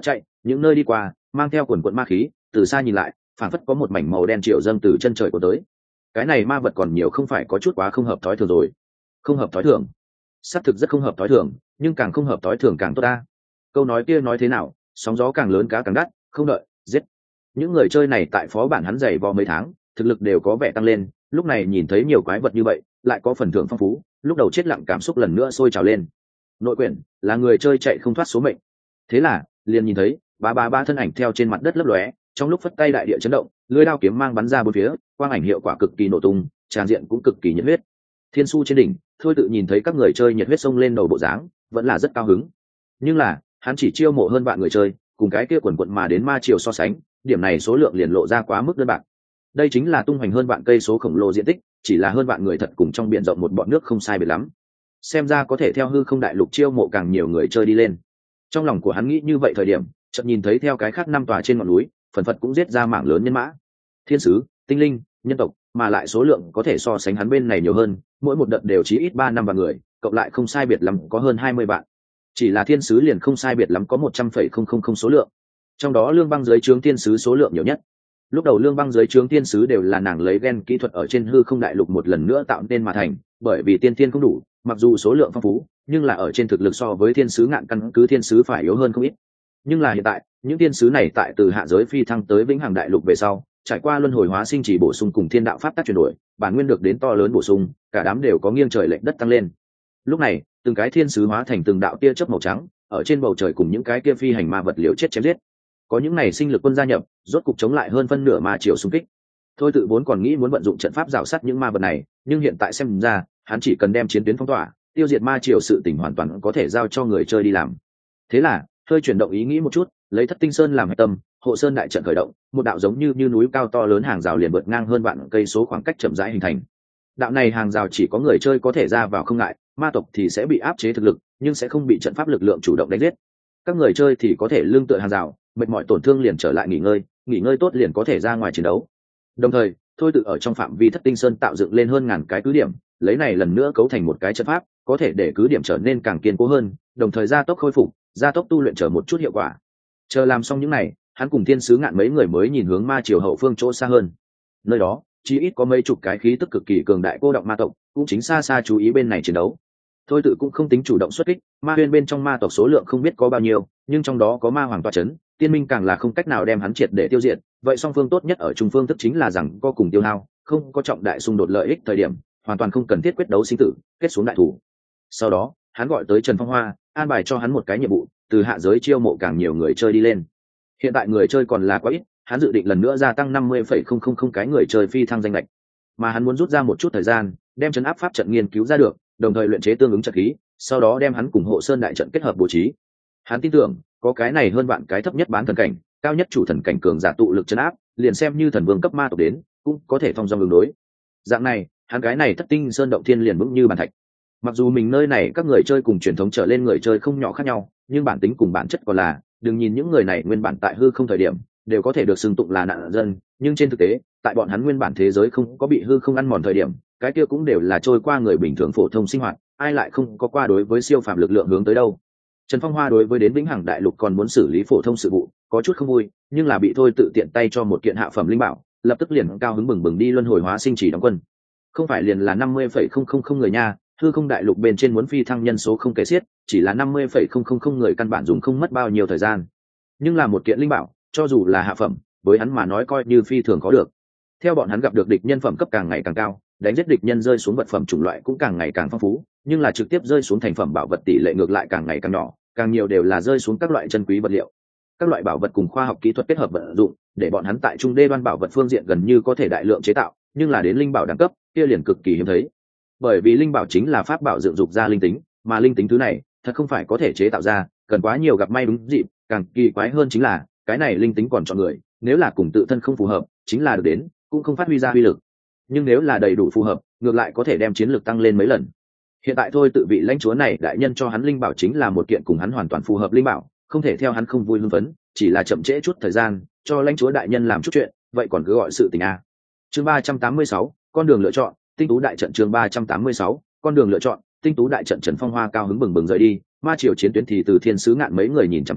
những nơi đi qua mang theo quần quận ma khí, từ xa nhìn lại phảng phất có một mảnh màu đen triệu dâng từ chân trời của tới. Cái này ma vật còn nhiều không phải có chút quá không hợp thói thường rồi. Không hợp thói thường, xác thực rất không hợp thói thường, nhưng càng không hợp thói thường càng tốt ta. Câu nói kia nói thế nào, sóng gió càng lớn cá càng đắt, không đợi giết. Những người chơi này tại phó bản hắn dày vò mấy tháng, thực lực đều có vẻ tăng lên, lúc này nhìn thấy nhiều quái vật như vậy lại có phần thưởng phong phú, lúc đầu chết lặng cảm xúc lần nữa sôi trào lên. Nội quyển là người chơi chạy không thoát số mệnh, thế là liền nhìn thấy ba ba ba thân ảnh theo trên mặt đất lấp lóe, trong lúc phất tay đại địa chấn động, lưỡi đao kiếm mang bắn ra bốn phía, quang ảnh hiệu quả cực kỳ nổ tung, tràn diện cũng cực kỳ nhiệt huyết. Thiên su trên đỉnh thôi tự nhìn thấy các người chơi nhiệt huyết xông lên đầu bộ dáng, vẫn là rất cao hứng. Nhưng là hắn chỉ chiêu mộ hơn vạn người chơi, cùng cái kia quần quận mà đến ma triều so sánh, điểm này số lượng liền lộ ra quá mức đơn bạc. Đây chính là tung hoành hơn vạn cây số khổng lồ diện tích, chỉ là hơn vạn người thật cùng trong biển rộng một bọn nước không sai biệt lắm. Xem ra có thể theo hư không đại lục chiêu mộ càng nhiều người chơi đi lên. Trong lòng của hắn nghĩ như vậy thời điểm, chợt nhìn thấy theo cái khác năm tòa trên ngọn núi, phần phật cũng giết ra mảng lớn nhân mã, thiên sứ, tinh linh, nhân tộc, mà lại số lượng có thể so sánh hắn bên này nhiều hơn, mỗi một đợt đều chí ít ba năm vạn người, cộng lại không sai biệt lắm có hơn hai mươi vạn. Chỉ là thiên sứ liền không sai biệt lắm có một trăm phẩy không không không số lượng, trong đó lương băng dưới trướng thiên sứ số lượng nhiều nhất. Lúc đầu lương băng dưới trướng thiên sứ đều là nàng lấy gen kỹ thuật ở trên hư không đại lục một lần nữa tạo nên mà thành, bởi vì tiên thiên không đủ, mặc dù số lượng phong phú, nhưng là ở trên thực lực so với thiên sứ ngạn căn cứ thiên sứ phải yếu hơn không ít. Nhưng là hiện tại những thiên sứ này tại từ hạ giới phi thăng tới vĩnh hằng đại lục về sau, trải qua luân hồi hóa sinh chỉ bổ sung cùng thiên đạo pháp tác chuyển đổi, bản nguyên được đến to lớn bổ sung, cả đám đều có nghiêng trời lệch đất tăng lên. Lúc này từng cái thiên sứ hóa thành từng đạo tia chớp màu trắng, ở trên bầu trời cùng những cái kia phi hành ma vật liều chết chém giết. Có những này sinh lực quân gia nhập, rốt cục chống lại hơn phân nửa ma triều xung kích. Thôi tự vốn còn nghĩ muốn vận dụng trận pháp rào sát những ma vật này, nhưng hiện tại xem ra hắn chỉ cần đem chiến tuyến phong tỏa, tiêu diệt ma triều sự tỉnh hoàn toàn có thể giao cho người chơi đi làm. Thế là hơi chuyển động ý nghĩ một chút, lấy Thất Tinh Sơn làm hệ tâm, hộ sơn đại trận khởi động, một đạo giống như như núi cao to lớn hàng rào liền vượt ngang hơn vạn cây số khoảng cách chậm rãi hình thành. Đạo này hàng rào chỉ có người chơi có thể ra vào không ngại, ma tộc thì sẽ bị áp chế thực lực, nhưng sẽ không bị trận pháp lực lượng chủ động đánh giết. Các người chơi thì có thể lương tựa hàng rào, mệt mỏi tổn thương liền trở lại nghỉ ngơi, nghỉ ngơi tốt liền có thể ra ngoài chiến đấu. Đồng thời thôi tự ở trong phạm vi Thất Tinh Sơn tạo dựng lên hơn ngàn cái cứ điểm, lấy này lần nữa cấu thành một cái trận pháp, có thể để cứ điểm trở nên càng kiên cố hơn, đồng thời gia tốc khôi phục, gia tốc tu luyện chờ một chút hiệu quả. Chờ làm xong những này, hắn cùng thiên sứ ngạn mấy người mới nhìn hướng ma triều hậu phương chỗ xa hơn. Nơi đó chỉ ít có mấy chục cái khí tức cực kỳ cường đại cô động ma tộc, cũng chính xa xa chú ý bên này chiến đấu. Thôi tự cũng không tính chủ động xuất kích, ma huyên bên trong ma tộc số lượng không biết có bao nhiêu, nhưng trong đó có ma hoàng tọa chấn, tiên minh càng là không cách nào đem hắn triệt để tiêu diệt. Vậy song phương tốt nhất ở trung phương tức chính là rằng có cùng tiêu hao, không có trọng đại xung đột lợi ích thời điểm, hoàn toàn không cần thiết quyết đấu sinh tử, kết xuống đại thủ. Sau đó hắn gọi tới Trần Phong Hoa, an bài cho hắn một cái nhiệm vụ, từ hạ giới chiêu mộ càng nhiều người chơi đi lên. Hiện tại người chơi còn là quá ít, hắn dự định lần nữa gia tăng năm mươi phẩy không không không cái người chơi phi thăng danh lệch, mà hắn muốn rút ra một chút thời gian, đem trấn áp pháp trận nghiên cứu ra được, đồng thời luyện chế tương ứng trận khí, sau đó đem hắn cùng hộ sơn đại trận kết hợp bố trí. Hắn tin tưởng có cái này hơn bạn cái thấp nhất bán thần cảnh, cao nhất chủ thần cảnh cường giả tụ lực trấn áp, liền xem như thần vương cấp ma tộc đến cũng có thể thông dong ứng đối. Dạng này hắn cái này Thất Tinh Sơn động thiên liền vững như bàn thạch. Mặc dù mình nơi này các người chơi cùng truyền thống trở lên người chơi không nhỏ khác nhau, nhưng bản tính cùng bản chất còn là, đừng nhìn những người này nguyên bản tại hư không thời điểm đều có thể được xưng tụng là nạn dân, nhưng trên thực tế tại bọn hắn nguyên bản thế giới không có bị hư không ăn mòn thời điểm, cái kia cũng đều là trôi qua người bình thường phổ thông sinh hoạt, ai lại không có qua đối với siêu phàm lực lượng hướng tới đâu. Trần Phong Hoa đối với đến vĩnh hằng đại lục còn muốn xử lý phổ thông sự vụ có chút không vui, nhưng là bị thôi tự tiện tay cho một kiện hạ phẩm linh bảo, lập tức liền cao hứng bừng bừng đi luân hồi hóa sinh chỉ đóng quân. Không phải liền là năm mươi phẩy không không không người nha, hư không đại lục bên trên muốn phi thăng nhân số không kể xiết, chỉ là năm mươi phẩy không không không người căn bản dùng không mất bao nhiêu thời gian. Nhưng là một kiện linh bảo, cho dù là hạ phẩm, với hắn mà nói coi như phi thường có được. Theo bọn hắn gặp được địch nhân phẩm cấp càng ngày càng cao, đánh giết địch nhân rơi xuống vật phẩm chủng loại cũng càng ngày càng phong phú, nhưng là trực tiếp rơi xuống thành phẩm bảo vật tỷ lệ ngược lại càng ngày càng nhỏ, càng nhiều đều là rơi xuống các loại chân quý vật liệu. Các loại bảo vật cùng khoa học kỹ thuật kết hợp vận dụng, để bọn hắn tại trung đê đoan bảo vật phương diện gần như có thể đại lượng chế tạo, nhưng là đến linh bảo đẳng cấp, kia liền cực kỳ hiếm thấy. Bởi vì linh bảo chính là pháp bảo dựng dục ra linh tính, mà linh tính thứ này thật không phải có thể chế tạo ra, cần quá nhiều gặp may đúng dịp, càng kỳ quái hơn chính là cái này linh tính còn chọn người, nếu là cùng tự thân không phù hợp, chính là được đến cũng không phát huy ra uy lực, nhưng nếu là đầy đủ phù hợp, ngược lại có thể đem chiến lược tăng lên mấy lần. Hiện tại thôi tự vị lãnh chúa này đại nhân cho hắn linh bảo chính là một kiện cùng hắn hoàn toàn phù hợp linh bảo, không thể theo hắn không vui hưng phấn, chỉ là chậm trễ chút thời gian cho lãnh chúa đại nhân làm chút chuyện, vậy còn cứ gọi sự tình a. Chương ba trăm tám mươi sáu, con đường lựa chọn, tinh tú đại trận. Chương ba trăm tám mươi sáu, con đường lựa chọn, tinh tú đại trận. Trần Phong Hoa cao hứng bừng bừng rời đi, ma triều chiến tuyến thì từ thiên sứ ngạn mấy người nhìn chằm chằm,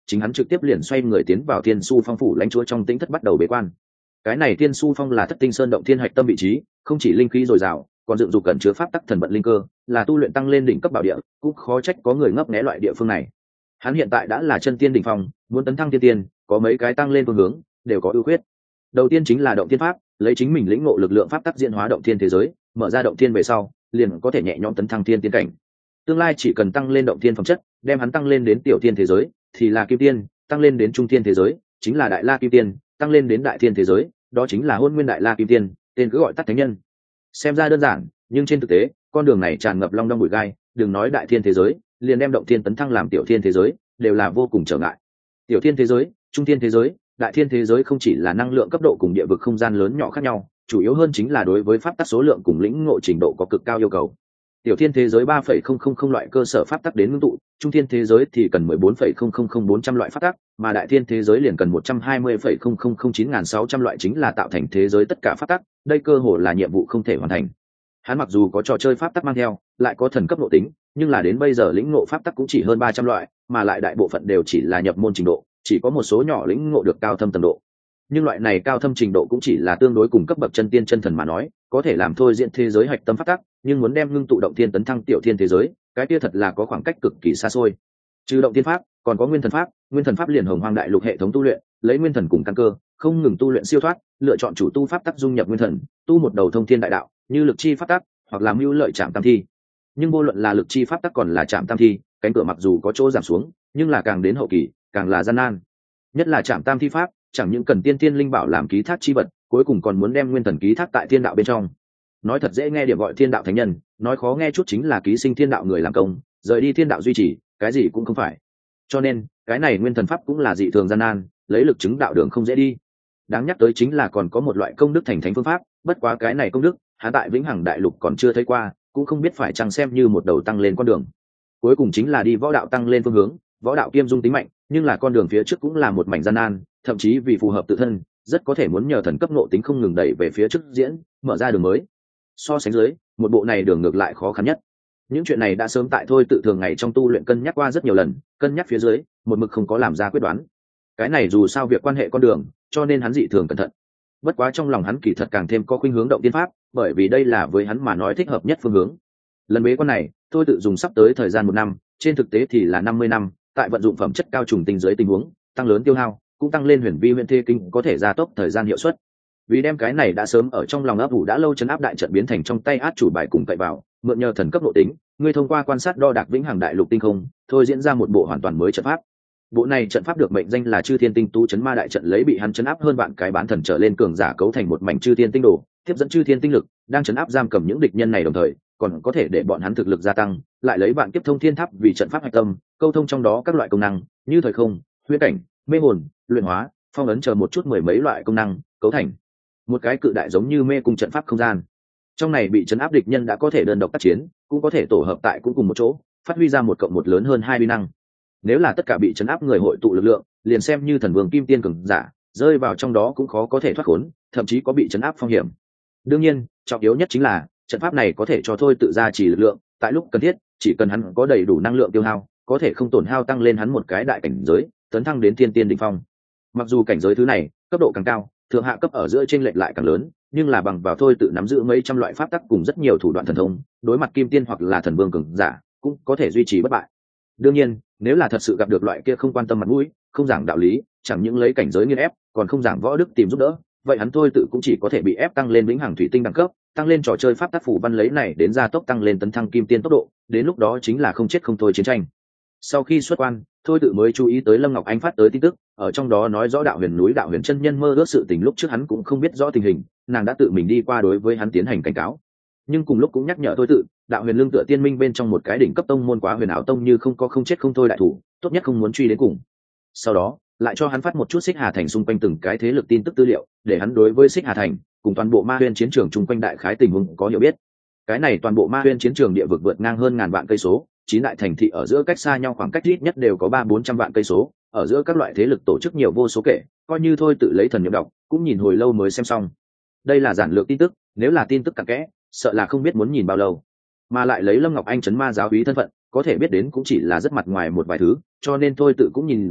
chính hắn trực tiếp liền xoay người tiến vào Thiên Su Phong phủ lãnh chúa trong tĩnh thất bắt đầu bế quan. Cái này Thiên Su Phong là Thất Tinh Sơn động thiên hạch tâm vị trí, không chỉ linh khí dồi dào, còn dựng dục cẩn chứa pháp tắc thần vận linh cơ, là tu luyện tăng lên đỉnh cấp bảo địa, cũng khó trách có người ngấp nghé loại địa phương này. Hắn hiện tại đã là chân tiên đỉnh phong, muốn tấn thăng tiên tiên, có mấy cái tăng lên phương hướng, đều có ưu khuyết. Đầu tiên chính là động thiên pháp, lấy chính mình lĩnh ngộ lực lượng pháp tắc diễn hóa động thiên thế giới, mở ra động thiên về sau, liền có thể nhẹ nhõm tấn thăng tiên tiên cảnh. Tương lai chỉ cần tăng lên động thiên phẩm chất, đem hắn tăng lên đến tiểu tiên thế giới, thì là kim tiên, tăng lên đến trung tiên thế giới, chính là đại la kim tiên, tăng lên đến đại tiên thế giới, đó chính là hôn nguyên đại la kim tiên, tên cứ gọi tắt thánh nhân. Xem ra đơn giản, nhưng trên thực tế, con đường này tràn ngập long đong bụi gai, đừng nói đại thiên thế giới, liền đem động thiên tấn thăng làm tiểu thiên thế giới, đều là vô cùng trở ngại. Tiểu thiên thế giới, trung thiên thế giới, đại thiên thế giới không chỉ là năng lượng cấp độ cùng địa vực không gian lớn nhỏ khác nhau, chủ yếu hơn chính là đối với pháp tắc số lượng cùng lĩnh ngộ trình độ có cực cao yêu cầu. Tiểu thiên thế giới ba phẩy không không không loại cơ sở pháp tắc đến ngưng tụ, trung thiên thế giới thì cần mười bốn phẩy không không không bốn trăm loại pháp tắc, mà đại thiên thế giới liền cần một trăm hai mươi phẩy không không không chín nghìn sáu trăm loại, chính là tạo thành thế giới tất cả pháp tắc, đây cơ hồ là nhiệm vụ không thể hoàn thành. Hắn mặc dù có trò chơi pháp tắc mang theo, lại có thần cấp nội tính, nhưng là đến bây giờ lĩnh ngộ pháp tắc cũng chỉ hơn ba trăm loại, mà lại đại bộ phận đều chỉ là nhập môn trình độ, chỉ có một số nhỏ lĩnh ngộ được cao thâm tầng độ. Nhưng loại này cao thâm trình độ cũng chỉ là tương đối cùng cấp bậc chân tiên chân thần mà nói, có thể làm thôi diễn thế giới hạch tâm pháp tắc, nhưng muốn đem ngưng tụ động thiên tấn thăng tiểu thiên thế giới, cái kia thật là có khoảng cách cực kỳ xa xôi. Trừ động thiên pháp, còn có nguyên thần pháp, nguyên thần pháp liền hồng hoang đại lục hệ thống tu luyện, lấy nguyên thần cùng căn cơ, không ngừng tu luyện siêu thoát, lựa chọn chủ tu pháp tắc dung nhập nguyên thần, tu một đầu thông thiên đại đạo, như lực chi pháp tắc, hoặc là mưu lợi trạm tam thi. Nhưng vô luận là lực chi pháp tắc còn là trạm tam thi, cánh cửa mặc dù có chỗ giảm xuống, nhưng là càng đến hậu kỳ, càng là gian nan. Nhất là trạm tam thi pháp, chẳng những cần tiên tiên linh bảo làm ký thác chi vật, cuối cùng còn muốn đem nguyên thần ký thác tại thiên đạo bên trong. Nói thật dễ nghe điểm gọi thiên đạo thánh nhân, nói khó nghe chút chính là ký sinh thiên đạo người làm công, rời đi thiên đạo duy trì, cái gì cũng không phải. Cho nên cái này nguyên thần pháp cũng là dị thường gian nan, lấy lực chứng đạo đường không dễ đi. Đáng nhắc tới chính là còn có một loại công đức thành thánh phương pháp, bất quá cái này công đức hắn tại vĩnh hằng đại lục còn chưa thấy qua, cũng không biết phải chăng xem như một đầu tăng lên con đường. Cuối cùng chính là đi võ đạo tăng lên phương hướng, võ đạo kiêm dung tính mạnh, nhưng là con đường phía trước cũng là một mảnh gian nan, thậm chí vì phù hợp tự thân, rất có thể muốn nhờ thần cấp nộ tính không ngừng đẩy về phía trước diễn, mở ra đường mới. So sánh dưới, một bộ này đường ngược lại khó khăn nhất. Những chuyện này đã sớm tại thôi tự thường ngày trong tu luyện cân nhắc qua rất nhiều lần, cân nhắc phía dưới, một mực không có làm ra quyết đoán. Cái này dù sao việc quan hệ con đường, cho nên hắn dị thường cẩn thận. Bất quá trong lòng hắn kỳ thật càng thêm có khuynh hướng động tiên pháp, bởi vì đây là với hắn mà nói thích hợp nhất phương hướng. Lần bế quan này, thôi tự dùng sắp tới thời gian một năm, trên thực tế thì là năm mươi năm, tại vận dụng phẩm chất cao trùng tinh dưới tình huống, tăng lớn tiêu hao, cũng tăng lên huyền vi huyền thê kinh có thể gia tốc thời gian hiệu suất. Vì đem cái này đã sớm ở trong lòng ấp ủ đã lâu chấn áp đại trận biến thành trong tay át chủ bài cùng cậy vào, mượn nhờ thần cấp nội tính, ngươi thông qua quan sát đo đạc vĩnh hằng đại lục tinh không, thôi diễn ra một bộ hoàn toàn mới trận pháp. Bộ này trận pháp được mệnh danh là Chư Thiên Tinh Tu Chấn Ma Đại Trận, lấy bị hắn chấn áp hơn vạn cái bán thần trở lên cường giả cấu thành một mảnh chư thiên tinh đồ, tiếp dẫn chư thiên tinh lực, đang chấn áp giam cầm những địch nhân này, đồng thời còn có thể để bọn hắn thực lực gia tăng, lại lấy vạn kiếp thông thiên tháp vì trận pháp hạch tâm, câu thông trong đó các loại công năng, như thời không, huyễn cảnh, mê hồn, luyện hóa, phong ấn chờ một chút mười mấy loại công năng, cấu thành một cái cự đại giống như mê cung trận pháp không gian. Trong này bị chấn áp địch nhân đã có thể đơn độc tác chiến, cũng có thể tổ hợp tại cũng cùng một chỗ, phát huy ra một cộng một lớn hơn hai uy năng. Nếu là tất cả bị chấn áp người hội tụ lực lượng, liền xem như thần vương kim tiên cường giả, rơi vào trong đó cũng khó có thể thoát khốn, thậm chí có bị chấn áp phong hiểm. Đương nhiên, trọng yếu nhất chính là trận pháp này có thể cho thôi tự ra chỉ lực lượng, tại lúc cần thiết, chỉ cần hắn có đầy đủ năng lượng tiêu hao, có thể không tổn hao tăng lên hắn một cái đại cảnh giới, tấn thăng đến thiên tiên đỉnh phong. Mặc dù cảnh giới thứ này, cấp độ càng cao, thượng hạ cấp ở giữa chênh lệch lại càng lớn, nhưng là bằng vào thôi tự nắm giữ mấy trăm loại pháp tắc cùng rất nhiều thủ đoạn thần thông, đối mặt kim tiên hoặc là thần vương cường giả, cũng có thể duy trì bất bại. Đương nhiên, nếu là thật sự gặp được loại kia không quan tâm mặt mũi, không giảng đạo lý, chẳng những lấy cảnh giới nghiên ép, còn không giảng võ đức tìm giúp đỡ, vậy hắn thôi tự cũng chỉ có thể bị ép tăng lên vĩnh hằng thủy tinh đẳng cấp, tăng lên trò chơi pháp tắc phủ văn lấy này đến gia tốc tăng lên tấn thăng kim tiên tốc độ, đến lúc đó chính là không chết không thôi chiến tranh. Sau khi xuất quan, thôi tự mới chú ý tới Lâm Ngọc Anh phát tới tin tức, ở trong đó nói rõ đạo huyền núi đạo huyền chân nhân mơ ước sự tình, lúc trước hắn cũng không biết rõ tình hình, nàng đã tự mình đi qua đối với hắn tiến hành cảnh cáo, nhưng cùng lúc cũng nhắc nhở thôi tự, đạo huyền lương tựa tiên minh bên trong một cái đỉnh cấp tông môn quá huyền ảo tông như không có không chết không thôi đại thủ, tốt nhất không muốn truy đến cùng. Sau đó lại cho hắn phát một chút Xích Hà Thành xung quanh từng cái thế lực tin tức tư liệu, để hắn đối với Xích Hà Thành cùng toàn bộ ma huyên chiến trường chung quanh đại khái tình huống có hiểu biết. Cái này toàn bộ ma huyên chiến trường địa vực vượt ngang hơn ngàn vạn cây số, chín đại thành thị ở giữa cách xa nhau khoảng cách ít nhất đều có ba bốn trăm vạn cây số, ở giữa các loại thế lực tổ chức nhiều vô số kể, coi như thôi tự lấy thần niệm đọc cũng nhìn hồi lâu mới xem xong. Đây là giản lược tin tức, nếu là tin tức cặn kẽ, sợ là không biết muốn nhìn bao lâu. Mà lại lấy Lâm Ngọc Anh chấn ma giáo úy thân phận, có thể biết đến cũng chỉ là rất mặt ngoài một vài thứ, cho nên thôi tự cũng nhìn ra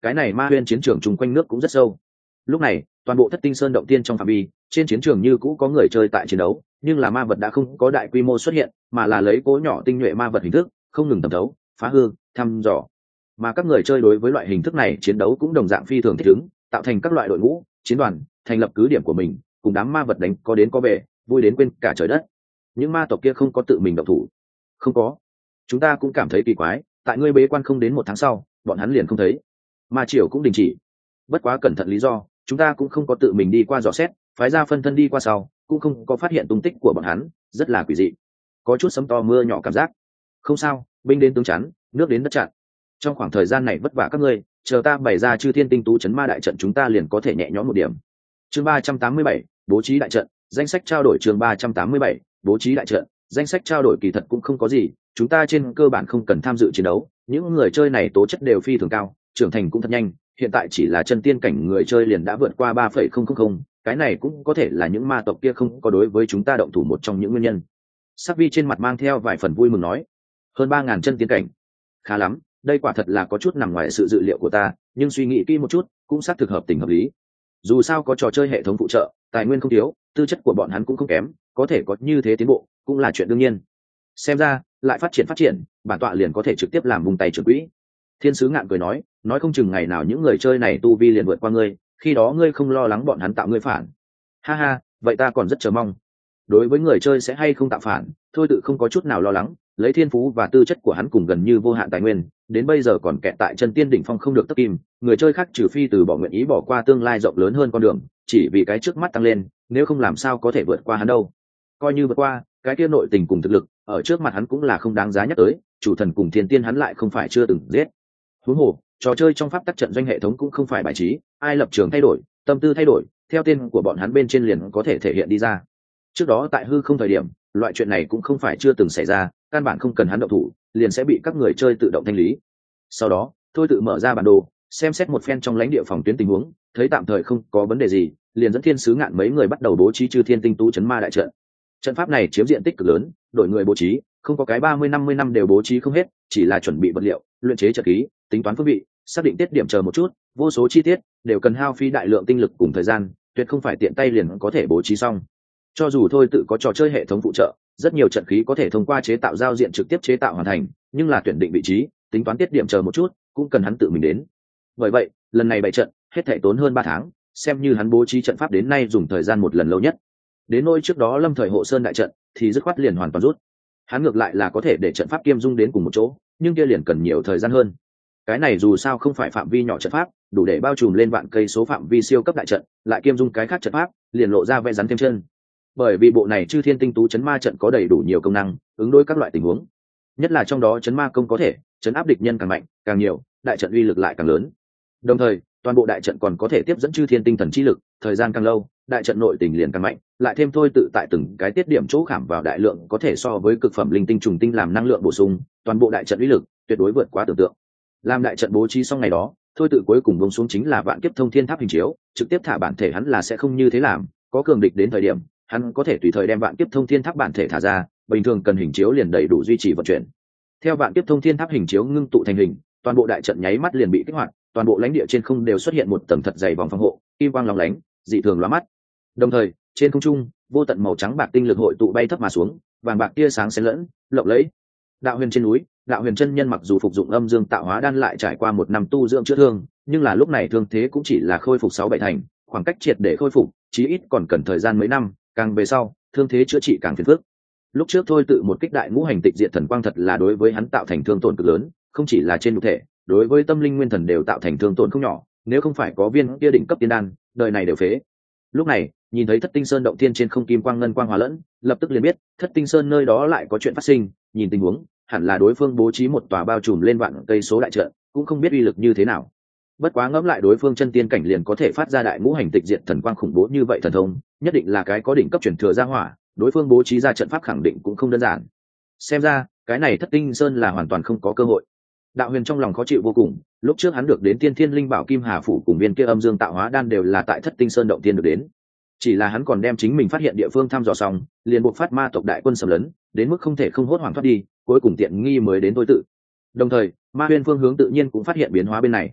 cái này ma huyên chiến trường chung quanh nước cũng rất sâu. Lúc này toàn bộ thất tinh sơn động tiên trong phạm vi trên chiến trường như cũ có người chơi tại chiến đấu, nhưng là ma vật đã không có đại quy mô xuất hiện, mà là lấy cố nhỏ tinh nhuệ ma vật hình thức không ngừng tầm thấu, phá hư, thăm dò. Mà các người chơi đối với loại hình thức này chiến đấu cũng đồng dạng phi thường thích ứng, tạo thành các loại đội ngũ, chiến đoàn, thành lập cứ điểm của mình, cùng đám ma vật đánh có đến có về, vui đến quên cả trời đất. Những ma tộc kia không có tự mình động thủ. Không có. Chúng ta cũng cảm thấy kỳ quái, tại ngươi bế quan không đến một tháng sau, bọn hắn liền không thấy. Ma triều cũng đình chỉ. Bất quá cẩn thận lý do, chúng ta cũng không có tự mình đi qua dò xét, phái ra phân thân đi qua sau, cũng không có phát hiện tung tích của bọn hắn, rất là quỷ dị. Có chút sấm to mưa nhỏ cảm giác. Không sao, binh đến tướng chắn, nước đến đất chặn. Trong khoảng thời gian này vất vả các ngươi, chờ ta bày ra chư thiên tinh tú chấn ma đại trận, chúng ta liền có thể nhẹ nhõm một điểm. Chương ba trăm tám mươi bảy, bố trí đại trận, danh sách trao đổi. Chương ba trăm tám mươi bảy, bố trí đại trận, danh sách trao đổi. Kỳ thật cũng không có gì, chúng ta trên cơ bản không cần tham dự chiến đấu, những người chơi này tố chất đều phi thường cao, trưởng thành cũng thật nhanh, hiện tại chỉ là chân tiên cảnh người chơi liền đã vượt qua ba phẩy không không không, cái này cũng có thể là những ma tộc kia không có đối với chúng ta động thủ một trong những nguyên nhân. Sắc Vi trên mặt mang theo vài phần vui mừng nói, hơn ba ngàn chân tiên cảnh, khá lắm, đây quả thật là có chút nằm ngoài sự dự liệu của ta, nhưng suy nghĩ kỹ một chút cũng xác thực hợp tình hợp lý. Dù sao có trò chơi hệ thống phụ trợ, tài nguyên không thiếu, tư chất của bọn hắn cũng không kém, có thể có như thế tiến bộ cũng là chuyện đương nhiên. Xem ra lại phát triển phát triển, bản tọa liền có thể trực tiếp làm vùng tay trưởng quỹ. Thiên sứ ngạn cười nói, nói không chừng ngày nào những người chơi này tu vi liền vượt qua ngươi, khi đó ngươi không lo lắng bọn hắn tạo ngươi phản. Ha ha, vậy ta còn rất chờ mong. Đối với người chơi sẽ hay không tạo phản, thôi tự không có chút nào lo lắng, lấy thiên phú và tư chất của hắn cùng gần như vô hạn tài nguyên, đến bây giờ còn kẹt tại chân tiên đỉnh phong không được tất kim, người chơi khác trừ phi từ bỏ nguyện ý bỏ qua tương lai rộng lớn hơn con đường, chỉ vì cái trước mắt tăng lên, nếu không làm sao có thể vượt qua hắn đâu. Coi như vượt qua, cái kia nội tình cùng thực lực, ở trước mặt hắn cũng là không đáng giá nhắc tới, chủ thần cùng thiên tiên hắn lại không phải chưa từng giết. Huống hồ, trò chơi trong pháp tắc trận doanh hệ thống cũng không phải bài trí, ai lập trường thay đổi, tâm tư thay đổi, theo tên của bọn hắn bên trên liền có thể thể hiện đi ra. Trước đó tại hư không thời điểm, loại chuyện này cũng không phải chưa từng xảy ra, căn bản không cần hắn động thủ, liền sẽ bị các người chơi tự động thanh lý. Sau đó, thôi tự mở ra bản đồ, xem xét một phen trong lãnh địa phòng tuyến tình huống, thấy tạm thời không có vấn đề gì, liền dẫn thiên sứ ngạn mấy người bắt đầu bố trí chư thiên tinh tú chấn ma đại trận. Trận pháp này chiếm diện tích cực lớn, đội người bố trí, không có cái ba mươi năm mươi năm đều bố trí không hết, chỉ là chuẩn bị vật liệu, luyện chế trận khí, tính toán phương vị, xác định tiết điểm chờ một chút, vô số chi tiết đều cần hao phí đại lượng tinh lực cùng thời gian, tuyệt không phải tiện tay liền có thể bố trí xong. Cho dù thôi tự có trò chơi hệ thống phụ trợ, rất nhiều trận khí có thể thông qua chế tạo giao diện trực tiếp chế tạo hoàn thành, nhưng là tuyển định vị trí, tính toán tiết điểm chờ một chút, cũng cần hắn tự mình đến. Bởi vậy, lần này bày trận, hết thảy tốn hơn ba tháng, xem như hắn bố trí trận pháp đến nay dùng thời gian một lần lâu nhất. Đến nỗi trước đó Lâm Thời Hộ Sơn đại trận, thì dứt khoát liền hoàn toàn rút. Hắn ngược lại là có thể để trận pháp kiêm dung đến cùng một chỗ, nhưng kia liền cần nhiều thời gian hơn. Cái này dù sao không phải phạm vi nhỏ trận pháp, đủ để bao trùm lên vạn cây số phạm vi siêu cấp đại trận, lại kiêm dung cái khác trận pháp, liền lộ ra vẻ rắn thêm chân. Bởi vì bộ này chư thiên tinh tú chấn ma trận có đầy đủ nhiều công năng, ứng đối các loại tình huống. Nhất là trong đó chấn ma công có thể chấn áp địch nhân càng mạnh, càng nhiều, đại trận uy lực lại càng lớn. Đồng thời, toàn bộ đại trận còn có thể tiếp dẫn chư thiên tinh thần chi lực, thời gian càng lâu, đại trận nội tình liền càng mạnh, lại thêm thôi tự tại từng cái tiết điểm chỗ khảm vào đại lượng có thể so với cực phẩm linh tinh trùng tinh làm năng lượng bổ sung, toàn bộ đại trận uy lực tuyệt đối vượt quá tưởng tượng. Làm đại trận bố trí xong ngày đó, thôi tự cuối cùng buông xuống chính là vạn kiếp thông thiên tháp hình chiếu, trực tiếp thả bản thể hắn là sẽ không như thế làm, có cường địch đến thời điểm, hắn có thể tùy thời đem vạn kiếp thông thiên tháp bản thể thả ra, bình thường cần hình chiếu liền đầy đủ duy trì vận chuyển. Theo vạn kiếp thông thiên tháp hình chiếu ngưng tụ thành hình, toàn bộ đại trận nháy mắt liền bị kích hoạt, toàn bộ lãnh địa trên không đều xuất hiện một tầng thật dày vòng phòng hộ, kim quang lóng lánh, dị thường lóa mắt. Đồng thời, trên không trung, vô tận màu trắng bạc tinh lực hội tụ bay thấp mà xuống, vàng bạc tia sáng xen lẫn, lộng lẫy. Đạo huyền trên núi, đạo huyền chân nhân mặc dù phục dụng âm dương tạo hóa đan lại trải qua một năm tu dưỡng chữa thương, nhưng là lúc này thương thế cũng chỉ là khôi phục sáu bảy thành, khoảng cách triệt để khôi phục, chí ít còn cần thời gian mấy năm, càng về sau, thương thế chữa trị càng phiền phức. Lúc trước thôi tự một kích đại ngũ hành tịch diệt thần quang thật là đối với hắn tạo thành thương tổn cực lớn, không chỉ là trên nhục thể, đối với tâm linh nguyên thần đều tạo thành thương tổn không nhỏ, nếu không phải có viên kia đỉnh cấp tiên đan, đời này đều phế. Lúc này, nhìn thấy Thất Tinh Sơn động thiên trên không kim quang ngân quang hòa lẫn, lập tức liền biết, Thất Tinh Sơn nơi đó lại có chuyện phát sinh, nhìn tình huống, hẳn là đối phương bố trí một tòa bao trùm lên vạn cây số đại trận, cũng không biết uy lực như thế nào. Bất quá ngẫm lại đối phương chân tiên cảnh liền có thể phát ra đại ngũ hành tịch diệt thần quang khủng bố như vậy thần thông, nhất định là cái có đỉnh cấp truyền thừa gia hỏa, đối phương bố trí ra trận pháp khẳng định cũng không đơn giản. Xem ra, cái này Thất Tinh Sơn là hoàn toàn không có cơ hội. Đạo huyền trong lòng khó chịu vô cùng, lúc trước hắn được đến tiên thiên linh bảo kim hà phủ cùng viên kia âm dương tạo hóa đan đều là tại Thất Tinh Sơn động tiên được đến, chỉ là hắn còn đem chính mình phát hiện địa phương thăm dò xong, liền buộc phát ma tộc đại quân xâm lấn, đến mức không thể không hốt hoảng thoát đi, cuối cùng tiện nghi mới đến tôi tự. Đồng thời, ma huyên phương hướng tự nhiên cũng phát hiện biến hóa bên này.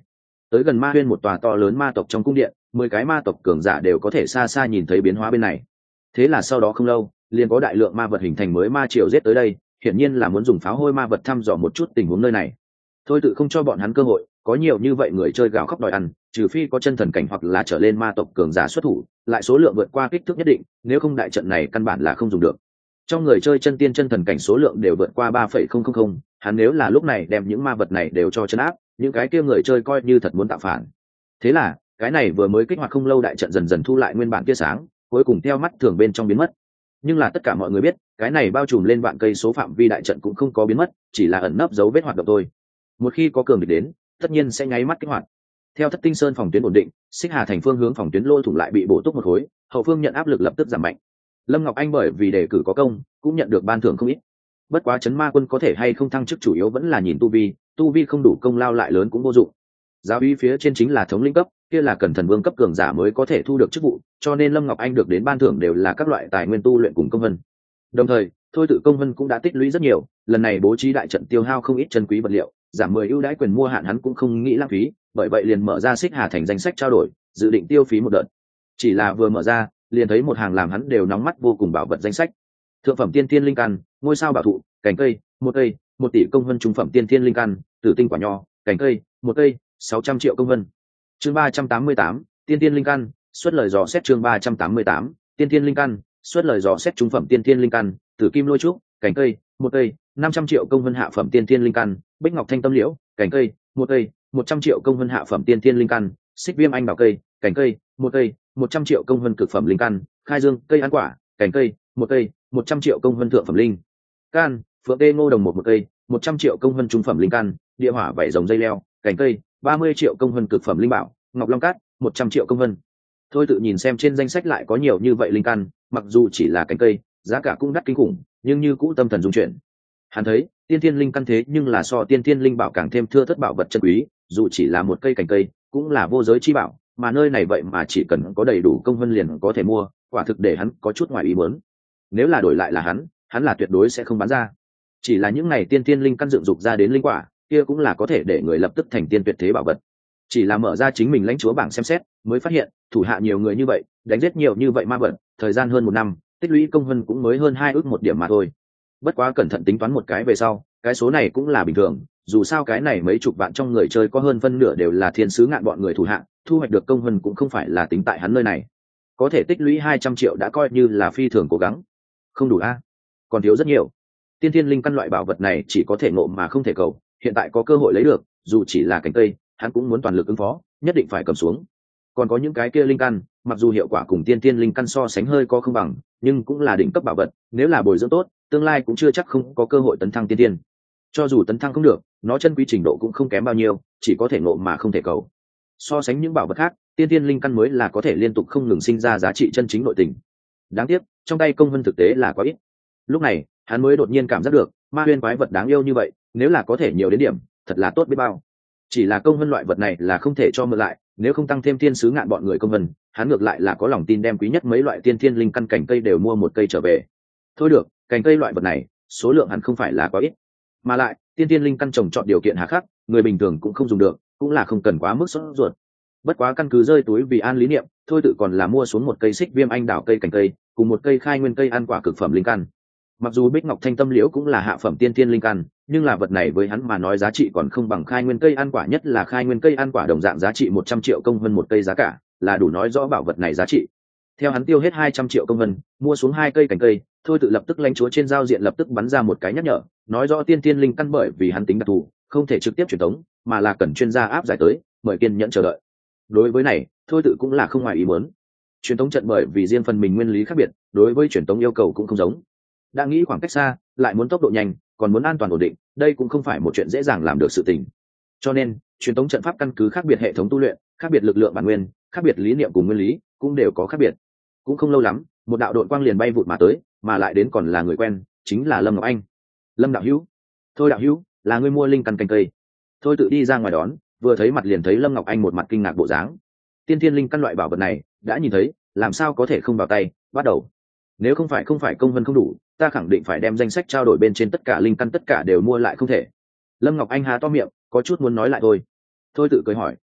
tới gần ma huyên một tòa to lớn ma tộc trong cung điện, mười cái ma tộc cường giả đều có thể xa xa nhìn thấy biến hóa bên này. Thế là sau đó không lâu, liền có đại lượng ma vật hình thành mới ma triều giết tới đây, hiển nhiên là muốn dùng pháo hôi ma vật thăm dò một chút tình huống nơi này. Thôi tự không cho bọn hắn cơ hội, có nhiều như vậy người chơi gào khóc đòi ăn, trừ phi có chân thần cảnh hoặc là trở lên ma tộc cường giả xuất thủ, lại số lượng vượt qua kích thước nhất định, nếu không đại trận này căn bản là không dùng được. Trong người chơi chân tiên chân thần cảnh số lượng đều vượt qua ba phẩy không không không, hắn nếu là lúc này đem những ma vật này đều cho chấn áp, những cái kia người chơi coi như thật muốn tạo phản. Thế là, cái này vừa mới kích hoạt không lâu đại trận dần dần thu lại nguyên bản tia sáng, cuối cùng theo mắt thường bên trong biến mất. Nhưng là tất cả mọi người biết, cái này bao trùm lên vạn cây số phạm vi đại trận cũng không có biến mất, chỉ là ẩn nấp dấu vết hoạt động thôi. Một khi có cường địch đến, tất nhiên sẽ nháy mắt kích hoạt. Theo Thất Tinh Sơn phòng tuyến ổn định, Xích Hà thành phương hướng phòng tuyến lôi thủng lại bị bổ túc một khối, hậu phương nhận áp lực lập tức giảm mạnh. Lâm Ngọc Anh bởi vì đề cử có công, cũng nhận được ban thưởng không ít. Bất quá chấn ma quân có thể hay không thăng chức chủ yếu vẫn là nhìn tu vi, tu vi không đủ công lao lại lớn cũng vô dụng. Giáo uy phía trên chính là thống lĩnh cấp, kia là cần thần vương cấp cường giả mới có thể thu được chức vụ, cho nên Lâm Ngọc Anh được đến ban thưởng đều là các loại tài nguyên tu luyện cùng công vân. Đồng thời, thôi tự công vân cũng đã tích lũy rất nhiều, lần này bố trí đại trận tiêu hao không ít chân quý vật liệu, giảm mười ưu đãi quyền mua hạn hắn cũng không nghĩ lãng phí, bởi vậy liền mở ra Xích Hà thành danh sách trao đổi, dự định tiêu phí một đợt. Chỉ là vừa mở ra, liền thấy một hàng làm hắn đều nóng mắt vô cùng bảo vật danh sách. Thượng phẩm tiên thiên linh căn, ngôi sao bảo thụ, cành cây, một cây, một tỷ công vân trung phẩm tiên thiên linh căn, tử tinh quả nho, cành cây, một cây, sáu trăm triệu công vân. Chương ba trăm tám mươi tám, tiên thiên linh căn, xuất lời dò xét chương ba trăm tám mươi tám, tiên thiên linh căn, xuất lời dò xét trung phẩm tiên thiên linh căn, tử kim lôi trúc, cành cây, một cây, năm trăm triệu công vân hạ phẩm tiên thiên linh căn, bích ngọc thanh tâm liễu, cành cây, một cây, một trăm triệu công vân hạ phẩm tiên thiên linh căn, xích viêm anh bảo cây, cành cây, một cây, một trăm triệu công vân cực phẩm linh căn, khai dương cây ăn quả, cành cây, một cây, một trăm triệu công vân thượng phẩm linh căn, phượng tê ngô đồng một một cây, một trăm triệu công vân trung phẩm linh căn, địa hỏa vảy rồng dây leo, cành cây, ba mươi triệu công vân cực phẩm linh bảo, ngọc long cát, một trăm triệu công vân. Thôi tự nhìn xem trên danh sách lại có nhiều như vậy linh căn, mặc dù chỉ là cành cây, giá cả cũng đắt kinh khủng, nhưng như cũ tâm thần dung chuyển. Hắn thấy, tiên thiên linh căn thế nhưng là so tiên thiên linh bảo càng thêm thưa thất bảo vật chân quý, dù chỉ là một cây cành cây, cũng là vô giới chi bảo, mà nơi này vậy mà chỉ cần có đầy đủ công vân liền có thể mua, quả thực để hắn có chút ngoài ý muốn. Nếu là đổi lại là hắn, hắn là tuyệt đối sẽ không bán ra. Chỉ là những này tiên thiên linh căn dựng dục ra đến linh quả, kia cũng là có thể để người lập tức thành tiên tuyệt thế bảo vật. Chỉ là mở ra chính mình lãnh chúa bảng xem xét, mới phát hiện, thủ hạ nhiều người như vậy, đánh giết nhiều như vậy ma vật, thời gian hơn một năm, tích lũy công vân cũng mới hơn hai ước một điểm mà thôi. Bất quá cẩn thận tính toán một cái về sau, cái số này cũng là bình thường, dù sao cái này mấy chục vạn trong người chơi có hơn phân nửa đều là thiên sứ ngạn bọn người thủ hạ, thu hoạch được công vân cũng không phải là tính tại hắn nơi này. Có thể tích lũy hai trăm triệu đã coi như là phi thường cố gắng. Không đủ a, còn thiếu rất nhiều. Tiên thiên linh căn loại bảo vật này chỉ có thể ngộ mà không thể cầu, hiện tại có cơ hội lấy được, dù chỉ là cành cây, hắn cũng muốn toàn lực ứng phó, nhất định phải cầm xuống. Còn có những cái kia linh căn, mặc dù hiệu quả cùng tiên thiên linh căn so sánh hơi có không bằng, nhưng cũng là đỉnh cấp bảo vật, nếu là bồi dưỡng tốt, tương lai cũng chưa chắc không có cơ hội tấn thăng tiên thiên. Cho dù tấn thăng không được, nó chân quý trình độ cũng không kém bao nhiêu, chỉ có thể ngộ mà không thể cầu. So sánh những bảo vật khác, tiên thiên linh căn mới là có thể liên tục không ngừng sinh ra giá trị chân chính nội tình. Đáng tiếc, trong tay công vân thực tế là quá ít. Lúc này, hắn mới đột nhiên cảm giác được, ma huyên quái vật đáng yêu như vậy, nếu là có thể nhiều đến điểm, thật là tốt biết bao. Chỉ là công vân loại vật này là không thể cho mượn lại, nếu không tăng thêm thiên sứ ngạn bọn người công vân, hắn ngược lại là có lòng tin đem quý nhất mấy loại tiên thiên linh căn cảnh cây đều mua một cây trở về. Thôi được, cành cây loại vật này, số lượng hẳn không phải là quá ít, mà lại tiên thiên linh căn trồng chọn điều kiện hà khắc, người bình thường cũng không dùng được, cũng là không cần quá mức sốt ruột. Bất quá căn cứ rơi túi vì an lý niệm, thôi tự còn là mua xuống một cây xích viêm anh đào cây cành cây, cùng một cây khai nguyên cây ăn quả cực phẩm linh căn. Mặc dù bích ngọc thanh tâm liễu cũng là hạ phẩm tiên thiên linh căn, nhưng là vật này với hắn mà nói giá trị còn không bằng khai nguyên cây ăn quả, nhất là khai nguyên cây ăn quả đồng dạng giá trị một trăm triệu công vân một cây, giá cả là đủ nói rõ bảo vật này giá trị. Theo hắn tiêu hết hai trăm triệu công vân, mua xuống hai cây cành cây, thôi tự lập tức lãnh chúa trên giao diện lập tức bắn ra một cái nhắc nhở, nói rõ tiên thiên linh căn bởi vì hắn tính đặc thù, không thể trực tiếp truyền tống, mà là cần chuyên gia áp giải tới, mời kiên nhẫn chờ đợi. Đối với này, thôi tự cũng là không ngoài ý muốn. Truyền tống trận bởi vì riêng phần mình nguyên lý khác biệt, đối với truyền tống yêu cầu cũng không giống. Đã nghĩ khoảng cách xa, lại muốn tốc độ nhanh, còn muốn an toàn ổn định, đây cũng không phải một chuyện dễ dàng làm được sự tình. Cho nên, truyền tống trận pháp căn cứ khác biệt hệ thống tu luyện, khác biệt lực lượng bản nguyên, khác biệt lý niệm cùng nguyên lý, cũng đều có khác biệt. Cũng không lâu lắm, một đạo đội quang liền bay vụt mà tới, mà lại đến còn là người quen, chính là Lâm Ngọc Anh. Lâm đạo hữu, thôi đạo hữu, là ngươi mua linh căn cành cây. Thôi tự đi ra ngoài đón, vừa thấy mặt liền thấy Lâm Ngọc Anh một mặt kinh ngạc bộ dáng. Tiên thiên linh căn loại bảo vật này, đã nhìn thấy, làm sao có thể không vào tay, bắt đầu. Nếu không phải không phải công vân không đủ, ta khẳng định phải đem danh sách trao đổi bên trên tất cả linh căn tất cả đều mua lại không thể. Lâm Ngọc Anh há to miệng, có chút muốn nói lại thôi. Thôi tự cười hỏi,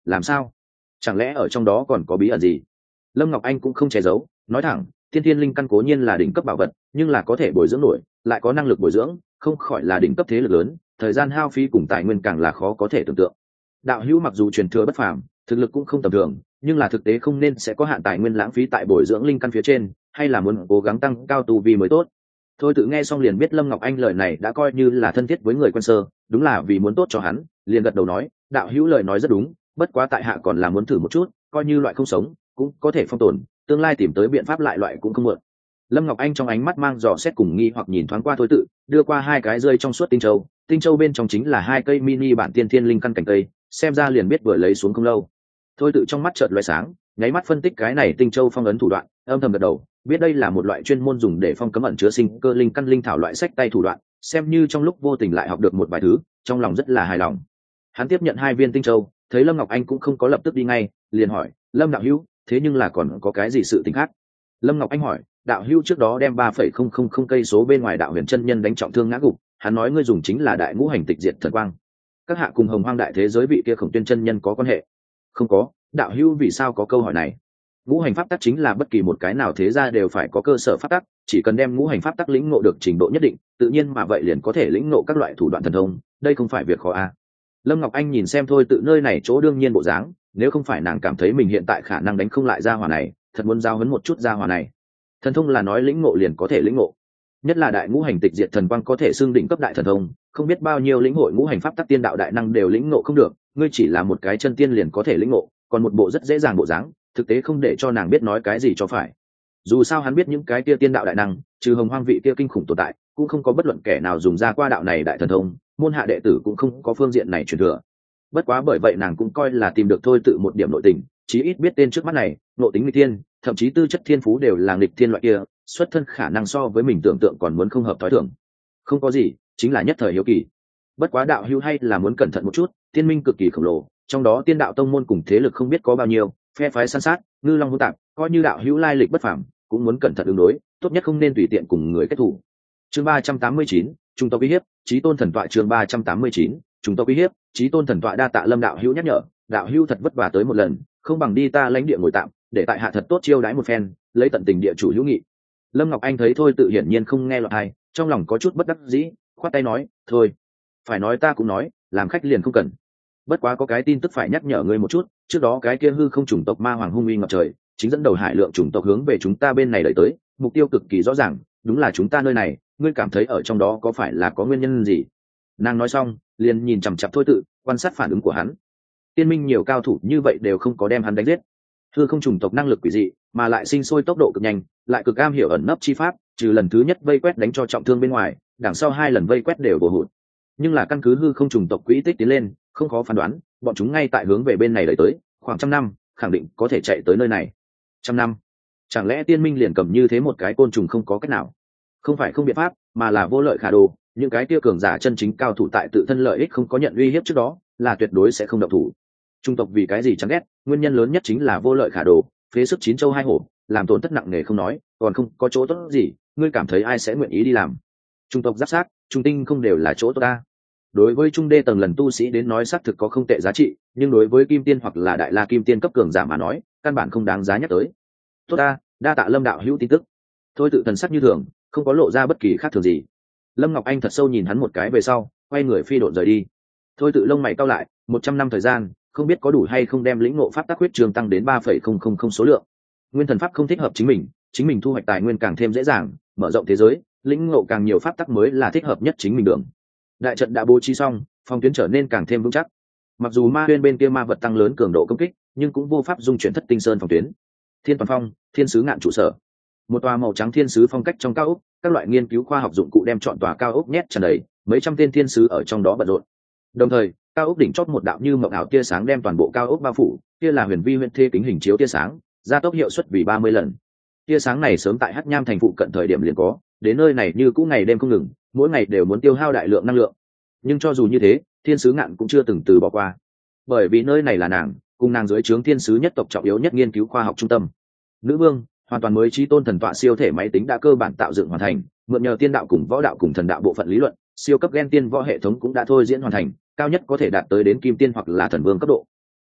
làm sao? Chẳng lẽ ở trong đó còn có bí ẩn gì? Lâm Ngọc Anh cũng không che giấu, nói thẳng, tiên thiên linh căn cố nhiên là đỉnh cấp bảo vật, nhưng là có thể bồi dưỡng nổi, lại có năng lực bồi dưỡng, không khỏi là đỉnh cấp thế lực lớn, thời gian hao phí cùng tài nguyên càng là khó có thể tưởng tượng. Đạo hữu mặc dù truyền thừa bất phàm, thực lực cũng không tầm thường, nhưng là thực tế không nên sẽ có hạn tài nguyên lãng phí tại bồi dưỡng linh căn phía trên, hay là muốn cố gắng tăng cao tu vi mới tốt. Thôi tự nghe xong liền biết Lâm Ngọc Anh lời này đã coi như là thân thiết với người quen sơ, đúng là vì muốn tốt cho hắn, liền gật đầu nói, đạo hữu lời nói rất đúng, bất quá tại hạ còn là muốn thử một chút, coi như loại không sống, cũng có thể phong tồn, tương lai tìm tới biện pháp lại loại cũng không muộn. Lâm Ngọc Anh trong ánh mắt mang dò xét cùng nghi hoặc nhìn thoáng qua Thôi tự, đưa qua hai cái rơi trong suốt tinh châu, tinh châu bên trong chính là hai cây mini bản tiên thiên linh căn cảnh cây, xem ra liền biết vừa lấy xuống không lâu. Thôi tự trong mắt chợt lóe sáng, nháy mắt phân tích cái này tinh châu phong ấn thủ đoạn, âm thầm gật đầu, biết đây là một loại chuyên môn dùng để phong cấm ẩn chứa sinh cơ linh căn linh thảo loại sách tay thủ đoạn, xem như trong lúc vô tình lại học được một vài thứ, trong lòng rất là hài lòng. Hắn tiếp nhận hai viên tinh châu, thấy Lâm Ngọc Anh cũng không có lập tức đi ngay, liền hỏi, Lâm đạo hữu, thế nhưng là còn có cái gì sự tình khác? Lâm Ngọc Anh hỏi, đạo hữu trước đó đem ba phẩy không không không cây số bên ngoài đạo huyền chân nhân đánh trọng thương ngã gục, hắn nói ngươi dùng chính là đại ngũ hành tịch diệt thần quang. Các hạ cùng hồng hoang đại thế giới vị kia Khổng Tuyên chân nhân có quan hệ? Không có. Đạo hữu vì sao có câu hỏi này? Ngũ hành pháp tắc chính là bất kỳ một cái nào thế ra đều phải có cơ sở pháp tắc, chỉ cần đem ngũ hành pháp tắc lĩnh ngộ được trình độ nhất định, tự nhiên mà vậy liền có thể lĩnh ngộ các loại thủ đoạn thần thông, đây không phải việc khó à. Lâm Ngọc Anh nhìn xem Thôi tự nơi này chỗ đương nhiên bộ dáng, nếu không phải nàng cảm thấy mình hiện tại khả năng đánh không lại gia hỏa này, thật muốn giao hấn một chút gia hỏa này. Thần thông là nói lĩnh ngộ liền có thể lĩnh ngộ, nhất là đại ngũ hành tịch diệt thần quang có thể xưng đỉnh cấp đại thần thông, không biết bao nhiêu lĩnh hội ngũ hành pháp tắc tiên đạo đại năng đều lĩnh ngộ không được, ngươi chỉ là một cái chân tiên liền có thể lĩnh ngộ, còn một bộ rất dễ dàng bộ dáng, thực tế không để cho nàng biết nói cái gì cho phải. Dù sao hắn biết những cái kia tiên đạo đại năng, trừ hồng hoang vị kia kinh khủng tồn tại, cũng không có bất luận kẻ nào dùng ra qua đạo này đại thần thông, môn hạ đệ tử cũng không có phương diện này truyền thừa. Bất quá bởi vậy nàng cũng coi là tìm được Thôi tự một điểm nội tình, chí ít biết tên trước mắt này, nội tính nghịch thiên, thậm chí tư chất thiên phú đều là nghịch thiên loại kia, xuất thân khả năng so với mình tưởng tượng còn muốn không hợp thói thường. Không có gì, chính là nhất thời hiếu kỳ. Bất quá đạo hữu hay là muốn cẩn thận một chút, tiên minh cực kỳ khổng lồ, trong đó tiên đạo tông môn cùng thế lực không biết có bao nhiêu, phe phái san sát, ngư long hỗn tạp, coi như đạo hữu lai lịch bất phàm, cũng muốn cẩn thận ứng đối, tốt nhất không nên tùy tiện cùng người kết thủ. Chương ba trăm tám mươi chín, trung tộc uy hiếp, chí tôn thần tọa. Chương ba trăm tám mươi chín, trung tộc uy hiếp, chí tôn thần tọa. Đa tạ Lâm đạo hữu nhắc nhở, đạo hữu thật vất vả tới một lần, không bằng đi ta lãnh địa ngồi tạm, để tại hạ thật tốt chiêu đãi một phen, lấy tận tình địa chủ hữu nghị. Lâm Ngọc Anh thấy Thôi tự hiển nhiên không nghe lọt tai, trong lòng có chút bất đắc dĩ, khoát tay nói, thôi, phải nói ta cũng nói, làm khách liền không cần. Bất quá có cái tin tức phải nhắc nhở ngươi một chút, trước đó cái kia hư không chủng tộc ma hoàng hung uy ngập trời, chính dẫn đầu hải lượng chủng tộc hướng về chúng ta bên này đẩy tới, mục tiêu cực kỳ rõ ràng, đúng là chúng ta nơi này, ngươi cảm thấy ở trong đó có phải là có nguyên nhân gì? Nàng nói xong, liền nhìn chằm chằm Thôi tự, quan sát phản ứng của hắn. Tiên minh nhiều cao thủ như vậy đều không có đem hắn đánh giết. Hư không chủng tộc năng lực quỷ dị, mà lại sinh sôi tốc độ cực nhanh, lại cực am hiểu ẩn nấp chi pháp, trừ lần thứ nhất vây quét đánh cho trọng thương bên ngoài, đằng sau hai lần vây quét đều bổ hụt. Nhưng là căn cứ hư không trùng tộc quỹ tích tiến lên, không khó phán đoán, bọn chúng ngay tại hướng về bên này đẩy tới, khoảng trăm năm, khẳng định có thể chạy tới nơi này. Trăm năm, chẳng lẽ tiên minh liền cầm như thế một cái côn trùng không có cách nào? Không phải không biện pháp, mà là vô lợi khả đồ. Những cái tiêu cường giả chân chính cao thủ tại tự thân lợi ích không có nhận uy hiếp trước đó, là tuyệt đối sẽ không động thủ. Trung tộc vì cái gì chẳng ghét, nguyên nhân lớn nhất chính là vô lợi khả đồ, phế sức chín châu hai hổ, làm tổn thất nặng nề không nói, còn không có chỗ tốt gì, ngươi cảm thấy ai sẽ nguyện ý đi làm? Trung tộc giáp sát, trung tinh không đều là chỗ tốt ta. Đối với trung đê tầng lần tu sĩ đến nói xác thực có không tệ giá trị, nhưng đối với kim tiên hoặc là đại la kim tiên cấp cường giả mà nói, căn bản không đáng giá nhắc tới. Tốt ta, đa tạ Lâm đạo hữu tin tức. Thôi tự thần sắc như thường, không có lộ ra bất kỳ khác thường gì. Lâm Ngọc Anh thật sâu nhìn hắn một cái về sau, quay người phi độn rời đi. Thôi tự lông mày cau lại, một trăm năm thời gian, không biết có đủ hay không đem lĩnh ngộ pháp tắc huyết trường tăng đến ba phẩy không không không số lượng. Nguyên thần pháp không thích hợp chính mình, chính mình thu hoạch tài nguyên càng thêm dễ dàng, mở rộng thế giới, lĩnh ngộ càng nhiều pháp tắc mới là thích hợp nhất chính mình đường. Đại trận đã bố trí xong, phòng tuyến trở nên càng thêm vững chắc. Mặc dù ma huyên bên kia ma vật tăng lớn cường độ công kích, nhưng cũng vô pháp dung chuyển thất tinh sơn phòng tuyến. Thiên Toàn Phong, thiên sứ ngạn trụ sở, một tòa màu trắng thiên sứ phong cách trong cao ốc, các loại nghiên cứu khoa học dụng cụ đem chọn tòa cao ốc nhét tràn đầy, mấy trăm tên thiên sứ ở trong đó bận rộn. Đồng thời, cao ốc đỉnh chót một đạo như mộng ảo tia sáng đem toàn bộ cao ốc bao phủ, kia là huyền vi huyền thê kính hình chiếu tia sáng, gia tốc hiệu suất vì ba mươi lần. Tia sáng này sớm tại Hắc Nham thành phụ cận thời điểm liền có, đến nơi này như cũ ngày đêm không ngừng, mỗi ngày đều muốn tiêu hao đại lượng năng lượng. Nhưng cho dù như thế, thiên sứ ngạn cũng chưa từng từ bỏ qua, bởi vì nơi này là nàng cùng nàng dưới trướng thiên sứ nhất tộc trọng yếu nhất nghiên cứu khoa học trung tâm. Nữ vương, hoàn toàn mới chí tôn thần tọa siêu thể máy tính đã cơ bản tạo dựng hoàn thành, mượn nhờ tiên đạo cùng võ đạo cùng thần đạo bộ phận lý luận, siêu cấp gen tiên võ hệ thống cũng đã thôi diễn hoàn thành, cao nhất có thể đạt tới đến kim tiên hoặc là thần vương cấp độ.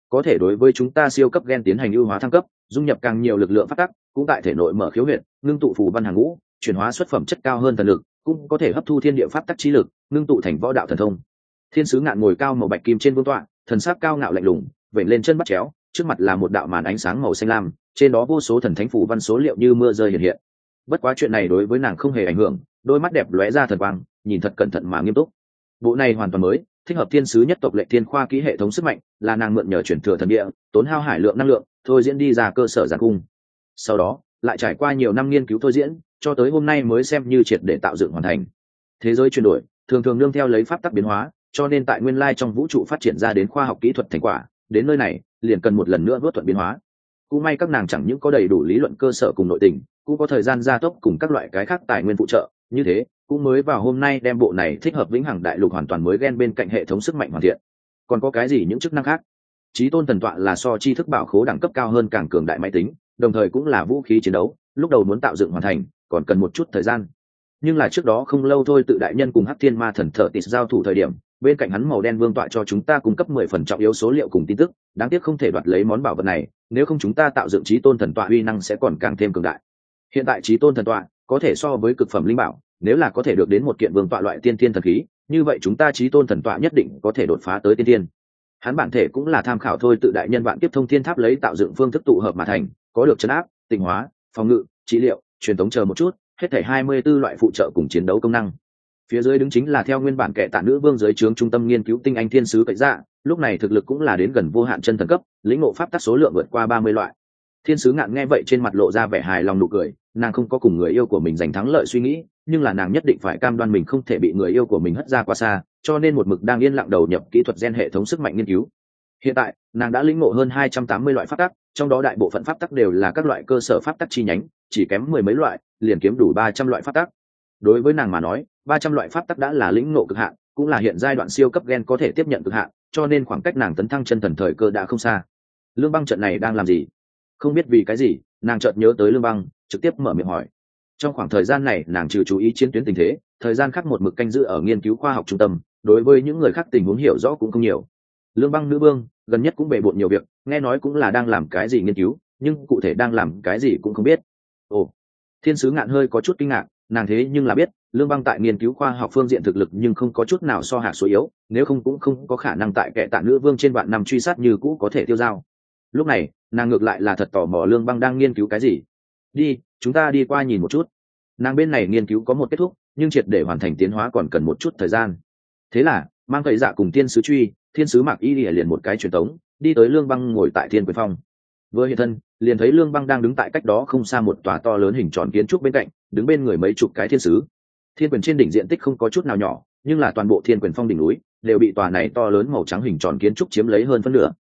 có thể đối với chúng ta siêu cấp gen tiến hành ưu hóa thăng cấp, dung nhập càng nhiều lực lượng phát tắc, cũng tại thể nội mở khiếu huyệt, ngưng tụ phù văn hàng ngũ, chuyển hóa xuất phẩm chất cao hơn thần lực, cũng có thể hấp thu thiên địa pháp tắc trí lực, ngưng tụ thành võ đạo thần thông. Thiên sứ ngạn ngồi cao màu bạch kim trên vương tọa, thần sắc cao ngạo lạnh lùng, vểnh lên chân bắt chéo, trước mặt là một đạo màn ánh sáng màu xanh lam, trên đó vô số thần thánh phù văn số liệu như mưa rơi hiện hiện. Bất quá chuyện này đối với nàng không hề ảnh hưởng, đôi mắt đẹp lóe ra thần quang, nhìn thật cẩn thận mà nghiêm túc. Bộ này hoàn toàn mới, thích hợp thiên sứ nhất tộc lệ thiên khoa kỹ hệ thống sức mạnh, là nàng mượn nhờ chuyển thừa thần địa, tốn hao hải lượng năng lượng, thôi diễn đi ra cơ sở giàn cung. Sau đó, lại trải qua nhiều năm nghiên cứu thôi diễn, cho tới hôm nay mới xem như triệt để tạo dựng hoàn thành. Thế giới chuyển đổi, thường thường nương theo lấy pháp tắc biến hóa, cho nên tại nguyên lai trong vũ trụ phát triển ra đến khoa học kỹ thuật thành quả, đến nơi này, liền cần một lần nữa vớt thuận biến hóa. Cũng may các nàng chẳng những có đầy đủ lý luận cơ sở cùng nội tình, cũng có thời gian gia tốc cùng các loại cái khác tài nguyên phụ trợ, như thế, cũng mới vào hôm nay đem bộ này thích hợp vĩnh hằng đại lục hoàn toàn mới gen bên cạnh hệ thống sức mạnh hoàn thiện. Còn có cái gì những chức năng khác? Chí tôn thần tọa là so tri thức bảo khố đẳng cấp cao hơn càng cường đại máy tính, đồng thời cũng là vũ khí chiến đấu, lúc đầu muốn tạo dựng hoàn thành, còn cần một chút thời gian. Nhưng là trước đó không lâu thôi, tự đại nhân cùng Hắc Thiên Ma thần thợ tịt giao thủ thời điểm, bên cạnh hắn màu đen vương tọa cho chúng ta cung cấp mười phần trọng yếu số liệu cùng tin tức, đáng tiếc không thể đoạt lấy món bảo vật này, nếu không chúng ta tạo dựng chí tôn thần tọa uy năng sẽ còn càng thêm cường đại. Hiện tại chí tôn thần tọa có thể so với cực phẩm linh bảo, nếu là có thể được đến một kiện vương tọa loại tiên thiên thần khí, như vậy chúng ta chí tôn thần tọa nhất định có thể đột phá tới tiên thiên. Hắn bản thể cũng là tham khảo thôi tự đại nhân vạn kiếp thông thiên tháp lấy tạo dựng phương thức tụ hợp mà thành, có được trấn áp, tịnh hóa, phòng ngự, trị liệu, truyền thống chờ một chút, hết thảy hai mươi tư loại phụ trợ cùng chiến đấu công năng. Phía dưới đứng chính là theo nguyên bản kẻ tạ nữ vương dưới trướng trung tâm nghiên cứu tinh anh thiên sứ cậy dạ, lúc này thực lực cũng là đến gần vô hạn chân thần cấp, lĩnh ngộ pháp tắc số lượng vượt qua ba mươi loại. Thiên sứ ngạn nghe vậy trên mặt lộ ra vẻ hài lòng nụ cười, nàng không có cùng người yêu của mình giành thắng lợi suy nghĩ, nhưng là nàng nhất định phải cam đoan mình không thể bị người yêu của mình hất ra quá xa, cho nên một mực đang yên lặng đầu nhập kỹ thuật gen hệ thống sức mạnh nghiên cứu. Hiện tại, nàng đã lĩnh ngộ hơn hai trăm tám mươi loại pháp tắc, trong đó đại bộ phận pháp tắc đều là các loại cơ sở pháp tắc chi nhánh, chỉ kém mười mấy loại, liền kiếm đủ ba trăm loại pháp tắc. Đối với nàng mà nói, ba trăm loại pháp tắc đã là lĩnh ngộ cực hạn, cũng là hiện giai đoạn siêu cấp gen có thể tiếp nhận cực hạn, cho nên khoảng cách nàng tấn thăng chân thần thời cơ đã không xa. Lương Băng trận này đang làm gì? Không biết vì cái gì, nàng chợt nhớ tới Lương Băng, trực tiếp mở miệng hỏi. Trong khoảng thời gian này, nàng trừ chú ý chiến tuyến tình thế, thời gian khác một mực canh giữ ở nghiên cứu khoa học trung tâm, đối với những người khác tình huống hiểu rõ cũng không nhiều. Lương Băng nữ vương gần nhất cũng bề bộn nhiều việc, nghe nói cũng là đang làm cái gì nghiên cứu, nhưng cụ thể đang làm cái gì cũng không biết. Ồ, thiên sứ ngạn hơi có chút kinh ngạc, nàng thế nhưng là biết Lương Băng tại nghiên cứu khoa học phương diện thực lực nhưng không có chút nào so hạt số yếu, nếu không cũng không có khả năng tại kẻ tạ nữ vương trên vạn năm truy sát như cũ có thể tiêu dao. Lúc này nàng ngược lại là thật tò mò Lương Băng đang nghiên cứu cái gì. Đi, chúng ta đi qua nhìn một chút. Nàng bên này nghiên cứu có một kết thúc, nhưng triệt để hoàn thành tiến hóa còn cần một chút thời gian. Thế là mang cậy dạ cùng thiên sứ truy, thiên sứ Mạc Y liền một cái truyền tống đi tới Lương Băng ngồi tại thiên quyền phong. Vừa hiện thân liền thấy Lương Băng đang đứng tại cách đó không xa một tòa to lớn hình tròn kiến trúc bên cạnh, đứng bên người mấy chục cái thiên sứ. Thiên quyền trên đỉnh diện tích không có chút nào nhỏ, nhưng là toàn bộ thiên quyền phong đỉnh núi đều bị tòa này to lớn màu trắng hình tròn kiến trúc chiếm lấy hơn phân nửa.